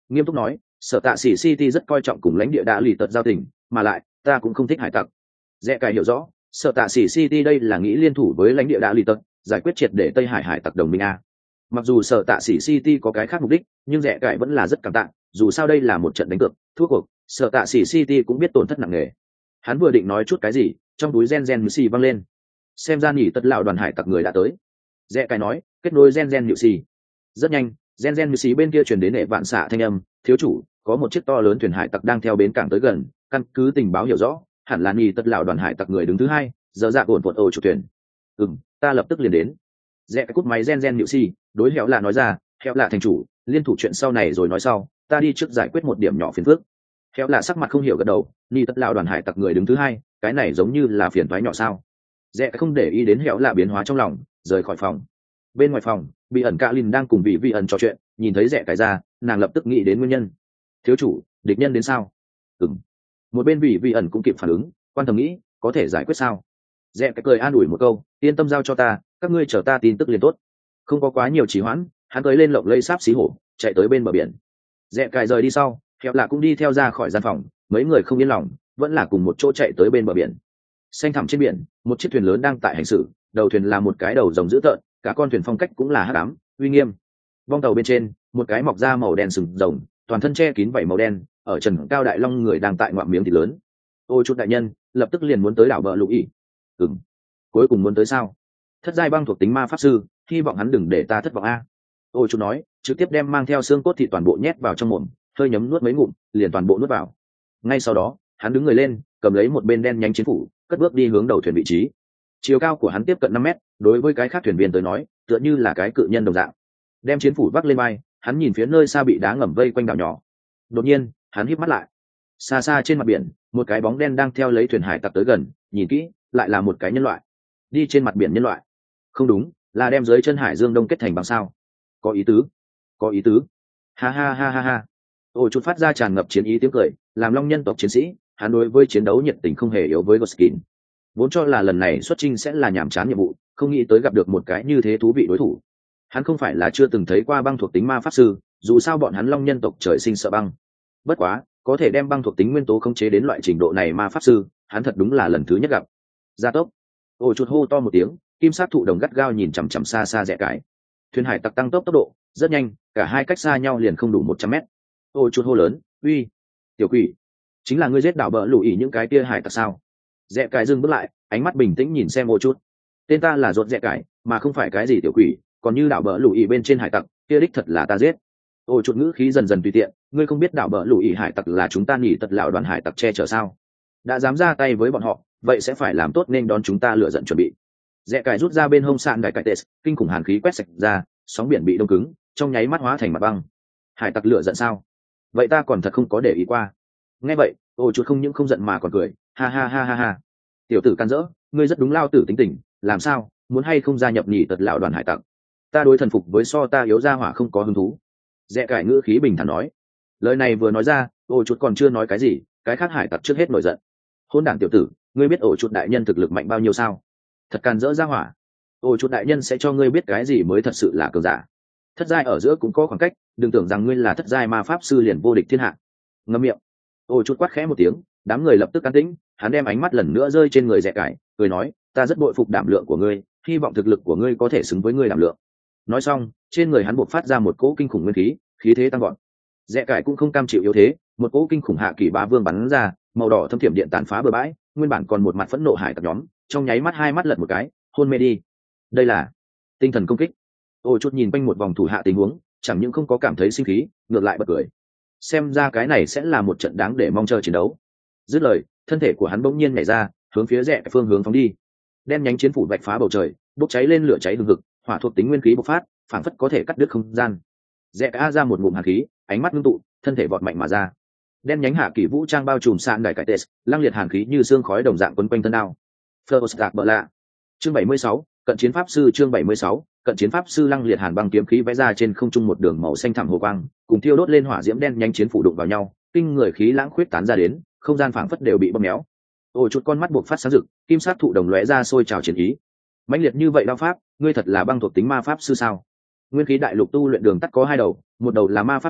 nghiêm túc nói, sở tạ sĩ city rất coi trọng cùng lãnh địa đã lì tật giao tình, mà lại ta cũng không thích hải tặc. Rẽ cải hiểu rõ, sở tạ sĩ city đây là nghĩ liên thủ với lãnh địa đã lì tật, giải quyết triệt để tây hải hải tặc đồng minh a. Mặc dù sở tạ sĩ city có cái khác mục đích, nhưng rẽ cải vẫn là rất cảm tạ, dù sao đây là một trận đánh cược thua cuộc, sở tạ sĩ city cũng biết tổn thất nặng nề. Hắn vừa định nói chút cái gì, trong túi gen gen nhự xì văng lên. Xem ra nhỉ tất lão đoàn hải tặc người đã tới. Rẽ cải nói, kết nối gen gen nhự xì. Rất nhanh, gen gen nhự xì bên kia truyền đến hệ vạn xạ thanh âm, thiếu chủ, có một chiếc to lớn thuyền hải tặc đang theo bến cảng tới gần, căn cứ tình báo hiểu rõ, hẳn là nhỉ tất lão đoàn hải tặc người đứng thứ hai, giờ dạ ổn vội ổ chủ thuyền. Ừm, ta lập tức liền đến. Rẽ cải cút máy gen gen nhự xì, đối hẻo lạ nói ra, hẻo lạ thành chủ, liên thủ chuyện sau này rồi nói sau, ta đi trước giải quyết một điểm nhỏ phiền phức. Hẻo lạ sắc mặt không hiểu gật đầu, nhỉ tất lão đoàn hải tặc người đứng thứ hai, cái này giống như là phiền toái nhỏ sao? Rẽ không để ý đến hẻo lạ biến hóa trong lòng, rời khỏi phòng. Bên ngoài phòng, bị ẩn cạ lìn đang cùng vị vị ẩn trò chuyện, nhìn thấy rẽ cái ra, nàng lập tức nghĩ đến nguyên nhân. Thiếu chủ, địch nhân đến sao? Ừm. Một bên vị vị ẩn cũng kịp phản ứng, quan tâm nghĩ, có thể giải quyết sao? Rẽ cái cười an ủi một câu, yên tâm giao cho ta, các ngươi chờ ta tin tức liền tốt. Không có quá nhiều trì hoãn, hắn tới lên lộng lây sáp xí hổ, chạy tới bên bờ biển. Rẽ cài rời đi sau, hẻo lạ cũng đi theo ra khỏi gian phòng, mấy người không yên lòng, vẫn là cùng một chỗ chạy tới bên bờ biển. Xanh thẳm trên biển, một chiếc thuyền lớn đang tại hành xử, đầu thuyền là một cái đầu rồng dữ tợn, cả con thuyền phong cách cũng là hắc ám, uy nghiêm. Vong tàu bên trên, một cái mọc da màu đen sừng rồng, toàn thân che kín vảy màu đen, ở trần cao đại long người đang tại ngoạm miếng thịt lớn. Ôi chút đại nhân, lập tức liền muốn tới đảo bờ lũ ỉ. Ừm, cuối cùng muốn tới sao? Thất giai băng thuộc tính ma pháp sư, hy vọng hắn đừng để ta thất vọng a. Ôi chút nói, trực tiếp đem mang theo xương cốt thịt toàn bộ nhét vào trong mồm, hơi nhấm nuốt mấy ngụm, liền toàn bộ nuốt vào. Ngay sau đó, hắn đứng người lên, cầm lấy một bên đen nhánh chiến phủ, cất bước đi hướng đầu thuyền vị trí. Chiều cao của hắn tiếp cận năm mét, đối với cái khác thuyền viên tới nói, tựa như là cái cự nhân đồng dạng. Đem chiến phủ vác lên vai, hắn nhìn phía nơi xa bị đá ngầm vây quanh đảo nhỏ. Đột nhiên, hắn híp mắt lại. Xa xa trên mặt biển, một cái bóng đen đang theo lấy thuyền hải tặc tới gần, nhìn kỹ, lại là một cái nhân loại. Đi trên mặt biển nhân loại. Không đúng, là đem dưới chân hải dương đông kết thành bằng sao? Có ý tứ, có ý tứ. Ha ha ha ha ha. Ôi chút phát ra tràn ngập chiến ý tiếng cười, làm long nhân tộc chiến sĩ, hắn đối với chiến đấu nhiệt tình không hề yếu với Goskin. Vốn cho là lần này xuất chinh sẽ là nhàm chán nhiệm vụ, không nghĩ tới gặp được một cái như thế thú vị đối thủ. Hắn không phải là chưa từng thấy qua băng thuộc tính ma pháp sư, dù sao bọn hắn long nhân tộc trời sinh sợ băng. Bất quá, có thể đem băng thuộc tính nguyên tố khống chế đến loại trình độ này ma pháp sư, hắn thật đúng là lần thứ nhất gặp. Gia tốc. Ôi chút hô to một tiếng, kim sát thụ đồng gắt gao nhìn chằm chằm xa xa rẽ cái. Thuyền hải tặc tăng tốc tốc độ, rất nhanh, cả hai cách xa nhau liền không đủ một trăm mét. Ôi chút hô lớn, uy, tiểu quỷ, chính là ngươi giết đảo bờ lũ ỉ những cái kia hải tặc sao? Rẽ cái dừng bước lại, ánh mắt bình tĩnh nhìn xem ô chút. Tên ta là ruột rẽ cái, mà không phải cái gì tiểu quỷ, còn như đảo bờ lũ ỉ bên trên hải tặc, kia đích thật là ta giết. Ô chút ngữ khí dần dần tùy tiện, ngươi không biết đảo bờ lũ ỉ hải tặc là chúng ta nhỉ tật lão đoàn hải tặc che chở sao? Đã dám ra tay với bọn họ, vậy sẽ phải làm tốt nên đón chúng ta lựa giận chuẩn bị. Rẽ cái rút ra bên hông sạn đại cải tệ, kinh khủng hàn khí quét sạch ra, sóng biển bị đông cứng, trong nháy mắt hóa thành mặt băng. Hải tặc lựa giận sao? Vậy ta còn thật không có để ý qua. Nghe vậy, ô chút không những không giận mà còn cười, ha ha ha ha ha. Tiểu tử can dỡ, ngươi rất đúng lao tử tính tình, làm sao, muốn hay không gia nhập nhỉ tật lão đoàn hải tặc? Ta đối thần phục với so ta yếu ra hỏa không có hứng thú. Rẽ cải ngữ khí bình thản nói. Lời này vừa nói ra, ô chút còn chưa nói cái gì, cái khác hải tặc trước hết nổi giận. Hôn đản tiểu tử, ngươi biết ổ chuột đại nhân thực lực mạnh bao nhiêu sao? Thật can dỡ ra hỏa. Ổ chuột đại nhân sẽ cho ngươi biết cái gì mới thật sự là cường giả. Thất giai ở giữa cũng có khoảng cách, đừng tưởng rằng ngươi là thất giai ma pháp sư liền vô địch thiên hạ. Ngậm miệng. Ổ chuột quát khẽ một tiếng, đám người lập tức can tĩnh, hắn đem ánh mắt lần nữa rơi trên người rẽ cải, cười nói, ta rất bội phục đảm lượng của ngươi, hy vọng thực lực của ngươi có thể xứng với ngươi đảm lượng. Nói xong, trên người hắn bộc phát ra một cỗ kinh khủng nguyên khí, khí thế tăng gọn. Rẽ cải cũng không cam chịu yếu thế, một cỗ kinh khủng hạ kỳ bá vương bắn ra, màu đỏ thâm thiểm điện tàn phá bừa bãi, nguyên bản còn một mặt phẫn nộ hải tặc nhóm, trong nháy mắt hai mắt lật một cái, hôn mê đi. Đây là tinh thần công kích. Ôi chút nhìn quanh một vòng thủ hạ tình huống, chẳng những không có cảm thấy sinh khí, ngược lại bật cười. Xem ra cái này sẽ là một trận đáng để mong chờ chiến đấu. Dứt lời, thân thể của hắn bỗng nhiên nhảy ra, hướng phía rẽ phương hướng phóng đi. Đen nhánh chiến phủ vạch phá bầu trời, bốc cháy lên lửa cháy hừng hực, hỏa thuộc tính nguyên khí bộc phát, phảng phất có thể cắt đứt không gian. Rẽ a ra một ngụm hàn khí, ánh mắt ngưng tụ, thân thể vọt mạnh mà ra. Đen nhánh hạ kỳ vũ trang bao trùm sạn đại cải tệ, lăng liệt hàn khí như xương khói đồng dạng quấn quanh thân đao. Phớt bợ lạ. Chương bảy mươi sáu, cận chiến pháp sư chương bảy mươi sáu, cận chiến pháp sư lăng liệt hàn băng kiếm khí vẽ ra trên không trung một đường màu xanh thẳm hồ quang, cùng thiêu đốt lên hỏa diễm đen nhánh chiến phủ đụng vào nhau, kinh người khí lãng khuyết tán ra đến, không gian phảng phất đều bị bóp méo. Ôi chút con mắt buộc phát sáng rực, kim sắc thụ đồng lóe ra sôi trào chiến ý. Mãnh liệt như vậy đao pháp, ngươi thật là băng thuộc tính ma pháp sư sao? Nguyên khí đại lục tu luyện đường tắt có hai đầu, một đầu là ma pháp sư,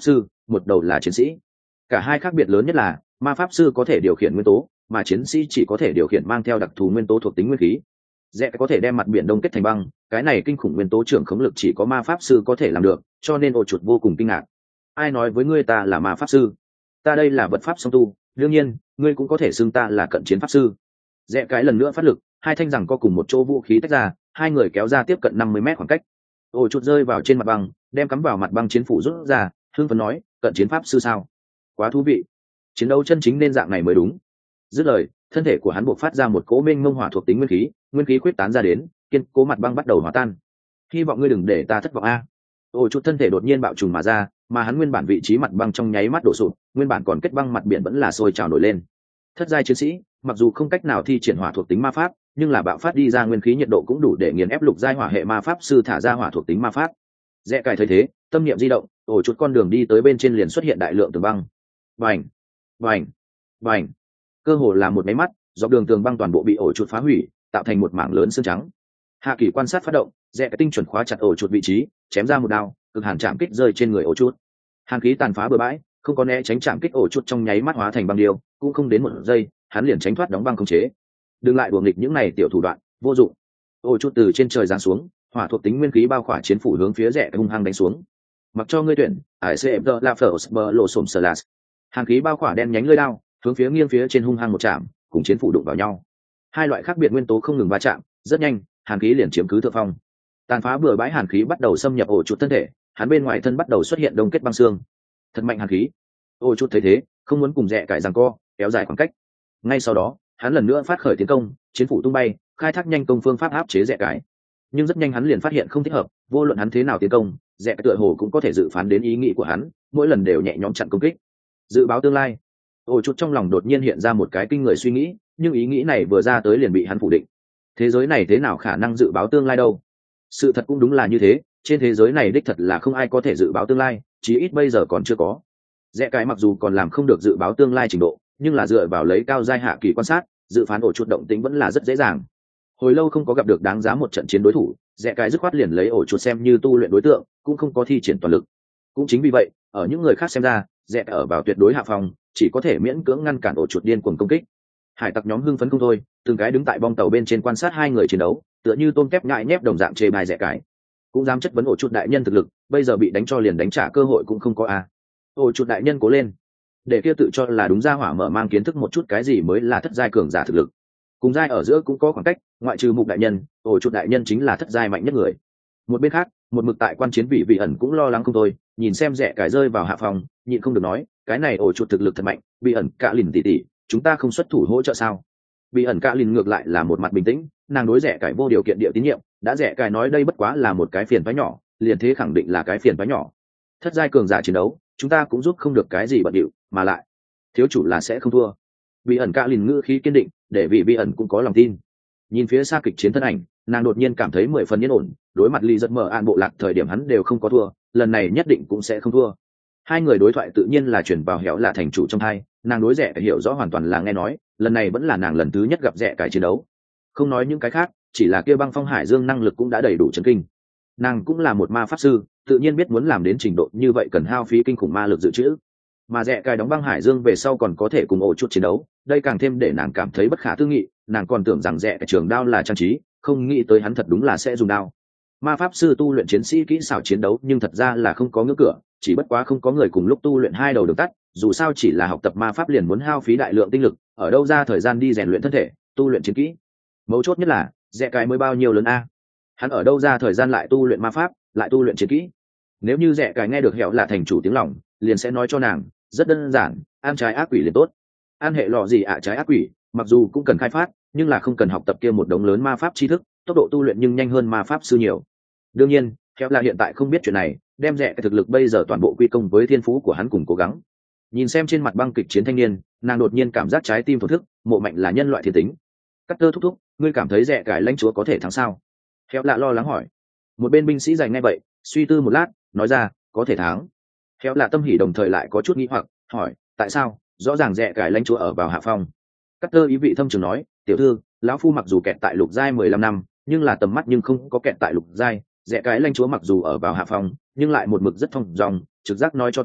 một đầu là chiến sĩ. Cả hai khác biệt lớn nhất là ma pháp sư có thể điều khiển nguyên tố, mà chiến sĩ chỉ có thể điều khiển mang theo đặc thù nguyên tố thuộc tính nguyên khí. Rẽ có thể đem mặt biển đông kết thành băng, cái này kinh khủng nguyên tố trưởng khống lực chỉ có ma pháp sư có thể làm được, cho nên ổ chuột vô cùng kinh ngạc. Ai nói với ngươi ta là ma pháp sư? Ta đây là vật pháp song tu, đương nhiên ngươi cũng có thể xưng ta là cận chiến pháp sư. Rẽ cái lần nữa phát lực, hai thanh rằng co cùng một chỗ vũ khí tách ra, hai người kéo ra tiếp cận năm mươi mét khoảng cách. Ổ chuột rơi vào trên mặt băng, đem cắm vào mặt băng chiến phủ rút ra, hưng phấn nói, cận chiến pháp sư sao? Quá thú vị, chiến đấu chân chính nên dạng này mới đúng. Dứt lời, thân thể của hắn buộc phát ra một cỗ mênh mông hỏa thuộc tính nguyên khí, nguyên khí quyết tán ra đến, kiên cố mặt băng bắt đầu hòa tan. Hy vọng ngươi đừng để ta thất vọng a. Ôi chút thân thể đột nhiên bạo trùng mà ra, mà hắn nguyên bản vị trí mặt băng trong nháy mắt đổ sụp, nguyên bản còn kết băng mặt biển vẫn là sôi trào nổi lên. Thất giai chiến sĩ, mặc dù không cách nào thi triển hỏa thuộc tính ma pháp, nhưng là bạo phát đi ra nguyên khí nhiệt độ cũng đủ để nghiền ép lục giai hỏa hệ ma pháp sư thả ra hỏa thuộc tính ma pháp. Rẽ cài thấy thế, tâm niệm di động, ôi chút con đường đi tới bên trên liền xuất hiện đại lượng tường băng. Bành, bành, bành. Cơ hồ là một máy mắt, dọc đường tường băng toàn bộ bị ổ chuột phá hủy, tạo thành một mảng lớn xương trắng. Hạ kỳ quan sát phát động, rẽ cái tinh chuẩn khóa chặt ổ chuột vị trí, chém ra một đao, cực hàn chạm kích rơi trên người ổ chuột. Hàn khí tàn phá bừa bãi, không có né tránh chạm kích ổ chuột trong nháy mắt hóa thành băng điêu, cũng không đến một giây, hắn liền tránh thoát đóng băng khống chế. Đừng lại đùa nghịch những này tiểu thủ đoạn, vô dụng. Ổ chuột từ trên trời giáng xuống, hỏa thuộc tính nguyên khí bao khỏa chiến phủ hướng phía rẽ hung hăng đánh xuống. Mặc cho ngươi tuyển, I C F the la first lộ sổm sờ lạt. Hàn khí bao khỏa đen nhánh lưỡi đao, hướng phía nghiêng phía trên hung hăng một chạm, cùng chiến phủ đụng vào nhau. Hai loại khác biệt nguyên tố không ngừng va chạm, rất nhanh, hàn khí liền chiếm cứ thượng phong. Tàn phá bừa bãi hàn khí bắt đầu xâm nhập ổ chuột thân thể, hắn bên ngoài thân bắt đầu xuất hiện đông kết băng xương. Thật mạnh hàn khí. Ổ chuột thấy thế, không muốn cùng rẽ cải giằng co, kéo dài khoảng cách. Ngay sau đó, hắn lần nữa phát khởi tiến công, chiến phủ tung bay, khai thác nhanh công phương pháp áp chế rẽ cải. Nhưng rất nhanh hắn liền phát hiện không thích hợp, vô luận hắn thế nào tiến công, rẽ cải tựa hồ cũng có thể dự phán đến ý nghĩ của hắn, mỗi lần đều nhẹ nhõm chặn công kích. Dự báo tương lai. Ổ chuột trong lòng đột nhiên hiện ra một cái kinh người suy nghĩ, nhưng ý nghĩ này vừa ra tới liền bị hắn phủ định. Thế giới này thế nào khả năng dự báo tương lai đâu? Sự thật cũng đúng là như thế, trên thế giới này đích thật là không ai có thể dự báo tương lai, chí ít bây giờ còn chưa có. Rẽ cái mặc dù còn làm không được dự báo tương lai trình độ, nhưng là dựa vào lấy cao giai hạ kỳ quan sát, dự phán ổ chuột động tĩnh vẫn là rất dễ dàng. Hồi lâu không có gặp được đáng giá một trận chiến đối thủ, rẽ cái dứt khoát liền lấy ổ chuột xem như tu luyện đối tượng, cũng không có thi triển toàn lực. Cũng chính vì vậy, ở những người khác xem ra, rẽ ở vào tuyệt đối hạ phòng, chỉ có thể miễn cưỡng ngăn cản ổ chuột điên cuồng công kích. Hải tặc nhóm hưng phấn không thôi, từng cái đứng tại bong tàu bên trên quan sát hai người chiến đấu, tựa như tôm kép ngại nhép đồng dạng chê bai rẽ cái. Cũng dám chất vấn ổ chuột đại nhân thực lực, bây giờ bị đánh cho liền đánh trả cơ hội cũng không có a. À. Ổ chuột đại nhân cố lên. Để kia tự cho là đúng ra hỏa mở mang kiến thức một chút cái gì mới là thất giai cường giả thực lực. Cùng giai ở giữa cũng có khoảng cách, ngoại trừ mục đại nhân, ổ chuột đại nhân chính là thất giai mạnh nhất người. Một bên khác, một mực tại quan chiến vị vị ẩn cũng lo lắng không thôi, nhìn xem rẽ cái rơi vào hạ phòng, nhịn không được nói, cái này ổ chuột thực lực thật mạnh, vị ẩn cạ lìn tỉ tỉ, chúng ta không xuất thủ hỗ trợ sao? Vị ẩn cạ lìn ngược lại là một mặt bình tĩnh, nàng đối rẽ cái vô điều kiện địa tín nhiệm, đã rẽ cái nói đây bất quá là một cái phiền toái nhỏ, liền thế khẳng định là cái phiền toái nhỏ. Thất giai cường giả chiến đấu, chúng ta cũng giúp không được cái gì bận điệu, mà lại thiếu chủ là sẽ không thua. Vị ẩn cạ lìn ngữ khí kiên định, để vị vị ẩn cũng có lòng tin. Nhìn phía xa kịch chiến thân ảnh, nàng đột nhiên cảm thấy mười phần yên ổn, đối mặt Lý giật mở an bộ lạc thời điểm hắn đều không có thua, lần này nhất định cũng sẽ không thua. Hai người đối thoại tự nhiên là chuyển vào héo là thành chủ trong hai, nàng đối rẻ hiểu rõ hoàn toàn là nghe nói, lần này vẫn là nàng lần thứ nhất gặp rẻ cái chiến đấu. Không nói những cái khác, chỉ là kia băng phong hải dương năng lực cũng đã đầy đủ chấn kinh. Nàng cũng là một ma pháp sư, tự nhiên biết muốn làm đến trình độ như vậy cần hao phí kinh khủng ma lực dự trữ. Mà rẻ cài đóng băng hải dương về sau còn có thể cùng ổ chút chiến đấu, đây càng thêm để nàng cảm thấy bất khả tư nghị, nàng còn tưởng rằng rẻ trường đao là trang trí, không nghĩ tới hắn thật đúng là sẽ dùng đao. Ma pháp sư tu luyện chiến sĩ kỹ xảo chiến đấu nhưng thật ra là không có ngưỡng cửa, chỉ bất quá không có người cùng lúc tu luyện hai đầu đường tắt, dù sao chỉ là học tập ma pháp liền muốn hao phí đại lượng tinh lực, ở đâu ra thời gian đi rèn luyện thân thể, tu luyện chiến kỹ. Mấu chốt nhất là, rẻ cái mới bao nhiêu lớn a? Hắn ở đâu ra thời gian lại tu luyện ma pháp, lại tu luyện chiến kỹ? Nếu như rẻ cái nghe được hẻo là thành chủ tiếng lòng, liền sẽ nói cho nàng, rất đơn giản, ăn trái ác quỷ liền tốt. Ăn hệ lọ gì ạ trái ác quỷ, mặc dù cũng cần khai phát, nhưng là không cần học tập kia một đống lớn ma pháp tri thức, tốc độ tu luyện nhưng nhanh hơn ma pháp sư nhiều. Đương nhiên, hẻo là hiện tại không biết chuyện này, đem rẻ cái thực lực bây giờ toàn bộ quy công với thiên phú của hắn cùng cố gắng. Nhìn xem trên mặt băng kịch chiến thanh niên, nàng đột nhiên cảm giác trái tim thổ thức, mộ mạnh là nhân loại thiên tính. Cắt tơ thúc thúc, ngươi cảm thấy rẻ cải lãnh chúa có thể thắng sao? Hẻo lạ lo lắng hỏi. Một bên binh sĩ dày ngay vậy, suy tư một lát, nói ra, có thể thắng. Hẻo lạ tâm hỉ đồng thời lại có chút nghi hoặc, hỏi, tại sao? Rõ ràng rẻ cải lãnh chúa ở vào hạ phong. Cắt tơ ý vị thâm trường nói, tiểu thư, lão phu mặc dù kẹt tại lục giai mười lăm năm, nhưng là tầm mắt nhưng không có kẹt tại lục giai. Rẻ cái lãnh chúa mặc dù ở vào hạ phong, nhưng lại một mực rất thông dong, trực giác nói cho ta,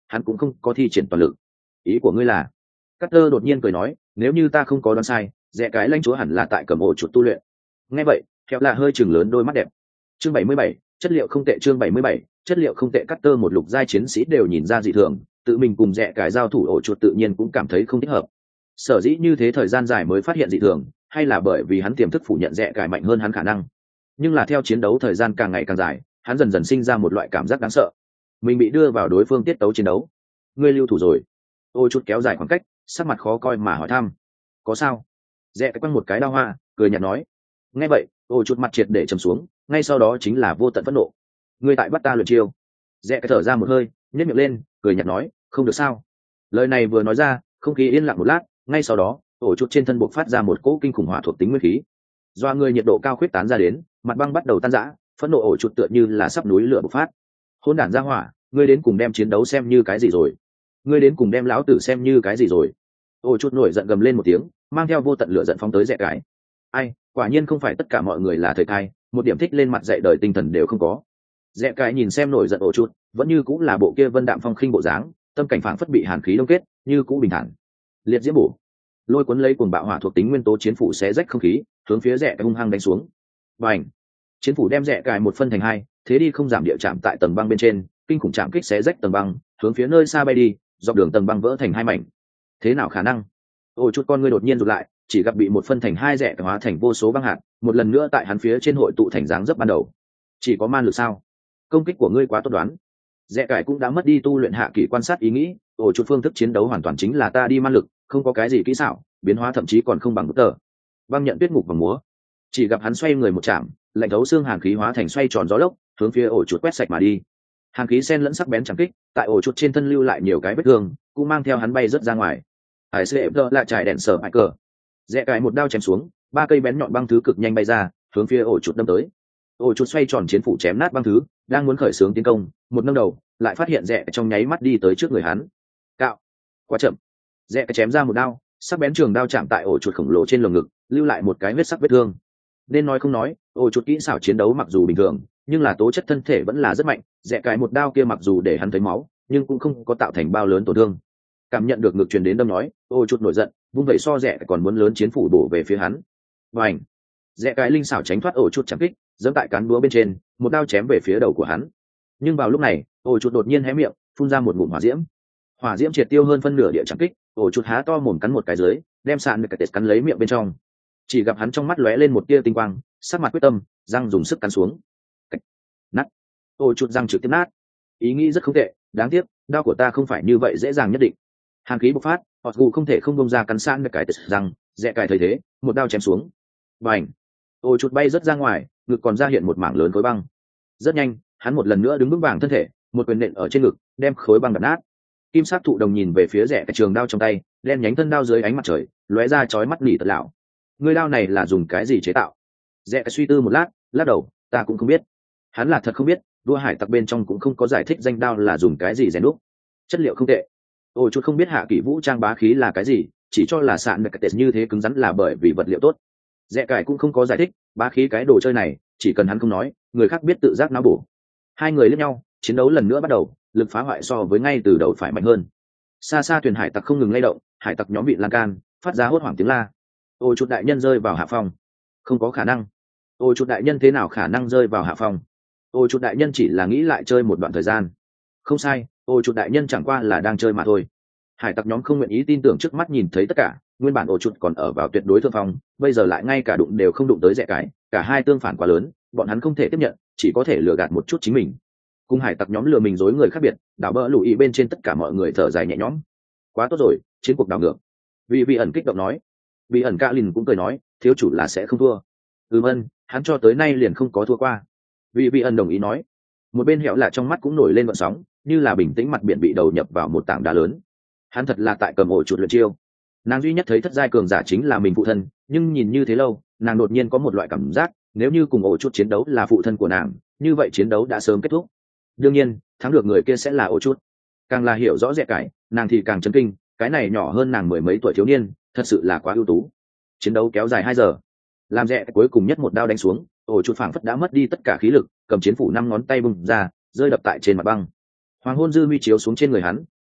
hắn cũng không có thi triển toàn lực. Ý của ngươi là? Carter đột nhiên cười nói, nếu như ta không có đoán sai, rẽ cái lãnh chúa hẳn là tại cầm ổ chuột tu luyện. Nghe vậy, Kẹo là hơi chừng lớn đôi mắt đẹp. Chương bảy mươi bảy, chất liệu không tệ. Chương bảy mươi bảy, chất liệu không tệ. Carter một lục giai chiến sĩ đều nhìn ra dị thường, tự mình cùng rẽ cái giao thủ ổ chuột tự nhiên cũng cảm thấy không thích hợp. Sở dĩ như thế thời gian dài mới phát hiện dị thường, hay là bởi vì hắn tiềm thức phủ nhận rẽ cái mạnh hơn hắn khả năng. Nhưng là theo chiến đấu thời gian càng ngày càng dài, hắn dần dần sinh ra một loại cảm giác đáng sợ. Mình bị đưa vào đối phương tiết tấu chiến đấu. Ngươi lưu thủ rồi? Ôi chút kéo dài khoảng cách, sắc mặt khó coi mà hỏi thăm. Có sao? Rẽ cái quăng một cái đao hoa, cười nhạt nói. Nghe vậy, ôi chút mặt triệt để trầm xuống, ngay sau đó chính là vô tận phẫn nộ. Ngươi tại bắt ta luyện chiêu? Rẽ cái thở ra một hơi, nhếch miệng lên, cười nhạt nói, không được sao? Lời này vừa nói ra, không khí yên lặng một lát, ngay sau đó, ổ chút trên thân bộc phát ra một cỗ kinh khủng hỏa thuộc tính nguyên khí. Do người nhiệt độ cao khuyết tán ra đến, mặt băng bắt đầu tan rã, phẫn nộ ổ chút tựa như là sắp núi lửa bộc phát. Hỗn đản ra hỏa, ngươi đến cùng đem chiến đấu xem như cái gì rồi? Ngươi đến cùng đem lão tử xem như cái gì rồi? Ổ chút nổi giận gầm lên một tiếng, mang theo vô tận lửa giận phóng tới rẽ cái. Ai, quả nhiên không phải tất cả mọi người là thời thai, một điểm thích lên mặt dạy đời tinh thần đều không có. Rẽ cái nhìn xem nổi giận ổ chút, vẫn như cũng là bộ kia vân đạm phong khinh bộ dáng, tâm cảnh phảng phất bị hàn khí đông kết, như cũ bình thản. Liệt diễm bổ, lôi cuốn lấy cuồng bạo hỏa thuộc tính nguyên tố chiến phủ xé rách không khí, hướng phía rẽ cái hung hăng đánh xuống. Bành! Chiến phủ đem rẽ cài một phân thành hai, thế đi không giảm địa chạm tại tầng băng bên trên, kinh khủng chạm kích xé rách tầng băng, hướng phía nơi xa bay đi, dọc đường tầng băng vỡ thành hai mảnh. Thế nào khả năng? Ôi chút con ngươi đột nhiên rụt lại, chỉ gặp bị một phân thành hai rẽ hóa thành vô số băng hạt, một lần nữa tại hắn phía trên hội tụ thành dáng dấp ban đầu. Chỉ có man lực sao? Công kích của ngươi quá tốt đoán. Rẽ cải cũng đã mất đi tu luyện hạ kỳ quan sát ý nghĩ, ôi chút phương thức chiến đấu hoàn toàn chính là ta đi man lực, không có cái gì kỹ xảo, biến hóa thậm chí còn không bằng bút tờ. Băng nhận tuyết ngục bằng múa. Chỉ gặp hắn xoay người một chạm, lạnh thấu xương hàn khí hóa thành xoay tròn gió lốc, hướng phía ổ chuột quét sạch mà đi. Hàn khí xen lẫn sắc bén chẳng kích, tại ổ chuột trên thân lưu lại nhiều cái vết thương, cũng mang theo hắn bay rất ra ngoài. Hải sẽ đỡ lại trải đèn sở bại cờ. Rẽ cái một đao chém xuống, ba cây bén nhọn băng thứ cực nhanh bay ra, hướng phía ổ chuột đâm tới. Ổ chuột xoay tròn chiến phủ chém nát băng thứ, đang muốn khởi xướng tiến công, một nâng đầu, lại phát hiện rẽ trong nháy mắt đi tới trước người hắn. Cạo, quá chậm. Rẽ cái chém ra một đao, sắc bén trường đao chạm tại ổ chuột khổng lồ trên lồng ngực, lưu lại một cái huyết sắc vết thương. Nên nói không nói, ổ chuột kỹ xảo chiến đấu mặc dù bình thường, nhưng là tố chất thân thể vẫn là rất mạnh. Rẽ cái một đao kia mặc dù để hắn thấy máu, nhưng cũng không có tạo thành bao lớn tổn thương. Cảm nhận được ngực truyền đến đâm nói, ổ chuột nổi giận, vung vẩy so rẽ còn muốn lớn chiến phủ bổ về phía hắn. Vành, rẽ cái linh xảo tránh thoát ổ chuột chạm kích, giẫm tại cán búa bên trên, một đao chém về phía đầu của hắn. Nhưng vào lúc này, ổ chuột đột nhiên hé miệng, phun ra một ngụm hỏa diễm. Hỏa diễm triệt tiêu hơn phân nửa địa chạm kích, ổ chuột há to mồm cắn một cái dưới, đem sạn được cái tết cắn lấy miệng bên trong. Chỉ gặp hắn trong mắt lóe lên một tia tinh quang, sắc mặt quyết tâm, răng dùng sức cắn xuống. Cách. Nát. Ổ chuột răng trực tiếp nát. Ý nghĩ rất không tệ, đáng tiếc, đao của ta không phải như vậy dễ dàng nhất định. Hàn khí bộc phát, họ gù không thể không bông ra cắn sạn được cái tết răng, rẽ cài thấy thế, một đao chém xuống. Bành. Ổ chuột bay rất ra ngoài, ngực còn ra hiện một mảng lớn khối băng. Rất nhanh, hắn một lần nữa đứng vững vàng thân thể, một quyền nện ở trên ngực, đem khối băng đập nát. Kim sắc thụ đồng nhìn về phía rẽ cái trường đao trong tay, đen nhánh thân đao dưới ánh mặt trời, lóe ra chói mắt nỉ tật lão. Người đao này là dùng cái gì chế tạo? Rẽ cái suy tư một lát, lắc đầu, ta cũng không biết. Hắn là thật không biết, vua hải tặc bên trong cũng không có giải thích danh đao là dùng cái gì rèn đúc. Chất liệu không tệ. Ôi chút không biết hạ kỷ vũ trang bá khí là cái gì, chỉ cho là sạn được cái tệ như thế cứng rắn là bởi vì vật liệu tốt. Rẽ cải cũng không có giải thích, bá khí cái đồ chơi này, chỉ cần hắn không nói, người khác biết tự giác não bổ. Hai người liếc nhau, chiến đấu lần nữa bắt đầu, lực phá hoại so với ngay từ đầu phải mạnh hơn. Xa xa thuyền hải tặc không ngừng lay động, hải tặc nhóm bị lan can, phát ra hốt hoảng tiếng la. Ôi chút đại nhân rơi vào hạ phong. Không có khả năng. Ôi chút đại nhân thế nào khả năng rơi vào hạ phong? Ôi chút đại nhân chỉ là nghĩ lại chơi một đoạn thời gian. Không sai, ôi chút đại nhân chẳng qua là đang chơi mà thôi. Hải tặc nhóm không nguyện ý tin tưởng trước mắt nhìn thấy tất cả, nguyên bản ôi chút còn ở vào tuyệt đối thượng phong, bây giờ lại ngay cả đụng đều không đụng tới rẽ cái, cả hai tương phản quá lớn, bọn hắn không thể tiếp nhận, chỉ có thể lừa gạt một chút chính mình. Cùng hải tặc nhóm lừa mình dối người khác biệt, đảo bỡ lùi bên trên tất cả mọi người thở dài nhẹ nhõm. Quá tốt rồi, chiến cuộc đảo ngược. Vì vị ẩn kích động nói. Vì ẩn Ca Lin cũng cười nói, thiếu chủ là sẽ không thua. Ừm ân, hắn cho tới nay liền không có thua qua. Vì vị ẩn đồng ý nói. Một bên hẻo lạ trong mắt cũng nổi lên vận sóng, như là bình tĩnh mặt biển bị đầu nhập vào một tảng đá lớn. Hắn thật là tại cầm ổ chuột luyện chiêu. Nàng duy nhất thấy thất giai cường giả chính là mình phụ thân, nhưng nhìn như thế lâu, nàng đột nhiên có một loại cảm giác, nếu như cùng ổ chuột chiến đấu là phụ thân của nàng, như vậy chiến đấu đã sớm kết thúc. Đương nhiên, thắng được người kia sẽ là ổ chuột. Càng là hiểu rõ rẽ cái, nàng thì càng chấn kinh, cái này nhỏ hơn nàng mười mấy tuổi thiếu niên, thật sự là quá ưu tú. Chiến đấu kéo dài hai giờ, làm rẽ cuối cùng nhất một đao đánh xuống, ổ chuột phảng phất đã mất đi tất cả khí lực, cầm chiến phủ năm ngón tay bung ra, rơi đập tại trên mặt băng. Hoàng hôn dư mi chiếu xuống trên người hắn,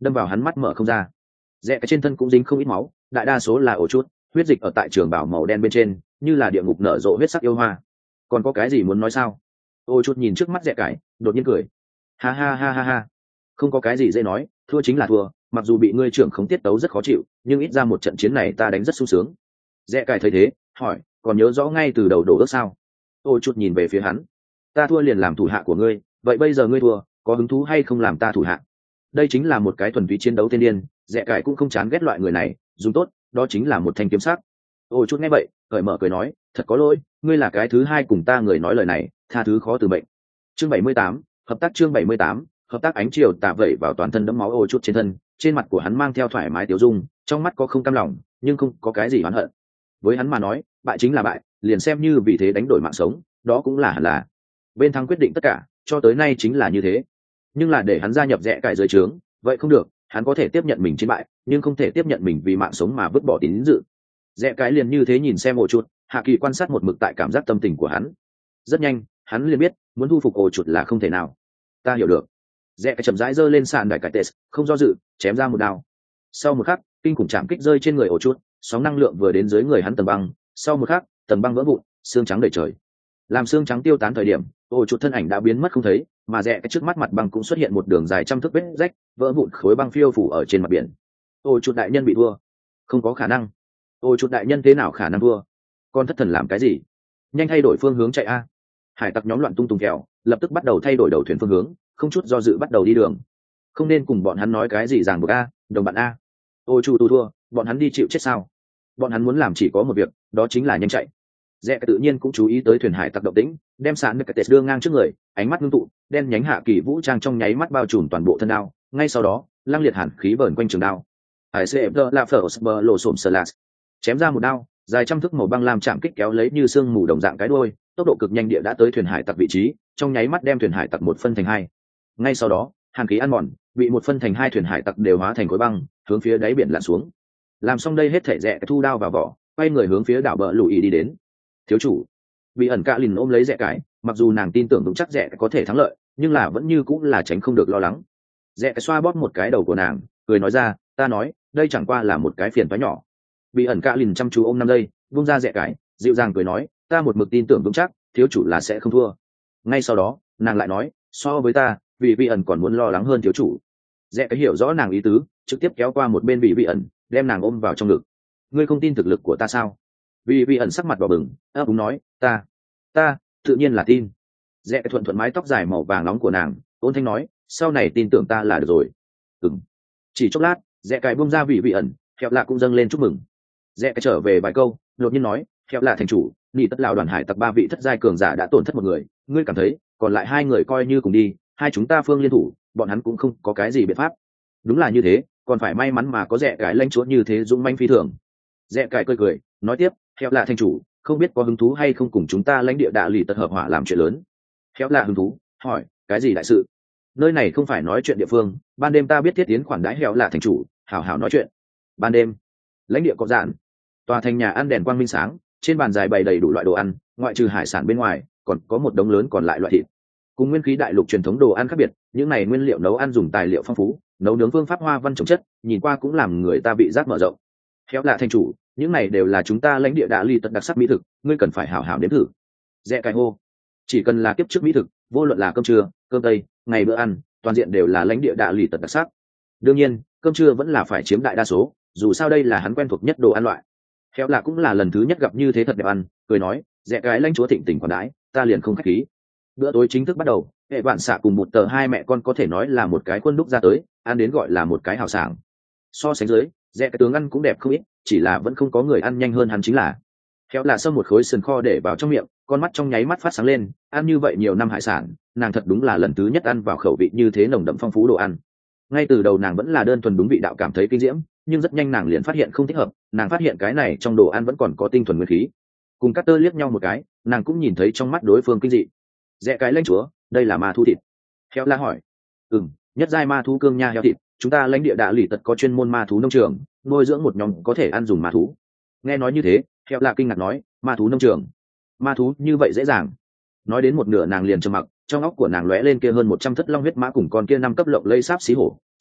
đâm vào hắn mắt mở không ra. Rẽ cái trên thân cũng dính không ít máu, đại đa số là ổ chút huyết dịch ở tại trường bảo màu đen bên trên, như là địa ngục nở rộ huyết sắc yêu hoa. Còn có cái gì muốn nói sao? Ổ chút nhìn trước mắt Rẽ cái, đột nhiên cười. Ha ha ha ha ha. Không có cái gì dễ nói, thua chính là thua, mặc dù bị ngươi trưởng khống tiết tấu rất khó chịu, nhưng ít ra một trận chiến này ta đánh rất sung sướng. Rẽ cái thấy thế, hỏi, còn nhớ rõ ngay từ đầu đổ ước sao? Ổ chút nhìn về phía hắn. Ta thua liền làm thủ hạ của ngươi, vậy bây giờ ngươi thua, có hứng thú hay không làm ta thủ hạ? Đây chính là một cái thuần túy chiến đấu tiên điên, Rẽ cải cũng không chán ghét loại người này, dùng tốt, đó chính là một thanh kiếm sắc. Ôi chút nghe vậy, cởi mở cười nói, thật có lỗi, ngươi là cái thứ hai cùng ta người nói lời này, tha thứ khó từ bệnh. Chương bảy mươi tám, hợp tác chương bảy mươi tám, hợp tác ánh chiều tà vẩy vào toàn thân đẫm máu ôi chút trên thân, trên mặt của hắn mang theo thoải mái tiêu dung, trong mắt có không cam lòng, nhưng không có cái gì oán hận. Với hắn mà nói, bại chính là bại, liền xem như vì thế đánh đổi mạng sống, đó cũng là hẳn là. Bên thắng quyết định tất cả, cho tới nay chính là như thế. Nhưng là để hắn gia nhập Rẽ cải dưới trướng, vậy không được, hắn có thể tiếp nhận mình chiến bại, nhưng không thể tiếp nhận mình vì mạng sống mà vứt bỏ tín dự. Rẽ cái liền như thế nhìn xem ổ chuột, Hạ Kỳ quan sát một mực tại cảm giác tâm tình của hắn. Rất nhanh, hắn liền biết, muốn thu phục ổ chuột là không thể nào. Ta hiểu được. Rẽ cái chậm rãi giơ lên sàn đài cải tệ, không do dự, chém ra một đao. Sau một khắc, kinh khủng chạm kích rơi trên người ổ chuột, sóng năng lượng vừa đến dưới người hắn tầng băng, sau một khắc, tầng băng vỡ vụn, xương trắng đầy trời. Làm xương trắng tiêu tán thời điểm, ổ chuột thân ảnh đã biến mất không thấy, mà Rẽ cái trước mắt mặt băng cũng xuất hiện một đường dài trăm thước vết rách, vỡ vụn khối băng phiêu phủ ở trên mặt biển. Ôi chuột đại nhân bị thua, không có khả năng. Ôi chuột đại nhân thế nào khả năng thua? Con thất thần làm cái gì? Nhanh thay đổi phương hướng chạy a! Hải tặc nhóm loạn tung tung kẹo, lập tức bắt đầu thay đổi đầu thuyền phương hướng, không chút do dự bắt đầu đi đường. Không nên cùng bọn hắn nói cái gì ràng buộc a, đồng bạn a. Ôi chuột thua, bọn hắn đi chịu chết sao? Bọn hắn muốn làm chỉ có một việc, đó chính là nhanh chạy. Rẽ tự nhiên cũng chú ý tới thuyền hải tặc động tĩnh, đem sạn nước tệ đưa ngang trước người, ánh mắt ngưng tụ, đen nhánh Hạ Kỳ vũ trang trong nháy mắt bao trùm toàn bộ thân đao, ngay sau đó, lăng liệt hàn khí vờn quanh trường đao. Hải cf la first lộ sụm slash, chém ra một đao, dài trăm thước màu băng làm chạm kích kéo lấy như xương mù đồng dạng cái đuôi, tốc độ cực nhanh địa đã tới thuyền hải tặc vị trí, trong nháy mắt đem thuyền hải tặc một phân thành hai. Ngay sau đó, hàn khí ăn mòn, bị một phân thành hai thuyền hải tặc đều hóa thành khối băng, hướng phía đáy biển lặn xuống. Làm xong đây hết thảy Rẽ thu đao vào vỏ, quay người hướng phía đảo bờ lùi đi đến. Thiếu chủ, bị ẩn cạ lìn ôm lấy Rẽ cái, mặc dù nàng tin tưởng vững chắc Rẽ có thể thắng lợi, nhưng là vẫn như cũng là tránh không được lo lắng. Rẽ xoa bóp một cái đầu của nàng, cười nói ra, ta nói, đây chẳng qua là một cái phiền toái nhỏ. Bị ẩn cạ lìn chăm chú ôm năm giây, vung ra Rẽ cái, dịu dàng cười nói, ta một mực tin tưởng vững chắc, thiếu chủ là sẽ không thua. Ngay sau đó, nàng lại nói, so với ta, vì vị ẩn còn muốn lo lắng hơn thiếu chủ. Rẽ cái hiểu rõ nàng ý tứ, trực tiếp kéo qua một bên vị vị ẩn, đem nàng ôm vào trong ngực. Ngươi không tin thực lực của ta sao? Vì vị ẩn sắc mặt đỏ bừng, ấp úng nói, ta, ta, tự nhiên là tin. Rẽ thuận thuận mái tóc dài màu vàng nóng của nàng, ôn thanh nói, sau này tin tưởng ta là được rồi. Ừm. Chỉ chốc lát, Rẽ cài bung ra vị vị ẩn, Hẹo Lạ cũng dâng lên chúc mừng. Rẽ trở về vài câu, đột nhiên nói, Hẹo Lạ thành chủ, nhị tất lão đoàn hải tặc ba vị thất giai cường giả đã tổn thất một người, ngươi cảm thấy, còn lại hai người coi như cùng đi, hai chúng ta phương liên thủ, bọn hắn cũng không có cái gì biện pháp. Đúng là như thế, còn phải may mắn mà có Rẽ cài lãnh chúa như thế dũng manh phi thường. Rẽ cài cười cười, nói tiếp, Hẹo Lạ thành chủ, không biết có hứng thú hay không cùng chúng ta lãnh địa đạ lì tật hợp hỏa làm chuyện lớn. Hẹo Lạ hứng thú, hỏi, cái gì đại sự? Nơi này không phải nói chuyện địa phương, ban đêm ta biết thiết tiến khoản đãi Hẹo Lạ thành chủ, hảo hảo nói chuyện. Ban đêm, lãnh địa có dạn, tòa thành nhà ăn đèn quang minh sáng, trên bàn dài bày đầy đủ loại đồ ăn, ngoại trừ hải sản bên ngoài, còn có một đống lớn còn lại loại thịt. Cùng nguyên khí đại lục truyền thống đồ ăn khác biệt, những này nguyên liệu nấu ăn dùng tài liệu phong phú, nấu nướng phương pháp hoa văn trồng chất, nhìn qua cũng làm người ta bị giác mở rộng. Hẹo Lạ thành chủ, những này đều là chúng ta lãnh địa đạ ly tật đặc sắc mỹ thực, ngươi cần phải hảo hảo nếm thử. Rẽ cài hô, chỉ cần là kiếp trước mỹ thực, vô luận là cơm trưa, cơm tây, ngày bữa ăn, toàn diện đều là lãnh địa đạ ly tật đặc sắc. Đương nhiên, cơm trưa vẫn là phải chiếm đại đa số, dù sao đây là hắn quen thuộc nhất đồ ăn loại. Hẹo Lạ cũng là lần thứ nhất gặp như thế thật đẹp ăn, cười nói, Rẽ cái lãnh chúa thịnh tình còn đãi, ta liền không khách khí. Bữa tối chính thức bắt đầu, hệ vạn xạ cùng một tờ hai mẹ con có thể nói là một cái khuôn đúc ra tới, ăn đến gọi là một cái hào sảng. So sánh dưới, Rẽ cái tướng ăn cũng đẹp không ít, chỉ là vẫn không có người ăn nhanh hơn hắn chính là. Hẹo Lạ xâm một khối sườn kho để vào trong miệng, con mắt trong nháy mắt phát sáng lên, ăn như vậy nhiều năm hải sản, nàng thật đúng là lần thứ nhất ăn vào khẩu vị như thế nồng đậm phong phú đồ ăn. Ngay từ đầu nàng vẫn là đơn thuần đúng vị đạo cảm thấy kinh diễm, nhưng rất nhanh nàng liền phát hiện không thích hợp, nàng phát hiện cái này trong đồ ăn vẫn còn có tinh thuần nguyên khí. Cùng Carter liếc nhau một cái, nàng cũng nhìn thấy trong mắt đối phương kinh dị. Rẽ cái lãnh chúa, đây là ma thú thịt. Hẹo Lạ hỏi. Ừm, nhất giai ma thú cương nha heo thịt, chúng ta lãnh địa đạ lì tật có chuyên môn ma thú nông trường, nuôi dưỡng một nhóm có thể ăn dùng ma thú. Nghe nói như thế, Hẹo Lạ kinh ngạc nói, ma thú nông trường, ma thú như vậy dễ dàng. Nói đến một nửa nàng liền trầm mặc, trong óc của nàng lóe lên kia hơn một trăm thất long huyết mã cùng con kia năm cấp lộng lây sáp xí hổ,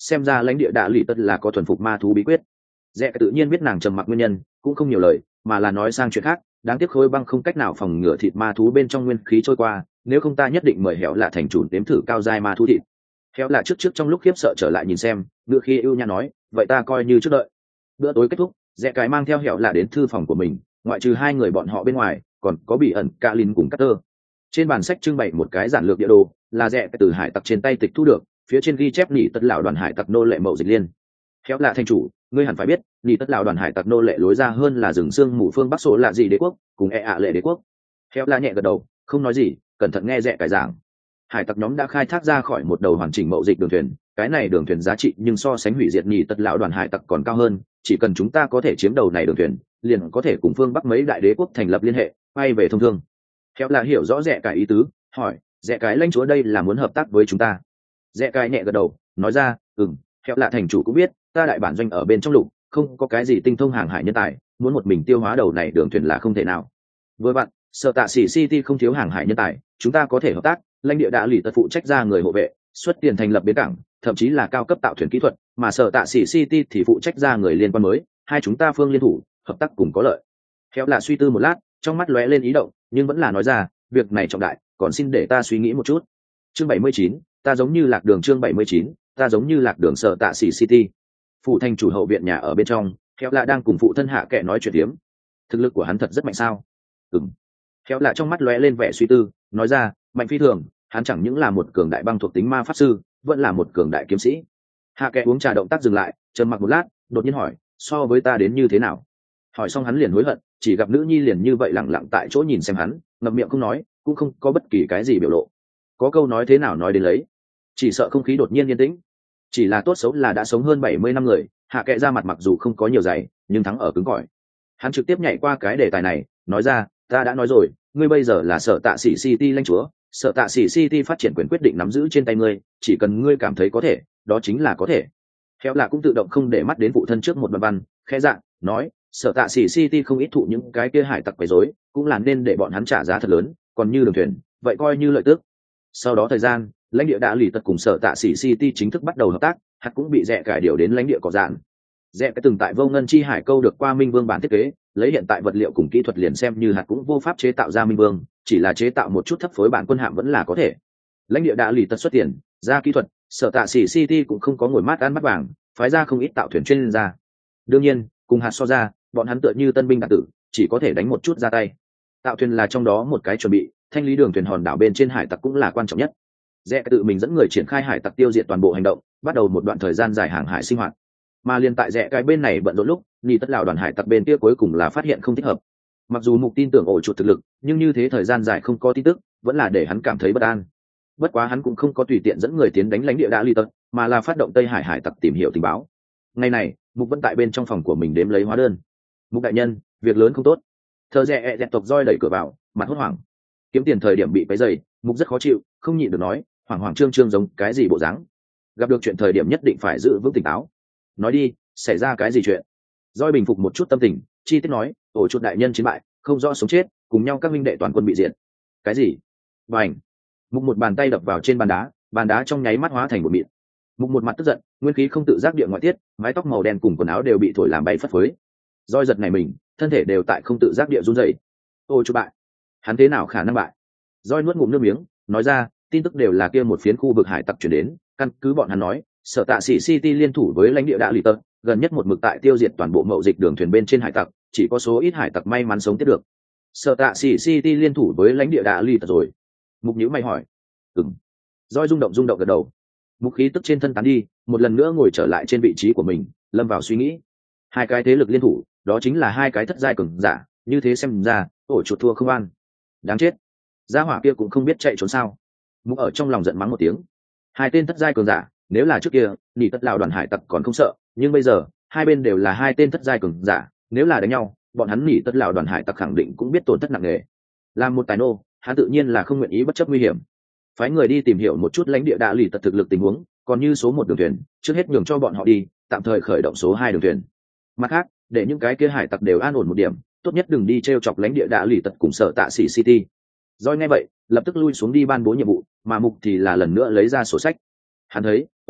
xem ra lãnh địa đạ lì tất là có thuần phục ma thú bí quyết. Rẽ tự nhiên biết nàng trầm mặc nguyên nhân, cũng không nhiều lời mà là nói sang chuyện khác. Đáng tiếc khối băng không cách nào phòng ngừa thịt ma thú bên trong nguyên khí trôi qua, nếu không ta nhất định mời Hẻo Lạ thành chủ nếm thử cao giai ma thú thịt. Hẻo Lạ trước trước trong lúc khiếp sợ trở lại nhìn xem, ngựa khi ưu nhã nói, vậy ta coi như trước đợi. Bữa tối kết thúc, Rẽ cái mang theo Hẻo Lạ đến thư phòng của mình, ngoại trừ hai người bọn họ bên ngoài, còn có Bị ẩn, Cạ Lin cùng Carter. Trên bàn sách trưng bày một cái giản lược địa đồ, là Rẽ từ hải tặc trên tay tịch thu được, phía trên ghi chép nỉ tất lão đoàn hải tặc nô lệ mậu dịch liên. Hẻo Lạ thành chủ, ngươi hẳn phải biết, nỉ tất lão đoàn hải tặc nô lệ lối ra hơn là rừng xương mù phương bắc số là gì đế quốc, cùng e ạ lệ đế quốc. Hẻo Lạ nhẹ gật đầu, không nói gì, cẩn thận nghe Rẽ cải giảng. Hải tặc nhóm đã khai thác ra khỏi một đầu hoàn chỉnh mậu dịch đường thuyền, cái này đường thuyền giá trị nhưng so sánh hủy diệt nhì tất lão đoàn hải tặc còn cao hơn, chỉ cần chúng ta có thể chiếm đầu này đường thuyền, liền có thể cùng phương bắc mấy đại đế quốc thành lập liên hệ, quay về thông thương. Khéo là hiểu rõ Rẽ cái ý tứ, hỏi, Rẽ cái lãnh chúa đây là muốn hợp tác với chúng ta? Rẽ cái nhẹ gật đầu, nói ra, ừm, Khéo là thành chủ cũng biết, ta đại bản doanh ở bên trong lục, không có cái gì tinh thông hàng hải nhân tài, muốn một mình tiêu hóa đầu này đường thuyền là không thể nào. Với bạn, Sở Tạ Sĩ City không thiếu hàng hải nhân tài, chúng ta có thể hợp tác. Lãnh địa đã lì tật phụ trách ra người hộ vệ, xuất tiền thành lập bến cảng, thậm chí là cao cấp tạo thuyền kỹ thuật, mà Sở Tạ Sĩ City thì phụ trách ra người liên quan mới, hai chúng ta phương liên thủ, hợp tác cùng có lợi. Khéo là suy tư một lát, trong mắt lóe lên ý động, nhưng vẫn là nói ra, việc này trọng đại, còn xin để ta suy nghĩ một chút. Chương bảy mươi chín, ta giống như lạc đường. Chương bảy mươi chín, ta giống như lạc đường. Sở Tạ Sĩ City. Phụ thành chủ hậu viện nhà ở bên trong, Khéo là đang cùng phụ thân Hạ Kệ nói chuyện tiếm. Thực lực của hắn thật rất mạnh sao? Ừm. Khéo là trong mắt lóe lên vẻ suy tư, nói ra, mạnh phi thường, hắn chẳng những là một cường đại băng thuộc tính ma pháp sư, vẫn là một cường đại kiếm sĩ. Hạ Kệ uống trà động tác dừng lại, trầm mặc một lát, đột nhiên hỏi, so với ta đến như thế nào? Hỏi xong hắn liền hối hận, chỉ gặp nữ nhi liền như vậy lẳng lặng tại chỗ nhìn xem hắn, ngậm miệng không nói, cũng không có bất kỳ cái gì biểu lộ. Có câu nói thế nào nói đến lấy, chỉ sợ không khí đột nhiên yên tĩnh. Chỉ là tốt xấu là đã sống hơn bảy mươi năm người, Hạ Kệ ra mặt mặc dù không có nhiều dày, nhưng thắng ở cứng cỏi. Hắn trực tiếp nhảy qua cái đề tài này, nói ra, ta đã nói rồi, ngươi bây giờ là Sở Tạ Sĩ City lãnh chúa, Sở Tạ Sĩ City phát triển quyền quyết định nắm giữ trên tay ngươi, chỉ cần ngươi cảm thấy có thể, đó chính là có thể. Khéo là cũng tự động không để mắt đến phụ thân trước một văn văn, khẽ dạng nói, Sở Tạ Sĩ City không ít thụ những cái kia hải tặc quấy rối, cũng là nên để bọn hắn trả giá thật lớn, còn như đường thuyền, vậy coi như lợi tức. Sau đó thời gian, lãnh địa đã lì tật cùng Sở Tạ Sĩ City chính thức bắt đầu hợp tác, hắn cũng bị Rẽ cải điều đến lãnh địa cỏ dạn. Rẽ cái từng tại Vô Ngân Chi Hải câu được qua Minh Vương bản thiết kế, lấy hiện tại vật liệu cùng kỹ thuật liền xem như hạt cũng vô pháp chế tạo ra Minh Vương, chỉ là chế tạo một chút thấp phối bản quân hạm vẫn là có thể. Lãnh địa đã lì tật xuất tiền, ra kỹ thuật, Sở Tạ Sĩ City cũng không có ngồi mát ăn bắt vàng, phái ra không ít tạo thuyền chuyên ra. Đương nhiên, cùng hạt so ra, bọn hắn tựa như tân binh đạt tử, chỉ có thể đánh một chút ra tay. Tạo thuyền là trong đó một cái chuẩn bị, thanh lý đường thuyền hòn đảo bên trên hải tặc cũng là quan trọng nhất. Rẽ tự mình dẫn người triển khai hải tặc tiêu diệt toàn bộ hành động, bắt đầu một đoạn thời gian dài hàng hải sinh hoạt. Mà liên tại Rẽ cái bên này bận rộn lúc, nhị tất lão đoàn hải tặc bên kia cuối cùng là phát hiện không thích hợp. Mặc dù mục tin tưởng ổ chuột thực lực, nhưng như thế thời gian dài không có tin tức, vẫn là để hắn cảm thấy bất an. Bất quá hắn cũng không có tùy tiện dẫn người tiến đánh lãnh địa đã ly tật, mà là phát động Tây Hải hải tặc tìm hiểu tình báo. Ngày này, Mục vẫn tại bên trong phòng của mình đếm lấy hóa đơn. Mục đại nhân, việc lớn không tốt. Thợ Rẽ ẹ dẹt tộc roi đẩy cửa vào, mặt hốt hoảng. Kiếm tiền thời điểm bị váy dày, Mục rất khó chịu, không nhịn được nói, hoảng hoảng trương trương giống cái gì bộ dáng. Gặp được chuyện thời điểm nhất định phải giữ vững tỉnh táo. Nói đi, xảy ra cái gì chuyện? Roi bình phục một chút tâm tình, chi tiết nói, ổ chuột đại nhân chiến bại, không rõ sống chết, cùng nhau các minh đệ toàn quân bị diệt. Cái gì? Bành! Mục một bàn tay đập vào trên bàn đá, bàn đá trong nháy mắt hóa thành một mịn. Mục một mặt tức giận, nguyên khí không tự giác địa ngoại tiết, mái tóc màu đen cùng quần áo đều bị thổi làm bay phất phới. Roi giật này mình, thân thể đều tại không tự giác địa run rẩy. Ôi chú bại! Hắn thế nào khả năng bại? Roi nuốt ngụm nước miếng, nói ra, tin tức đều là kia một phiến khu vực hải tặc chuyển đến, căn cứ bọn hắn nói, Sở Tạ Sĩ City liên thủ với lãnh địa đã lì tật, gần nhất một mực tại tiêu diệt toàn bộ mậu dịch đường thuyền bên trên hải tặc, chỉ có số ít hải tặc may mắn sống tiếp được. Sở Tạ Sĩ City liên thủ với lãnh địa đã lì tật rồi. Mục nhíu mày hỏi. Ừm. Roi rung động rung động gật đầu. Mục khí tức trên thân tán đi, một lần nữa ngồi trở lại trên vị trí của mình, lâm vào suy nghĩ. Hai cái thế lực liên thủ, đó chính là hai cái thất giai cường giả, như thế xem ra, ổ chuột thua không an. Đáng chết. Gia hỏa kia cũng không biết chạy trốn sao? Mục ở trong lòng giận mắng một tiếng. Hai tên thất giai cường giả, nếu là trước kia, nỉ tất lão đoàn hải tặc còn không sợ, nhưng bây giờ, hai bên đều là hai tên thất giai cường giả, nếu là đánh nhau, bọn hắn nỉ tất lão đoàn hải tặc khẳng định cũng biết tổn thất nặng nề. Làm một tài nô, hắn tự nhiên là không nguyện ý bất chấp nguy hiểm. Phái người đi tìm hiểu một chút lãnh địa đạ lì tật thực lực tình huống, còn như số một đường thuyền, trước hết nhường cho bọn họ đi, tạm thời khởi động số hai đường thuyền. Mặt khác, để những cái kia hải tặc đều an ổn một điểm, tốt nhất đừng đi trêu chọc lãnh địa đạ lì tật cùng Sở Tạ Sĩ City. Rồi nghe vậy, lập tức lui xuống đi ban bố nhiệm vụ, mà Mục thì là lần nữa lấy ra sổ sách. Hắn thấy,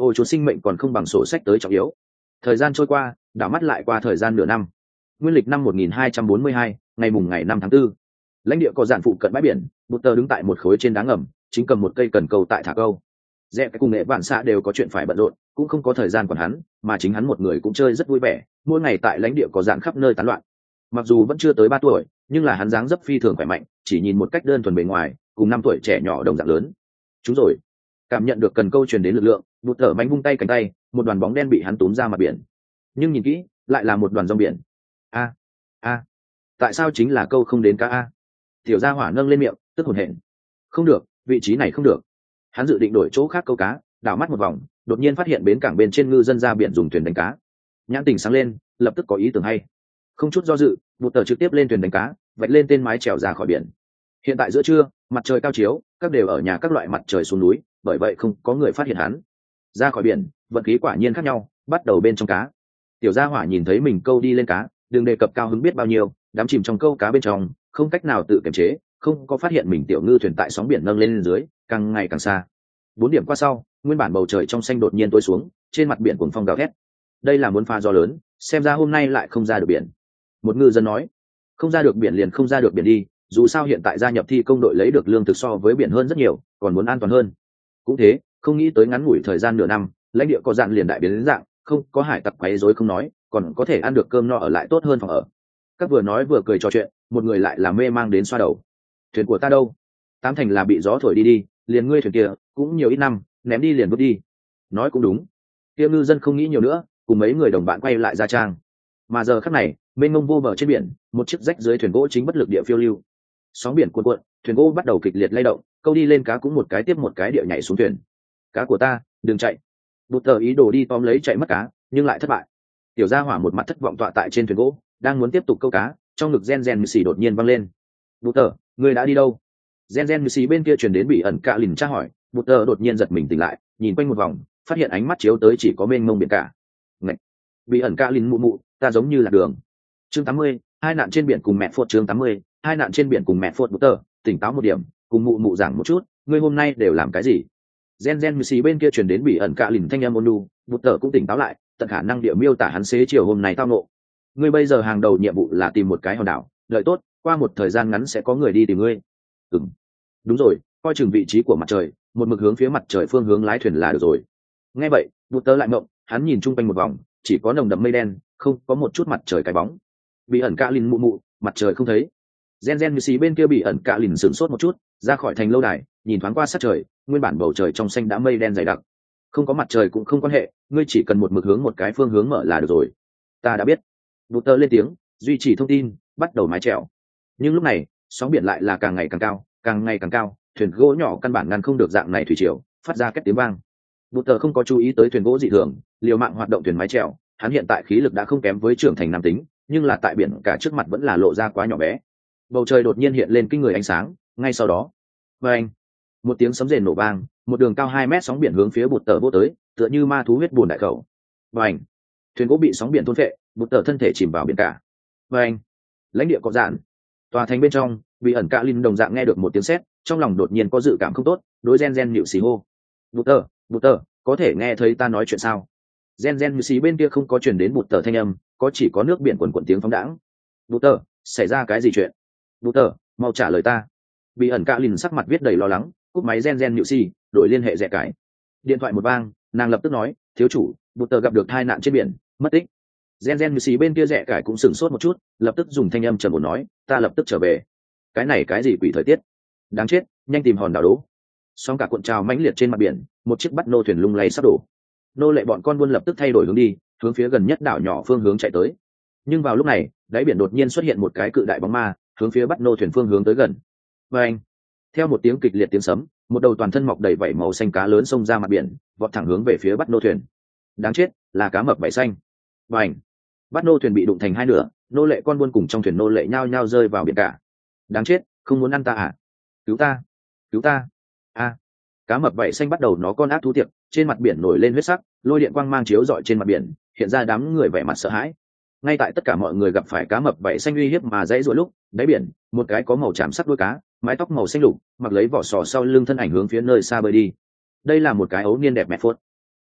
ôi chuột sinh mệnh còn không bằng sổ sách tới trọng yếu. Thời gian trôi qua, đảo mắt lại qua thời gian nửa năm. Nguyên lịch năm một nghìn hai trăm bốn mươi hai, ngày mùng ngày năm tháng tư. Lãnh địa có dạn phụ cận bãi biển, Butter đứng tại một khối trên đá ngầm, chính cầm một cây cần câu tại thả câu. Rẽ cái cùng nghệ vạn xạ đều có chuyện phải bận rộn, cũng không có thời gian còn hắn, mà chính hắn một người cũng chơi rất vui vẻ, mỗi ngày tại lãnh địa có dạn khắp nơi tán loạn. Mặc dù vẫn chưa tới ba tuổi, nhưng là hắn dáng dấp phi thường khỏe mạnh, chỉ nhìn một cách đơn thuần bề ngoài, cùng năm tuổi trẻ nhỏ đồng dạng lớn. Chúng rồi. Cảm nhận được cần câu truyền đến lực lượng, Butter mạnh vung tay cánh tay, một đoàn bóng đen bị hắn túm ra mặt biển. Nhưng nhìn kỹ, lại là một đoàn rong biển. A, a, tại sao chính là câu không đến cá a? Tiểu gia hỏa nâng lên miệng, tức hổn hển. Không được, vị trí này không được. Hắn dự định đổi chỗ khác câu cá, đảo mắt một vòng, đột nhiên phát hiện bến cảng bên trên ngư dân ra biển dùng thuyền đánh cá. Nhãn tình sáng lên, lập tức có ý tưởng hay. Không chút do dự, Butter trực tiếp lên thuyền đánh cá, vạch lên tên mái chèo ra khỏi biển. Hiện tại giữa trưa, mặt trời cao chiếu, các đều ở nhà các loại mặt trời xuống núi, bởi vậy không có người phát hiện hắn. Ra khỏi biển, vận khí quả nhiên khác nhau, bắt đầu bên trong cá. Tiểu gia hỏa nhìn thấy mình câu đi lên cá, đừng đề cập cao hứng biết bao nhiêu, đắm chìm trong câu cá bên trong, không cách nào tự kiềm chế, không có phát hiện mình tiểu ngư thuyền tại sóng biển nâng lên, lên dưới, càng ngày càng xa. Bốn điểm qua sau, nguyên bản bầu trời trong xanh đột nhiên tối xuống, trên mặt biển cuồng phong gào thét. Đây là muốn pha gió lớn, xem ra hôm nay lại không ra được biển. Một ngư dân nói, không ra được biển liền không ra được biển đi, dù sao hiện tại gia nhập thi công đội lấy được lương thực so với biển hơn rất nhiều, còn muốn an toàn hơn. Cũng thế, không nghĩ tới ngắn ngủi thời gian nửa năm, lãnh địa có dạn liền đại biến đến dạng, không có hải tặc quấy rối không nói, còn có thể ăn được cơm no ở lại tốt hơn phòng ở. Các vừa nói vừa cười trò chuyện, một người lại là mê mang đến xoa đầu. Thuyền của ta đâu? Tám thành là bị gió thổi đi đi, liền ngươi thuyền kia cũng nhiều ít năm, ném đi liền vứt đi. Nói cũng đúng. Kia ngư dân không nghĩ nhiều nữa, cùng mấy người đồng bạn quay lại ra trang. Mà giờ khắc này, mênh mông vô bờ trên biển, một chiếc rách dưới thuyền gỗ chính bất lực địa phiêu lưu. Sóng biển cuộn cuộn, thuyền gỗ bắt đầu kịch liệt lay động, câu đi lên cá cũng một cái tiếp một cái địa nhảy xuống thuyền. Cá của ta, đừng chạy. Butter ý đồ đi tóm lấy chạy mất cá, nhưng lại thất bại. Tiểu gia hỏa một mặt thất vọng tọa tại trên thuyền gỗ, đang muốn tiếp tục câu cá, trong ngực gen gen mười xì đột nhiên văng lên. Butter, ngươi đã đi đâu? Gen gen mười xì bên kia truyền đến bị ẩn cạ lìn tra hỏi. Butter đột nhiên giật mình tỉnh lại, nhìn quanh một vòng, phát hiện ánh mắt chiếu tới chỉ có mênh mông biển cả. Ngậy! Bị ẩn cạ lìn mụ mụ, ta giống như là đường. Chương tám mươi, hai nạn trên biển cùng mẹ phốt. Chương tám mươi, hai nạn trên biển cùng mẹ phốt. Butter, tỉnh táo một điểm, cùng mụ mụ giảng một chút, ngươi hôm nay đều làm cái gì? Gen gen mười xì bên kia truyền đến bị ẩn cạ lìn thanh âm ôn nhu, Butter cũng tỉnh táo lại, tận khả năng địa miêu tả hắn xế chiều hôm nay tao nộ. Ngươi bây giờ hàng đầu nhiệm vụ là tìm một cái hòn đảo, lợi tốt, qua một thời gian ngắn sẽ có người đi tìm ngươi. Ừm, đúng rồi, coi chừng vị trí của mặt trời, một mực hướng phía mặt trời phương hướng lái thuyền là được rồi. Nghe vậy, Butter lại ngộng, hắn nhìn chung quanh một vòng, chỉ có nồng đậm mây đen, không có một chút mặt trời cái bóng. Bị ẩn cạ lìn mụ mụ, mặt trời không thấy. Gen gen như xí bên kia bị ẩn cạ lìn sửng sốt một chút, ra khỏi thành lâu đài, nhìn thoáng qua sát trời, nguyên bản bầu trời trong xanh đã mây đen dày đặc. Không có mặt trời cũng không quan hệ, ngươi chỉ cần một mực hướng một cái phương hướng mở là được rồi. Ta đã biết. Butter lên tiếng, duy trì thông tin, bắt đầu mái chèo. Nhưng lúc này, sóng biển lại là càng ngày càng cao, càng ngày càng cao, thuyền gỗ nhỏ căn bản ngăn không được dạng này thủy triều, phát ra két tiếng vang. Butter không có chú ý tới thuyền gỗ dị thường, liều mạng hoạt động thuyền mái chèo, hắn hiện tại khí lực đã không kém với trưởng thành nam tính, nhưng là tại biển cả trước mặt vẫn là lộ ra quá nhỏ bé. Bầu trời đột nhiên hiện lên kinh người ánh sáng, ngay sau đó, bang, một tiếng sấm rền nổ vang, một đường cao hai mét sóng biển hướng phía Butter vô tới, tựa như ma thú huyết buồn đại khẩu. Bang, thuyền gỗ bị sóng biển thôn phệ, Butter thân thể chìm vào biển cả. Bang, lãnh địa có dạn, tòa thành bên trong, bị ẩn cạ lìn đồng dạng nghe được một tiếng sét, trong lòng đột nhiên có dự cảm không tốt, đối gen gen nhịu xì hô. Butter, Butter, có thể nghe thấy ta nói chuyện sao? Gen gen nhịu xì bên kia không có truyền đến Butter thanh âm, có chỉ có nước biển quần quần tiếng phóng đãng. Butter, xảy ra cái gì chuyện? Butter, mau trả lời ta. Bị ẩn cạ lìn sắc mặt viết đầy lo lắng, cúp máy gen gen nhịu xì, đổi liên hệ rẻ cải. Điện thoại một vang, nàng lập tức nói, thiếu chủ, Butter gặp được tai nạn trên biển, mất tích. Gen gen như xì bên kia rẻ cải cũng sửng sốt một chút, lập tức dùng thanh âm trầm ổn nói, ta lập tức trở về. Cái này cái gì quỷ thời tiết? Đáng chết, nhanh tìm hòn đảo đố. Sóng cả cuộn trào mãnh liệt trên mặt biển, một chiếc bắt nô thuyền lung lay sắp đổ. Nô lệ bọn con buôn lập tức thay đổi hướng đi, hướng phía gần nhất đảo nhỏ phương hướng chạy tới. Nhưng vào lúc này, đáy biển đột nhiên xuất hiện một cái cự đại bóng ma, hướng phía bắt nô thuyền phương hướng tới gần. Và anh, theo một tiếng kịch liệt tiếng sấm, một đầu toàn thân mọc đầy vảy màu xanh cá lớn xông ra mặt biển, vọt thẳng hướng về phía bắt nô thuyền. Đáng chết, là cá mập vảy xanh. Và anh, bắt nô thuyền bị đụng thành hai nửa, nô lệ con buôn cùng trong thuyền nô lệ nhao nhao rơi vào biển cả. Đáng chết, không muốn ăn ta à? Cứu ta, cứu ta. A, cá mập vảy xanh bắt đầu nó con ác thú tiệc, trên mặt biển nổi lên huyết sắc, lôi điện quang mang chiếu rọi trên mặt biển, hiện ra đám người vẻ mặt sợ hãi. Ngay tại tất cả mọi người gặp phải cá mập vảy xanh uy hiếp mà dãy giụa lúc, đáy biển, một cái có màu tràm sắc đuôi cá, mái tóc màu xanh lục, mặc lấy vỏ sò sau lưng thân ảnh hướng phía nơi xa bơi đi. Đây là một cái ấu niên đẹp mẹ phốt.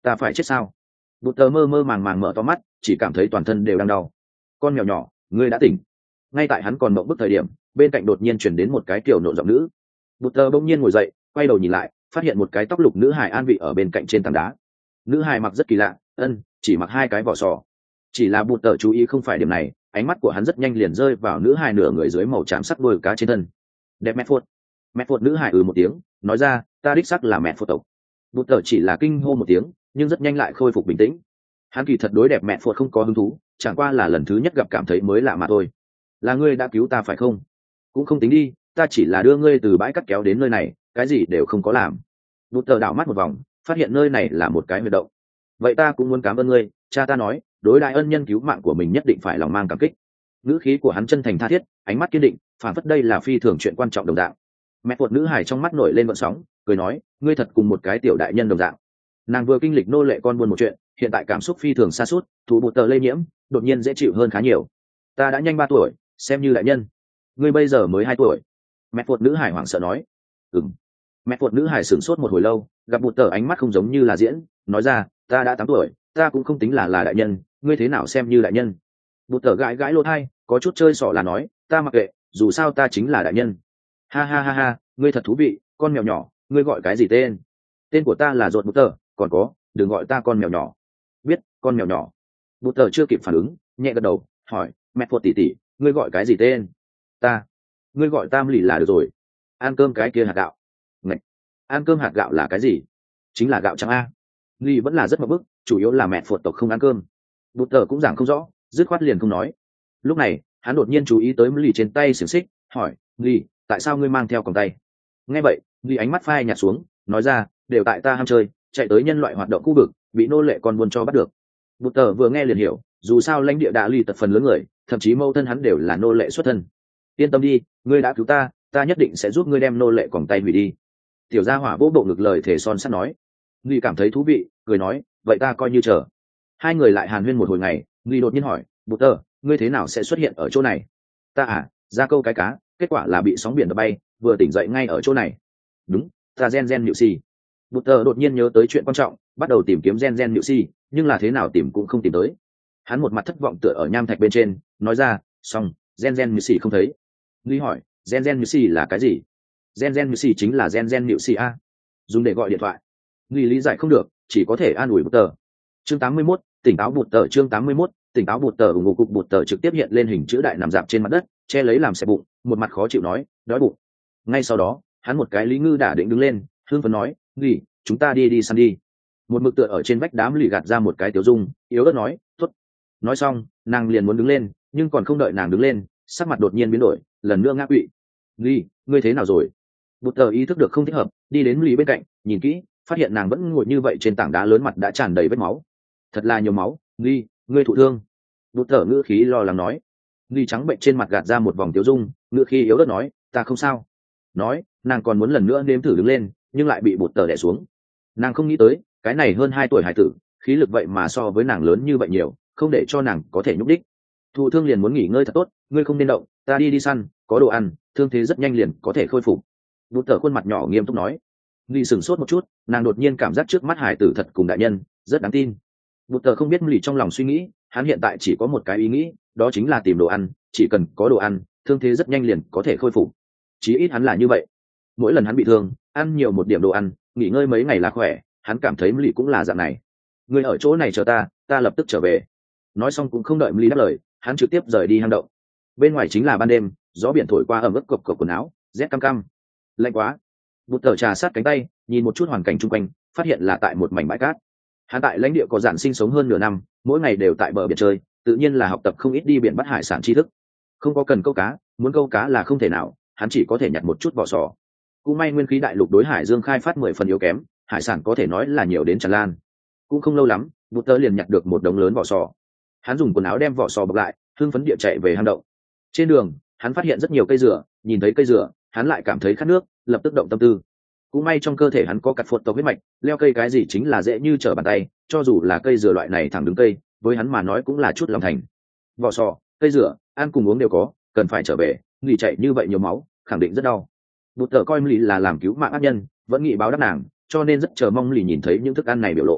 ta phải chết sao? Bụt tờ mơ mơ màng màng mở to mắt, chỉ cảm thấy toàn thân đều đang đau. Con mèo nhỏ, ngươi đã tỉnh. Ngay tại hắn còn mộng bức thời điểm, bên cạnh đột nhiên chuyển đến một cái kiểu nộn giọng nữ. Bụt tờ bỗng nhiên ngồi dậy, quay đầu nhìn lại, phát hiện một cái tóc lục nữ hài an vị ở bên cạnh trên tảng đá. Nữ hài mặc rất kỳ lạ, ân, chỉ mặc hai cái vỏ sò. Chỉ là Bụt tờ chú ý không phải điểm này, ánh mắt của hắn rất nhanh liền rơi vào nữ hài nửa người dưới màu trắng sắc đuôi cá trên thân. Đẹp mẹ phốt. Mẹ phốt nữ hài ừ một tiếng, nói ra, ta đích sắc là mẹ phốt tộc. Bụt tờ chỉ là kinh hô một tiếng, nhưng rất nhanh lại khôi phục bình tĩnh. Hắn kỳ thật đối đẹp mẹ phốt không có hứng thú, chẳng qua là lần thứ nhất gặp cảm thấy mới lạ mà thôi. Là ngươi đã cứu ta phải không? Cũng không tính đi, ta chỉ là đưa ngươi từ bãi cắt kéo đến nơi này, cái gì đều không có làm. Bụt tờ đảo mắt một vòng, phát hiện nơi này là một cái huyệt động. Vậy ta cũng muốn cảm ơn ngươi, cha ta nói, đối đại ân nhân cứu mạng của mình nhất định phải lòng mang cảm kích. Ngữ khí của hắn chân thành tha thiết, ánh mắt kiên định, phản phất đây là phi thường chuyện quan trọng đồng dạng. Mẹ phột nữ hài trong mắt nổi lên gợn sóng, cười nói, ngươi thật cùng một cái tiểu đại nhân đồng dạng. Nàng vừa kinh lịch nô lệ con buôn một chuyện, hiện tại cảm xúc phi thường sa sút, thủ Bụt tờ lây nhiễm, đột nhiên dễ chịu hơn khá nhiều. Ta đã nhanh ba tuổi, xem như đại nhân. Ngươi bây giờ mới hai tuổi. Mẹ phột nữ hài hoảng sợ nói. Ừm. Mẹ phột nữ hài sửng sốt một hồi lâu, gặp Bụt tờ ánh mắt không giống như là diễn, nói ra, ta đã tám tuổi, ta cũng không tính là là đại nhân, ngươi thế nào xem như đại nhân? Bụt tờ gãi gãi lỗ tai, có chút chơi xỏ là nói, ta mặc kệ, dù sao ta chính là đại nhân. Ha ha ha ha, ngươi thật thú vị, con mèo nhỏ, ngươi gọi cái gì tên? Tên của ta là Rột Bụt tờ, còn có, đừng gọi ta con mèo nhỏ. Biết, con mèo nhỏ. Bụt tờ chưa kịp phản ứng, nhẹ gật đầu, hỏi, mẹ phột tỷ tỷ, ngươi gọi cái gì tên? Ta. Ngươi gọi tam lì là được rồi. Ăn cơm cái kia hạt gạo. Ngậy. Ăn cơm hạt gạo là cái gì? Chính là gạo trắng a. Lì vẫn là rất mập bức, chủ yếu là mẹ phột tộc không ăn cơm. Bụt tờ cũng giảng không rõ, dứt khoát liền không nói. Lúc này, hắn đột nhiên chú ý tới lì trên tay xiềng xích, hỏi, lì, tại sao ngươi mang theo còng tay? Nghe vậy, lì ánh mắt phai nhạt xuống, nói ra, đều tại ta ham chơi, chạy tới nhân loại hoạt động khu vực, bị nô lệ con buôn cho bắt được. Bụt tờ vừa nghe liền hiểu, dù sao lãnh địa đã lì tật phần lớn người, thậm chí mâu thân hắn đều là nô lệ xuất thân. Yên tâm đi, ngươi đã cứu ta, ta nhất định sẽ giúp ngươi đem nô lệ còng tay hủy đi. Tiểu gia hỏa vỗ bộ ngực lời thể son sắt nói. Lì cảm thấy thú vị, cười nói, vậy ta coi như chờ. Hai người lại hàn huyên một hồi ngày, Lì đột nhiên hỏi, Bụt tờ, ngươi thế nào sẽ xuất hiện ở chỗ này? Ta à, ra câu cái cá, kết quả là bị sóng biển đập bay, vừa tỉnh dậy ngay ở chỗ này. Đúng, ta gen gen nhự si. Bụt tờ đột nhiên nhớ tới chuyện quan trọng, bắt đầu tìm kiếm gen gen nhự si, nhưng là thế nào tìm cũng không tìm tới. Hắn một mặt thất vọng tựa ở nham thạch bên trên, nói ra, xong, gen gen nhự si không thấy. Lì hỏi, gen gen nhự si là cái gì? Gen gen nhự si chính là gen gen nhự si a, dùng để gọi điện thoại. Lì lý giải không được, chỉ có thể an ủi Bụt tờ. Chương tám mươi mốt, tỉnh táo Bụt tờ. Chương tám mươi mốt, tỉnh táo Bụt tờ. Ủng hộ cục Bụt tờ trực tiếp hiện lên hình chữ đại nằm dạp trên mặt đất, che lấy làm xẹp bụng, một mặt khó chịu nói, đói bụng. Ngay sau đó, hắn một cái lý ngư đả định đứng lên, hương phấn nói, lì, chúng ta đi đi săn đi. Một mực tựa ở trên vách đám lì gạt ra một cái tiểu dung, yếu ớt nói, tốt. Nói xong, nàng liền muốn đứng lên, nhưng còn không đợi nàng đứng lên, sắc mặt đột nhiên biến đổi, lần nữa ngã quỵ. Lì, ngươi thế nào rồi? Bụt tờ ý thức được không thích hợp, đi đến lì bên cạnh, nhìn kỹ, phát hiện nàng vẫn ngồi như vậy trên tảng đá lớn, mặt đã tràn đầy vết máu. Thật là nhiều máu, Lì, ngươi thụ thương. Bụt tờ ngữ khí lo lắng nói. Lì trắng bệnh trên mặt gạt ra một vòng tiểu dung, ngữ khí yếu ớt nói, ta không sao. Nói, nàng còn muốn lần nữa nếm thử đứng lên, nhưng lại bị Bụt tờ đè xuống. Nàng không nghĩ tới, cái này hơn hai tuổi hải tử, khí lực vậy mà so với nàng lớn như vậy nhiều, không để cho nàng có thể nhúc đích. Thụ thương liền muốn nghỉ ngơi thật tốt, ngươi không nên động, ta đi đi săn, có đồ ăn, thương thế rất nhanh liền có thể khôi phục. Bụt tờ khuôn mặt nhỏ nghiêm túc nói. Lì sửng sốt một chút, nàng đột nhiên cảm giác trước mắt hải tử thật cùng đại nhân, rất đáng tin. Bụt tờ không biết lì trong lòng suy nghĩ, hắn hiện tại chỉ có một cái ý nghĩ, đó chính là tìm đồ ăn, chỉ cần có đồ ăn, thương thế rất nhanh liền có thể khôi phục. Chí ít hắn là như vậy. Mỗi lần hắn bị thương, ăn nhiều một điểm đồ ăn, nghỉ ngơi mấy ngày là khỏe, hắn cảm thấy lì cũng là dạng này. Ngươi ở chỗ này chờ ta, ta lập tức trở về. Nói xong cũng không đợi lì đáp lời, hắn trực tiếp rời đi hang động. Bên ngoài chính là ban đêm, gió biển thổi qua ẩm ướt cộc cộc quần áo, rét căm căm. Lạnh quá. Bụt tờ trà sát cánh tay, nhìn một chút hoàn cảnh chung quanh, phát hiện là tại một mảnh bãi cát. Hắn tại lãnh địa có dạn sinh sống hơn nửa năm, mỗi ngày đều tại bờ biển chơi, tự nhiên là học tập không ít đi biển bắt hải sản tri thức. Không có cần câu cá, muốn câu cá là không thể nào, hắn chỉ có thể nhặt một chút vỏ sò. Cũng may nguyên khí đại lục đối hải dương khai phát mười phần yếu kém, hải sản có thể nói là nhiều đến tràn lan. Cũng không lâu lắm, Bụt tờ liền nhặt được một đống lớn vỏ sò. Hắn dùng quần áo đem vỏ sò bọc lại, hưng phấn địa chạy về hang động. Trên đường, hắn phát hiện rất nhiều cây dừa, nhìn thấy cây dừa, hắn lại cảm thấy khát nước, lập tức động tâm tư. Cũng may trong cơ thể hắn có cặt phột tộc huyết mạch, leo cây cái gì chính là dễ như trở bàn tay, cho dù là cây dừa loại này thẳng đứng cây, với hắn mà nói cũng là chút lòng thành. Vỏ sò, cây dừa, ăn cùng uống đều có, cần phải trở về, nghỉ chạy như vậy nhiều máu, khẳng định rất đau. Bụt tờ coi lì là làm cứu mạng ác nhân, vẫn nghĩ báo đáp nàng, cho nên rất chờ mong lì nhìn thấy những thức ăn này biểu lộ.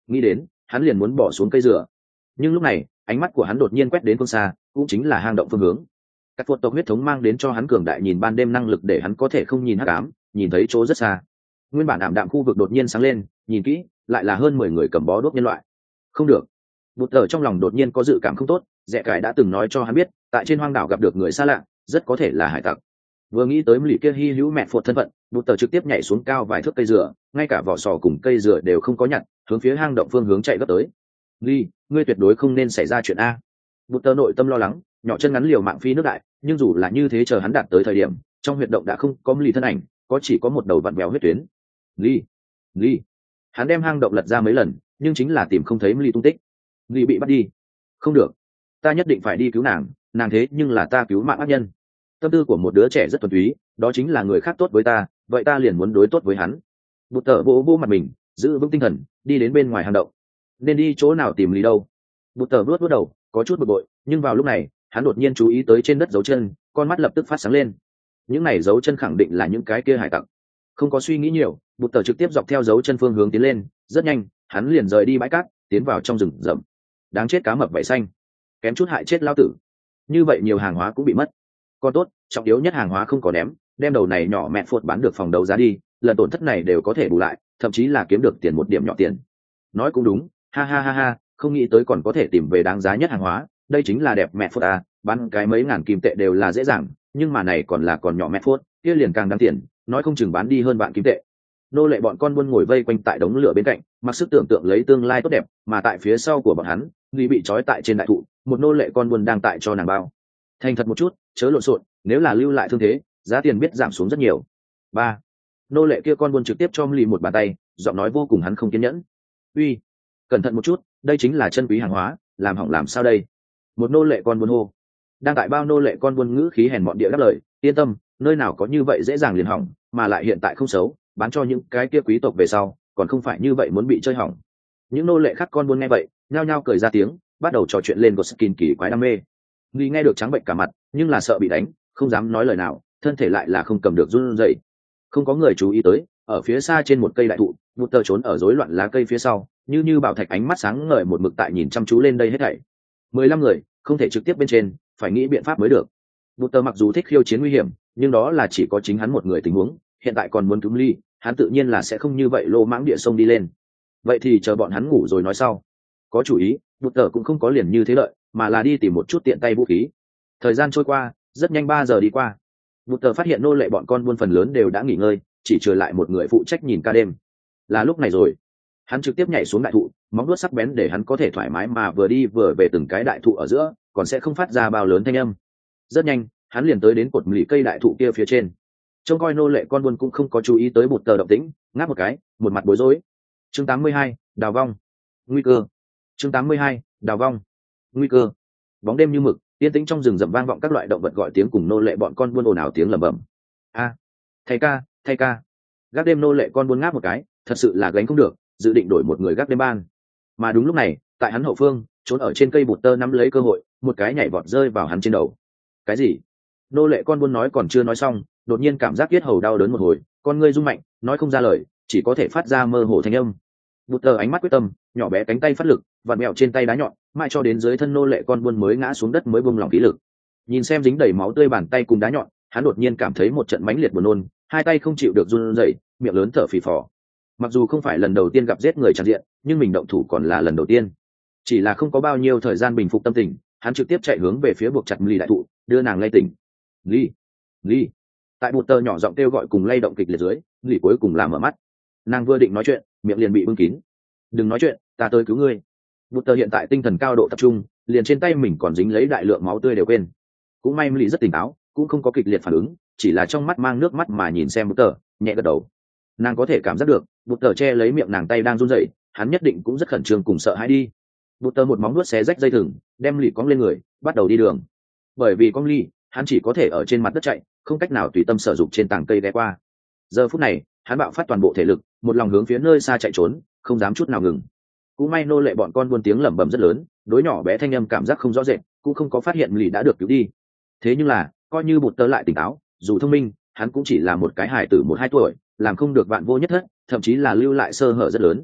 nghĩ đến hắn liền muốn bỏ xuống cây dừa, nhưng lúc này ánh mắt của hắn đột nhiên quét đến phương xa, cũng chính là hang động phương hướng. Các phột tộc huyết thống mang đến cho hắn cường đại nhìn ban đêm năng lực, để hắn có thể không nhìn hắc ám, nhìn thấy chỗ rất xa. Nguyên bản ảm đạm khu vực đột nhiên sáng lên, nhìn kỹ lại là hơn mười người cầm bó đuốc nhân loại. Không được, bụt tờ trong lòng đột nhiên có dự cảm không tốt. Rẽ cải đã từng nói cho hắn biết, tại trên hoang đảo gặp được người xa lạ, rất có thể là hải tặc. Vừa nghĩ tới lì kia hy hữu mẹ phột thân phận, bụt tờ trực tiếp nhảy xuống cao vài thước cây dừa, ngay cả vỏ sò cùng cây dừa đều không có nhặt, hướng phía hang động phương hướng chạy gấp tới. Ly, ngươi tuyệt đối không nên xảy ra chuyện a. Bụt tờ nội tâm lo lắng, nhỏ chân ngắn liều mạng phi nước đại, nhưng dù là như thế, chờ hắn đạt tới thời điểm, trong huyệt động đã không có lì thân ảnh, có chỉ có một đầu vặn vẹo huyết tuyến. Ly, Ly, hắn đem hang động lật ra mấy lần, nhưng chính là tìm không thấy Ly tung tích. Ly bị bắt đi. Không được, ta nhất định phải đi cứu nàng, nàng thế nhưng là ta cứu mạng ác nhân. Tâm tư của một đứa trẻ rất thuần túy, đó chính là người khác tốt với ta, vậy ta liền muốn đối tốt với hắn. Bụt tờ vỗ vỗ mặt mình, giữ vững tinh thần, đi đến bên ngoài hang động. Nên đi chỗ nào tìm Ly đâu? Bụt tờ vuốt vuốt đầu, có chút bực bội, nhưng vào lúc này hắn đột nhiên chú ý tới trên đất dấu chân, con mắt lập tức phát sáng lên. Những này dấu chân khẳng định là những cái kia hải tặc. Không có suy nghĩ nhiều, bụt tờ trực tiếp dọc theo dấu chân phương hướng tiến lên. Rất nhanh hắn liền rời đi bãi cát, tiến vào trong rừng rậm. Đáng chết, cá mập vảy xanh, kém chút hại chết lao tử. Như vậy nhiều hàng hóa cũng bị mất. Còn tốt, trọng yếu nhất hàng hóa không có ném, đem đầu này nhỏ mẹ phột bán được phòng đấu giá đi, lần tổn thất này đều có thể bù lại, thậm chí là kiếm được tiền một điểm nhỏ tiền. Nói cũng đúng, ha ha ha ha, không nghĩ tới còn có thể tìm về đáng giá nhất hàng hóa, đây chính là đẹp mẹ phốt à, bán cái mấy ngàn kim tệ đều là dễ dàng, nhưng mà này còn là còn nhỏ mẹ phốt, kia liền càng đáng tiền, nói không chừng bán đi hơn vạn kim tệ. Nô lệ bọn con buôn ngồi vây quanh tại đống lửa bên cạnh, mặc sức tưởng tượng lấy tương lai tốt đẹp, mà tại phía sau của bọn hắn, Lý bị trói tại trên đại thụ, một nô lệ con buôn đang tại cho nàng bao. Thành thật một chút, chớ lộn xộn, nếu là lưu lại thương thế, giá tiền biết giảm xuống rất nhiều. Ba, nô lệ kia con buôn trực tiếp cho Lý một bàn tay, giọng nói vô cùng hắn không kiên nhẫn. Uy, cẩn thận một chút, đây chính là chân quý hàng hóa, làm hỏng làm sao đây? Một nô lệ con buôn hô. Đang tại bao nô lệ con buôn ngữ khí hèn mọn địa đáp lời, yên tâm, nơi nào có như vậy dễ dàng liền hỏng, mà lại hiện tại không xấu, bán cho những cái kia quý tộc về sau, còn không phải như vậy muốn bị chơi hỏng. Những nô lệ khác con buôn nghe vậy, nhao nhao cười ra tiếng, bắt đầu trò chuyện lên Goskin kỳ quái đam mê. Nghi nghe được trắng bệnh cả mặt, nhưng là sợ bị đánh, không dám nói lời nào, thân thể lại là không cầm được run rẩy. Không có người chú ý tới, ở phía xa trên một cây đại thụ, một tờ trốn ở rối loạn lá cây phía sau, như như bảo thạch ánh mắt sáng ngời một mực tại nhìn chăm chú lên đây hết thảy. Mười lăm người, không thể trực tiếp bên trên, phải nghĩ biện pháp mới được. Một tờ mặc dù thích khiêu chiến nguy hiểm, nhưng đó là chỉ có chính hắn một người tình huống, hiện tại còn muốn cứu Ly, hắn tự nhiên là sẽ không như vậy lô mãng địa sông đi lên. Vậy thì chờ bọn hắn ngủ rồi nói sau. Có chủ ý, một tờ cũng không có liền như thế lợi, mà là đi tìm một chút tiện tay vũ khí. Thời gian trôi qua, rất nhanh ba giờ đi qua. Một tờ phát hiện nô lệ bọn con buôn phần lớn đều đã nghỉ ngơi, chỉ trừ lại một người phụ trách nhìn ca đêm. Là lúc này rồi, hắn trực tiếp nhảy xuống đại thụ, móng vuốt sắc bén để hắn có thể thoải mái mà vừa đi vừa về từng cái đại thụ ở giữa, còn sẽ không phát ra bao lớn thanh âm. Rất nhanh hắn liền tới đến cột lì cây đại thụ kia phía trên. Trông coi nô lệ con buôn cũng không có chú ý tới một tờ động tĩnh, ngáp một cái, một mặt bối rối. Chương tám mươi hai, đào vong, nguy cơ. Chương tám mươi hai, đào vong, nguy cơ. Bóng đêm như mực, yên tĩnh trong rừng rậm vang vọng các loại động vật gọi tiếng cùng nô lệ bọn con buôn ồn ào tiếng lẩm bẩm. A, à, thầy ca, thầy ca. Gác đêm nô lệ con buôn ngáp một cái, thật sự là gánh không được, dự định đổi một người gác đêm ban. Mà đúng lúc này, tại hắn hậu phương, trốn ở trên cây bụt tơ nắm lấy cơ hội, một cái nhảy vọt rơi vào hắn trên đầu. Cái gì? Nô lệ con buôn nói còn chưa nói xong, đột nhiên cảm giác yết hầu đau đớn một hồi, con ngươi rung mạnh, nói không ra lời, chỉ có thể phát ra mơ hồ thanh âm. Bụt tơ ánh mắt quyết tâm, nhỏ bé cánh tay phát lực, vặn mèo trên tay đá nhọn, mãi cho đến dưới thân nô lệ con buôn mới ngã xuống đất mới buông lỏng khí lực. Nhìn xem dính đầy máu tươi bàn tay cùng đá nhọn, hắn đột nhiên cảm thấy một trận mãnh liệt buồn nôn, hai tay không chịu được run rẩy, miệng lớn thở phì phò. Mặc dù không phải lần đầu tiên gặp giết người tràn diện, nhưng mình động thủ còn là lần đầu tiên. Chỉ là không có bao nhiêu thời gian bình phục tâm tình, hắn trực tiếp chạy hướng về phía buộc chặt Ly đại thụ, đưa nàng lay tỉnh. Ly, Ly. Tại bụt tơ nhỏ giọng kêu gọi cùng lay động kịch liệt dưới, Ly cuối cùng làm mở mắt. Nàng vừa định nói chuyện, miệng liền bị bưng kín. Đừng nói chuyện, ta tới cứu ngươi. Bụt tơ hiện tại tinh thần cao độ tập trung, liền trên tay mình còn dính lấy đại lượng máu tươi đều quên. Cũng may Ly rất tỉnh táo, cũng không có kịch liệt phản ứng, chỉ là trong mắt mang nước mắt mà nhìn xem bụt tơ, nhẹ gật đầu. Nàng có thể cảm giác được, bụt tơ che lấy miệng nàng tay đang run rẩy, hắn nhất định cũng rất khẩn trương cùng sợ hãi đi. Bụt tơ một móng nuốt xé rách dây thừng, đem Ly cõng lên người, bắt đầu đi đường. Bởi vì con Ly, hắn chỉ có thể ở trên mặt đất chạy, không cách nào tùy tâm sử dụng trên tảng cây ghé qua. Giờ phút này, hắn bạo phát toàn bộ thể lực, một lòng hướng phía nơi xa chạy trốn, không dám chút nào ngừng. Cũng may nô lệ bọn con buôn tiếng lẩm bẩm rất lớn, đối nhỏ bé thanh âm cảm giác không rõ rệt, cũng không có phát hiện Ly đã được cứu đi. Thế nhưng là, coi như bụt tơ lại tỉnh táo, dù thông minh, hắn cũng chỉ là một cái hài tử một hai tuổi, làm không được vạn vô nhất thất, thậm chí là lưu lại sơ hở rất lớn.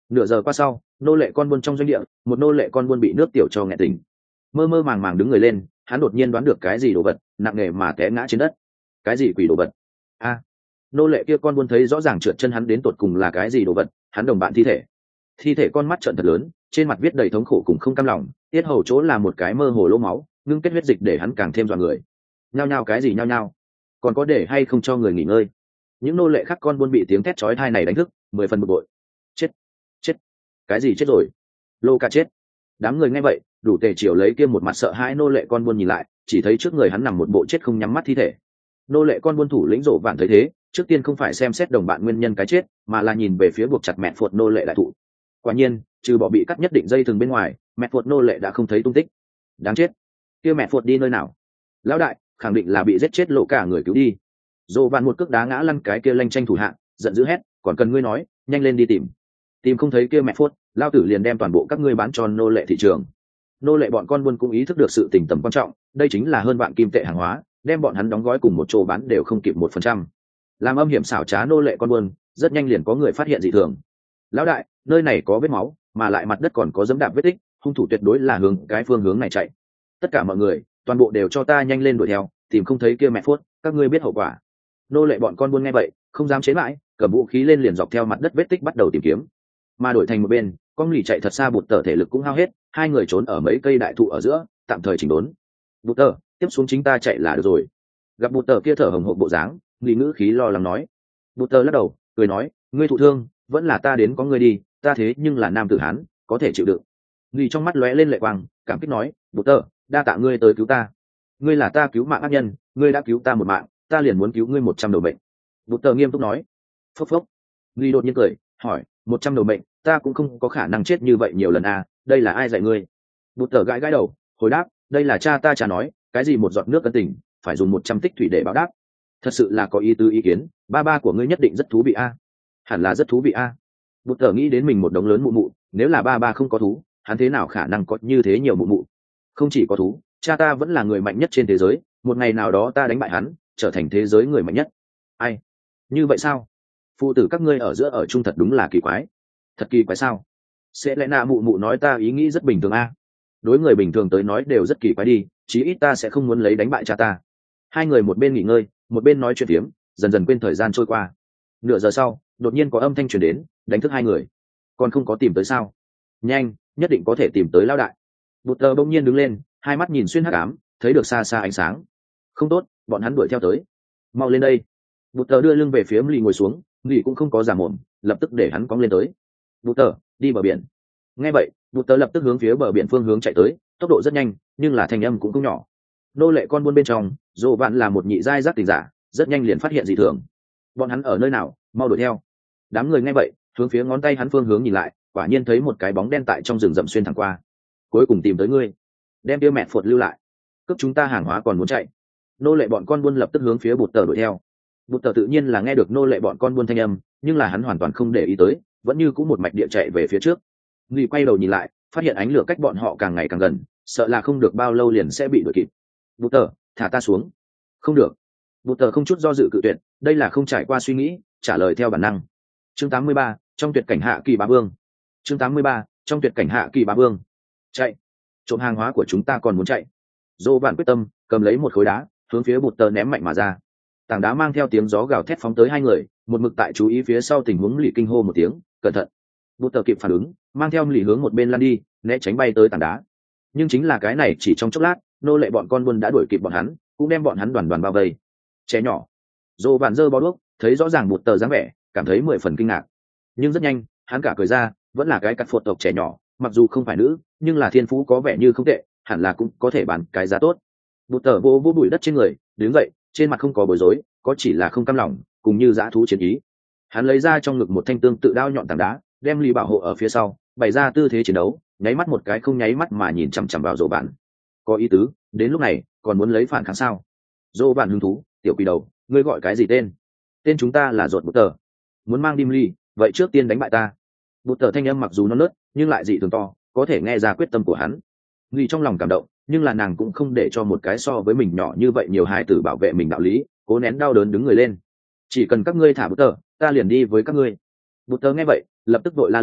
Nửa giờ qua sau, nô lệ con buôn trong doanh địa, một nô lệ con buôn bị nước tiểu cho nghẹt tỉnh, mơ mơ màng màng đứng người lên, hắn đột nhiên đoán được cái gì đồ vật nặng nề mà té ngã trên đất. Cái gì quỷ đồ vật? A! Nô lệ kia con buôn thấy rõ ràng trượt chân hắn đến tột cùng là cái gì đồ vật, hắn đồng bạn thi thể. Thi thể con mắt trợn thật lớn, trên mặt viết đầy thống khổ cùng không cam lòng, tiết hầu chỗ là một cái mơ hồ lỗ máu, ngưng kết huyết dịch để hắn càng thêm dọa người. Nhao nhao cái gì nhao nhao? Còn có để hay không cho người nghỉ ngơi? Những nô lệ khác con buôn bị tiếng thét chói tai này đánh thức, mười phần bực bội. Chết, chết, cái gì chết rồi? Lô Ca chết. Đám người nghe vậy, đủ tề chiều lấy kia một mặt sợ hãi nô lệ con buôn nhìn lại, chỉ thấy trước người hắn nằm một bộ chết không nhắm mắt thi thể. Nô lệ con buôn thủ lĩnh rộ vạn thấy thế, trước tiên không phải xem xét đồng bạn nguyên nhân cái chết, mà là nhìn về phía buộc chặt mẹ phuột nô lệ đại thụ. Quả nhiên, trừ bỏ bị cắt nhất định dây thừng bên ngoài, mẹ phuột nô lệ đã không thấy tung tích. Đáng chết, kia mẹ phuột đi nơi nào? Lão đại, khẳng định là bị giết chết lộ cả người cứu đi. Rộ vạn một cước đá ngã lăn cái kia lanh tranh thủ hạ, giận dữ hét, còn cần ngươi nói, nhanh lên đi tìm. Tìm không thấy kia mẹ phuột, lao tử liền đem toàn bộ các ngươi bán cho nô lệ thị trường. Nô lệ bọn con buôn cũng ý thức được sự tình tầm quan trọng, đây chính là hơn vạn kim tệ hàng hóa, đem bọn hắn đóng gói cùng một chỗ bán đều không kịp một phần trăm. Làm âm hiểm xảo trá nô lệ con buôn, rất nhanh liền có người phát hiện dị thường. Lão đại, nơi này có vết máu, mà lại mặt đất còn có dẫm đạp vết tích, hung thủ tuyệt đối là hướng cái phương hướng này chạy. Tất cả mọi người, toàn bộ đều cho ta nhanh lên đuổi theo, tìm không thấy kia mẹ phuốt, các ngươi biết hậu quả. Nô lệ bọn con buôn nghe vậy, không dám chế lại, cầm vũ khí lên liền dọc theo mặt đất vết tích bắt đầu tìm kiếm. Mà đổi thành một bên, con lì chạy thật xa, bụt tờ thể lực cũng hao hết, hai người trốn ở mấy cây đại thụ ở giữa, tạm thời chỉnh đốn. Bụt tờ, tiếp xuống chính ta chạy là được rồi. Gặp bụt tờ kia thở hồng hộc bộ dáng, lì ngữ khí lo lắng nói. Bụt tờ lắc đầu, cười nói, ngươi thụ thương, vẫn là ta đến có ngươi đi, ta thế nhưng là nam tử hán, có thể chịu đựng. Lì trong mắt lóe lên lệ quang, cảm kích nói, bụt tờ, đa tạ ngươi tới cứu ta. Ngươi là ta cứu mạng ác nhân, ngươi đã cứu ta một mạng, ta liền muốn cứu ngươi một trăm đầu mệnh. Bụt tờ nghiêm túc nói. Phốc phốc. Lì đột nhiên cười, hỏi, một trăm đầu mệnh, ta cũng không có khả năng chết như vậy nhiều lần à, đây là ai dạy ngươi? Bụt tờ gãi gãi đầu, hồi đáp, đây là cha ta cha nói, cái gì một giọt nước cân tình, phải dùng một trăm tích thủy để báo đáp. Thật sự là có ý tứ ý kiến, ba ba của ngươi nhất định rất thú vị a. À? Hẳn là rất thú vị a. À? Bụt tờ nghĩ đến mình một đống lớn mụ mụ, nếu là ba ba không có thú, hắn thế nào khả năng có như thế nhiều mụ mụ? Không chỉ có thú, cha ta vẫn là người mạnh nhất trên thế giới, một ngày nào đó ta đánh bại hắn, trở thành thế giới người mạnh nhất. Ai? Như vậy sao? Phụ tử các ngươi ở giữa ở chung thật đúng là kỳ quái. Thật kỳ quái sao? Sẽ lẽ nạ mụ mụ nói ta ý nghĩ rất bình thường a. À? Đối người bình thường tới nói đều rất kỳ quái đi, chí ít ta sẽ không muốn lấy đánh bại cha ta. Hai người một bên nghỉ ngơi, một bên nói chuyện phiếm, dần dần quên thời gian trôi qua. Nửa giờ sau, đột nhiên có âm thanh truyền đến, đánh thức hai người. Còn không có tìm tới sao? Nhanh, nhất định có thể tìm tới lão đại. Bụt tờ bỗng nhiên đứng lên, hai mắt nhìn xuyên hắc ám, thấy được xa xa ánh sáng. Không tốt, bọn hắn đuổi theo tới. Mau lên đây. Bụt tờ đưa lưng về phía Lì ngồi xuống, Lì cũng không có giả mồm, lập tức để hắn cóng lên tới. Bụt tờ, đi bờ biển. Nghe vậy, Bụt tờ lập tức hướng phía bờ biển phương hướng chạy tới, tốc độ rất nhanh, nhưng là thanh âm cũng không nhỏ. Nô lệ con buôn bên trong, Dỗ Vạn là một nhị giai giác tỉnh giả, rất nhanh liền phát hiện dị thường. Bọn hắn ở nơi nào? Mau đuổi theo. Đám người nghe vậy, hướng phía ngón tay hắn phương hướng nhìn lại, quả nhiên thấy một cái bóng đen tại trong rừng rậm xuyên thẳng qua. Cuối cùng tìm tới ngươi, đem tiêu mẹ phột lưu lại, cướp chúng ta hàng hóa còn muốn chạy. Nô lệ bọn con buôn lập tức hướng phía Bụt tờ đuổi theo. Bụt tờ tự nhiên là nghe được nô lệ bọn con buôn thanh âm, nhưng là hắn hoàn toàn không để ý tới, vẫn như cũng một mạch địa chạy về phía trước. Người quay đầu nhìn lại, phát hiện ánh lửa cách bọn họ càng ngày càng gần, sợ là không được bao lâu liền sẽ bị đuổi kịp. Bụt tờ, thả ta xuống. Không được. Bụt tờ không chút do dự cự tuyệt, đây là không trải qua suy nghĩ, trả lời theo bản năng. Chương tám mươi ba, trong tuyệt cảnh hạ kỳ bá vương. Chương tám mươi ba, trong tuyệt cảnh hạ kỳ bá vương. Chạy. Trộm hàng hóa của chúng ta còn muốn chạy. Dô Vạn quyết tâm, cầm lấy một khối đá, hướng phía Bụt tờ ném mạnh mà ra. Tảng đá mang theo tiếng gió gào thét phóng tới hai người, một mực tại chú ý phía sau tình huống Lì kinh hô một tiếng, cẩn thận. Bụt tờ kịp phản ứng, mang theo Lì hướng một bên lăn đi, né tránh bay tới tảng đá. Nhưng chính là cái này chỉ trong chốc lát, nô lệ bọn con buôn đã đuổi kịp bọn hắn, cũng đem bọn hắn đoàn đoàn bao vây. Trẻ nhỏ. Dô Vạn giơ bó đuốc, thấy rõ ràng Bụt tờ dáng vẻ, cảm thấy mười phần kinh ngạc. Nhưng rất nhanh, hắn cả cười ra, vẫn là cái cắt phột tộc trẻ nhỏ, mặc dù không phải nữ, nhưng là thiên phú có vẻ như không tệ, hẳn là cũng có thể bán cái giá tốt. Bụt tờ vô vô bụi đất trên người, đứng dậy, trên mặt không có bối rối, có chỉ là không cam lòng, cùng như dã thú chiến ý. Hắn lấy ra trong ngực một thanh tương tự đao nhọn tảng đá, đem Lì bảo hộ ở phía sau, bày ra tư thế chiến đấu, nháy mắt một cái không nháy mắt mà nhìn chằm chằm vào Dỗ Vạn. Có ý tứ, đến lúc này còn muốn lấy phản kháng sao? Dỗ Vạn hứng thú, tiểu quỷ đầu, ngươi gọi cái gì tên? Tên chúng ta là Rột Bụt tờ. Muốn mang đi Lì, vậy trước tiên đánh bại ta. Bụt tờ thanh âm mặc dù nó nớt, nhưng lại dị thường to, có thể nghe ra quyết tâm của hắn. Lì trong lòng cảm động, nhưng là nàng cũng không để cho một cái so với mình nhỏ như vậy nhiều hài tử bảo vệ mình đạo lý, cố nén đau đớn đứng người lên. Chỉ cần các ngươi thả Bụt tờ, ta liền đi với các ngươi. Bụt tờ nghe vậy, lập tức vội la lên,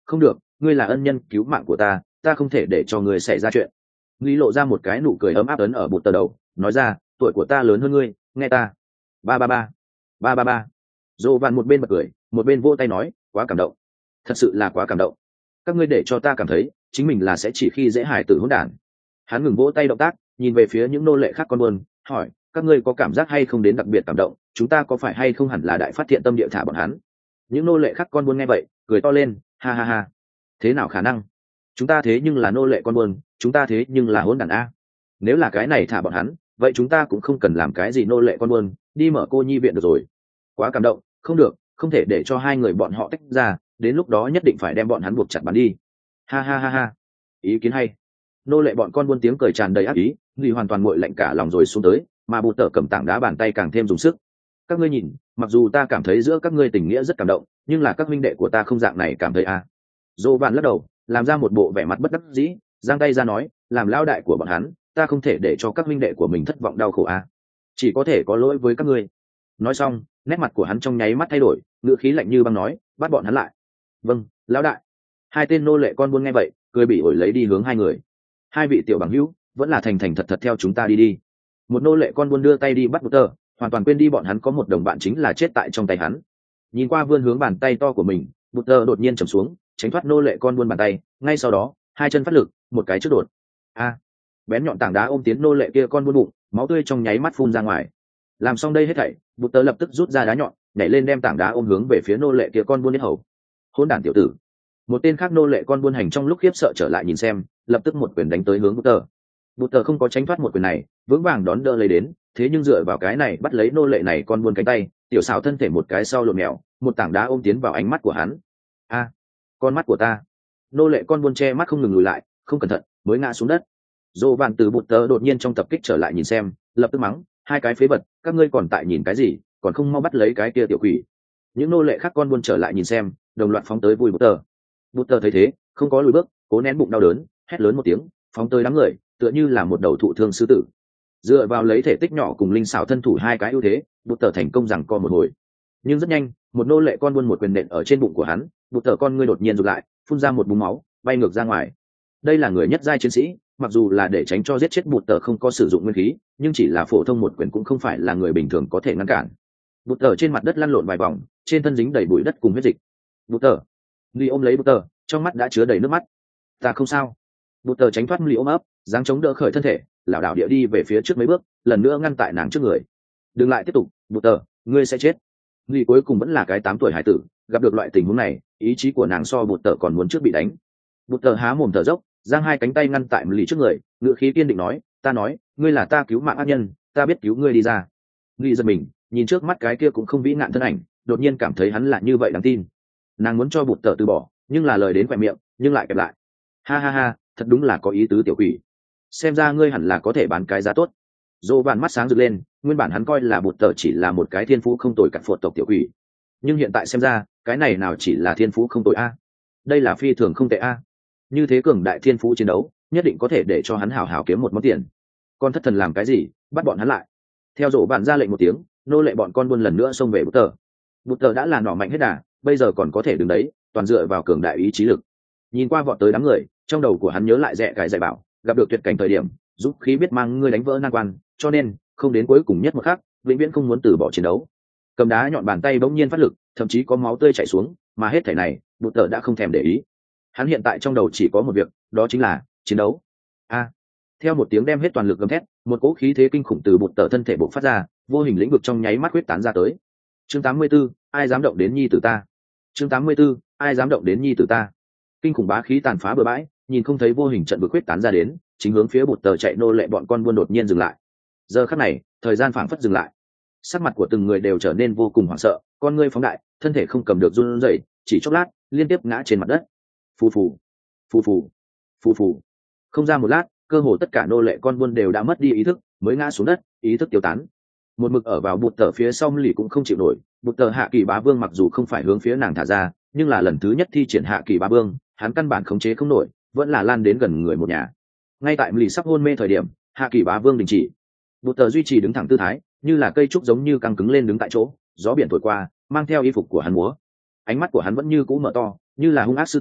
không được, ngươi là ân nhân cứu mạng của ta, ta không thể để cho ngươi xảy ra chuyện. Lý lộ ra một cái nụ cười ấm áp ấn ở bụt tờ đầu, nói ra, tuổi của ta lớn hơn ngươi, nghe ta. Ba ba ba, ba ba ba. Dô vạn một bên bật cười, một bên vỗ tay nói, quá cảm động, thật sự là quá cảm động. Các ngươi để cho ta cảm thấy chính mình là sẽ chỉ khi dễ hài tử hỗn đản. Hắn ngừng vỗ tay động tác, nhìn về phía những nô lệ khác con buôn, hỏi, các ngươi có cảm giác hay không đến đặc biệt cảm động, chúng ta có phải hay không hẳn là đại phát thiện tâm địa thả bọn hắn. Những nô lệ khác con buôn nghe vậy cười to lên, ha ha ha, thế nào khả năng, chúng ta thế nhưng là nô lệ con buôn, chúng ta thế nhưng là hỗn đản a. Nếu là cái này thả bọn hắn, vậy chúng ta cũng không cần làm cái gì nô lệ con buôn, đi mở cô nhi viện được rồi. Quá cảm động, không được, không thể để cho hai người bọn họ tách ra, đến lúc đó nhất định phải đem bọn hắn buộc chặt bắn đi. Ha ha ha ha, ý kiến hay. Nô lệ bọn con buôn tiếng cười tràn đầy ác ý, người hoàn toàn nguội lạnh cả lòng rồi xuống tới, mà bụt tở cầm tảng đá bàn tay càng thêm dùng sức. Các ngươi nhìn, mặc dù ta cảm thấy giữa các ngươi tình nghĩa rất cảm động, nhưng là các huynh đệ của ta không dạng này cảm thấy à. Dô vạn lắc đầu, làm ra một bộ vẻ mặt bất đắc dĩ, giang tay ra nói, làm lao đại của bọn hắn, ta không thể để cho các huynh đệ của mình thất vọng đau khổ à. Chỉ có thể có lỗi với các ngươi. Nói xong, nét mặt của hắn trong nháy mắt thay đổi, ngữ khí lạnh như băng nói, bắt bọn hắn lại. Vâng, lão đại. Hai tên nô lệ con buôn nghe vậy, cười bị ổi lấy đi hướng hai người. Hai vị tiểu bằng hữu, vẫn là thành thành thật thật theo chúng ta đi đi. Một nô lệ con buôn đưa tay đi bắt Butter, hoàn toàn quên đi bọn hắn có một đồng bạn chính là chết tại trong tay hắn. Nhìn qua vươn hướng bàn tay to của mình, Butter đột nhiên trầm xuống, tránh thoát nô lệ con buôn bàn tay, ngay sau đó, hai chân phát lực, một cái trước đột. A! Bén nhọn tảng đá ôm tiến nô lệ kia con buôn bụng, máu tươi trong nháy mắt phun ra ngoài. Làm xong đây hết thảy, Butter lập tức rút ra đá nhọn, nhảy lên đem tảng đá ôm hướng về phía nô lệ kia con buôn đến hầu. Hỗn đản tiểu tử! Một tên khác nô lệ con buôn hành trong lúc khiếp sợ trở lại nhìn xem, lập tức một quyền đánh tới hướng Butter. Butter không có tránh thoát một quyền này, vững vàng đón đỡ lấy đến, thế nhưng dựa vào cái này bắt lấy nô lệ này con buôn cánh tay, tiểu xảo thân thể một cái sau lộn mèo, một tảng đá ôm tiến vào ánh mắt của hắn. A, con mắt của ta! Nô lệ con buôn che mắt không ngừng lùi lại, không cẩn thận mới ngã xuống đất. Dô vạn từ Butter đột nhiên trong tập kích trở lại nhìn xem, lập tức mắng, hai cái phế vật, các ngươi còn tại nhìn cái gì, còn không mau bắt lấy cái kia tiểu quỷ. Những nô lệ khác con buôn trở lại nhìn xem, đồng loạt phóng tới vui Butter. Butter thấy thế, không có lùi bước, cố nén bụng đau đớn, hét lớn một tiếng, phóng tới đám người, tựa như là một đầu thụ thương sư tử. Dựa vào lấy thể tích nhỏ cùng linh xảo thân thủ hai cái ưu thế, Butter thành công rằng co một hồi. Nhưng rất nhanh, một nô lệ con buôn một quyền nện ở trên bụng của hắn, Butter con ngươi đột nhiên rụt lại, phun ra một búng máu, bay ngược ra ngoài. Đây là người nhất giai chiến sĩ, mặc dù là để tránh cho giết chết Butter không có sử dụng nguyên khí, nhưng chỉ là phổ thông một quyền cũng không phải là người bình thường có thể ngăn cản. Butter trên mặt đất lăn lộn vài vòng, trên thân dính đầy bụi đất cùng huyết dịch. Butter, Lee ôm lấy Butter, trong mắt đã chứa đầy nước mắt. Ta không sao. Butter tránh thoát Lee ôm ấp, giáng chống đỡ khởi thân thể, lảo đảo địa đi về phía trước mấy bước, lần nữa ngăn tại nàng trước người. Đừng lại tiếp tục, Butter, ngươi sẽ chết. Lee cuối cùng vẫn là cái tám tuổi hải tử, gặp được loại tình huống này, ý chí của nàng so Butter còn muốn trước bị đánh. Butter há mồm thở dốc, giang hai cánh tay ngăn tại Lee trước người, ngữ khí kiên định nói, ta nói, ngươi là ta cứu mạng ác nhân, ta biết cứu ngươi đi ra. Lee giật mình, nhìn trước mắt cái kia cũng không vĩ nạn thân ảnh, đột nhiên cảm thấy hắn là như vậy đáng tin. Nàng muốn cho Butter từ bỏ, nhưng là lời đến quẹt miệng, nhưng lại kẹp lại. Ha ha ha, thật đúng là có ý tứ tiểu quỷ. Xem ra ngươi hẳn là có thể bán cái giá tốt. Dô vạn mắt sáng rực lên, nguyên bản hắn coi là Butter chỉ là một cái thiên phú không tồi cặn phột tộc tiểu quỷ, nhưng hiện tại xem ra, cái này nào chỉ là thiên phú không tồi a, đây là phi thường không tệ a. Như thế cường đại thiên phú chiến đấu, nhất định có thể để cho hắn hảo hảo kiếm một món tiền. Con thất thần làm cái gì, bắt bọn hắn lại. Theo Dỗ vạn ra lệnh một tiếng, nô lệ bọn con buôn lần nữa xông về Butter. Butter đã là nỏ mạnh hết đà, bây giờ còn có thể đứng đấy, toàn dựa vào cường đại ý chí lực. Nhìn qua vọt tới đám người, trong đầu của hắn nhớ lại rẻ cái dạy bảo, gặp được tuyệt cảnh thời điểm, giúp khí biết mang ngươi đánh vỡ nan quan, cho nên không đến cuối cùng nhất một khắc, vĩnh viễn không muốn từ bỏ chiến đấu. Cầm đá nhọn bàn tay bỗng nhiên phát lực, thậm chí có máu tươi chảy xuống, mà hết thảy này, Butter đã không thèm để ý. Hắn hiện tại trong đầu chỉ có một việc, đó chính là chiến đấu. A! Theo một tiếng đem hết toàn lực gầm thét, một cỗ khí thế kinh khủng từ Butter thân thể bộc phát ra, vô hình lĩnh vực trong nháy mắt huyết tán ra tới. Chương tám mươi 84, ai dám động đến nhi tử ta? Chương tám mươi 84, ai dám động đến nhi tử ta? Kinh khủng bá khí tàn phá bừa bãi, nhìn không thấy vô hình trận vực huyết tán ra đến, chính hướng phía Butter chạy nô lệ bọn con buôn đột nhiên dừng lại. Giờ khắc này, thời gian phảng phất dừng lại. Sắc mặt của từng người đều trở nên vô cùng hoảng sợ, con ngươi phóng đại, thân thể không cầm được run rẩy, chỉ chốc lát, liên tiếp ngã trên mặt đất. Phù phù, phù phù, phù phù. Không ra một lát, cơ hồ tất cả nô lệ con buôn đều đã mất đi ý thức, mới ngã xuống đất, ý thức tiêu tán. Một mực ở vào Butter phía sau lì cũng không chịu nổi. Butter hạ kỳ bá vương mặc dù không phải hướng phía nàng thả ra, nhưng là lần thứ nhất thi triển hạ kỳ bá vương, hắn căn bản khống chế không nổi, vẫn là lan đến gần người một nhà. Ngay tại lì sắp hôn mê thời điểm, hạ kỳ bá vương đình chỉ. Butter duy trì đứng thẳng tư thái, như là cây trúc giống như căng cứng lên đứng tại chỗ, gió biển thổi qua, mang theo y phục của hắn múa. Ánh mắt của hắn vẫn như cũ mở to, như là hung ác sư tử,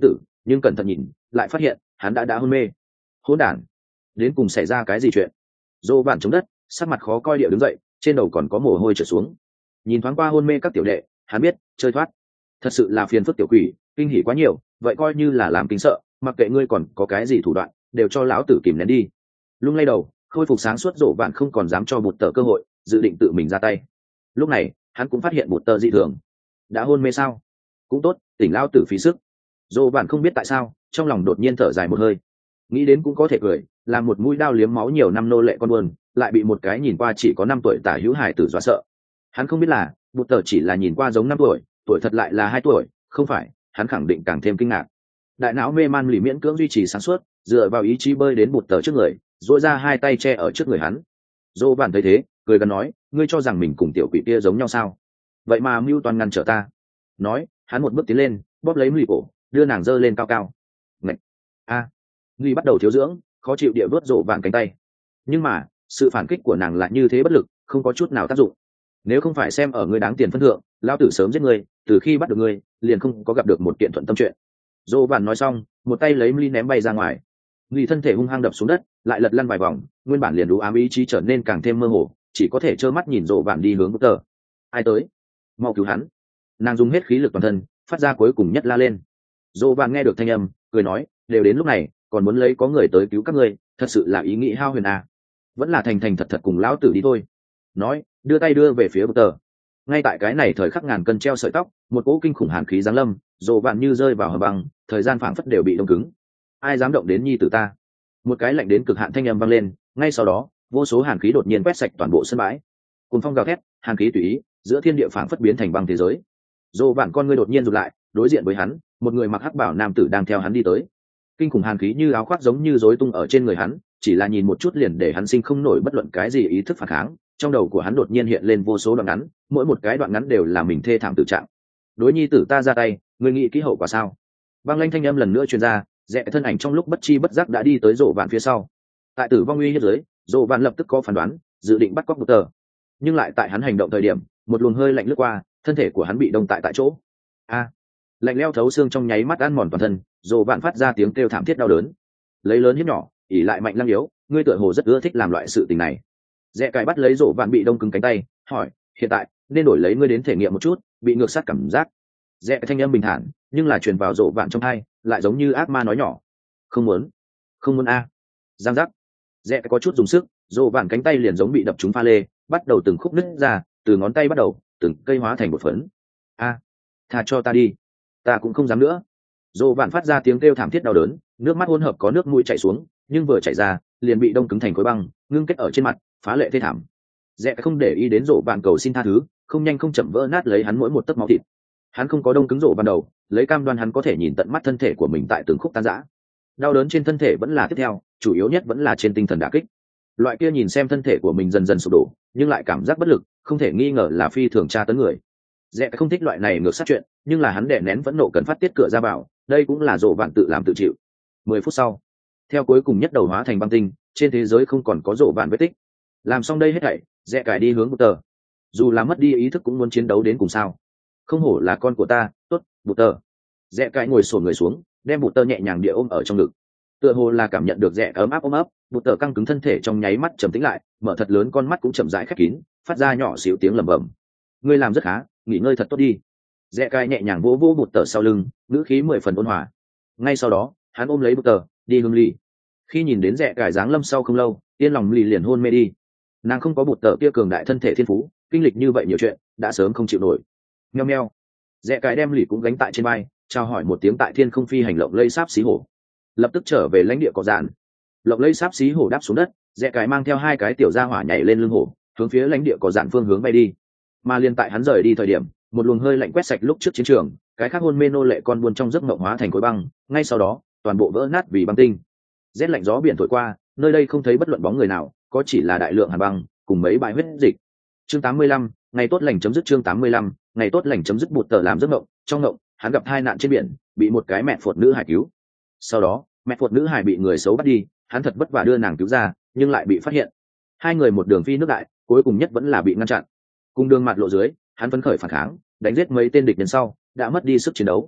nhưng cẩn thận nhìn lại phát hiện hắn đã đã hôn mê. Hỗn đản, đến cùng xảy ra cái gì chuyện? Dô vạn chống đất, sắc mặt khó coi địa đứng dậy, trên đầu còn có mồ hôi trượt xuống. Nhìn thoáng qua hôn mê các tiểu đệ, hắn biết chơi thoát. Thật sự là phiền phức tiểu quỷ, kinh hỉ quá nhiều, vậy coi như là làm kinh sợ, mặc kệ ngươi còn có cái gì thủ đoạn, đều cho lão tử kìm nén đi. Lung lay đầu, khôi phục sáng suốt Dô vạn không còn dám cho bụt tờ cơ hội, dự định tự mình ra tay. Lúc này hắn cũng phát hiện bụt tờ dị thường. Đã hôn mê sao? Cũng tốt, tỉnh lão tử phí sức. Dô vạn không biết tại sao trong lòng đột nhiên thở dài một hơi, nghĩ đến cũng có thể cười, làm một mũi đao liếm máu nhiều năm nô lệ con buồn, lại bị một cái nhìn qua chỉ có năm tuổi tả hữu hải tử dọa sợ. Hắn không biết là bụt tờ chỉ là nhìn qua giống năm tuổi, tuổi thật lại là hai tuổi, không phải, hắn khẳng định càng thêm kinh ngạc. Đại não mê man lì miễn cưỡng duy trì sáng suốt, dựa vào ý chí bơi đến bụt tờ trước người, duỗi ra hai tay che ở trước người hắn. Dô vạn thấy thế, cười gần nói, ngươi cho rằng mình cùng tiểu quỷ kia giống nhau sao? Vậy mà mưu toàn ngăn trở ta. Nói, hắn một bước tiến lên, bóp lấy lì cổ, đưa nàng giơ lên cao cao. Ngạch! A! À. Lì bắt đầu thiếu dưỡng, khó chịu địa vớt Dô vạn cánh tay. Nhưng mà sự phản kích của nàng lại như thế bất lực, không có chút nào tác dụng. Nếu không phải xem ở ngươi đáng tiền phân thượng, lão tử sớm giết ngươi, từ khi bắt được ngươi liền không có gặp được một kiện thuận tâm chuyện. Dô vạn nói xong, một tay lấy ly ném bay ra ngoài. Lì thân thể hung hăng đập xuống đất, lại lật lăn vài vòng, nguyên bản liền đủ ám ý chí trở nên càng thêm mơ hồ, chỉ có thể trơ mắt nhìn Dô vạn đi hướng bức tờ. Ai tới? Mau cứu hắn! Nàng dùng hết khí lực toàn thân, phát ra cuối cùng nhất la lên. Dô vạn nghe được thanh âm, cười nói, đều đến lúc này còn muốn lấy có người tới cứu các ngươi, thật sự là ý nghĩ hao huyền à. Vẫn là thành thành thật thật cùng lão tử đi thôi. Nói, đưa tay đưa về phía bức tờ. Ngay tại cái này thời khắc ngàn cân treo sợi tóc, một cỗ kinh khủng hàn khí giáng lâm, Dô vạn như rơi vào hầm băng, thời gian phảng phất đều bị đông cứng. Ai dám động đến nhi tử ta? Một cái lạnh đến cực hạn thanh âm vang lên, ngay sau đó vô số hàn khí đột nhiên quét sạch toàn bộ sân bãi. Cùng phong gào thét, hàn khí tùy ý, giữa thiên địa phảng phất biến thành băng thế giới. Dô vạn con ngươi đột nhiên rụt lại, đối diện với hắn, một người mặc hắc bảo nam tử đang theo hắn đi tới. Kinh khủng hàn khí như áo khoác giống như rối tung ở trên người hắn, chỉ là nhìn một chút liền để hắn sinh không nổi bất luận cái gì ý thức phản kháng. Trong đầu của hắn đột nhiên hiện lên vô số đoạn ngắn, mỗi một cái đoạn ngắn đều là mình thê thảm tự trạng. Đối nhi tử ta ra tay, ngươi nghĩ kỹ hậu quả sao? Băng lanh thanh âm lần nữa truyền ra, rẽ thân ảnh trong lúc bất chi bất giác đã đi tới Dô vạn phía sau. Tại tử vong uy hiếp dưới, Dô vạn lập tức có phán đoán, dự định bắt cóc bụt tờ. Nhưng lại tại hắn hành động thời điểm, một luồng hơi lạnh lướt qua, thân thể của hắn bị đông tại tại chỗ. A! Lạnh leo thấu xương trong nháy mắt ăn mòn toàn thân, Dô vạn phát ra tiếng kêu thảm thiết đau đớn. Lấy lớn hiếp nhỏ, ỉ lại mạnh lăng yếu, ngươi tựa hồ rất ưa thích làm loại sự tình này. Rẽ cài bắt lấy Dô vạn bị đông cứng cánh tay, hỏi, hiện tại nên đổi lấy ngươi đến thể nghiệm một chút bị ngược sát cảm giác. Rẽ thanh âm bình thản, nhưng là truyền vào Dô vạn trong tai, lại giống như ác ma nói nhỏ, không muốn, không muốn a. Giang giác. Rẽ có chút dùng sức, Dô vạn cánh tay liền giống bị đập trúng pha lê, bắt đầu từng khúc nứt ra, từ ngón tay bắt đầu, từng cây hóa thành một phấn. A, tha cho ta đi, ta cũng không dám nữa. Dô vạn phát ra tiếng kêu thảm thiết đau đớn, nước mắt hỗn hợp có nước mũi chảy xuống, nhưng vừa chảy ra liền bị đông cứng thành khối băng, ngưng kết ở trên mặt, phá lệ thê thảm. Rẽ không để ý đến Dô vạn cầu xin tha thứ, không nhanh không chậm vỡ nát lấy hắn mỗi một tấc máu thịt. Hắn không có đông cứng Dô ban đầu, lấy cam đoan hắn có thể nhìn tận mắt thân thể của mình tại từng khúc tan rã. Đau đớn trên thân thể vẫn là tiếp theo, chủ yếu nhất vẫn là trên tinh thần đả kích. Loại kia nhìn xem thân thể của mình dần dần sụp đổ, nhưng lại cảm giác bất lực, không thể nghi ngờ là phi thường tra tấn người. Rẽ không thích loại này ngược sát chuyện, nhưng là hắn đè nén vẫn nộ cần phát tiết cửa ra vào, đây cũng là Dô vạn tự làm tự chịu. Mười phút sau, theo cuối cùng nhất đầu hóa thành băng tinh, trên thế giới không còn có Dô vạn vết tích. Làm xong đây hết thảy, Rẽ cải đi hướng bụt tờ. Dù là mất đi ý thức cũng muốn chiến đấu đến cùng sao. Không hổ là con của ta, tốt, bụt tờ. Rẽ cải ngồi xổm người xuống, đem bụt tờ nhẹ nhàng địa ôm ở trong ngực. Tựa hồ là cảm nhận được Rẽ ấm áp ôm ấp, bụt tờ căng cứng thân thể trong nháy mắt trầm tĩnh lại, mở thật lớn con mắt cũng chậm rãi khép kín, phát ra nhỏ xíu tiếng lẩm bẩm. Ngươi làm rất khá, nghỉ ngơi thật tốt đi. Rẽ cải nhẹ nhàng vỗ vỗ bụt tờ sau lưng, ngữ khí mười phần ôn hòa. Ngay sau đó, hắn ôm lấy bụt tờ, đi hướng lì. Khi nhìn đến Rẽ cải dáng lâm sau không lâu, yên lòng lì liền hôn mê đi. Nàng không có bụt tờ kia cường đại thân thể thiên phú, kinh lịch như vậy nhiều chuyện, đã sớm không chịu nổi. Meo meo. Rẽ cải đem lì cũng gánh tại trên vai, chào hỏi một tiếng tại thiên không phi hành lộng lây sáp xí hổ, lập tức trở về lãnh địa có dạn. Lộng lây sáp xí hổ đáp xuống đất, Rẽ cải mang theo hai cái tiểu gia hỏa nhảy lên lưng hổ, hướng phía lãnh địa có dạn phương hướng bay đi. Mà liên tại hắn rời đi thời điểm, một luồng hơi lạnh quét sạch lúc trước chiến trường, cái khác hôn mê nô lệ con buôn trong giấc mộng hóa thành khối băng, ngay sau đó toàn bộ vỡ nát vì băng tinh. Rét lạnh gió biển thổi qua, nơi đây không thấy bất luận bóng người nào, có chỉ là đại lượng hàn băng cùng mấy bãi huyết dịch. Chương tám mươi lăm, ngày tốt lành chấm dứt. Chương tám mươi lăm, ngày tốt lành chấm dứt. Bụt tờ làm giấc mộng, trong mộng hắn gặp hai nạn trên biển, bị một cái mẹ phột nữ hải cứu. Sau đó mẹ phột nữ hải bị người xấu bắt đi, hắn thật vất vả đưa nàng cứu ra, nhưng lại bị phát hiện. Hai người một đường phi nước đại, cuối cùng nhất vẫn là bị ngăn chặn. Cùng đường mặt lộ dưới, hắn phấn khởi phản kháng, đánh giết mấy tên địch nhân sau, đã mất đi sức chiến đấu.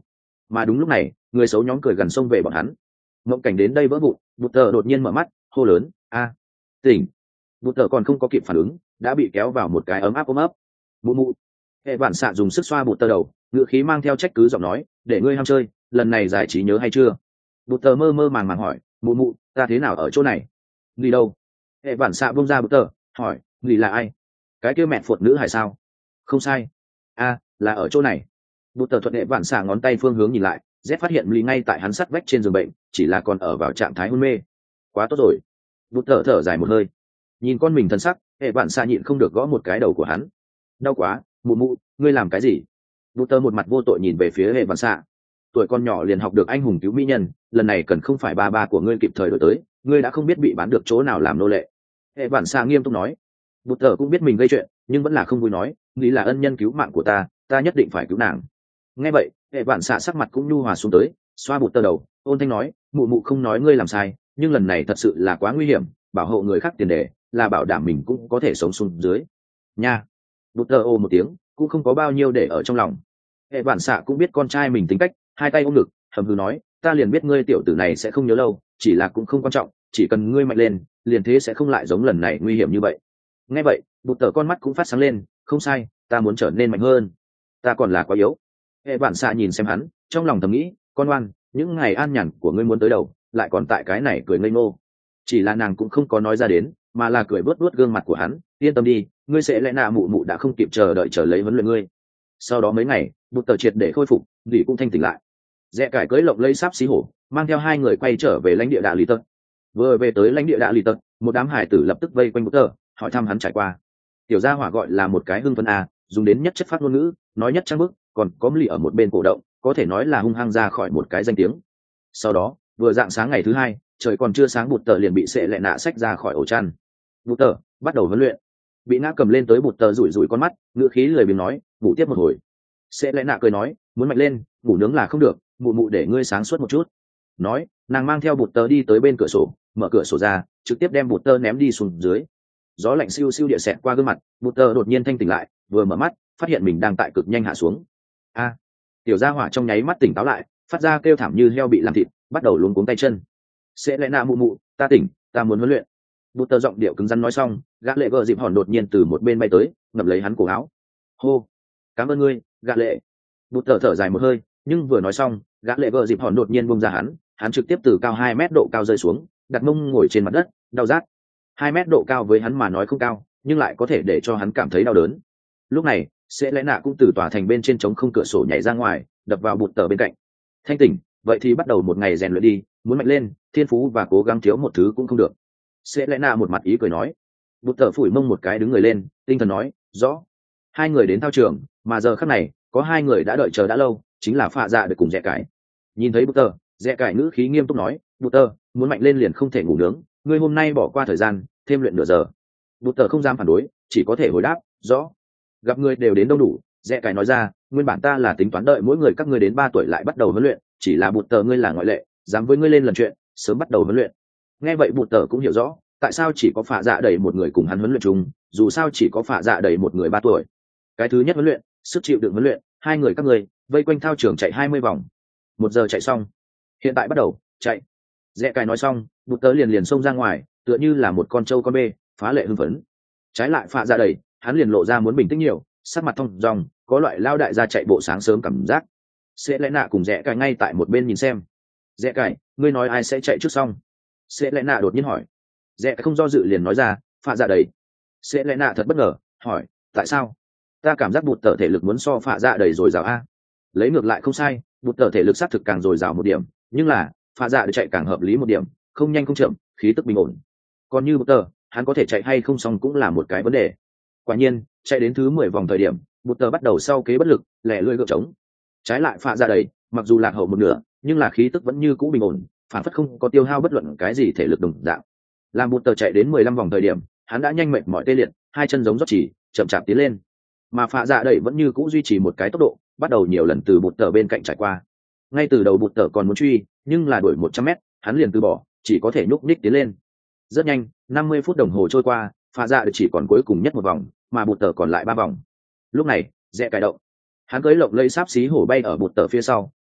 mà đúng lúc này người xấu nhóm cười gần xông về bọn hắn. Ngộng cảnh đến đây vỡ vụn, bụt tờ đột nhiên mở mắt hô lớn a tỉnh. Bụt tờ còn không có kịp phản ứng đã bị kéo vào một cái ấm áp ôm ấp. Mụ mụ. Hệ vạn xạ dùng sức xoa bụt tờ đầu, ngữ khí mang theo trách cứ giọng nói, để ngươi ham chơi, lần này giải trí nhớ hay chưa? Bụt tờ mơ mơ màng màng hỏi, mụ mụ ta thế nào ở chỗ này? Đi đâu? Hệ vạn xạ bông ra bụt tờ hỏi, người là ai? Cái kia mẹ phụt nữ hay sao? Không sai. A là ở chỗ này. Bụt tờ thuận hệ vạn xạ ngón tay phương hướng nhìn lại, Z phát hiện Lý ngay tại hắn sắt vách trên giường bệnh, chỉ là còn ở vào trạng thái hôn mê. Quá tốt rồi. Bụt tờ thở dài một hơi, nhìn con mình thân sắc, hệ vạn xạ nhịn không được gõ một cái đầu của hắn. Đau quá, mụ mụ ngươi làm cái gì? Bụt tờ một mặt vô tội nhìn về phía hệ vạn xạ. Tuổi con nhỏ liền học được anh hùng cứu mỹ nhân, lần này cần không phải ba ba của ngươi kịp thời đổi tới, ngươi đã không biết bị bán được chỗ nào làm nô lệ. Hệ vạn xạ nghiêm túc nói. Bụt tờ cũng biết mình gây chuyện, nhưng vẫn là không vui nói, Lý là ân nhân cứu mạng của ta, ta nhất định phải cứu nàng. Nghe vậy hệ vạn xạ sắc mặt cũng nhu hòa xuống tới, xoa bụt tờ đầu ôn thanh nói, mụ mụ không nói ngươi làm sai, nhưng lần này thật sự là quá nguy hiểm, bảo hộ người khác tiền đề là bảo đảm mình cũng có thể sống xuống dưới nha. Bụt tờ ô một tiếng cũng không có bao nhiêu để ở trong lòng. Hệ vạn xạ cũng biết con trai mình tính cách, hai tay ôm ngực hầm hừ nói, ta liền biết ngươi tiểu tử này sẽ không nhớ lâu, chỉ là cũng không quan trọng, chỉ cần ngươi mạnh lên liền thế sẽ không lại giống lần này nguy hiểm như vậy. Nghe vậy bụt tờ con mắt cũng phát sáng lên, không sai, ta muốn trở nên mạnh hơn, ta còn là quá yếu. Hệ vạn xạ nhìn xem hắn trong lòng thầm nghĩ, con ngoan, những ngày an nhàn của ngươi muốn tới đầu, lại còn tại cái này cười ngây ngô. Chỉ là nàng cũng không có nói ra đến, mà là cười bớt bớt gương mặt của hắn, yên tâm đi, ngươi sẽ lẽ nạ mụ mụ đã không kịp chờ đợi chờ lấy huấn luyện ngươi. Sau đó mấy ngày bụt tờ triệt để khôi phục, nghỉ cũng thanh tỉnh lại. Rẽ cải cưới lộng lây sáp xí hổ mang theo hai người quay trở về lãnh địa đạ lì tật. Vừa về tới lãnh địa đạ lì tật, một đám hải tử lập tức vây quanh bụt tờ hỏi thăm hắn trải qua. Tiểu gia hỏa gọi là một cái hưng phấn a, dùng đến nhất chất phát ngôn ngữ, nói nhất trang bức, còn có lì ở một bên cổ động, có thể nói là hung hăng ra khỏi một cái danh tiếng. Sau đó vừa dạng sáng ngày thứ hai, trời còn chưa sáng bụt tờ liền bị sệ lẹ nạ xách ra khỏi ổ chăn. Bụt tờ bắt đầu huấn luyện. Bị ngã cầm lên tới bụt tờ rủi rủi con mắt, ngựa khí lười biếng nói, ngủ tiếp một hồi. Sệ lẹ nạ cười nói, muốn mạnh lên, ngủ nướng là không được, mụ mụ để ngươi sáng suốt một chút. Nói nàng mang theo bụt tờ đi tới bên cửa sổ, mở cửa sổ ra, trực tiếp đem bụt tờ ném đi xuống dưới. Gió lạnh siêu siêu địa xẹt qua gương mặt, bụt tờ đột nhiên thanh tỉnh lại, vừa mở mắt phát hiện mình đang tại cực nhanh hạ xuống. A tiểu gia hỏa trong nháy mắt tỉnh táo lại, phát ra kêu thảm như heo bị làm thịt, bắt đầu luống cuống tay chân. Sẽ lẽ nạ mụ mụ ta tỉnh, ta muốn huấn luyện. Bụt tờ giọng điệu cứng rắn nói xong, gã lệ vợ dịp hòn đột nhiên từ một bên bay tới, ngậm lấy hắn cổ áo. Hô, cảm ơn ngươi gã lệ. Bụt tờ thở dài một hơi, nhưng vừa nói xong gã lệ vợ dịp hòn đột nhiên bông ra hắn, hắn trực tiếp từ cao hai mét độ cao rơi xuống, đặt mông ngồi trên mặt đất, đau rát. Hai mét độ cao với hắn mà nói không cao, nhưng lại có thể để cho hắn cảm thấy đau đớn. Lúc này sẽ lẽ nạ cũng từ tòa thành bên trên trống không cửa sổ nhảy ra ngoài, đập vào bụt tờ bên cạnh. Thanh tỉnh, vậy thì bắt đầu một ngày rèn luyện đi, muốn mạnh lên, thiên phú và cố gắng thiếu một thứ cũng không được. Sẽ lẽ nạ một mặt ý cười nói. Bụt tờ phủi mông một cái đứng người lên, tinh thần nói, rõ. Hai người đến thao trường, mà giờ khắc này có hai người đã đợi chờ đã lâu, chính là Phạ Dạ được cùng Rẽ Cải. Nhìn thấy Bụt tờ, Rẽ Cải ngữ khí nghiêm túc nói, Bụt tờ muốn mạnh lên liền không thể ngủ nướng, ngươi hôm nay bỏ qua thời gian thêm luyện nửa giờ. Bụt tờ không dám phản đối, chỉ có thể hồi đáp, rõ. Gặp người đều đến đông đủ, Rẽ Cải nói ra, nguyên bản ta là tính toán đợi mỗi người các ngươi đến ba tuổi lại bắt đầu huấn luyện, chỉ là Bụt tờ ngươi là ngoại lệ, dám với ngươi lên lần chuyện, sớm bắt đầu huấn luyện. Nghe vậy Bụt tờ cũng hiểu rõ tại sao chỉ có Phạ Dạ đầy một người cùng hắn huấn luyện chung, dù sao chỉ có Phạ Dạ đầy một người ba tuổi. Cái thứ nhất huấn luyện, sức chịu đựng huấn luyện, hai người các ngươi vây quanh thao trường chạy hai mươi vòng. Một giờ chạy xong, hiện tại bắt đầu chạy. Rẽ Cải nói xong, Bụt tờ liền liền xông ra ngoài, tựa như là một con trâu con bê, phá lệ hưng phấn. Trái lại Phạ Dạ đầy, hắn liền lộ ra muốn bình tĩnh nhiều, sắc mặt thông dong, có loại lao đại gia chạy bộ sáng sớm cảm giác. Sẽ lẽ nạ cùng Rẽ Cải ngay tại một bên nhìn xem. Rẽ Cải, ngươi nói ai sẽ chạy trước xong? Sẽ lẽ nạ đột nhiên hỏi. Rẽ Cải không do dự liền nói ra, Phạ Dạ đầy. Sẽ lẽ nạ thật bất ngờ, hỏi, tại sao? Ta cảm giác Bụt tờ thể lực muốn so Phạ Dạ đầy dồi dào a. Lấy ngược lại không sai, Bụt tờ thể lực xác thực càng dồi dào một điểm, nhưng là Phạ Dạ đầy chạy càng hợp lý một điểm, không nhanh không chậm, khí tức bình ổn. Còn như Bụt tờ, hắn có thể chạy hay không xong cũng là một cái vấn đề. Quả nhiên chạy đến thứ mười vòng thời điểm, Bụt tờ bắt đầu sau kế bất lực, lẻ lươi gượng trống. Trái lại Phạ Dạ đầy, mặc dù lạc hậu một nửa, nhưng là khí tức vẫn như cũ bình ổn, phản phất không có tiêu hao bất luận cái gì thể lực đồng dạng. Làm Bụt tờ chạy đến mười lăm vòng thời điểm, hắn đã nhanh mệt mỏi tê liệt, hai chân giống rót chỉ, chậm chạp tiến lên. Mà Phạ Dạ đầy vẫn như cũ duy trì một cái tốc độ, bắt đầu nhiều lần từ Bụt tờ bên cạnh trải qua. Ngay từ đầu Bụt tờ còn muốn truy, nhưng là đuổi một trăm mét, hắn liền từ bỏ, chỉ có thể nhúc nhích tiến lên. Rất nhanh, năm mươi phút đồng hồ trôi qua, Phạ Dạ chỉ còn cuối cùng nhất một vòng, mà Bụt tờ còn lại ba vòng. Lúc này Rẽ Cải động, hắn cưỡi lộng lây sáp xí hổ bay ở Bụt tờ phía sau,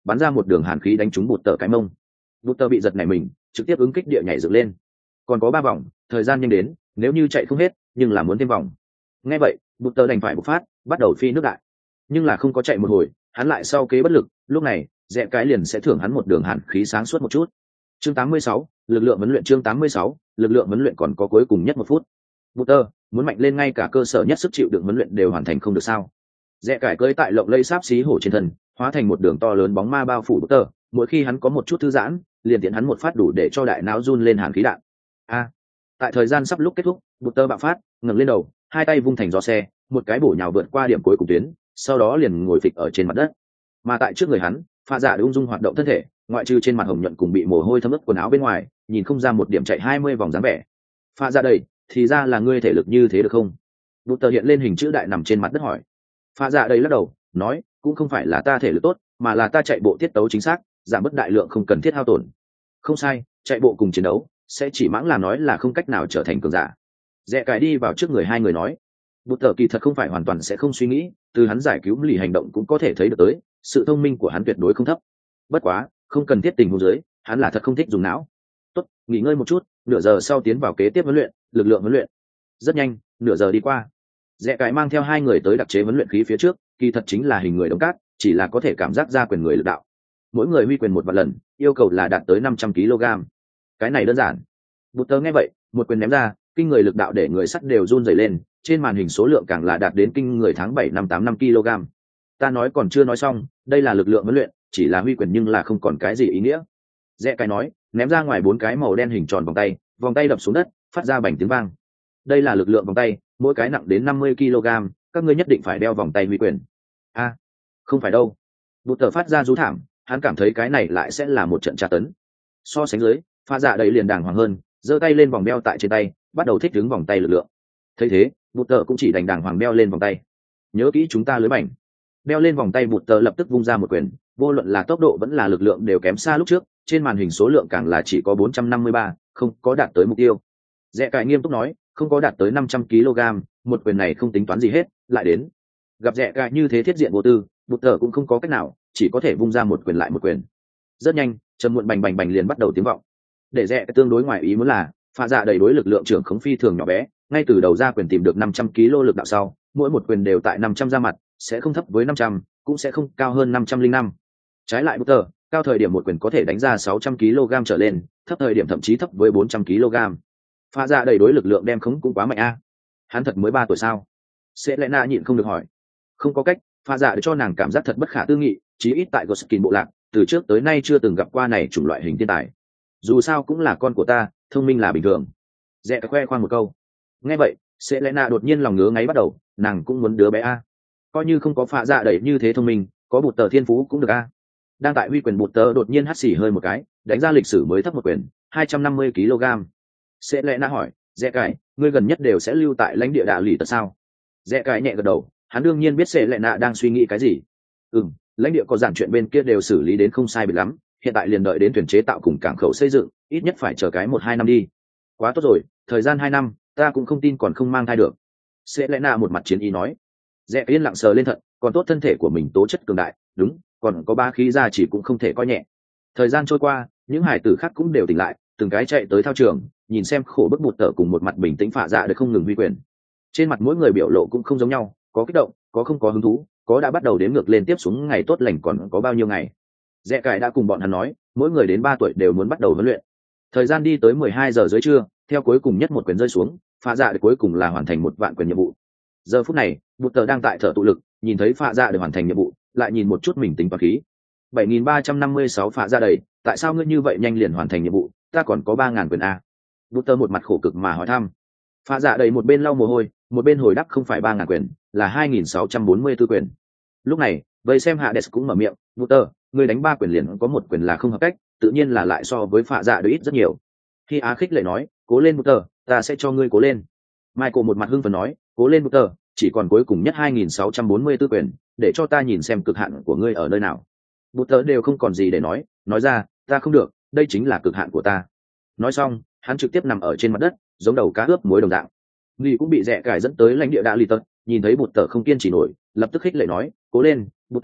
bắn ra một đường hàn khí đánh trúng bụt tờ cái mông. Bụt tờ bị giật này mình trực tiếp ứng kích địa nhảy dựng lên. Còn có ba vòng, thời gian nhanh đến, nếu như chạy không hết nhưng là muốn thêm vòng. Nghe vậy bụt tờ đành phải bộc phát, bắt đầu phi nước đại. Nhưng là không có chạy một hồi, hắn lại sau kế bất lực, lúc này rẽ cái liền sẽ thưởng hắn một đường hàn khí sáng suốt một chút. Chương tám mươi sáu, lực lượng huấn luyện. Chương tám mươi sáu, lực lượng huấn luyện còn có cuối cùng nhất một phút. Butter, muốn mạnh lên ngay cả cơ sở nhất sức chịu đựng huấn luyện đều hoàn thành không được sao? Rẽ cải cưỡi tại lộng lây sáp xí hổ trên thân, hóa thành một đường to lớn bóng ma bao phủ Butter, mỗi khi hắn có một chút thư giãn, liền tiện hắn một phát đủ để cho đại não run lên hàn khí đạn. A. Tại thời gian sắp lúc kết thúc, Butter bạo phát, ngẩng lên đầu, hai tay vung thành gió xe, một cái bổ nhào vượt qua điểm cuối cùng tuyến, sau đó liền ngồi phịch ở trên mặt đất. Mà tại trước người hắn, Pha Dạ ung dung hoạt động thân thể, ngoại trừ trên mặt hồng nhuận cùng bị mồ hôi thấm ướt quần áo bên ngoài, nhìn không ra một điểm chạy hai mươi vòng dáng vẻ. Pha Dạ đây, thì ra là ngươi thể lực như thế được không? Butter hiện lên hình chữ đại nằm trên mặt đất hỏi. Pha Dạ đây lắc đầu, nói, cũng không phải là ta thể lực tốt, mà là ta chạy bộ tiết tấu chính xác, giảm bớt đại lượng không cần thiết hao tổn. Không sai, chạy bộ cùng chiến đấu sẽ chỉ mãng làm nói là không cách nào trở thành cường giả. Rẽ cài đi vào trước người hai người nói. Butter kỳ thật không phải hoàn toàn sẽ không suy nghĩ, từ hắn giải cứu lì hành động cũng có thể thấy được tới, sự thông minh của hắn tuyệt đối không thấp. Bất quá, không cần thiết tình huống dưới, hắn là thật không thích dùng não. Tốt, nghỉ ngơi một chút, nửa giờ sau tiến vào kế tiếp huấn luyện, lực lượng huấn luyện. Rất nhanh, nửa giờ đi qua. Rẽ cài mang theo hai người tới đặc chế huấn luyện khí phía trước, kỳ thật chính là hình người đống cát, chỉ là có thể cảm giác ra quyền người lực đạo. Mỗi người huy quyền một vạn lần, yêu cầu là đạt tới năm trăm ki lô gam. Cái này đơn giản. Butter nghe vậy, một quyền ném ra, kinh người lực đạo để người sắt đều run rẩy lên, trên màn hình số lượng càng là đạt đến kinh người tháng bảy năm tám năm ki lô gam. Ta nói còn chưa nói xong, đây là lực lượng huấn luyện, chỉ là huy quyền nhưng là không còn cái gì ý nghĩa. Rẽ cái nói, ném ra ngoài bốn cái màu đen hình tròn vòng tay, vòng tay đập xuống đất, phát ra bành tiếng vang. Đây là lực lượng vòng tay, mỗi cái nặng đến năm mươi ki lô gam, các ngươi nhất định phải đeo vòng tay huy quyền. A, à, không phải đâu. Butter phát ra rú thảm, hắn cảm thấy cái này lại sẽ là một trận tra tấn. So sánh dưới, Pha Dạ đầy liền đàng hoàng hơn, giơ tay lên vòng đeo tại trên tay, bắt đầu thích ứng vòng tay lực lượng. Thấy thế, Butter cũng chỉ đành đàng hoàng đeo lên vòng tay. Nhớ kỹ chúng ta lưới bảnh. Đeo lên vòng tay Butter lập tức vung ra một quyền, vô luận là tốc độ vẫn là lực lượng đều kém xa lúc trước, trên màn hình số lượng càng là chỉ có bốn trăm năm mươi ba, không có đạt tới mục tiêu. Rẽ cài nghiêm túc nói, không có đạt tới năm trăm ki lô gam, một quyền này không tính toán gì hết, lại đến. Gặp Rẽ cài như thế thiết diện vô tư, Butter cũng không có cách nào, chỉ có thể vung ra một quyền lại một quyền. Rất nhanh, trầm muộn bành bành bành liền bắt đầu tiếng vọng. Để Rẽ tương đối ngoài ý muốn là, Pha Dạ đầy đối lực lượng trưởng khống phi thường nhỏ bé, ngay từ đầu ra quyền tìm được năm trăm ki lô lực đạo sau, mỗi một quyền đều tại năm trăm ra mặt, sẽ không thấp với năm trăm, cũng sẽ không cao hơn năm trăm lẻ năm. Trái lại Butter, cao thời điểm một quyền có thể đánh ra sáu trăm ki lô gam trở lên, thấp thời điểm thậm chí thấp với bốn trăm ki lô gam. Pha Dạ đầy đối lực lượng đem khống cũng quá mạnh a. Hắn thật mới ba tuổi sao? Selena nhịn không được hỏi. Không có cách, Pha Dạ để cho nàng cảm giác thật bất khả tư nghị, chí ít tại Goskin bộ lạc, từ trước tới nay chưa từng gặp qua này chủng loại hình thiên tài. Dù sao cũng là con của ta, thông minh là bình thường. Rẽ khoe khoang một câu. Nghe vậy, Selena đột nhiên lòng ngứa ngáy bắt đầu, nàng cũng muốn đứa bé a. Coi như không có Pha Dạ đẩy như thế thông minh, có bụt tờ thiên phú cũng được a. Đang tại huy quyền bụt tờ đột nhiên hắt xì hơi một cái, đánh ra lịch sử mới thấp một quyền, hai trăm năm mươi ki lô gam. Selena hỏi, Rẽ cải, ngươi gần nhất đều sẽ lưu tại lãnh địa đạ lì tật sao? Rẽ cải nhẹ gật đầu, hắn đương nhiên biết Selena đang suy nghĩ cái gì. Ừm, lãnh địa có giản chuyện bên kia đều xử lý đến không sai biệt lắm, hiện tại liền đợi đến thuyền chế tạo cùng cảng khẩu xây dựng, ít nhất phải chờ cái một hai năm đi. Quá tốt rồi, thời gian hai năm, ta cũng không tin còn không mang thai được. Selena một mặt chiến ý nói. Rẽ yên lặng sờ lên thận, còn tốt thân thể của mình tố chất cường đại, đúng, còn có ba khí ra chỉ cũng không thể coi nhẹ. Thời gian trôi qua, những hải tử khác cũng đều tỉnh lại, từng cái chạy tới thao trường, nhìn xem khổ bức bụt tở cùng một mặt bình tĩnh Phạ Dạ để không ngừng huy quyền. Trên mặt mỗi người biểu lộ cũng không giống nhau, có kích động, có không có hứng thú, có đã bắt đầu đếm ngược lên tiếp xuống ngày tốt lành còn có bao nhiêu ngày. Rẽ cải đã cùng bọn hắn nói, mỗi người đến ba tuổi đều muốn bắt đầu huấn luyện. Thời gian đi tới mười hai giờ dưới trưa, theo cuối cùng nhất một quyền rơi xuống, Phạ Dạ để cuối cùng là hoàn thành một vạn quyền nhiệm vụ. Giờ phút này, bụt tở đang tại thở tụ lực, nhìn thấy Phạ Dạ để hoàn thành nhiệm vụ, lại nhìn một chút mình tính toán khí. bảy nghìn ba trăm năm mươi sáu Phạ Dạ đầy, tại sao ngươi như vậy nhanh liền hoàn thành nhiệm vụ, ta còn có ba ngàn quyền a. Bụt tở một mặt khổ cực mà hỏi thăm. Phạ Dạ đầy một bên lau mồ hôi, một bên hồi đáp không phải ba ngàn quyền, là hai nghìn sáu trăm bốn mươi tư quyền. Lúc này, vây xem Hades cũng mở miệng, bụt tở, ngươi đánh ba quyền liền có một quyền là không hợp cách, tự nhiên là lại so với Phạ Dạ đầy ít rất nhiều. Khi Á khích lệ nói, cố lên bụt tở, ta sẽ cho ngươi cố lên. Michael một mặt hưng phấn nói, cố lên bụt tở, chỉ còn cuối cùng nhất hai nghìn sáu trăm bốn mươi tư quyền, để cho ta nhìn xem cực hạn của ngươi ở nơi nào. Bụt tở đều không còn gì để nói, nói ra, ta không được, đây chính là cực hạn của ta. Nói xong, hắn trực tiếp nằm ở trên mặt đất, giống đầu cá ướp muối đồng dạng. Nghi cũng bị Rẽ cải dẫn tới lãnh địa đạ lì tật, nhìn thấy bụt tở không kiên trì nổi, lập tức khích lệ nói, cố lên bụt tở,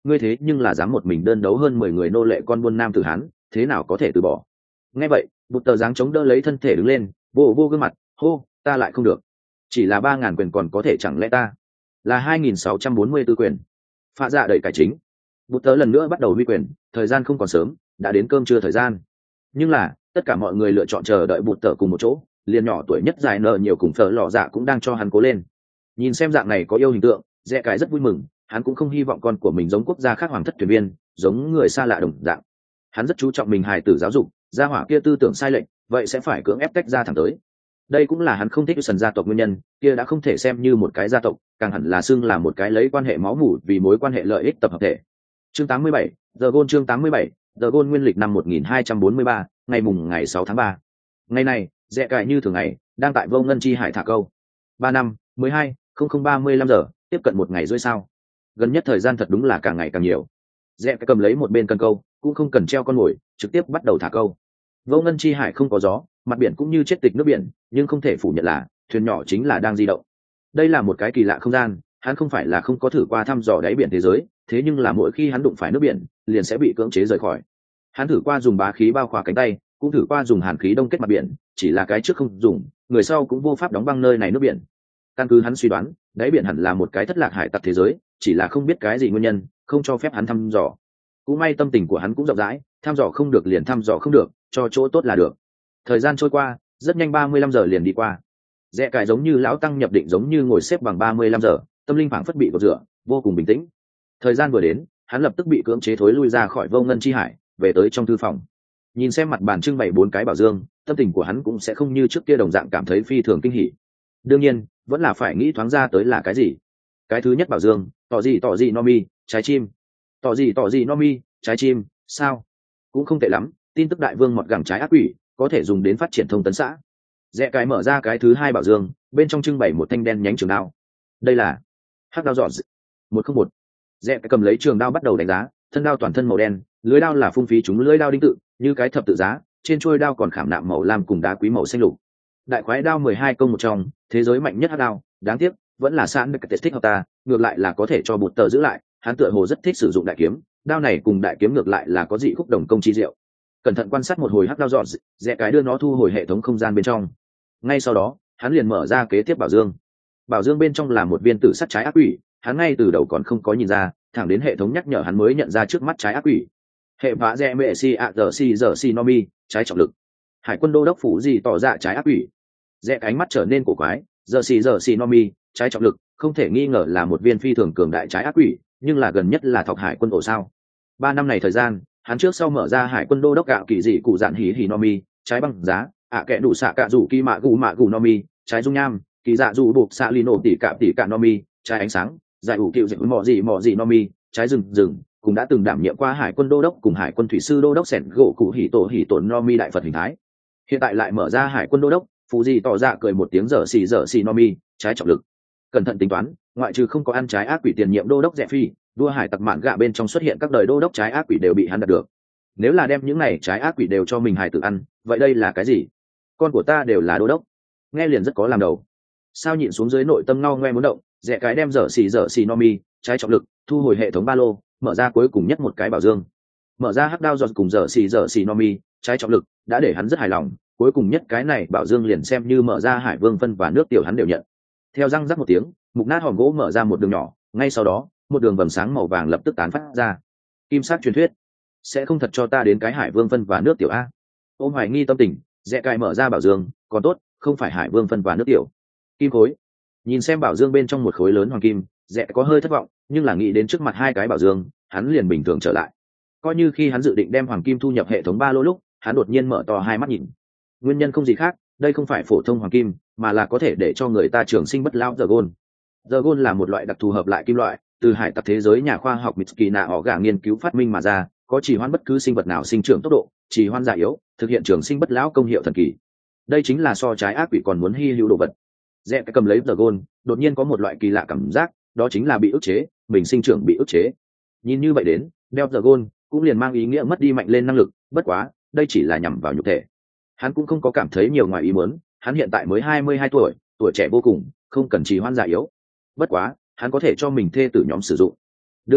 ngươi thế nhưng là dám một mình đơn đấu hơn mười người nô lệ con buôn nam tử hán, thế nào có thể từ bỏ. Nghe vậy bụt tờ dáng chống đỡ lấy thân thể đứng lên, vô vô gương mặt hô, ta lại không được, chỉ là ba ngàn quyền còn có thể, chẳng lẽ ta là hai nghìn sáu trăm bốn mươi tư quyền. Pha dạ đẩy cải chính, bụt tờ lần nữa bắt đầu huy quyền, thời gian không còn sớm, đã đến cơm trưa thời gian. Nhưng là tất cả mọi người lựa chọn chờ đợi bụt tờ cùng một chỗ, liền nhỏ tuổi nhất dài nợ nhiều cùng phở lò dạ cũng đang cho hắn cố lên. Nhìn xem dạng này có yêu hình tượng, Rẽ cái rất vui mừng, hắn cũng không hy vọng con của mình giống quốc gia khác hoàng thất thuyền viên, giống người xa lạ đồng dạng. Hắn rất chú trọng mình hài tử giáo dục, gia hỏa kia tư tưởng sai lệch, vậy sẽ phải cưỡng ép tách ra thẳng tới. Đây cũng là hắn không thích sần gia tộc nguyên nhân, kia đã không thể xem như một cái gia tộc, càng hẳn là xưng là một cái lấy quan hệ máu mủ vì mối quan hệ lợi ích tập hợp thể. Chương tám mươi bảy, The Goal chương tám mươi bảy, The Goal nguyên lịch năm một nghìn hai trăm bốn mươi ba, ngày mùng ngày sáu tháng ba. Ngày này, Rẽ cài như thường ngày, đang tại Vô Ngân Chi Hải thả câu. Ba năm, mười hai, không không ba mươi lăm giờ, tiếp cận một ngày rưỡi sao. Gần nhất thời gian thật đúng là càng ngày càng nhiều. Rẽ cầm lấy một bên cần câu, cũng không cần treo con mồi, trực tiếp bắt đầu thả câu. Vô Ngân Chi Hải không có gió, mặt biển cũng như chết tịch nước biển, nhưng không thể phủ nhận là thuyền nhỏ chính là đang di động. Đây là một cái kỳ lạ không gian, hắn không phải là không có thử qua thăm dò đáy biển thế giới, thế nhưng là mỗi khi hắn đụng phải nước biển, liền sẽ bị cưỡng chế rời khỏi. Hắn thử qua dùng bá khí bao khỏa cánh tay, cũng thử qua dùng hàn khí đông kết mặt biển, chỉ là cái trước không dùng, người sau cũng vô pháp đóng băng nơi này nước biển. Căn cứ hắn suy đoán, đáy biển hẳn là một cái thất lạc hải tặc thế giới, chỉ là không biết cái gì nguyên nhân, không cho phép hắn thăm dò. Cũng may tâm tình của hắn cũng rộng rãi, thăm dò không được liền thăm dò không được, cho chỗ tốt là được. Thời gian trôi qua, rất nhanh ba mươi lăm giờ liền đi qua. Rẽ cài giống như lão tăng nhập định, giống như ngồi xếp bằng ba mươi lăm giờ, tâm linh phảng phất bị gột rửa, vô cùng bình tĩnh. Thời gian vừa đến, hắn lập tức bị cưỡng chế thối lui ra khỏi Vô Ngân Chi Hải, về tới trong thư phòng. Nhìn xem mặt bàn trưng bày bốn cái bảo dương, tâm tình của hắn cũng sẽ không như trước kia đồng dạng cảm thấy phi thường kinh hỉ. Đương nhiên, vẫn là phải nghĩ thoáng ra tới là cái gì. Cái thứ nhất bảo dương, tỏ gì tỏ gì Nomi, trái chim. Tỏ gì tỏ gì Nomi, trái chim, sao? Cũng không tệ lắm, tin tức đại vương mọt gẳng trái ác quỷ, có thể dùng đến phát triển thông tấn xã. Rẽ cái mở ra cái thứ hai bảo dương, bên trong trưng bày một thanh đen nhánh trường đao. Đây là hắc đao giọt một không một. Rẽ cái cầm lấy trường đao bắt đầu đánh giá, thân đao toàn thân màu đen, lưới đao là phung phí chúng lưới đao đinh tự, như cái thập tự giá, trên chuôi đao còn khảm nạm màu lam cùng đá quý màu xanh lục. Đại khoái đao mười hai công một trong, thế giới mạnh nhất hắc đao, đáng tiếc vẫn là sẵn được cái thích hợp ta, ngược lại là có thể cho bụt tờ giữ lại, hắn tựa hồ rất thích sử dụng đại kiếm, đao này cùng đại kiếm ngược lại là có dị khúc đồng công chi diệu. Cẩn thận quan sát một hồi hắc đao dọn, Rẽ cái đưa nó thu hồi hệ thống không gian bên trong. Ngay sau đó, hắn liền mở ra kế tiếp bảo dương. Bảo dương bên trong là một viên tử sắt trái ác quỷ, hắn ngay từ đầu còn không có nhìn ra, thẳng đến hệ thống nhắc nhở hắn mới nhận ra trước mắt trái ác quỷ. Hệ vã rẽ mẹ si ạ giờ si giờ si nomi, trái trọng lực. Hải quân đô đốc phủ gì tỏ ra trái ác quỷ. Rẽ ánh mắt trở nên cổ quái, giờ si giờ si nomi, trái trọng lực, không thể nghi ngờ là một viên phi thường cường đại trái ác quỷ, nhưng là gần nhất là thọc hải quân ổ sao. Ba năm này thời gian, hắn trước sau mở ra hải quân đô đốc gạo kỳ dị cụ dạn hỉ hỉ nomi, trái băng giá, ạ kẽ đủ xạ cạ rủ kỳ mạ gù mạ gù nomi, trái dung nham, kỳ dạ rủ buộc xạ lì nổ tỉ cạ tỉ cạ nomi, trái ánh sáng, giải ủ cựu dịch mọ gì mọ gì nomi, trái rừng rừng, cũng đã từng đảm nhiệm qua hải quân đô đốc cùng hải quân thủy sư đô đốc sẻn gỗ cụ hỉ tổ hỉ tổ nomi đại phật hình thái. Hiện tại lại mở ra hải quân đô đốc, phù gì tỏ ra cười một tiếng dở xì dở xì nomi, trái trọng lực. Cẩn thận tính toán, ngoại trừ không có ăn trái ác quỷ tiền nhiệm đô đốc rẽ phi, đua hải tặc mạn gạ bên trong xuất hiện các đời đô đốc trái ác quỷ đều bị hắn đạt được. Nếu là đem những này trái ác quỷ đều cho mình hải tử ăn, vậy đây là cái gì? Con của ta đều là đô đốc, nghe liền rất có làm đầu. Sao nhịn xuống dưới nội tâm ngao ngoe muốn động, rẽ cái đem dở xì dở xì nomi, trái trọng lực, thu hồi hệ thống ba lô, mở ra cuối cùng nhất một cái bảo dương. Mở ra hắc đao giọt cùng dở xì dở xì nomi, trái trọng lực, đã để hắn rất hài lòng. Cuối cùng nhất cái này bảo dương liền xem như mở ra hải vương phân và nước tiểu hắn đều nhận. Theo răng rắc một tiếng, mục nát hòm gỗ mở ra một đường nhỏ, ngay sau đó một đường vầng sáng màu vàng lập tức tán phát ra. Kim sắc truyền thuyết, sẽ không thật cho ta đến cái hải vương phân và nước tiểu a? Ôm hoài nghi tâm tình, Rẽ cài mở ra bảo dương, còn tốt không phải hải vương phân và nước tiểu. Kim khối. Nhìn xem bảo dương bên trong một khối lớn hoàng kim, Rẽ có hơi thất vọng, nhưng là nghĩ đến trước mặt hai cái bảo dương, hắn liền bình thường trở lại. Coi như khi hắn dự định đem hoàng kim thu nhập hệ thống ba lô lúc, hắn đột nhiên mở to hai mắt nhìn. Nguyên nhân không gì khác, đây không phải phổ thông hoàng kim, mà là có thể để cho người ta trường sinh bất lão giờ gôn. Giờ gôn là một loại đặc thù hợp lại kim loại, từ hải tặc thế giới nhà khoa học Mitsuki nạ họ gà nghiên cứu phát minh mà ra, có trì hoãn bất cứ sinh vật nào sinh trưởng tốc độ, trì hoãn già yếu, thực hiện trường sinh bất lão công hiệu thần kỳ. Đây chính là so trái ác quỷ còn muốn hy hữu đồ vật. Rẽ cầm lấy giờ gôn, đột nhiên có một loại kỳ lạ cảm giác, đó chính là bị ức chế, mình sinh trưởng bị ức chế. Nhìn như vậy đến, đeo giờ gôn cũng liền mang ý nghĩa mất đi mạnh lên năng lực, bất quá, đây chỉ là nhằm vào nhục thể. Hắn cũng không có cảm thấy nhiều ngoài ý muốn, hắn hiện tại mới hai mươi hai tuổi, tuổi trẻ vô cùng, không cần trì hoãn già yếu. Bất quá, hắn có thể cho mình thê tử nhóm sử dụng. Đương nhiên,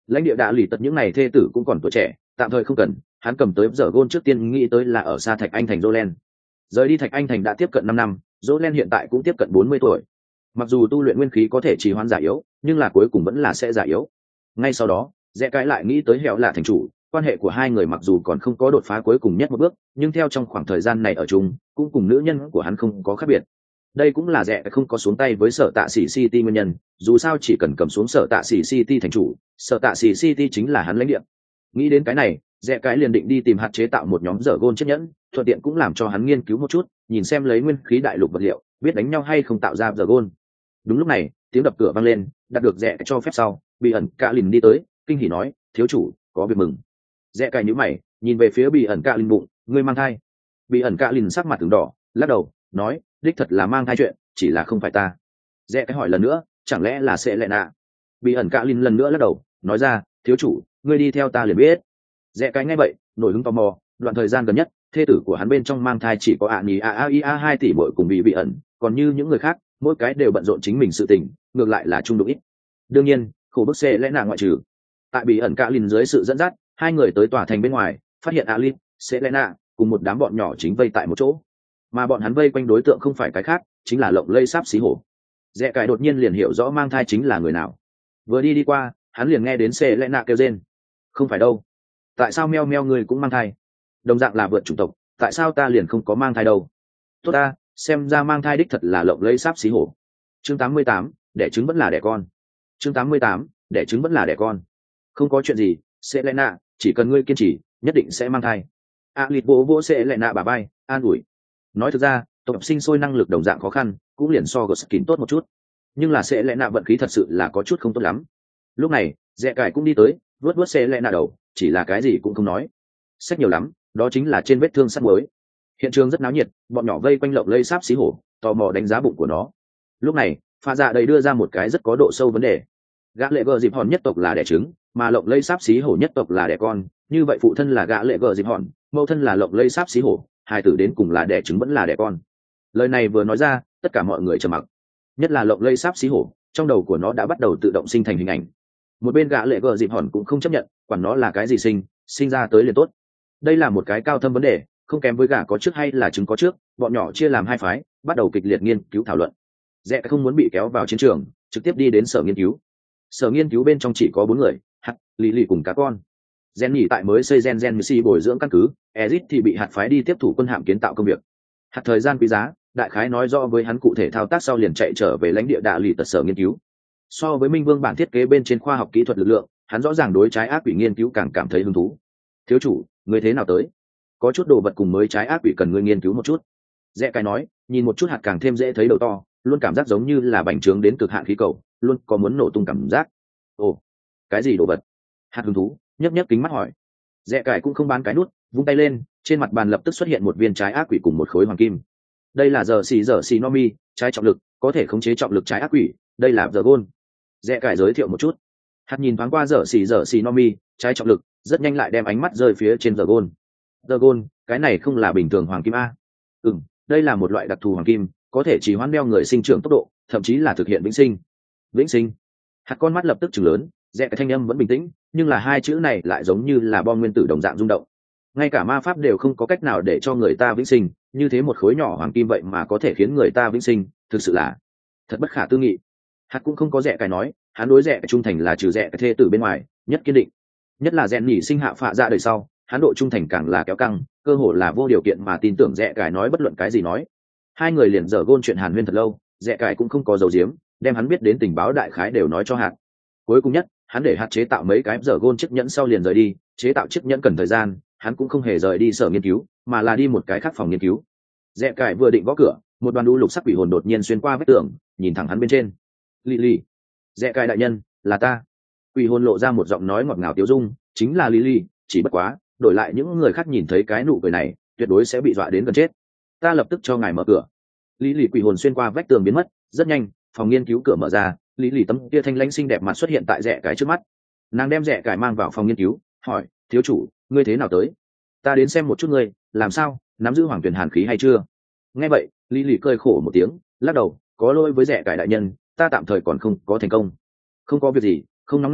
Lãnh địa đạ lì tật những này thê tử cũng còn tuổi trẻ, tạm thời không cần. Hắn cầm tới giờ gôn trước tiên nghĩ tới là ở xa Thạch Anh thành Jolen. Rời đi Thạch Anh thành đã tiếp cận năm năm, Jolen hiện tại cũng tiếp cận bốn mươi tuổi. Mặc dù tu luyện nguyên khí có thể trì hoãn giả yếu, nhưng là cuối cùng vẫn là sẽ giả yếu. Ngay sau đó, Rẽ cái lại nghĩ tới Hẻo là thành chủ, quan hệ của hai người mặc dù còn không có đột phá cuối cùng nhất một bước, nhưng theo trong khoảng thời gian này ở chung, cũng cùng nữ nhân của hắn không có khác biệt. Đây cũng là Rẽ không có xuống tay với Sở Tạ Sĩ City nguyên nhân, dù sao chỉ cần cầm xuống Sở Tạ Sĩ City thành chủ, Sở Tạ Sĩ City chính là hắn lãnh địa. Nghĩ đến cái này, Rẽ cái liền định đi tìm hạt chế tạo một nhóm dở gôn chiếc nhẫn, thuận tiện cũng làm cho hắn nghiên cứu một chút, nhìn xem lấy nguyên khí đại lục vật liệu, biết đánh nhau hay không tạo ra dở gôn. Đúng lúc này, tiếng đập cửa vang lên, đạt được Rẽ cho phép sau, Bị ẩn Cạ Lìn đi tới, kinh hỉ nói, thiếu chủ, có việc mừng. Rẽ cái nhíu mày, nhìn về phía Bị ẩn Cạ Lìn bụng, ngươi mang thai. Bị ẩn Cạ Lìn sắc mặt từng đỏ, lắc đầu, nói, đích thật là mang thai chuyện, chỉ là không phải ta. Rẽ cái hỏi lần nữa, chẳng lẽ là sẽ lệ nạ? Bị ẩn Cạ Lìn lần nữa lắc đầu, nói ra, thiếu chủ, ngươi đi theo ta liền biết. Rẽ cái nghe vậy, nổi hứng tò mò, đoạn thời gian gần nhất, thê tử của hắn bên trong mang thai chỉ có ạ nhì a a i a hai tỷ bội cùng bị bị ẩn, còn như những người khác, mỗi cái đều bận rộn chính mình sự tình, ngược lại là trung đụng ít. Đương nhiên, khổ bức sẽ lẽ nạ ngoại trừ. Tại Bị ẩn Cạ Lìn dưới sự dẫn dắt, hai người tới tòa thành bên ngoài, phát hiện Ali, sẽ lẽ nạ cùng một đám bọn nhỏ chính vây tại một chỗ, mà bọn hắn vây quanh đối tượng không phải cái khác, chính là lộng lây sáp xí hổ. Rẽ cải đột nhiên liền hiểu rõ mang thai chính là người nào. Vừa đi đi qua, hắn liền nghe đến sẽ lẽ nạ kêu rên. Không phải đâu, tại sao meo meo người cũng mang thai? Đồng dạng là vượt chủng tộc, tại sao ta liền không có mang thai đâu? Tốt ta, xem ra mang thai đích thật là lộng lây sáp xí hổ. Chương tám mươi tám, đẻ trứng vẫn là đẻ con. Chương tám mươi tám, đẻ trứng vẫn là đẻ con. Không có chuyện gì, sẽ lẽ nạ, chỉ cần ngươi kiên trì, nhất định sẽ mang thai. A lịt vỗ vỗ sẽ lẽ nạ bà bay, an ủi. Nói thực ra, tộc sinh sôi năng lực đồng dạng khó khăn, cũng liền so Goskin tốt một chút, nhưng là sẽ lẽ nạ vận khí thật sự là có chút không tốt lắm. Lúc này, Rẽ cải cũng đi tới, vuốt vuốt sẽ lẽ nạ đầu, chỉ là cái gì cũng không nói. Sách nhiều lắm, đó chính là trên vết thương sắt muối. Hiện trường rất náo nhiệt, bọn nhỏ vây quanh lộng lây sáp xí hổ, tò mò đánh giá bụng của nó. Lúc này, pha dạ đầy đưa ra một cái rất có độ sâu vấn đề. Gã lệ gờ dịp hòn nhất tộc là đẻ trứng, mà lộng lây sáp xí hổ nhất tộc là đẻ con, như vậy phụ thân là gã lệ gờ dịp hòn, mẫu thân là lộng lây sáp xí hổ, hai tử đến cùng là đẻ trứng vẫn là đẻ con. Lời này vừa nói ra, tất cả mọi người trầm mặc, nhất là lộng lây sáp xí hổ, trong đầu của nó đã bắt đầu tự động sinh thành hình ảnh. Một bên gã lệ gờ dịp hòn cũng không chấp nhận, quản nó là cái gì sinh, sinh ra tới liền tốt. Đây là một cái cao thâm vấn đề, không kém với gà có trước hay là trứng có trước. Bọn nhỏ chia làm hai phái, bắt đầu kịch liệt nghiên cứu thảo luận. Rẽ không muốn bị kéo vào chiến trường, trực tiếp đi đến sở nghiên cứu. Sở nghiên cứu bên trong chỉ có bốn người, hạt, lì lì cùng cá con. Gen nghỉ tại mới xây gen gen si bồi dưỡng căn cứ, Ezit thì bị hạt phái đi tiếp thủ quân hạm kiến tạo công việc. Hạt thời gian quý giá, đại khái nói rõ với hắn cụ thể thao tác sau liền chạy trở về lãnh địa đạ lì tật sở nghiên cứu. So với Minh Vương bản thiết kế bên trên khoa học kỹ thuật lực lượng, hắn rõ ràng đối trái ác quỷ nghiên cứu càng cảm thấy hứng thú. Thiếu chủ, người thế nào tới? Có chút đồ vật cùng mới trái ác quỷ cần ngươi nghiên cứu một chút. Rẽ cái nói, nhìn một chút hạt càng thêm dễ thấy đầu to, luôn cảm giác giống như là bành trướng đến cực hạn khí cầu, luôn có muốn nổ tung cảm giác. Ồ, cái gì đồ vật? Hạt hứng thú, nhấp nhấp kính mắt hỏi. Rẽ cải cũng không bán cái nút, vung tay lên, trên mặt bàn lập tức xuất hiện một viên trái ác quỷ cùng một khối hoàng kim. Đây là giờ xì giờ xì nomi, trái trọng lực, có thể khống chế trọng lực trái ác quỷ, đây là giờ gôn. Rẽ cải giới thiệu một chút. Hạt nhìn thoáng qua giờ xì giờ xì nomi, trái trọng lực, rất nhanh lại đem ánh mắt rơi phía trên giờ gôn. Giờ gôn, cái này không là bình thường hoàng kim a? Ừm, đây là một loại đặc thù hoàng kim, có thể chỉ hoãn đeo người sinh trưởng tốc độ, thậm chí là thực hiện vĩnh sinh. Vĩnh sinh? Hạt con mắt lập tức trừng lớn, Rẽ cái thanh âm vẫn bình tĩnh, nhưng là hai chữ này lại giống như là bom nguyên tử đồng dạng rung động. Ngay cả ma pháp đều không có cách nào để cho người ta vĩnh sinh, như thế một khối nhỏ hoàng kim vậy mà có thể khiến người ta vĩnh sinh, thực sự là thật bất khả tư nghị. Hạt cũng không có Rẽ cái nói, hắn đối Rẽ trung thành là trừ Rẽ cái thê tử bên ngoài, nhất kiên định. Nhất là Rẽ nhỉ sinh hạ phạ ra đời sau, hắn độ trung thành càng là kéo căng, cơ hồ là vô điều kiện mà tin tưởng Rẽ cái nói bất luận cái gì nói. Hai người liền dở gôn chuyện hàn huyên thật lâu, Rẽ cái cũng không có dầu diếm, đem hắn biết đến tình báo đại khái đều nói cho hạt. Cuối cùng nhất, hắn để hạt chế tạo mấy cái dở gôn chiếc nhẫn sau liền rời đi. Chế tạo chiếc nhẫn cần thời gian, hắn cũng không hề rời đi sở nghiên cứu, mà là đi một cái khác phòng nghiên cứu. Rẽ cải vừa định gõ cửa, một đoàn đu lục sắc quỷ hồn đột nhiên xuyên qua vách tường, nhìn thẳng hắn bên trên. Lì lì, Rẽ cải đại nhân, là ta. Quỷ hồn lộ ra một giọng nói ngọt ngào tiếu dung, chính là Lì lì, chỉ bất quá, đổi lại những người khác nhìn thấy cái nụ cười này, tuyệt đối sẽ bị dọa đến gần chết. Ta lập tức cho ngài mở cửa. Lì lì quỷ hồn xuyên qua vách tường biến mất, rất nhanh, phòng nghiên cứu cửa mở ra, Lý lì tấm tia thanh lãnh xinh đẹp mặt xuất hiện tại Rẽ cái trước mắt. Nàng đem Rẽ cải mang vào phòng nghiên cứu, hỏi, thiếu chủ, ngươi thế nào tới? Ta đến xem một chút ngươi, làm sao, nắm giữ hoàng tuyển hàn khí hay chưa? Nghe vậy, Lý lì cười khổ một tiếng, lắc đầu, có lỗi với Rẽ cải đại nhân, ta tạm thời còn không có thành công. Không có việc gì, không nóng nảy,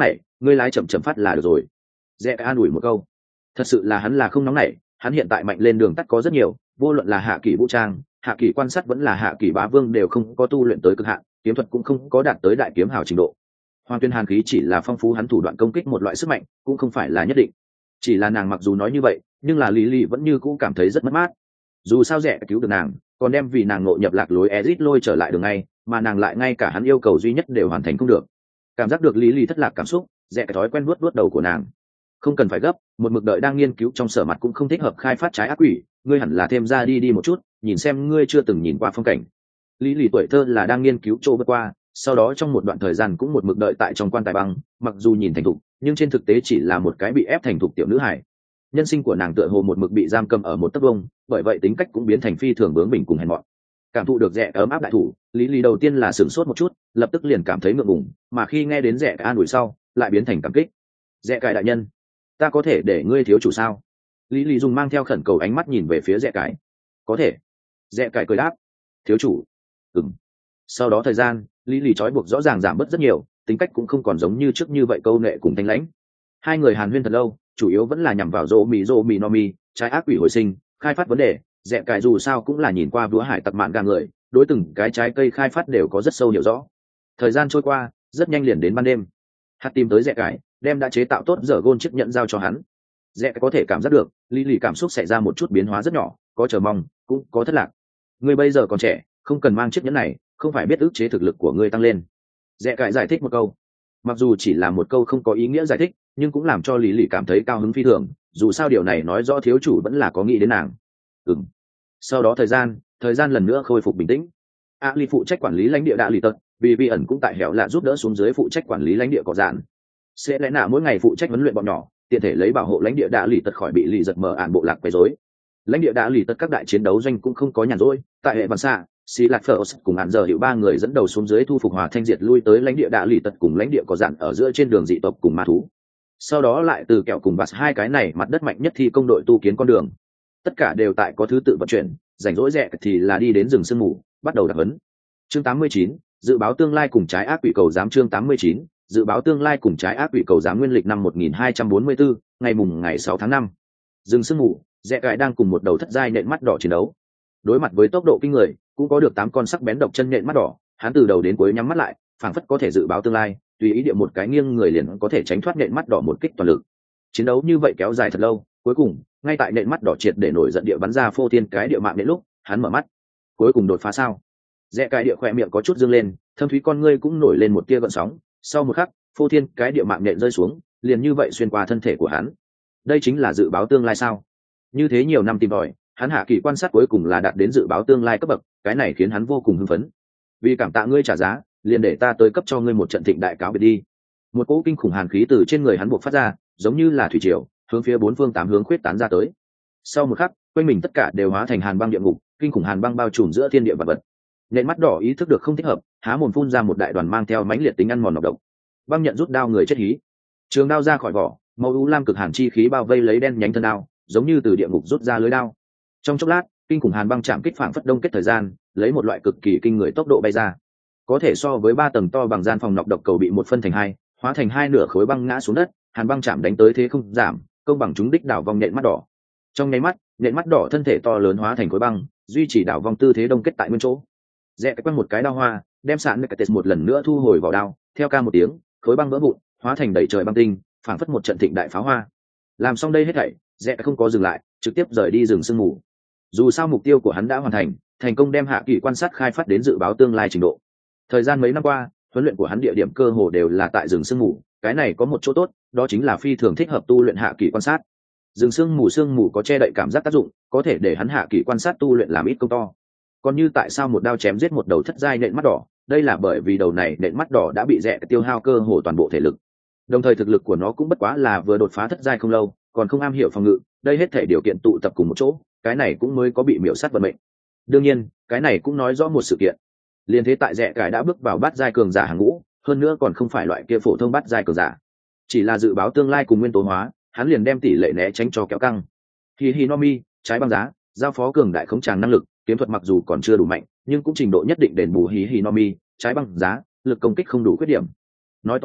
ngươi lái chậm chậm phát là được rồi. Rẽ an ủi một câu. Thật sự là hắn là không nóng nảy, hắn hiện tại mạnh lên đường tắt có rất nhiều, vô luận là hạ kỷ vũ trang, hạ kỷ quan sát vẫn là hạ kỷ bá vương đều không có tu luyện tới cực hạn, kiếm thuật cũng không có đạt tới đại kiếm hào trình độ. Hoàng Tuyên hàn khí chỉ là phong phú hắn thủ đoạn công kích một loại sức mạnh, cũng không phải là nhất định. Chỉ là nàng mặc dù nói như vậy, nhưng là Lý Lý vẫn như cũ cảm thấy rất mất mát. Dù sao Rẽ cứu được nàng, còn đem vì nàng ngộ nhập lạc lối Ezic lôi trở lại đường ngay, mà nàng lại ngay cả hắn yêu cầu duy nhất đều hoàn thành không được. Cảm giác được Lý Lý thất lạc cảm xúc, Rẽ thói quen vuốt vuốt đầu của nàng. Không cần phải gấp, một mực đợi đang nghiên cứu trong sở mặt cũng không thích hợp khai phát trái ác quỷ, ngươi hẳn là thêm ra đi đi một chút, nhìn xem ngươi chưa từng nhìn qua phong cảnh. Lý Lý tuổi thơ là đang nghiên cứu chỗ vượt qua, sau đó trong một đoạn thời gian cũng một mực đợi tại trong quan tài băng, mặc dù nhìn thành thục, nhưng trên thực tế chỉ là một cái bị ép thành thục tiểu nữ hài. Nhân sinh của nàng tựa hồ một mực bị giam cầm ở một tấc vông, bởi vậy tính cách cũng biến thành phi thường bướng bỉnh cùng hèn mọn. Cảm thụ được Rẽ ấm áp đại thủ, Lý Lý đầu tiên là sửng sốt một chút, lập tức liền cảm thấy ngượng ngùng, mà khi nghe đến Rẽ an ủi sau, lại biến thành cảm kích. Rẽ cải đại nhân, ta có thể để ngươi thiếu chủ sao? Lý Lý dùng mang theo khẩn cầu ánh mắt nhìn về phía Rẽ cải. Có thể. Rẽ cải cười đáp. Thiếu chủ. Ừm. Sau đó thời gian, Lý Lý trói buộc rõ ràng giảm bớt rất nhiều, tính cách cũng không còn giống như trước như vậy câu nệ cùng thanh lãnh. Hai người hàn huyên thật lâu, chủ yếu vẫn là nhằm vào Dỗ Mì Dỗ Mì No Mi, trái ác quỷ hồi sinh, khai phát vấn đề. Rẽ cải dù sao cũng là nhìn qua vúa hải tặc mạn gà người, đối từng cái trái cây khai phát đều có rất sâu hiểu rõ. Thời gian trôi qua, rất nhanh liền đến ban đêm. Hạt tìm tới Rẽ cải, đem đã chế tạo tốt giờ gôn chiếc nhận giao cho hắn. Rẽ có thể cảm giác được, Lý Lý cảm xúc xảy ra một chút biến hóa rất nhỏ, có chờ mong, cũng có thất lạc. Ngươi bây giờ còn trẻ, không cần mang chiếc nhẫn này, không phải biết ức chế thực lực của ngươi tăng lên. Rẽ cải giải thích một câu, mặc dù chỉ là một câu không có ý nghĩa giải thích, nhưng cũng làm cho Lý Lý cảm thấy cao hứng phi thường. Dù sao điều này nói rõ thiếu chủ vẫn là có nghĩ đến nàng. Ừm. Sau đó thời gian, thời gian lần nữa khôi phục bình tĩnh. A Lý phụ trách quản lý lãnh địa Đạ Lì Tật, vì Vi ẩn cũng tại hẻo lạ giúp đỡ xuống dưới phụ trách quản lý lãnh địa cỏ dạn. Sẽ lẽ nào mỗi ngày phụ trách huấn luyện bọn nhỏ, tiện thể lấy bảo hộ lãnh địa Đạ Lì Tật khỏi bị lì giật mở ản bộ lạc quấy rối. Lãnh địa Đạ Lì Tật các đại chiến đấu doanh cũng không có nhàn rỗi, tại hệ Văn Xạ, Xí Lạc Phở cùng ản giờ hiệu ba người dẫn đầu xuống dưới thu phục hòa thanh diệt lui tới lãnh địa Đạ Lì Tật cùng lãnh địa cỏ dạn ở giữa trên đường dị tộc cùng ma thú. Sau đó lại từ kẹo cùng bạt hai cái này mặt đất mạnh nhất thi công đội tu kiến con đường. Tất cả đều tại có thứ tự vận chuyển, rảnh rỗi rẻ thì là đi đến rừng sương mù, bắt đầu đặc huấn. Chương tám mươi chín, dự báo tương lai cùng trái ác quỷ cầu giám. Chương tám mươi chín, dự báo tương lai cùng trái ác quỷ cầu giám. Nguyên lịch năm một nghìn hai trăm bốn mươi tư, ngày mùng ngày sáu tháng năm. Rừng sương mù, rẽ cải đang cùng một đầu thất giai nện mắt đỏ chiến đấu. Đối mặt với tốc độ kinh người, cũng có được tám con sắc bén độc chân nện mắt đỏ, hắn từ đầu đến cuối nhắm mắt lại, phảng phất có thể dự báo tương lai, tùy ý địa một cái nghiêng người liền có thể tránh thoát nện mắt đỏ một kích toàn lực. Chiến đấu như vậy kéo dài thật lâu, cuối cùng, ngay tại nện mắt đỏ triệt để nổi giận địa bắn ra phô thiên cái địa mạng đến lúc, hắn mở mắt. Cuối cùng đột phá sao? Rẽ cái địa khỏe miệng có chút dương lên, thâm thúy con ngươi cũng nổi lên một tia gợn sóng. Sau một khắc, phô thiên cái địa mạng nện rơi xuống, liền như vậy xuyên qua thân thể của hắn. Đây chính là dự báo tương lai sao? Như thế nhiều năm tìm tòi, hắn hạ kỳ quan sát cuối cùng là đạt đến dự báo tương lai cấp bậc, cái này khiến hắn vô cùng hưng phấn. Vì cảm tạ ngươi trả giá, liền để ta tới cấp cho ngươi một trận thịnh đại cáo biệt đi. Một cỗ kinh khủng hàn khí từ trên người hắn buộc phát ra, giống như là thủy triều, hướng phía bốn phương tám hướng khuyết tán ra tới. Sau một khắc, quanh mình tất cả đều hóa thành hàn băng địa ngục, kinh khủng hàn băng bao trùm giữa thiên địa vật vật. Nện mắt đỏ ý thức được không thích hợp, há mồm phun ra một đại đoàn mang theo mãnh liệt tính ăn mòn nọc độc. Băng nhận rút đao người chết hí. Trường đao ra khỏi vỏ, màu u lam cực hàn chi khí bao vây lấy đen nhánh thân đao, giống như từ địa ngục rút ra lưới đao. Trong chốc lát, kinh khủng hàn băng chạm kích phảng phất đông kết thời gian, lấy một loại cực kỳ kinh người tốc độ bay ra. Có thể so với ba tầng to bằng gian phòng nọc độc cầu bị một phân thành hai, hóa thành hai nửa khối băng ngã xuống đất, hàn băng chạm đánh tới thế không giảm, công bằng chúng đích đảo vòng nện mắt đỏ. Trong nháy mắt, nện mắt đỏ thân thể to lớn hóa thành khối băng, duy trì đảo vòng tư thế đông kết tại nguyên chỗ. Rẽ quăng một cái đao hoa, đem sạn Nekates một lần nữa thu hồi vào đao, theo ca một tiếng, khối băng vỡ vụn, hóa thành đầy trời băng tinh, phảng phất một trận thịnh đại pháo hoa. Làm xong đây hết thảy, Rẽ không có dừng lại, trực tiếp rời đi rừng sương mù. Dù sao mục tiêu của hắn đã hoàn thành, thành công đem hạ kỳ quan sát khai phát đến dự báo tương lai trình độ. Thời gian mấy năm qua, huấn luyện của hắn địa điểm cơ hồ đều là tại rừng sương mù, cái này có một chỗ tốt, đó chính là phi thường thích hợp tu luyện hạ kỳ quan sát. Rừng sương mù sương mù có che đậy cảm giác tác dụng, có thể để hắn hạ kỳ quan sát tu luyện làm ít công to. Còn như tại sao một đao chém giết một đầu thất giai nện mắt đỏ, đây là bởi vì đầu này nện mắt đỏ đã bị Rẽ tiêu hao cơ hồ toàn bộ thể lực. Đồng thời thực lực của nó cũng bất quá là vừa đột phá thất giai không lâu, còn không am hiểu phòng ngự, đây hết thể điều kiện tụ tập cùng một chỗ, cái này cũng mới có bị miểu sát vận mệnh. Đương nhiên, cái này cũng nói rõ một sự kiện. Liên thế tại Rẽ cải đã bước vào bát giai cường giả hàng ngũ, hơn nữa còn không phải loại kia phổ thông bát giai cường giả, chỉ là dự báo tương lai cùng nguyên tố hóa, hắn liền đem tỷ lệ né tránh cho kéo căng. Hi hi no mi, trái băng giá, giao phó cường đại khống tràng năng lực, kiếm thuật mặc dù còn chưa đủ mạnh, nhưng cũng trình độ nhất định đền bù hi hi no mi, trái băng giá, lực công kích không đủ khuyết điểm. Nói tóm lại,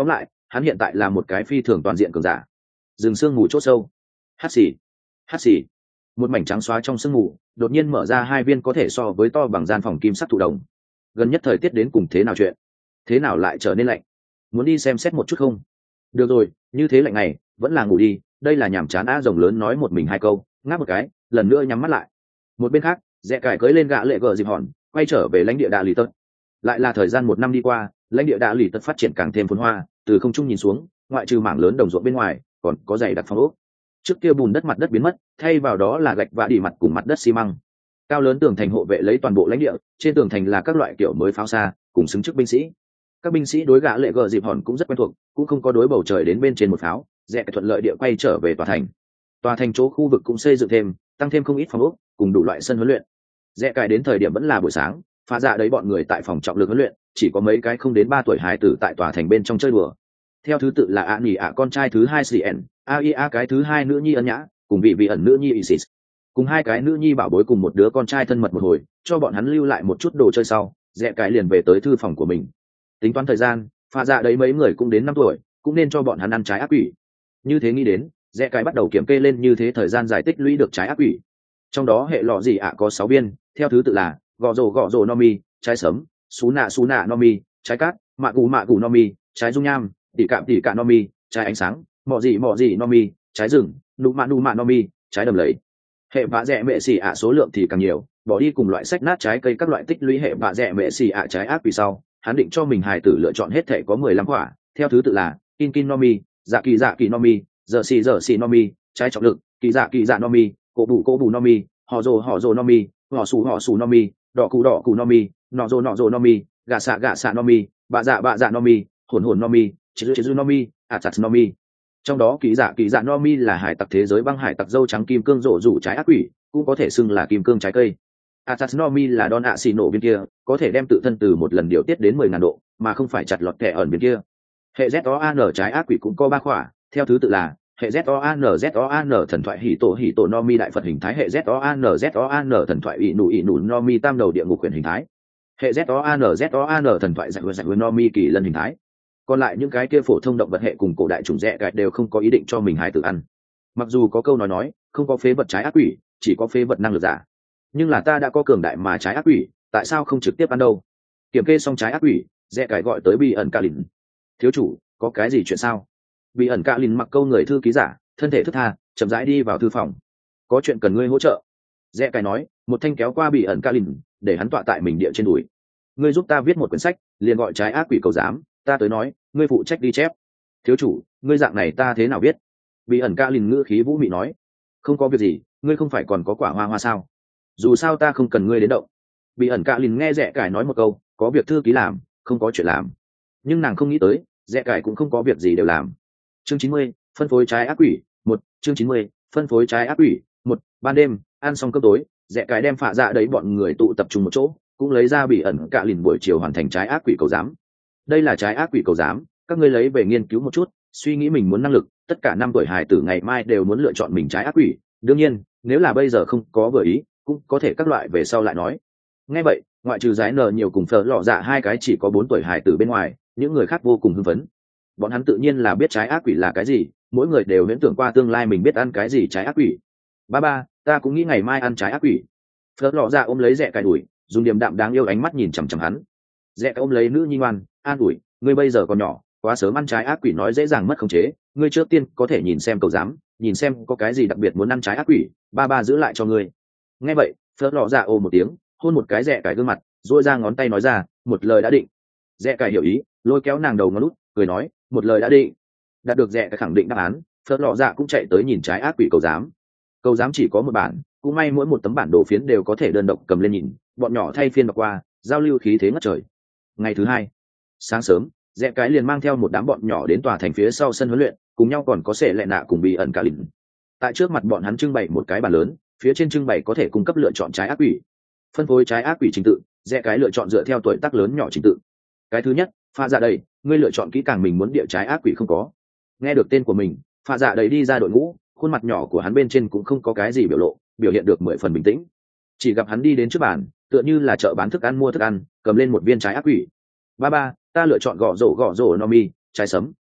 hắn hiện tại là một cái phi thường toàn diện cường giả. Rừng sương mù chỗ sâu, hắt xì hắt xì, một mảnh trắng xóa trong sương mù đột nhiên mở ra hai viên có thể so với to bằng gian phòng kim sắc thụ đồng. Gần nhất thời tiết đến cùng thế nào chuyện, thế nào lại trở nên lạnh, muốn đi xem xét một chút không? Được rồi, như thế lạnh này vẫn là ngủ đi, đây là nhàm chán. Á rồng lớn nói một mình hai câu, ngáp một cái lần nữa nhắm mắt lại. Một bên khác, Rẽ cải cưỡi lên gã lệ gờ dịp hòn quay trở về lãnh địa đạ lì tật. Lại là thời gian một năm đi qua, lãnh địa đạ lì tật phát triển càng thêm phồn hoa. Từ không trung nhìn xuống, ngoại trừ mảng lớn đồng ruộng bên ngoài còn có dày đặc phong ốc. Trước kia bùn đất mặt đất biến mất, thay vào đó là gạch và đỉ mặt cùng mặt đất xi măng. Cao lớn tường thành hộ vệ lấy toàn bộ lãnh địa, trên tường thành là các loại kiểu mới pháo xa cùng xứng chức binh sĩ. Các binh sĩ đối gã lệ gờ dịp hòn cũng rất quen thuộc, cũng không có đối bầu trời đến bên trên một pháo. Rẽ thuận lợi địa quay trở về tòa thành. Tòa thành chỗ khu vực cũng xây dựng thêm, tăng thêm không ít phòng ốc cùng đủ loại sân huấn luyện. Rẽ cài đến thời điểm vẫn là buổi sáng, pha dạ đấy bọn người tại phòng trọng lực huấn luyện, chỉ có mấy cái không đến ba tuổi hài tử tại tòa thành bên trong chơi đùa. Theo thứ tự là ạ nhỉ ạ con trai thứ hai Cn, a i a cái thứ hai nữ nhi ân nhã, cùng vị vị ẩn nữ nhi Isis, cùng hai cái nữ nhi bảo bối cùng một đứa con trai thân mật một hồi, cho bọn hắn lưu lại một chút đồ chơi sau, Rẽ cài liền về tới thư phòng của mình. Tính toán thời gian, pha dạ đấy mấy người cũng đến năm tuổi, cũng nên cho bọn hắn ăn trái ác quỷ. Như thế nghĩ đến, Rẽ cài bắt đầu kiểm kê lên như thế thời gian giải tích lũy được trái ác quỷ. Trong đó hệ lọ gì ạ có sáu biên, theo thứ tự là gò rồ gò rồ nomi, trái sấm, sú nạ sú nạ nomi, trái cát, mạ cù mạ cù nomi, trái dung nham, tỉ cạm tỉ cạm nomi, trái ánh sáng, mọ gì mọ gì nomi, trái rừng, nụ mạ nụ mạ nomi, trái đầm lầy. Hệ vạ rẽ mẹ xì ạ số lượng thì càng nhiều, bỏ đi cùng loại sách nát trái cây các loại tích lũy hệ vạ rẽ mẹ xì ạ trái ác quỷ sau, hắn định cho mình hài tử lựa chọn hết thể có mười lăm quả, theo thứ tự là kin kin nomi, dạ kỳ dạ kỳ nomi, giờ xì giờ xì nomi, trái trọng lực, kỳ dạ kỳ dạ nomi, cổ bù cổ bù nomi, họ rồ họ rồ nomi, họ xù họ xù nomi, đỏ cù đỏ cù nomi, nọ rồ nọ rồ nomi, gà xạ gà xạ nomi, bạ dạ bạ dạ nomi, hồn hồn nomi, chế dư chế dư nomi, à chặt nomi. Trong đó kỳ dạ kỳ dạ nomi là hải tặc thế giới băng hải tặc dâu trắng kim cương rổ rủ trái ác quỷ, cũng có thể xưng là kim cương trái cây. Atas nomi là don ạ xì nổ bên kia, có thể đem tự thân từ một lần điều tiết đến mười ngàn độ, mà không phải chặt lọt kẻ ẩn bên kia. Hệ Z O A N trái ác quỷ cũng có ba khỏa, theo thứ tự là hệ Z O A N Z O A N thần thoại hỉ tổ hỉ tổ nomi đại phật hình thái, hệ Z O A N Z O A N thần thoại ỷ nụ ỷ nụ nomi tam đầu địa ngục quyền hình thái, hệ Z O A N Z O A N thần thoại giải giải nomi kỳ lân hình thái. Còn lại những cái kia phổ thông động vật hệ cùng cổ đại chủng rẽ gạch đều không có ý định cho mình hái tự ăn. Mặc dù có câu nói nói không có phế vật trái ác quỷ, chỉ có phế vật năng lực giả, nhưng là ta đã có cường đại mà trái ác quỷ, tại sao không trực tiếp ăn đâu? Kiểm kê xong trái ác quỷ, rẽ cải gọi tới Bi ẩn Ca Lìn. Thiếu chủ, có cái gì chuyện sao? Bi ẩn Ca Lìn mặc câu người thư ký giả, thân thể thức tha, chậm rãi đi vào thư phòng. Có chuyện cần ngươi hỗ trợ. Rẽ cải nói, một thanh kéo qua Bi ẩn Ca Lìn, để hắn tọa tại mình địa trên đùi. Ngươi giúp ta viết một quyển sách, liền gọi trái ác quỷ cầu giám, ta tới nói, ngươi phụ trách đi chép. Thiếu chủ, ngươi dạng này ta thế nào biết? Bi ẩn Ca Lìn ngữ khí vũ mị nói, không có việc gì, ngươi không phải còn có quả hoa hoa sao? Dù sao ta không cần ngươi đến động. Bị ẩn Cạ Lìn nghe rẽ cải nói một câu, có việc thư ký làm, không có chuyện làm. Nhưng nàng không nghĩ tới, rẽ cải cũng không có việc gì đều làm. Chương chín mươi, phân phối trái ác quỷ một. Chương chín mươi, phân phối trái ác quỷ một. Ban đêm, ăn xong cơm tối, rẽ cải đem phạ dạ đấy bọn người tụ tập trung một chỗ, cũng lấy ra Bị ẩn Cạ Lìn buổi chiều hoàn thành trái ác quỷ cầu giám. Đây là trái ác quỷ cầu giám, các ngươi lấy về nghiên cứu một chút, suy nghĩ mình muốn năng lực, tất cả năm tuổi hài tử ngày mai đều muốn lựa chọn mình trái ác quỷ. Đương nhiên, nếu là bây giờ không có vừa ý, cũng có thể các loại về sau lại nói. Nghe vậy, ngoại trừ giải nở nhiều cùng phở lọ dạ hai cái chỉ có bốn tuổi hài tử bên ngoài, những người khác vô cùng hưng phấn. Bọn hắn tự nhiên là biết trái ác quỷ là cái gì, mỗi người đều huyễn tưởng qua tương lai mình biết ăn cái gì trái ác quỷ. Ba ba, ta cũng nghĩ ngày mai ăn trái ác quỷ. Phở lọ dạ ôm lấy rẽ cài đuổi, dùng điềm đạm đáng yêu ánh mắt nhìn chằm chằm hắn. Rẽ ôm lấy nữ nhi ngoan, an ủi, ngươi bây giờ còn nhỏ, quá sớm ăn trái ác quỷ nói dễ dàng mất khống chế, ngươi trước tiên có thể nhìn xem cầu giám, nhìn xem có cái gì đặc biệt muốn ăn trái ác quỷ, ba ba giữ lại cho ngươi. Nghe vậy, phớt lọ dạ ồ một tiếng, hôn một cái rẽ cải gương mặt, duỗi ra ngón tay nói ra, một lời đã định. Rẽ cải hiểu ý, lôi kéo nàng đầu ngón út, cười nói, một lời đã định. Đạt được rẽ cải khẳng định đáp án, phớt lọ dạ cũng chạy tới nhìn trái ác quỷ cầu giám. Cầu giám chỉ có một bản, cũng may mỗi một tấm bản đồ phiến đều có thể đơn độc cầm lên nhìn, bọn nhỏ thay phiên đọc qua, giao lưu khí thế ngất trời. Ngày thứ hai, sáng sớm, rẽ cái liền mang theo một đám bọn nhỏ đến tòa thành phía sau sân huấn luyện, cùng nhau còn có sệ lệ nạ cùng Bị ẩn Cạ Lìn. Tại trước mặt bọn hắn trưng bày một cái bàn lớn, phía trên trưng bày có thể cung cấp lựa chọn trái ác quỷ. Phân phối trái ác quỷ trình tự, rẽ cái lựa chọn dựa theo tuổi tác lớn nhỏ trình tự. Cái thứ nhất, pha dạ đầy, ngươi lựa chọn kỹ càng mình muốn địa trái ác quỷ không có. Nghe được tên của mình, pha dạ đầy đi ra đội ngũ, khuôn mặt nhỏ của hắn bên trên cũng không có cái gì biểu lộ, biểu hiện được mười phần bình tĩnh. Chỉ gặp hắn đi đến trước bàn, tựa như là chợ bán thức ăn mua thức ăn, cầm lên một viên trái ác quỷ. Ba ba, ta lựa chọn gõ rổ gõ rổ nomi, trái sấm.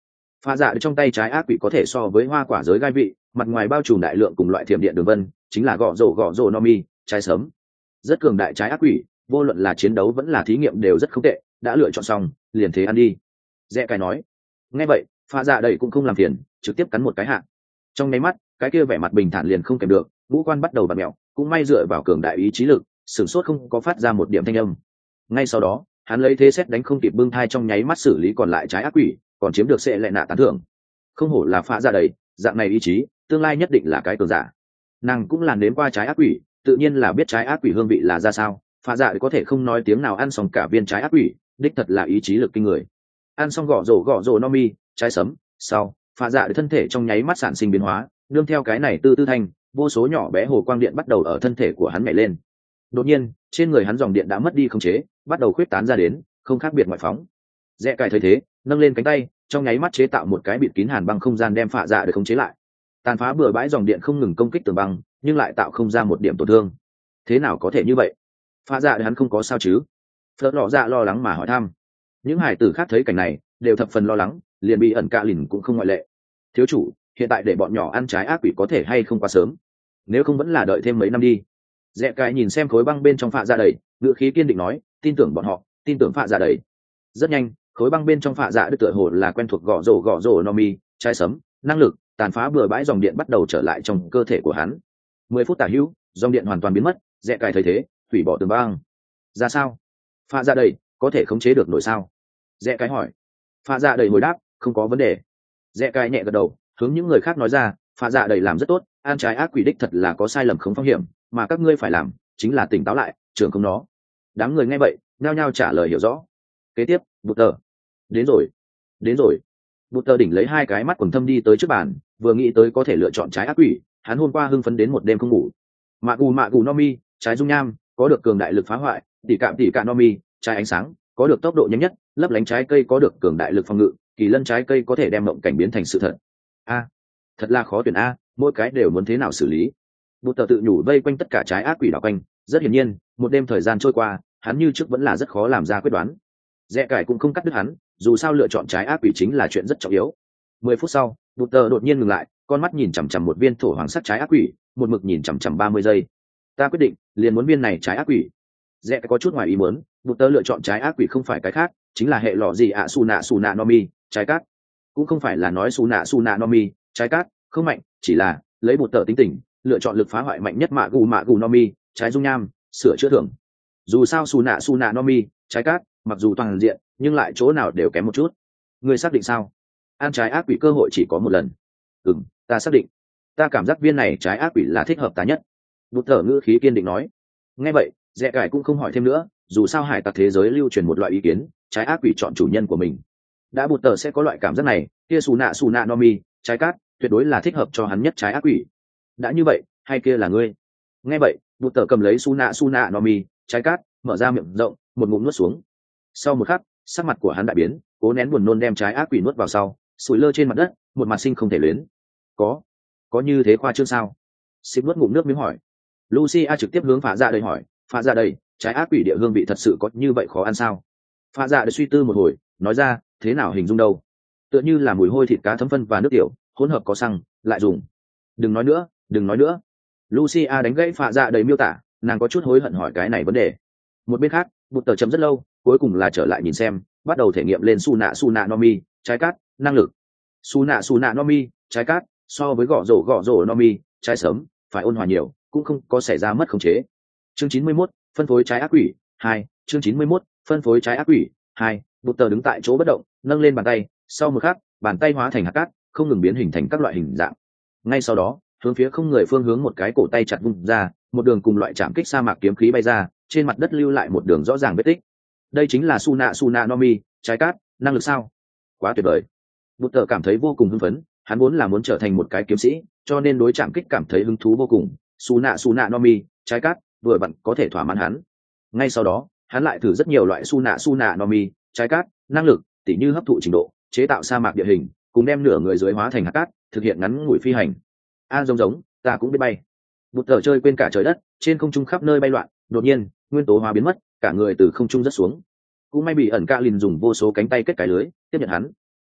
Pha dạ trong tay trái ác quỷ có thể so với hoa quả giới gai vị, mặt ngoài bao trùm đại lượng cùng loại thiểm điện đường vân, chính là gõ rổ gõ rổ no mi, trái sớm. Rất cường đại trái ác quỷ, vô luận là chiến đấu vẫn là thí nghiệm đều rất không tệ, đã lựa chọn xong, liền thế ăn đi. Rẽ cái nói. Nghe vậy, pha dạ đầy cũng không làm phiền, trực tiếp cắn một cái hạ. Trong nháy mắt, cái kia vẻ mặt bình thản liền không kèm được, ngũ quan bắt đầu bặm mèo, cũng may dựa vào cường đại ý chí lực, sửng sốt không có phát ra một điểm thanh âm. Ngay sau đó, hắn lấy thế xét đánh không kịp bưng thai trong nháy mắt xử lý còn lại trái ác quỷ, còn chiếm được sẽ lệ nạ tán thưởng. Không hổ là pha dạ đầy, dạng này ý chí, tương lai nhất định là cái cường giả. Nàng cũng là nếm qua trái ác quỷ, tự nhiên là biết trái ác quỷ hương vị là ra sao. Pha dạ có thể không nói tiếng nào ăn xong cả viên trái ác quỷ, đích thật là ý chí lực kinh người. Ăn xong gõ rổ gõ rổ no mi, trái sấm, sau, pha dạ thân thể trong nháy mắt sản sinh biến hóa, nương theo cái này tư tư thanh, vô số nhỏ bé hồ quang điện bắt đầu ở thân thể của hắn nhảy lên. Đột nhiên, trên người hắn dòng điện đã mất đi khống chế, bắt đầu khuyết tán ra đến, không khác biệt ngoại phóng. Rẽ cài thấy thế, nâng lên cánh tay, trong nháy mắt chế tạo một cái bịt kín hàn băng không gian đem phạ dạ để khống chế lại. Tàn phá bừa bãi dòng điện không ngừng công kích tường băng, nhưng lại tạo không ra một điểm tổn thương. Thế nào có thể như vậy? Phạ dạ hắn không có sao chứ? Phớt lọ dạ lo lắng mà hỏi thăm. Những hải tử khác thấy cảnh này, đều thập phần lo lắng, liền bị ẩn cạ lìn cũng không ngoại lệ. Thiếu chủ, hiện tại để bọn nhỏ ăn trái ác quỷ có thể hay không quá sớm? Nếu không vẫn là đợi thêm mấy năm đi. Rẽ cài nhìn xem khối băng bên trong phạ dạ đầy, ngữ khí kiên định nói, tin tưởng bọn họ, tin tưởng phạ dạ đầy. Rất nhanh, khối băng bên trong phạ dạ được tựa hồ là quen thuộc gõ rổ gõ rổ no mi, trái sấm, năng lực tàn phá bừa bãi dòng điện bắt đầu trở lại trong cơ thể của hắn. Mười phút tả hữu, dòng điện hoàn toàn biến mất. Rẽ cài thấy thế, hủy bỏ tường băng. Ra sao? Phạ dạ đầy có thể khống chế được nổi sao? Rẽ cài hỏi. Phạ dạ đầy hồi đáp, không có vấn đề. Rẽ cài nhẹ gật đầu, hướng những người khác nói ra, phạ dạ đầy làm rất tốt, ăn trái ác quỷ đích thật là có sai lầm không phong hiểm, mà các ngươi phải làm chính là tỉnh táo lại, trưởng không nó. Đám người nghe vậy, nhao nhao trả lời hiểu rõ. Kế tiếp, bụt tờ đến rồi đến rồi bụt tờ đỉnh lấy hai cái mắt quần thâm đi tới trước bàn, vừa nghĩ tới có thể lựa chọn trái ác quỷ, hắn hôm qua hưng phấn đến một đêm không ngủ. Mạ gù mạ gù no mi, trái dung nham, có được cường đại lực phá hoại. Tỉ cạm tỉ cạm no mi, trái ánh sáng, có được tốc độ nhanh nhất. Lấp lánh trái cây có được cường đại lực phòng ngự. Kỳ lân trái cây có thể đem mộng cảnh biến thành sự thật. A, thật là khó tuyển a, mỗi cái đều muốn thế nào xử lý. Bụt tờ tự nhủ vây quanh tất cả trái ác quỷ đảo quanh. Rất hiển nhiên, một đêm thời gian trôi qua, hắn như trước vẫn là rất khó làm ra quyết đoán. Rẽ cải cũng không cắt đứt hắn, dù sao lựa chọn trái ác quỷ chính là chuyện rất trọng yếu. Mười phút sau, bụt tờ đột nhiên ngừng lại, con mắt nhìn chằm chằm một viên thổ hoàng sắc trái ác quỷ, một mực nhìn chằm chằm ba mươi giây. Ta quyết định, liền muốn viên này trái ác quỷ. Rẽ có chút ngoài ý muốn, bụt tờ lựa chọn trái ác quỷ không phải cái khác, chính là hệ lọ gì ạ su nạ su nạ no mi, trái cát. Cũng không phải là nói su nạ su nạ no mi, trái cát không mạnh, chỉ là lấy bụt tờ tính tình, lựa chọn lực phá hoại mạnh nhất mạ gù mạ gù no mi, trái dung nham, sửa chữa thưởng. Dù sao su nạ su nạ no mi, trái cát, mặc dù toàn diện, nhưng lại chỗ nào đều kém một chút. Ngươi xác định sao? Ăn trái ác quỷ cơ hội chỉ có một lần. Ừm, ta xác định. Ta cảm giác viên này trái ác quỷ là thích hợp ta nhất. Bụt tờ ngữ khí kiên định nói. Nghe vậy, Rẽ cải cũng không hỏi thêm nữa, dù sao hải tặc thế giới lưu truyền một loại ý kiến, trái ác quỷ chọn chủ nhân của mình. Đã bụt tờ sẽ có loại cảm giác này, kia xù nạ xù nạ no mi, trái cát, tuyệt đối là thích hợp cho hắn nhất trái ác quỷ. Đã như vậy, hay kia là ngươi? Nghe vậy, bụt tờ cầm lấy xù nạ xù nạ no mi, trái cát, mở ra miệng rộng, một ngụm nuốt xuống. Sau một khắc, sắc mặt của hắn đại biến, cố nén buồn nôn đem trái ác quỷ nuốt vào sau, sủi lơ trên mặt đất, một mặt sinh không thể luyến. Có, có như thế khoa trương sao? Xịp nuốt ngụm nước miếng hỏi. Lucia trực tiếp hướng phá ra đây hỏi, phá ra đây, trái ác quỷ địa hương vị thật sự có như vậy khó ăn sao? Phá ra để suy tư một hồi, nói ra, thế nào hình dung đâu? Tựa như là mùi hôi thịt cá thấm phân và nước tiểu, hỗn hợp có xăng, lại dùng. Đừng nói nữa, đừng nói nữa. Lucia đánh gãy phá ra đầy miêu tả, nàng có chút hối hận hỏi cái này vấn đề. Một bên khác, bụt tờ chấm rất lâu, cuối cùng là trở lại nhìn xem, bắt đầu thể nghiệm lên su nạ su nạ no mi, trái cát, năng lực. Su nạ su nạ no mi, trái cát, so với gõ rổ gõ rổ no mi, trái sớm, phải ôn hòa nhiều, cũng không có xảy ra mất khống chế. Chương chín mươi mốt, phân phối trái ác quỷ hai. Chương chín mươi mốt, phân phối trái ác quỷ hai. Bụt tờ đứng tại chỗ bất động, nâng lên bàn tay, sau một khắc, bàn tay hóa thành hạt cát, không ngừng biến hình thành các loại hình dạng. Ngay sau đó, hướng phía không người phương hướng một cái cổ tay chặt vung ra, một đường cùng loại chạm kích sa mạc kiếm khí bay ra, trên mặt đất lưu lại một đường rõ ràng vết tích. Đây chính là su nạ su nạ no mi, trái cát, năng lực sao? Quá tuyệt vời. Bụt tờ cảm thấy vô cùng hưng phấn, hắn vốn là muốn trở thành một cái kiếm sĩ, cho nên đối chạm kích cảm thấy hứng thú vô cùng. Su nạ su nạ no mi, trái cát, vừa vặn có thể thỏa mãn hắn. Ngay sau đó, hắn lại thử rất nhiều loại su nạ su nạ no mi, trái cát, năng lực, tỉ như hấp thụ trình độ, chế tạo sa mạc địa hình, cùng đem nửa người dưới hóa thành hạt cát, thực hiện ngắn ngủi phi hành. A giống giống, ta cũng biết bay. Bụt tờ chơi quên cả trời đất, trên không trung khắp nơi bay loạn, đột nhiên, nguyên tố hóa biến mất, cả người từ không trung rớt xuống. Cũng may bị ẩn ca lìn dùng vô số cánh tay kết cái lưới tiếp nhận hắn.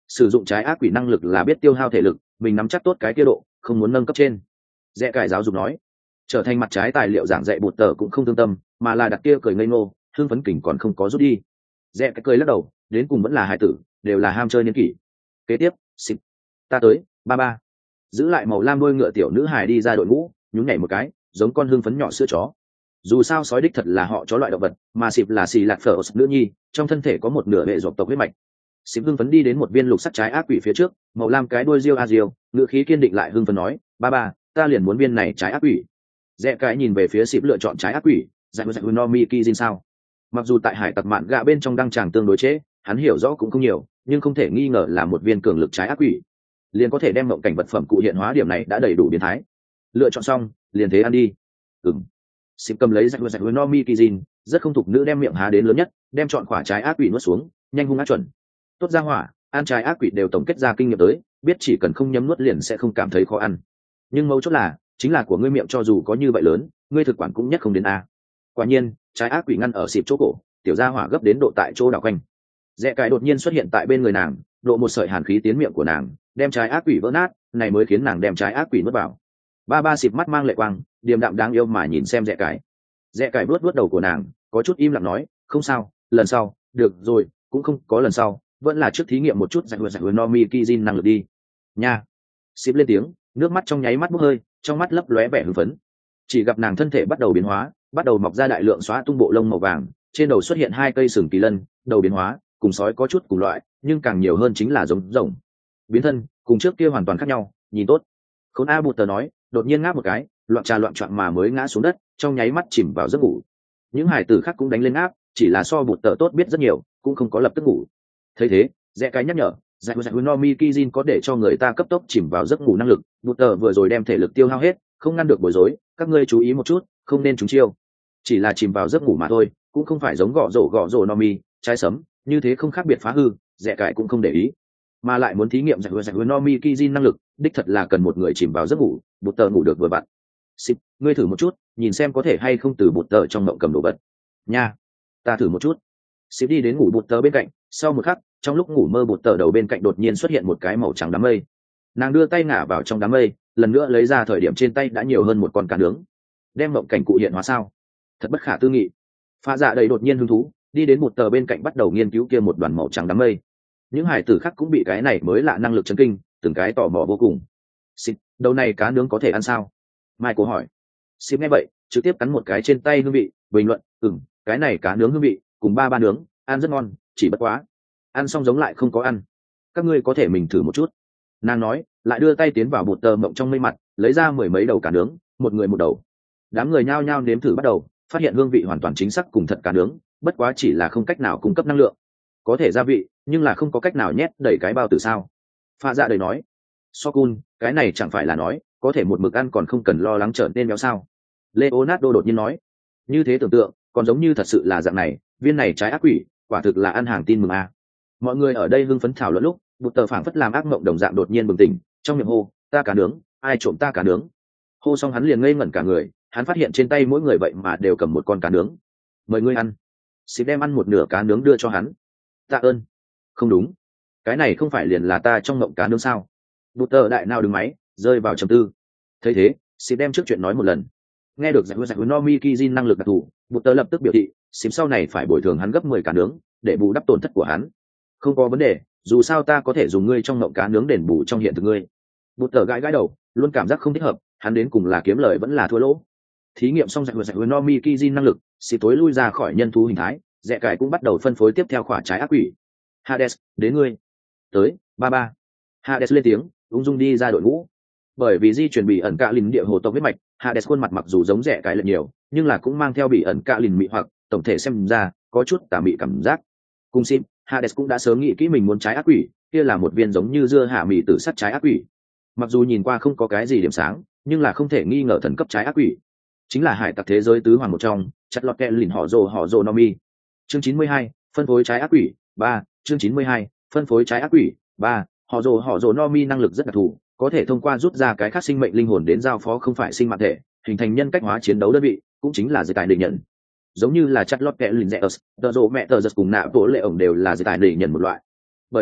sử dụng trái ác quỷ năng lực là biết tiêu hao thể lực, mình nắm chắc tốt cái kia độ, không muốn nâng cấp trên. Rẽ cải giáo dục nói. Trở thành mặt trái tài liệu giảng dạy bụt tờ cũng không thương tâm, mà là đặt kia cười ngây ngô, hương phấn kỉnh còn không có rút đi. Rẽ cái cười lắc đầu, đến cùng vẫn là hải tử, đều là ham chơi niên kỷ. Kế tiếp, xịt, ta tới, ba ba. Giữ lại màu lam đôi ngựa tiểu nữ hài đi ra đội ngũ, nhún nhảy một cái, giống con hương phấn nhỏ sữa chó. Dù sao sói đích thật là họ chó loại động vật, mà xịp là xì lạc phở nữ nhi, trong thân thể có một nửa hệ ruột tộc huyết mạch. Xịp hưng phấn đi đến một viên lục sắc trái ác quỷ phía trước, màu lam cái đuôi riêu a riêu, ngựa khí kiên định lại hưng phấn nói, ba ba, ta liền muốn viên này trái ác quỷ. Rẽ cái nhìn về phía xịp lựa chọn trái ác quỷ, dạy dạy no mi ki sao. Mặc dù tại hải tặc mạn gạ bên trong đăng tràng tương đối chế, hắn hiểu rõ cũng không nhiều, nhưng không thể nghi ngờ là một viên cường lực trái ác quỷ, liền có thể đem mộng cảnh vật phẩm cụ hiện hóa, điểm này đã đầy đủ biến thái. Lựa chọn xong, liền thế ăn đi. Ừm. Xịp cầm lấy dạy dạy no mi ki rất không thục nữ đem miệng há đến lớn nhất, đem chọn quả trái ác quỷ nuốt xuống, nhanh hung ác chuẩn. Tốt ra hỏa, ăn trái ác quỷ đều tổng kết ra kinh nghiệm tới, biết chỉ cần không nhấm nuốt liền sẽ không cảm thấy khó ăn. Nhưng mấu chốt là, chính là của ngươi miệng cho dù có như vậy lớn, ngươi thực quản cũng nhất không đến a. Quả nhiên, trái ác quỷ ngăn ở xịp chỗ cổ, tiểu gia hỏa gấp đến độ tại chỗ đảo quanh. Rẽ cái đột nhiên xuất hiện tại bên người nàng, độ một sợi hàn khí tiến miệng của nàng, đem trái ác quỷ vỡ nát, này mới khiến nàng đem trái ác quỷ nuốt vào. Ba ba xịp mắt mang lệ quang, điềm đạm đáng yêu mà nhìn xem rẽ cái. Rẽ cái vuốt vuốt đầu của nàng, có chút im lặng nói, không sao, lần sau, được rồi, cũng không có lần sau, vẫn là trước thí nghiệm một chút giải hứa giải hứa Nomi Kijin năng lực đi. Nha. Xịp lên tiếng, nước mắt trong nháy mắt bốc hơi, trong mắt lấp lóe vẻ hưng phấn. Chỉ gặp nàng thân thể bắt đầu biến hóa, bắt đầu mọc ra đại lượng xóa tung bộ lông màu vàng, trên đầu xuất hiện hai cây sừng kỳ lân, đầu biến hóa, cùng sói có chút cùng loại, nhưng càng nhiều hơn chính là giống rồng. Biến thân, cùng trước kia hoàn toàn khác nhau, nhìn tốt. Khốn A Bụt tờ nói, đột nhiên ngáp một cái, loạn trà loạn choạng mà mới ngã xuống đất, trong nháy mắt chìm vào giấc ngủ. Những hải tử khác cũng đánh lên áp, chỉ là so Bụt tờ tốt biết rất nhiều, cũng không có lập tức ngủ. Thấy thế, Rẽ cái nhắc nhở, giải giải Nomi Kijin có để cho người ta cấp tốc chìm vào giấc ngủ năng lực, Bụt tờ vừa rồi đem thể lực tiêu hao hết, không ngăn được bối rối, các ngươi chú ý một chút, không nên trúng chiêu. Chỉ là chìm vào giấc ngủ mà thôi, cũng không phải giống gõ rổ gõ rổ Nomi, trái sấm, như thế không khác biệt phá hư, Rẽ cái cũng không để ý. Mà lại muốn thí nghiệm giải giải Nomi Kijin năng lực, đích thật là cần một người chìm vào giấc ngủ, Bụt tờ ngủ được vừa vặn. Xịp, ngươi thử một chút, nhìn xem có thể hay không từ Bụt tờ trong mộng cầm đồ vật. Nha, ta thử một chút. Xịp đi đến ngủ Bụt tờ bên cạnh, sau một khắc, trong lúc ngủ mơ Bụt tờ đầu bên cạnh đột nhiên xuất hiện một cái màu trắng đám mây. Nàng đưa tay ngả vào trong đám mây, lần nữa lấy ra thời điểm trên tay đã nhiều hơn một con cá nướng. Đem mộng cảnh cụ hiện hóa sao? Thật bất khả tư nghị. Pha Dạ đầy đột nhiên hứng thú, đi đến Bụt tờ bên cạnh bắt đầu nghiên cứu kia một đoàn màu trắng đám mây. Những hải tử khác cũng bị cái này mới lạ năng lực chấn kinh, từng cái tò mò vô cùng. Xịp, đầu này cá nướng có thể ăn sao? Michael hỏi. Xịp nghe vậy, trực tiếp cắn một cái trên tay hương vị, bình luận, ừm, cái này cá nướng hương vị, cùng ba ba nướng, ăn rất ngon, chỉ bất quá. Ăn xong giống lại không có ăn. Các ngươi có thể mình thử một chút. Nàng nói, lại đưa tay tiến vào Bụt tờ mộng trong mây mặt, lấy ra mười mấy đầu cá nướng, một người một đầu. Đám người nhao nhao nếm thử bắt đầu, phát hiện hương vị hoàn toàn chính xác cùng thật cá nướng, bất quá chỉ là không cách nào cung cấp năng lượng. Có thể gia vị, nhưng là không có cách nào nhét đẩy cái bao tử sao. Pha Dạ đầy nói, Sokun, cái này chẳng phải là nói, có thể một mực ăn còn không cần lo lắng trở nên béo sao. Leonardo đột nhiên nói, như thế tưởng tượng, còn giống như thật sự là dạng này, viên này trái ác quỷ, quả thực là ăn hàng tin mừng a. Mọi người ở đây hưng phấn thảo luận lúc, Bụt tờ phảng phất làm ác mộng đồng dạng đột nhiên bừng tỉnh, trong miệng hô, ta cá nướng, ai trộm ta cá nướng. Hô xong hắn liền ngây ngẩn cả người, hắn phát hiện trên tay mỗi người vậy mà đều cầm một con cá nướng. Mời ngươi ăn. Xịp đem ăn một nửa cá nướng đưa cho hắn. Tạ ơn. Không đúng, cái này không phải liền là ta trong mộng cá nướng sao? Bụt tờ đại nào đứng máy, rơi vào trầm tư. Thấy thế, Xịp đem trước chuyện nói một lần. Nghe được giải giải Nomi Kijin năng lực đặc thù, Bụt tờ lập tức biểu thị, Xịp sau này phải bồi thường hắn gấp mười cá nướng, để bù đắp tổn thất của hắn. Không có vấn đề, dù sao ta có thể dùng ngươi trong mộng cá nướng đền bù trong hiện thực ngươi. Bụt tờ gãi gãi đầu, luôn cảm giác không thích hợp, hắn đến cùng là kiếm lời vẫn là thua lỗ. Thí nghiệm xong giải giải Nomi Kijin năng lực, Xịp tối lui ra khỏi nhân thú hình thái, Rẽ cải cũng bắt đầu phân phối tiếp theo khỏa trái ác quỷ. Hades, đến ngươi. Tới, ba ba. Hades lên tiếng, ung dung đi ra đội ngũ. Bởi vì di chuyển bị ẩn cạ lìn địa hồ tộc huyết mạch, Hades khuôn mặt mặc dù giống Rẽ cải lẫn nhiều, nhưng là cũng mang theo bị ẩn cạ lìn mị hoặc, tổng thể xem ra có chút tà mị cảm giác. Cùng Sim, Hades cũng đã sớm nghĩ kỹ mình muốn trái ác quỷ, kia là một viên giống như dưa hạ mị tử sắt trái ác quỷ. Mặc dù nhìn qua không có cái gì điểm sáng, nhưng là không thể nghi ngờ thần cấp trái ác quỷ. Chính là hải tặc thế giới tứ hoàng một trong, chặt lọt kẹ lìn họ rồ họ rồ Nomi. Chương chín mươi hai, phân phối trái ác quỷ, ba, chương chín mươi hai, phân phối trái ác quỷ, ba, họ rồ họ rồ Nomi năng lực rất đặc thù, có thể thông qua rút ra cái khác sinh mệnh linh hồn đến giao phó không phải sinh mạng thể, hình thành nhân cách hóa chiến đấu đơn vị, cũng chính là giới tài định nhận. Giống như là chặt lọt kẹ lìn Zeus, tờ rồ mẹ tờ giật cùng nạ bộ lệ ổng đều là giới tài định nhận một loại. Bởi vậy,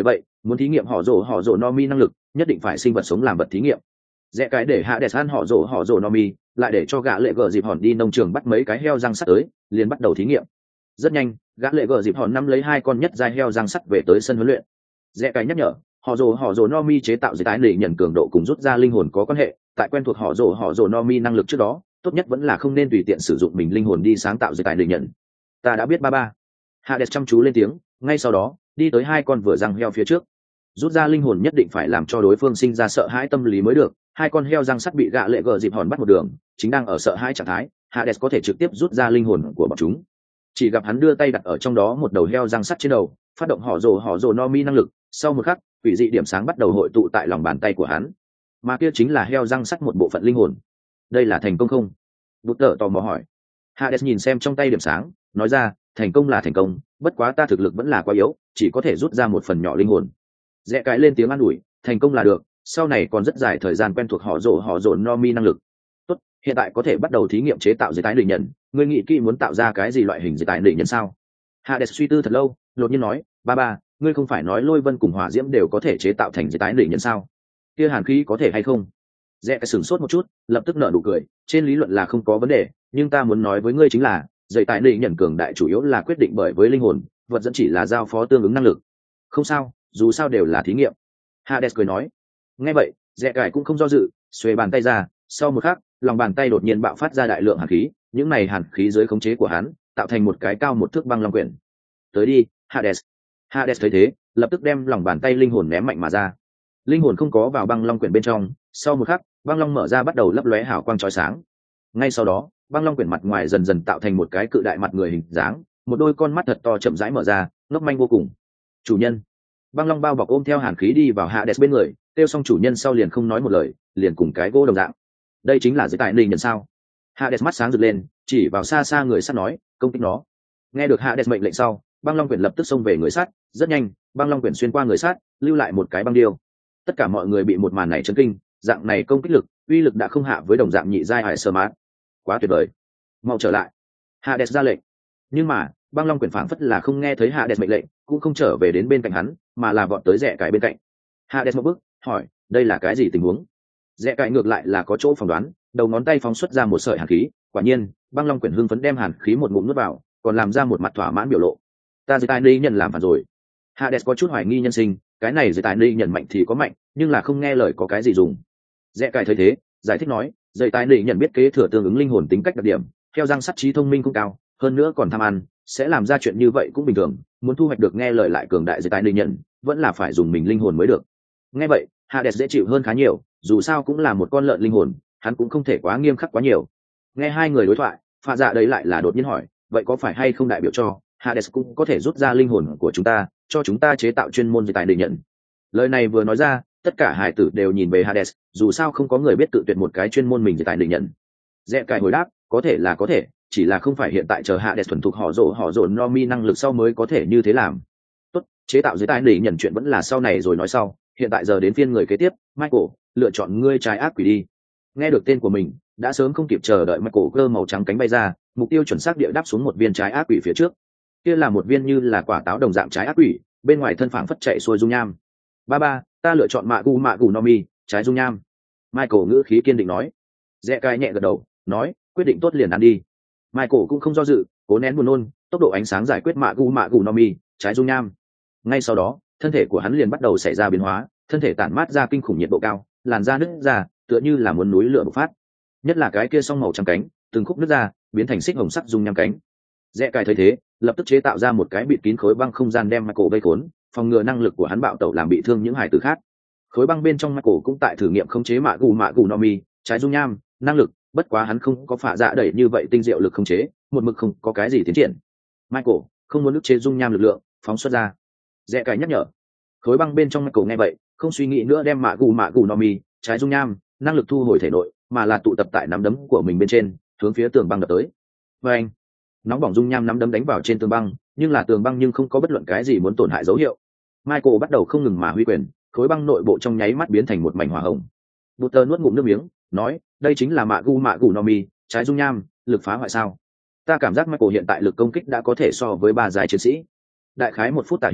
muốn thí nghiệm họ rồ họ rồ no mi năng lực nhất định phải sinh vật sống làm vật thí nghiệm. Rẽ cái để hạ đẹp ăn họ rồ họ rồ no mi, lại để cho gã lệ gờ dịp hòn đi nông trường bắt mấy cái heo răng sắt tới, liền bắt đầu thí nghiệm. Rất nhanh, gã lệ gờ dịp hòn nắm lấy hai con nhất giai heo răng sắt về tới sân huấn luyện. Rẽ cái nhắc nhở, họ rồ họ rồ no mi chế tạo dưới tái để nhận cường độ cùng rút ra linh hồn có quan hệ, tại quen thuộc họ rồ họ rồ no mi năng lực trước đó, tốt nhất vẫn là không nên tùy tiện sử dụng mình linh hồn đi sáng tạo dưới tái để nhận. Ta đã biết ba ba. Hades chăm chú lên tiếng, ngay sau đó đi tới hai con vừa răng heo phía trước. Rút ra linh hồn nhất định phải làm cho đối phương sinh ra sợ hãi tâm lý mới được. Hai con heo răng sắt bị gã lệ gờ dịp hòn bắt một đường, chính đang ở sợ hãi trạng thái, Hades có thể trực tiếp rút ra linh hồn của bọn chúng. Chỉ gặp hắn đưa tay đặt ở trong đó một đầu heo răng sắt trên đầu, phát động họ rồ họ rồ no mi năng lực, sau một khắc quỷ dị điểm sáng bắt đầu hội tụ tại lòng bàn tay của hắn, mà kia chính là heo răng sắt một bộ phận linh hồn. Đây là thành công không? Bút tờ tò mò hỏi. Hades nhìn xem trong tay điểm sáng, nói ra, thành công là thành công, bất quá ta thực lực vẫn là quá yếu, chỉ có thể rút ra một phần nhỏ linh hồn. Rẽ cái lên tiếng an ủi, thành công là được, sau này còn rất dài thời gian quen thuộc họ rồ họ rồ no mi năng lực. Tốt, hiện tại có thể bắt đầu thí nghiệm chế tạo giấy tái định nhận. Ngươi nghĩ kỹ muốn tạo ra cái gì loại hình giấy tái định nhận sao? Hades suy tư thật lâu, đột nhiên nói, ba ba, ngươi không phải nói lôi vân cùng hỏa diễm đều có thể chế tạo thành giấy tái định nhận sao? Kia hàn khí có thể hay không? Rẽ cái sửng sốt một chút, lập tức nở nụ cười, trên lý luận là không có vấn đề, nhưng ta muốn nói với ngươi chính là, giấy tái định nhận cường đại chủ yếu là quyết định bởi với linh hồn, vật dẫn chỉ là giao phó tương ứng năng lực. Không sao, dù sao đều là thí nghiệm. Hades cười nói. Nghe vậy, Rẽ cải cũng không do dự, xuề bàn tay ra, sau một khắc, lòng bàn tay đột nhiên bạo phát ra đại lượng hàn khí, những này hàn khí dưới khống chế của hắn, tạo thành một cái cao một thước băng long quyển. Tới đi, Hades. Hades thấy thế, lập tức đem lòng bàn tay linh hồn ném mạnh mà ra. Linh hồn không có vào băng long quyển bên trong, sau một khắc, băng long mở ra bắt đầu lấp lóe hào quang chói sáng. Ngay sau đó, băng long quyển mặt ngoài dần dần tạo thành một cái cự đại mặt người hình dáng, một đôi con mắt thật to chậm rãi mở ra, ngốc manh vô cùng. Chủ nhân. Băng long bao bọc ôm theo hàn khí đi vào Hades bên người, kêu xong chủ nhân sau liền không nói một lời, liền cùng cái gỗ đồng dạng. Đây chính là giấy tại linh nhận sao? Hades mắt sáng rực lên, chỉ vào xa xa người sắt nói, công kích nó. Nghe được Hades mệnh lệnh sau, băng long quyển lập tức xông về người sắt, rất nhanh, băng long quyển xuyên qua người sắt, lưu lại một cái băng điêu. Tất cả mọi người bị một màn này chấn kinh, dạng này công kích lực, uy lực đã không hạ với đồng dạng nhị giai hải sơ mát. Quá tuyệt vời. Mau trở lại. Hades ra lệnh. Nhưng mà, băng long quyển phảng phất là không nghe thấy Hades mệnh lệnh, cũng không trở về đến bên cạnh hắn, mà là vọt tới Rẽ cái bên cạnh. Hades một bước, hỏi, đây là cái gì tình huống? Rẽ cái ngược lại là có chỗ phỏng đoán, đầu ngón tay phóng xuất ra một sợi hàn khí, quả nhiên, băng long quyển hưng phấn đem hàn khí một ngụm nuốt vào, còn làm ra một mặt thỏa mãn biểu lộ. Ta giấy tài ni nhận làm phản rồi. Hades có chút hoài nghi nhân sinh, cái này giấy tài ni nhận mạnh thì có mạnh, nhưng là không nghe lời có cái gì dùng. Rẽ cái thấy thế, giải thích nói, giấy tài ni nhận biết kế thừa tương ứng linh hồn tính cách đặc điểm, theo răng sắt trí thông minh cũng cao, hơn nữa còn tham ăn, sẽ làm ra chuyện như vậy cũng bình thường, muốn thu hoạch được nghe lời lại cường đại giấy tài ni nhận, vẫn là phải dùng mình linh hồn mới được. Nghe vậy, Hades dễ chịu hơn khá nhiều, dù sao cũng là một con lợn linh hồn, hắn cũng không thể quá nghiêm khắc quá nhiều. Nghe hai người đối thoại, Phạ Dạ đấy lại là đột nhiên hỏi, vậy có phải hay không đại biểu cho Hades cũng có thể rút ra linh hồn của chúng ta, cho chúng ta chế tạo chuyên môn giấy tài định nhận? Lời này vừa nói ra, tất cả hải tử đều nhìn về Hades, dù sao không có người biết tự tuyệt một cái chuyên môn mình giấy tài định nhận. Rẽ cài hồi đáp, có thể là có thể, chỉ là không phải hiện tại chờ Hades thuần thục họ rồ họ rồ no mi năng lực sau mới có thể như thế làm. Tốt, chế tạo giấy tài định nhận chuyện vẫn là sau này rồi nói sau, hiện tại giờ đến phiên người kế tiếp, Michael, lựa chọn ngươi trái ác quỷ đi. Nghe được tên của mình, đã sớm không kịp chờ đợi Michael cơ màu trắng cánh bay ra, mục tiêu chuẩn xác địa đáp xuống một viên trái ác quỷ phía trước. Kia là một viên như là quả táo đồng dạng trái ác quỷ, bên ngoài thân phảng phất chạy xuôi dung nham. Ba ba, ta lựa chọn mạ gu mạ gu no mi, trái dung nham. Michael ngữ khí kiên định nói. Rẽ cái nhẹ gật đầu, nói, quyết định tốt liền ăn đi. Michael cũng không do dự, cố nén buồn nôn, tốc độ ánh sáng giải quyết mạ gu mạ gu no mi, trái dung nham. Ngay sau đó, thân thể của hắn liền bắt đầu xảy ra biến hóa, thân thể tản mát ra kinh khủng nhiệt độ cao, làn da nứt ra, tựa như là muốn núi lửa bộc phát. Nhất là cái kia song màu trắng cánh, từng khúc nứt ra, biến thành xích hồng sắc dung nham cánh. Rẽ cài thấy thế, lập tức chế tạo ra một cái bịt kín khối băng không gian đem Michael vây khốn, phòng ngừa năng lực của hắn bạo tẩu làm bị thương những hải tử khác. Khối băng bên trong Michael cũng tại thử nghiệm khống chế mạ gù mạ gù no mi, trái dung nham, năng lực, bất quá hắn không có phả dạ đẩy như vậy tinh diệu lực khống chế, một mực không có cái gì tiến triển. Michael không muốn ức chế dung nham lực lượng, phóng xuất ra. Rẽ cài nhắc nhở. Khối băng bên trong Michael nghe vậy, không suy nghĩ nữa đem mạ gù mạ gù no mi, trái dung nham, năng lực thu hồi thể nội, mà là tụ tập tại nắm đấm của mình bên trên, hướng phía tường băng đập tới. Và anh, nóng bỏng dung nham nắm đấm đánh vào trên tường băng, nhưng là tường băng nhưng không có bất luận cái gì muốn tổn hại dấu hiệu. Michael bắt đầu không ngừng mà huy quyền, khối băng nội bộ trong nháy mắt biến thành một mảnh hỏa hồng. Butter nuốt ngụm nước miếng, nói, đây chính là mạ gu mạ gu no mi, trái dung nham, lực phá hoại sao? Ta cảm giác Michael hiện tại lực công kích đã có thể so với ba giai chiến sĩ. Đại khái một phút tả hữu,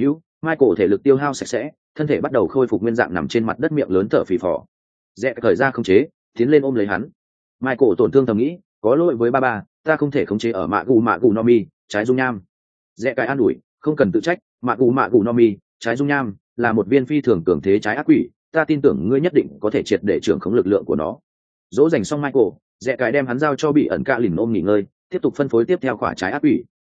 Michael thể lực tiêu hao sạch sẽ, thân thể bắt đầu khôi phục nguyên dạng nằm trên mặt đất miệng lớn thở phì phò. Rẽ cởi ra không chế, tiến lên ôm lấy hắn. Michael tổn thương thầm nghĩ, có lỗi với ba ba, ta không thể khống chế ở mạ gù mạ gù no mi, trái dung nham. Rẽ cải an ủi, không cần tự trách, mạ gù mạ gù no mi, trái dung nham là một viên phi thường cường thế trái ác quỷ, ta tin tưởng ngươi nhất định có thể triệt để trưởng khống lực lượng của nó. Dỗ dành xong Michael, Rẽ cải đem hắn giao cho bị ẩn cạ lìn ôm nghỉ ngơi, tiếp tục phân phối tiếp theo quả trái ác quỷ,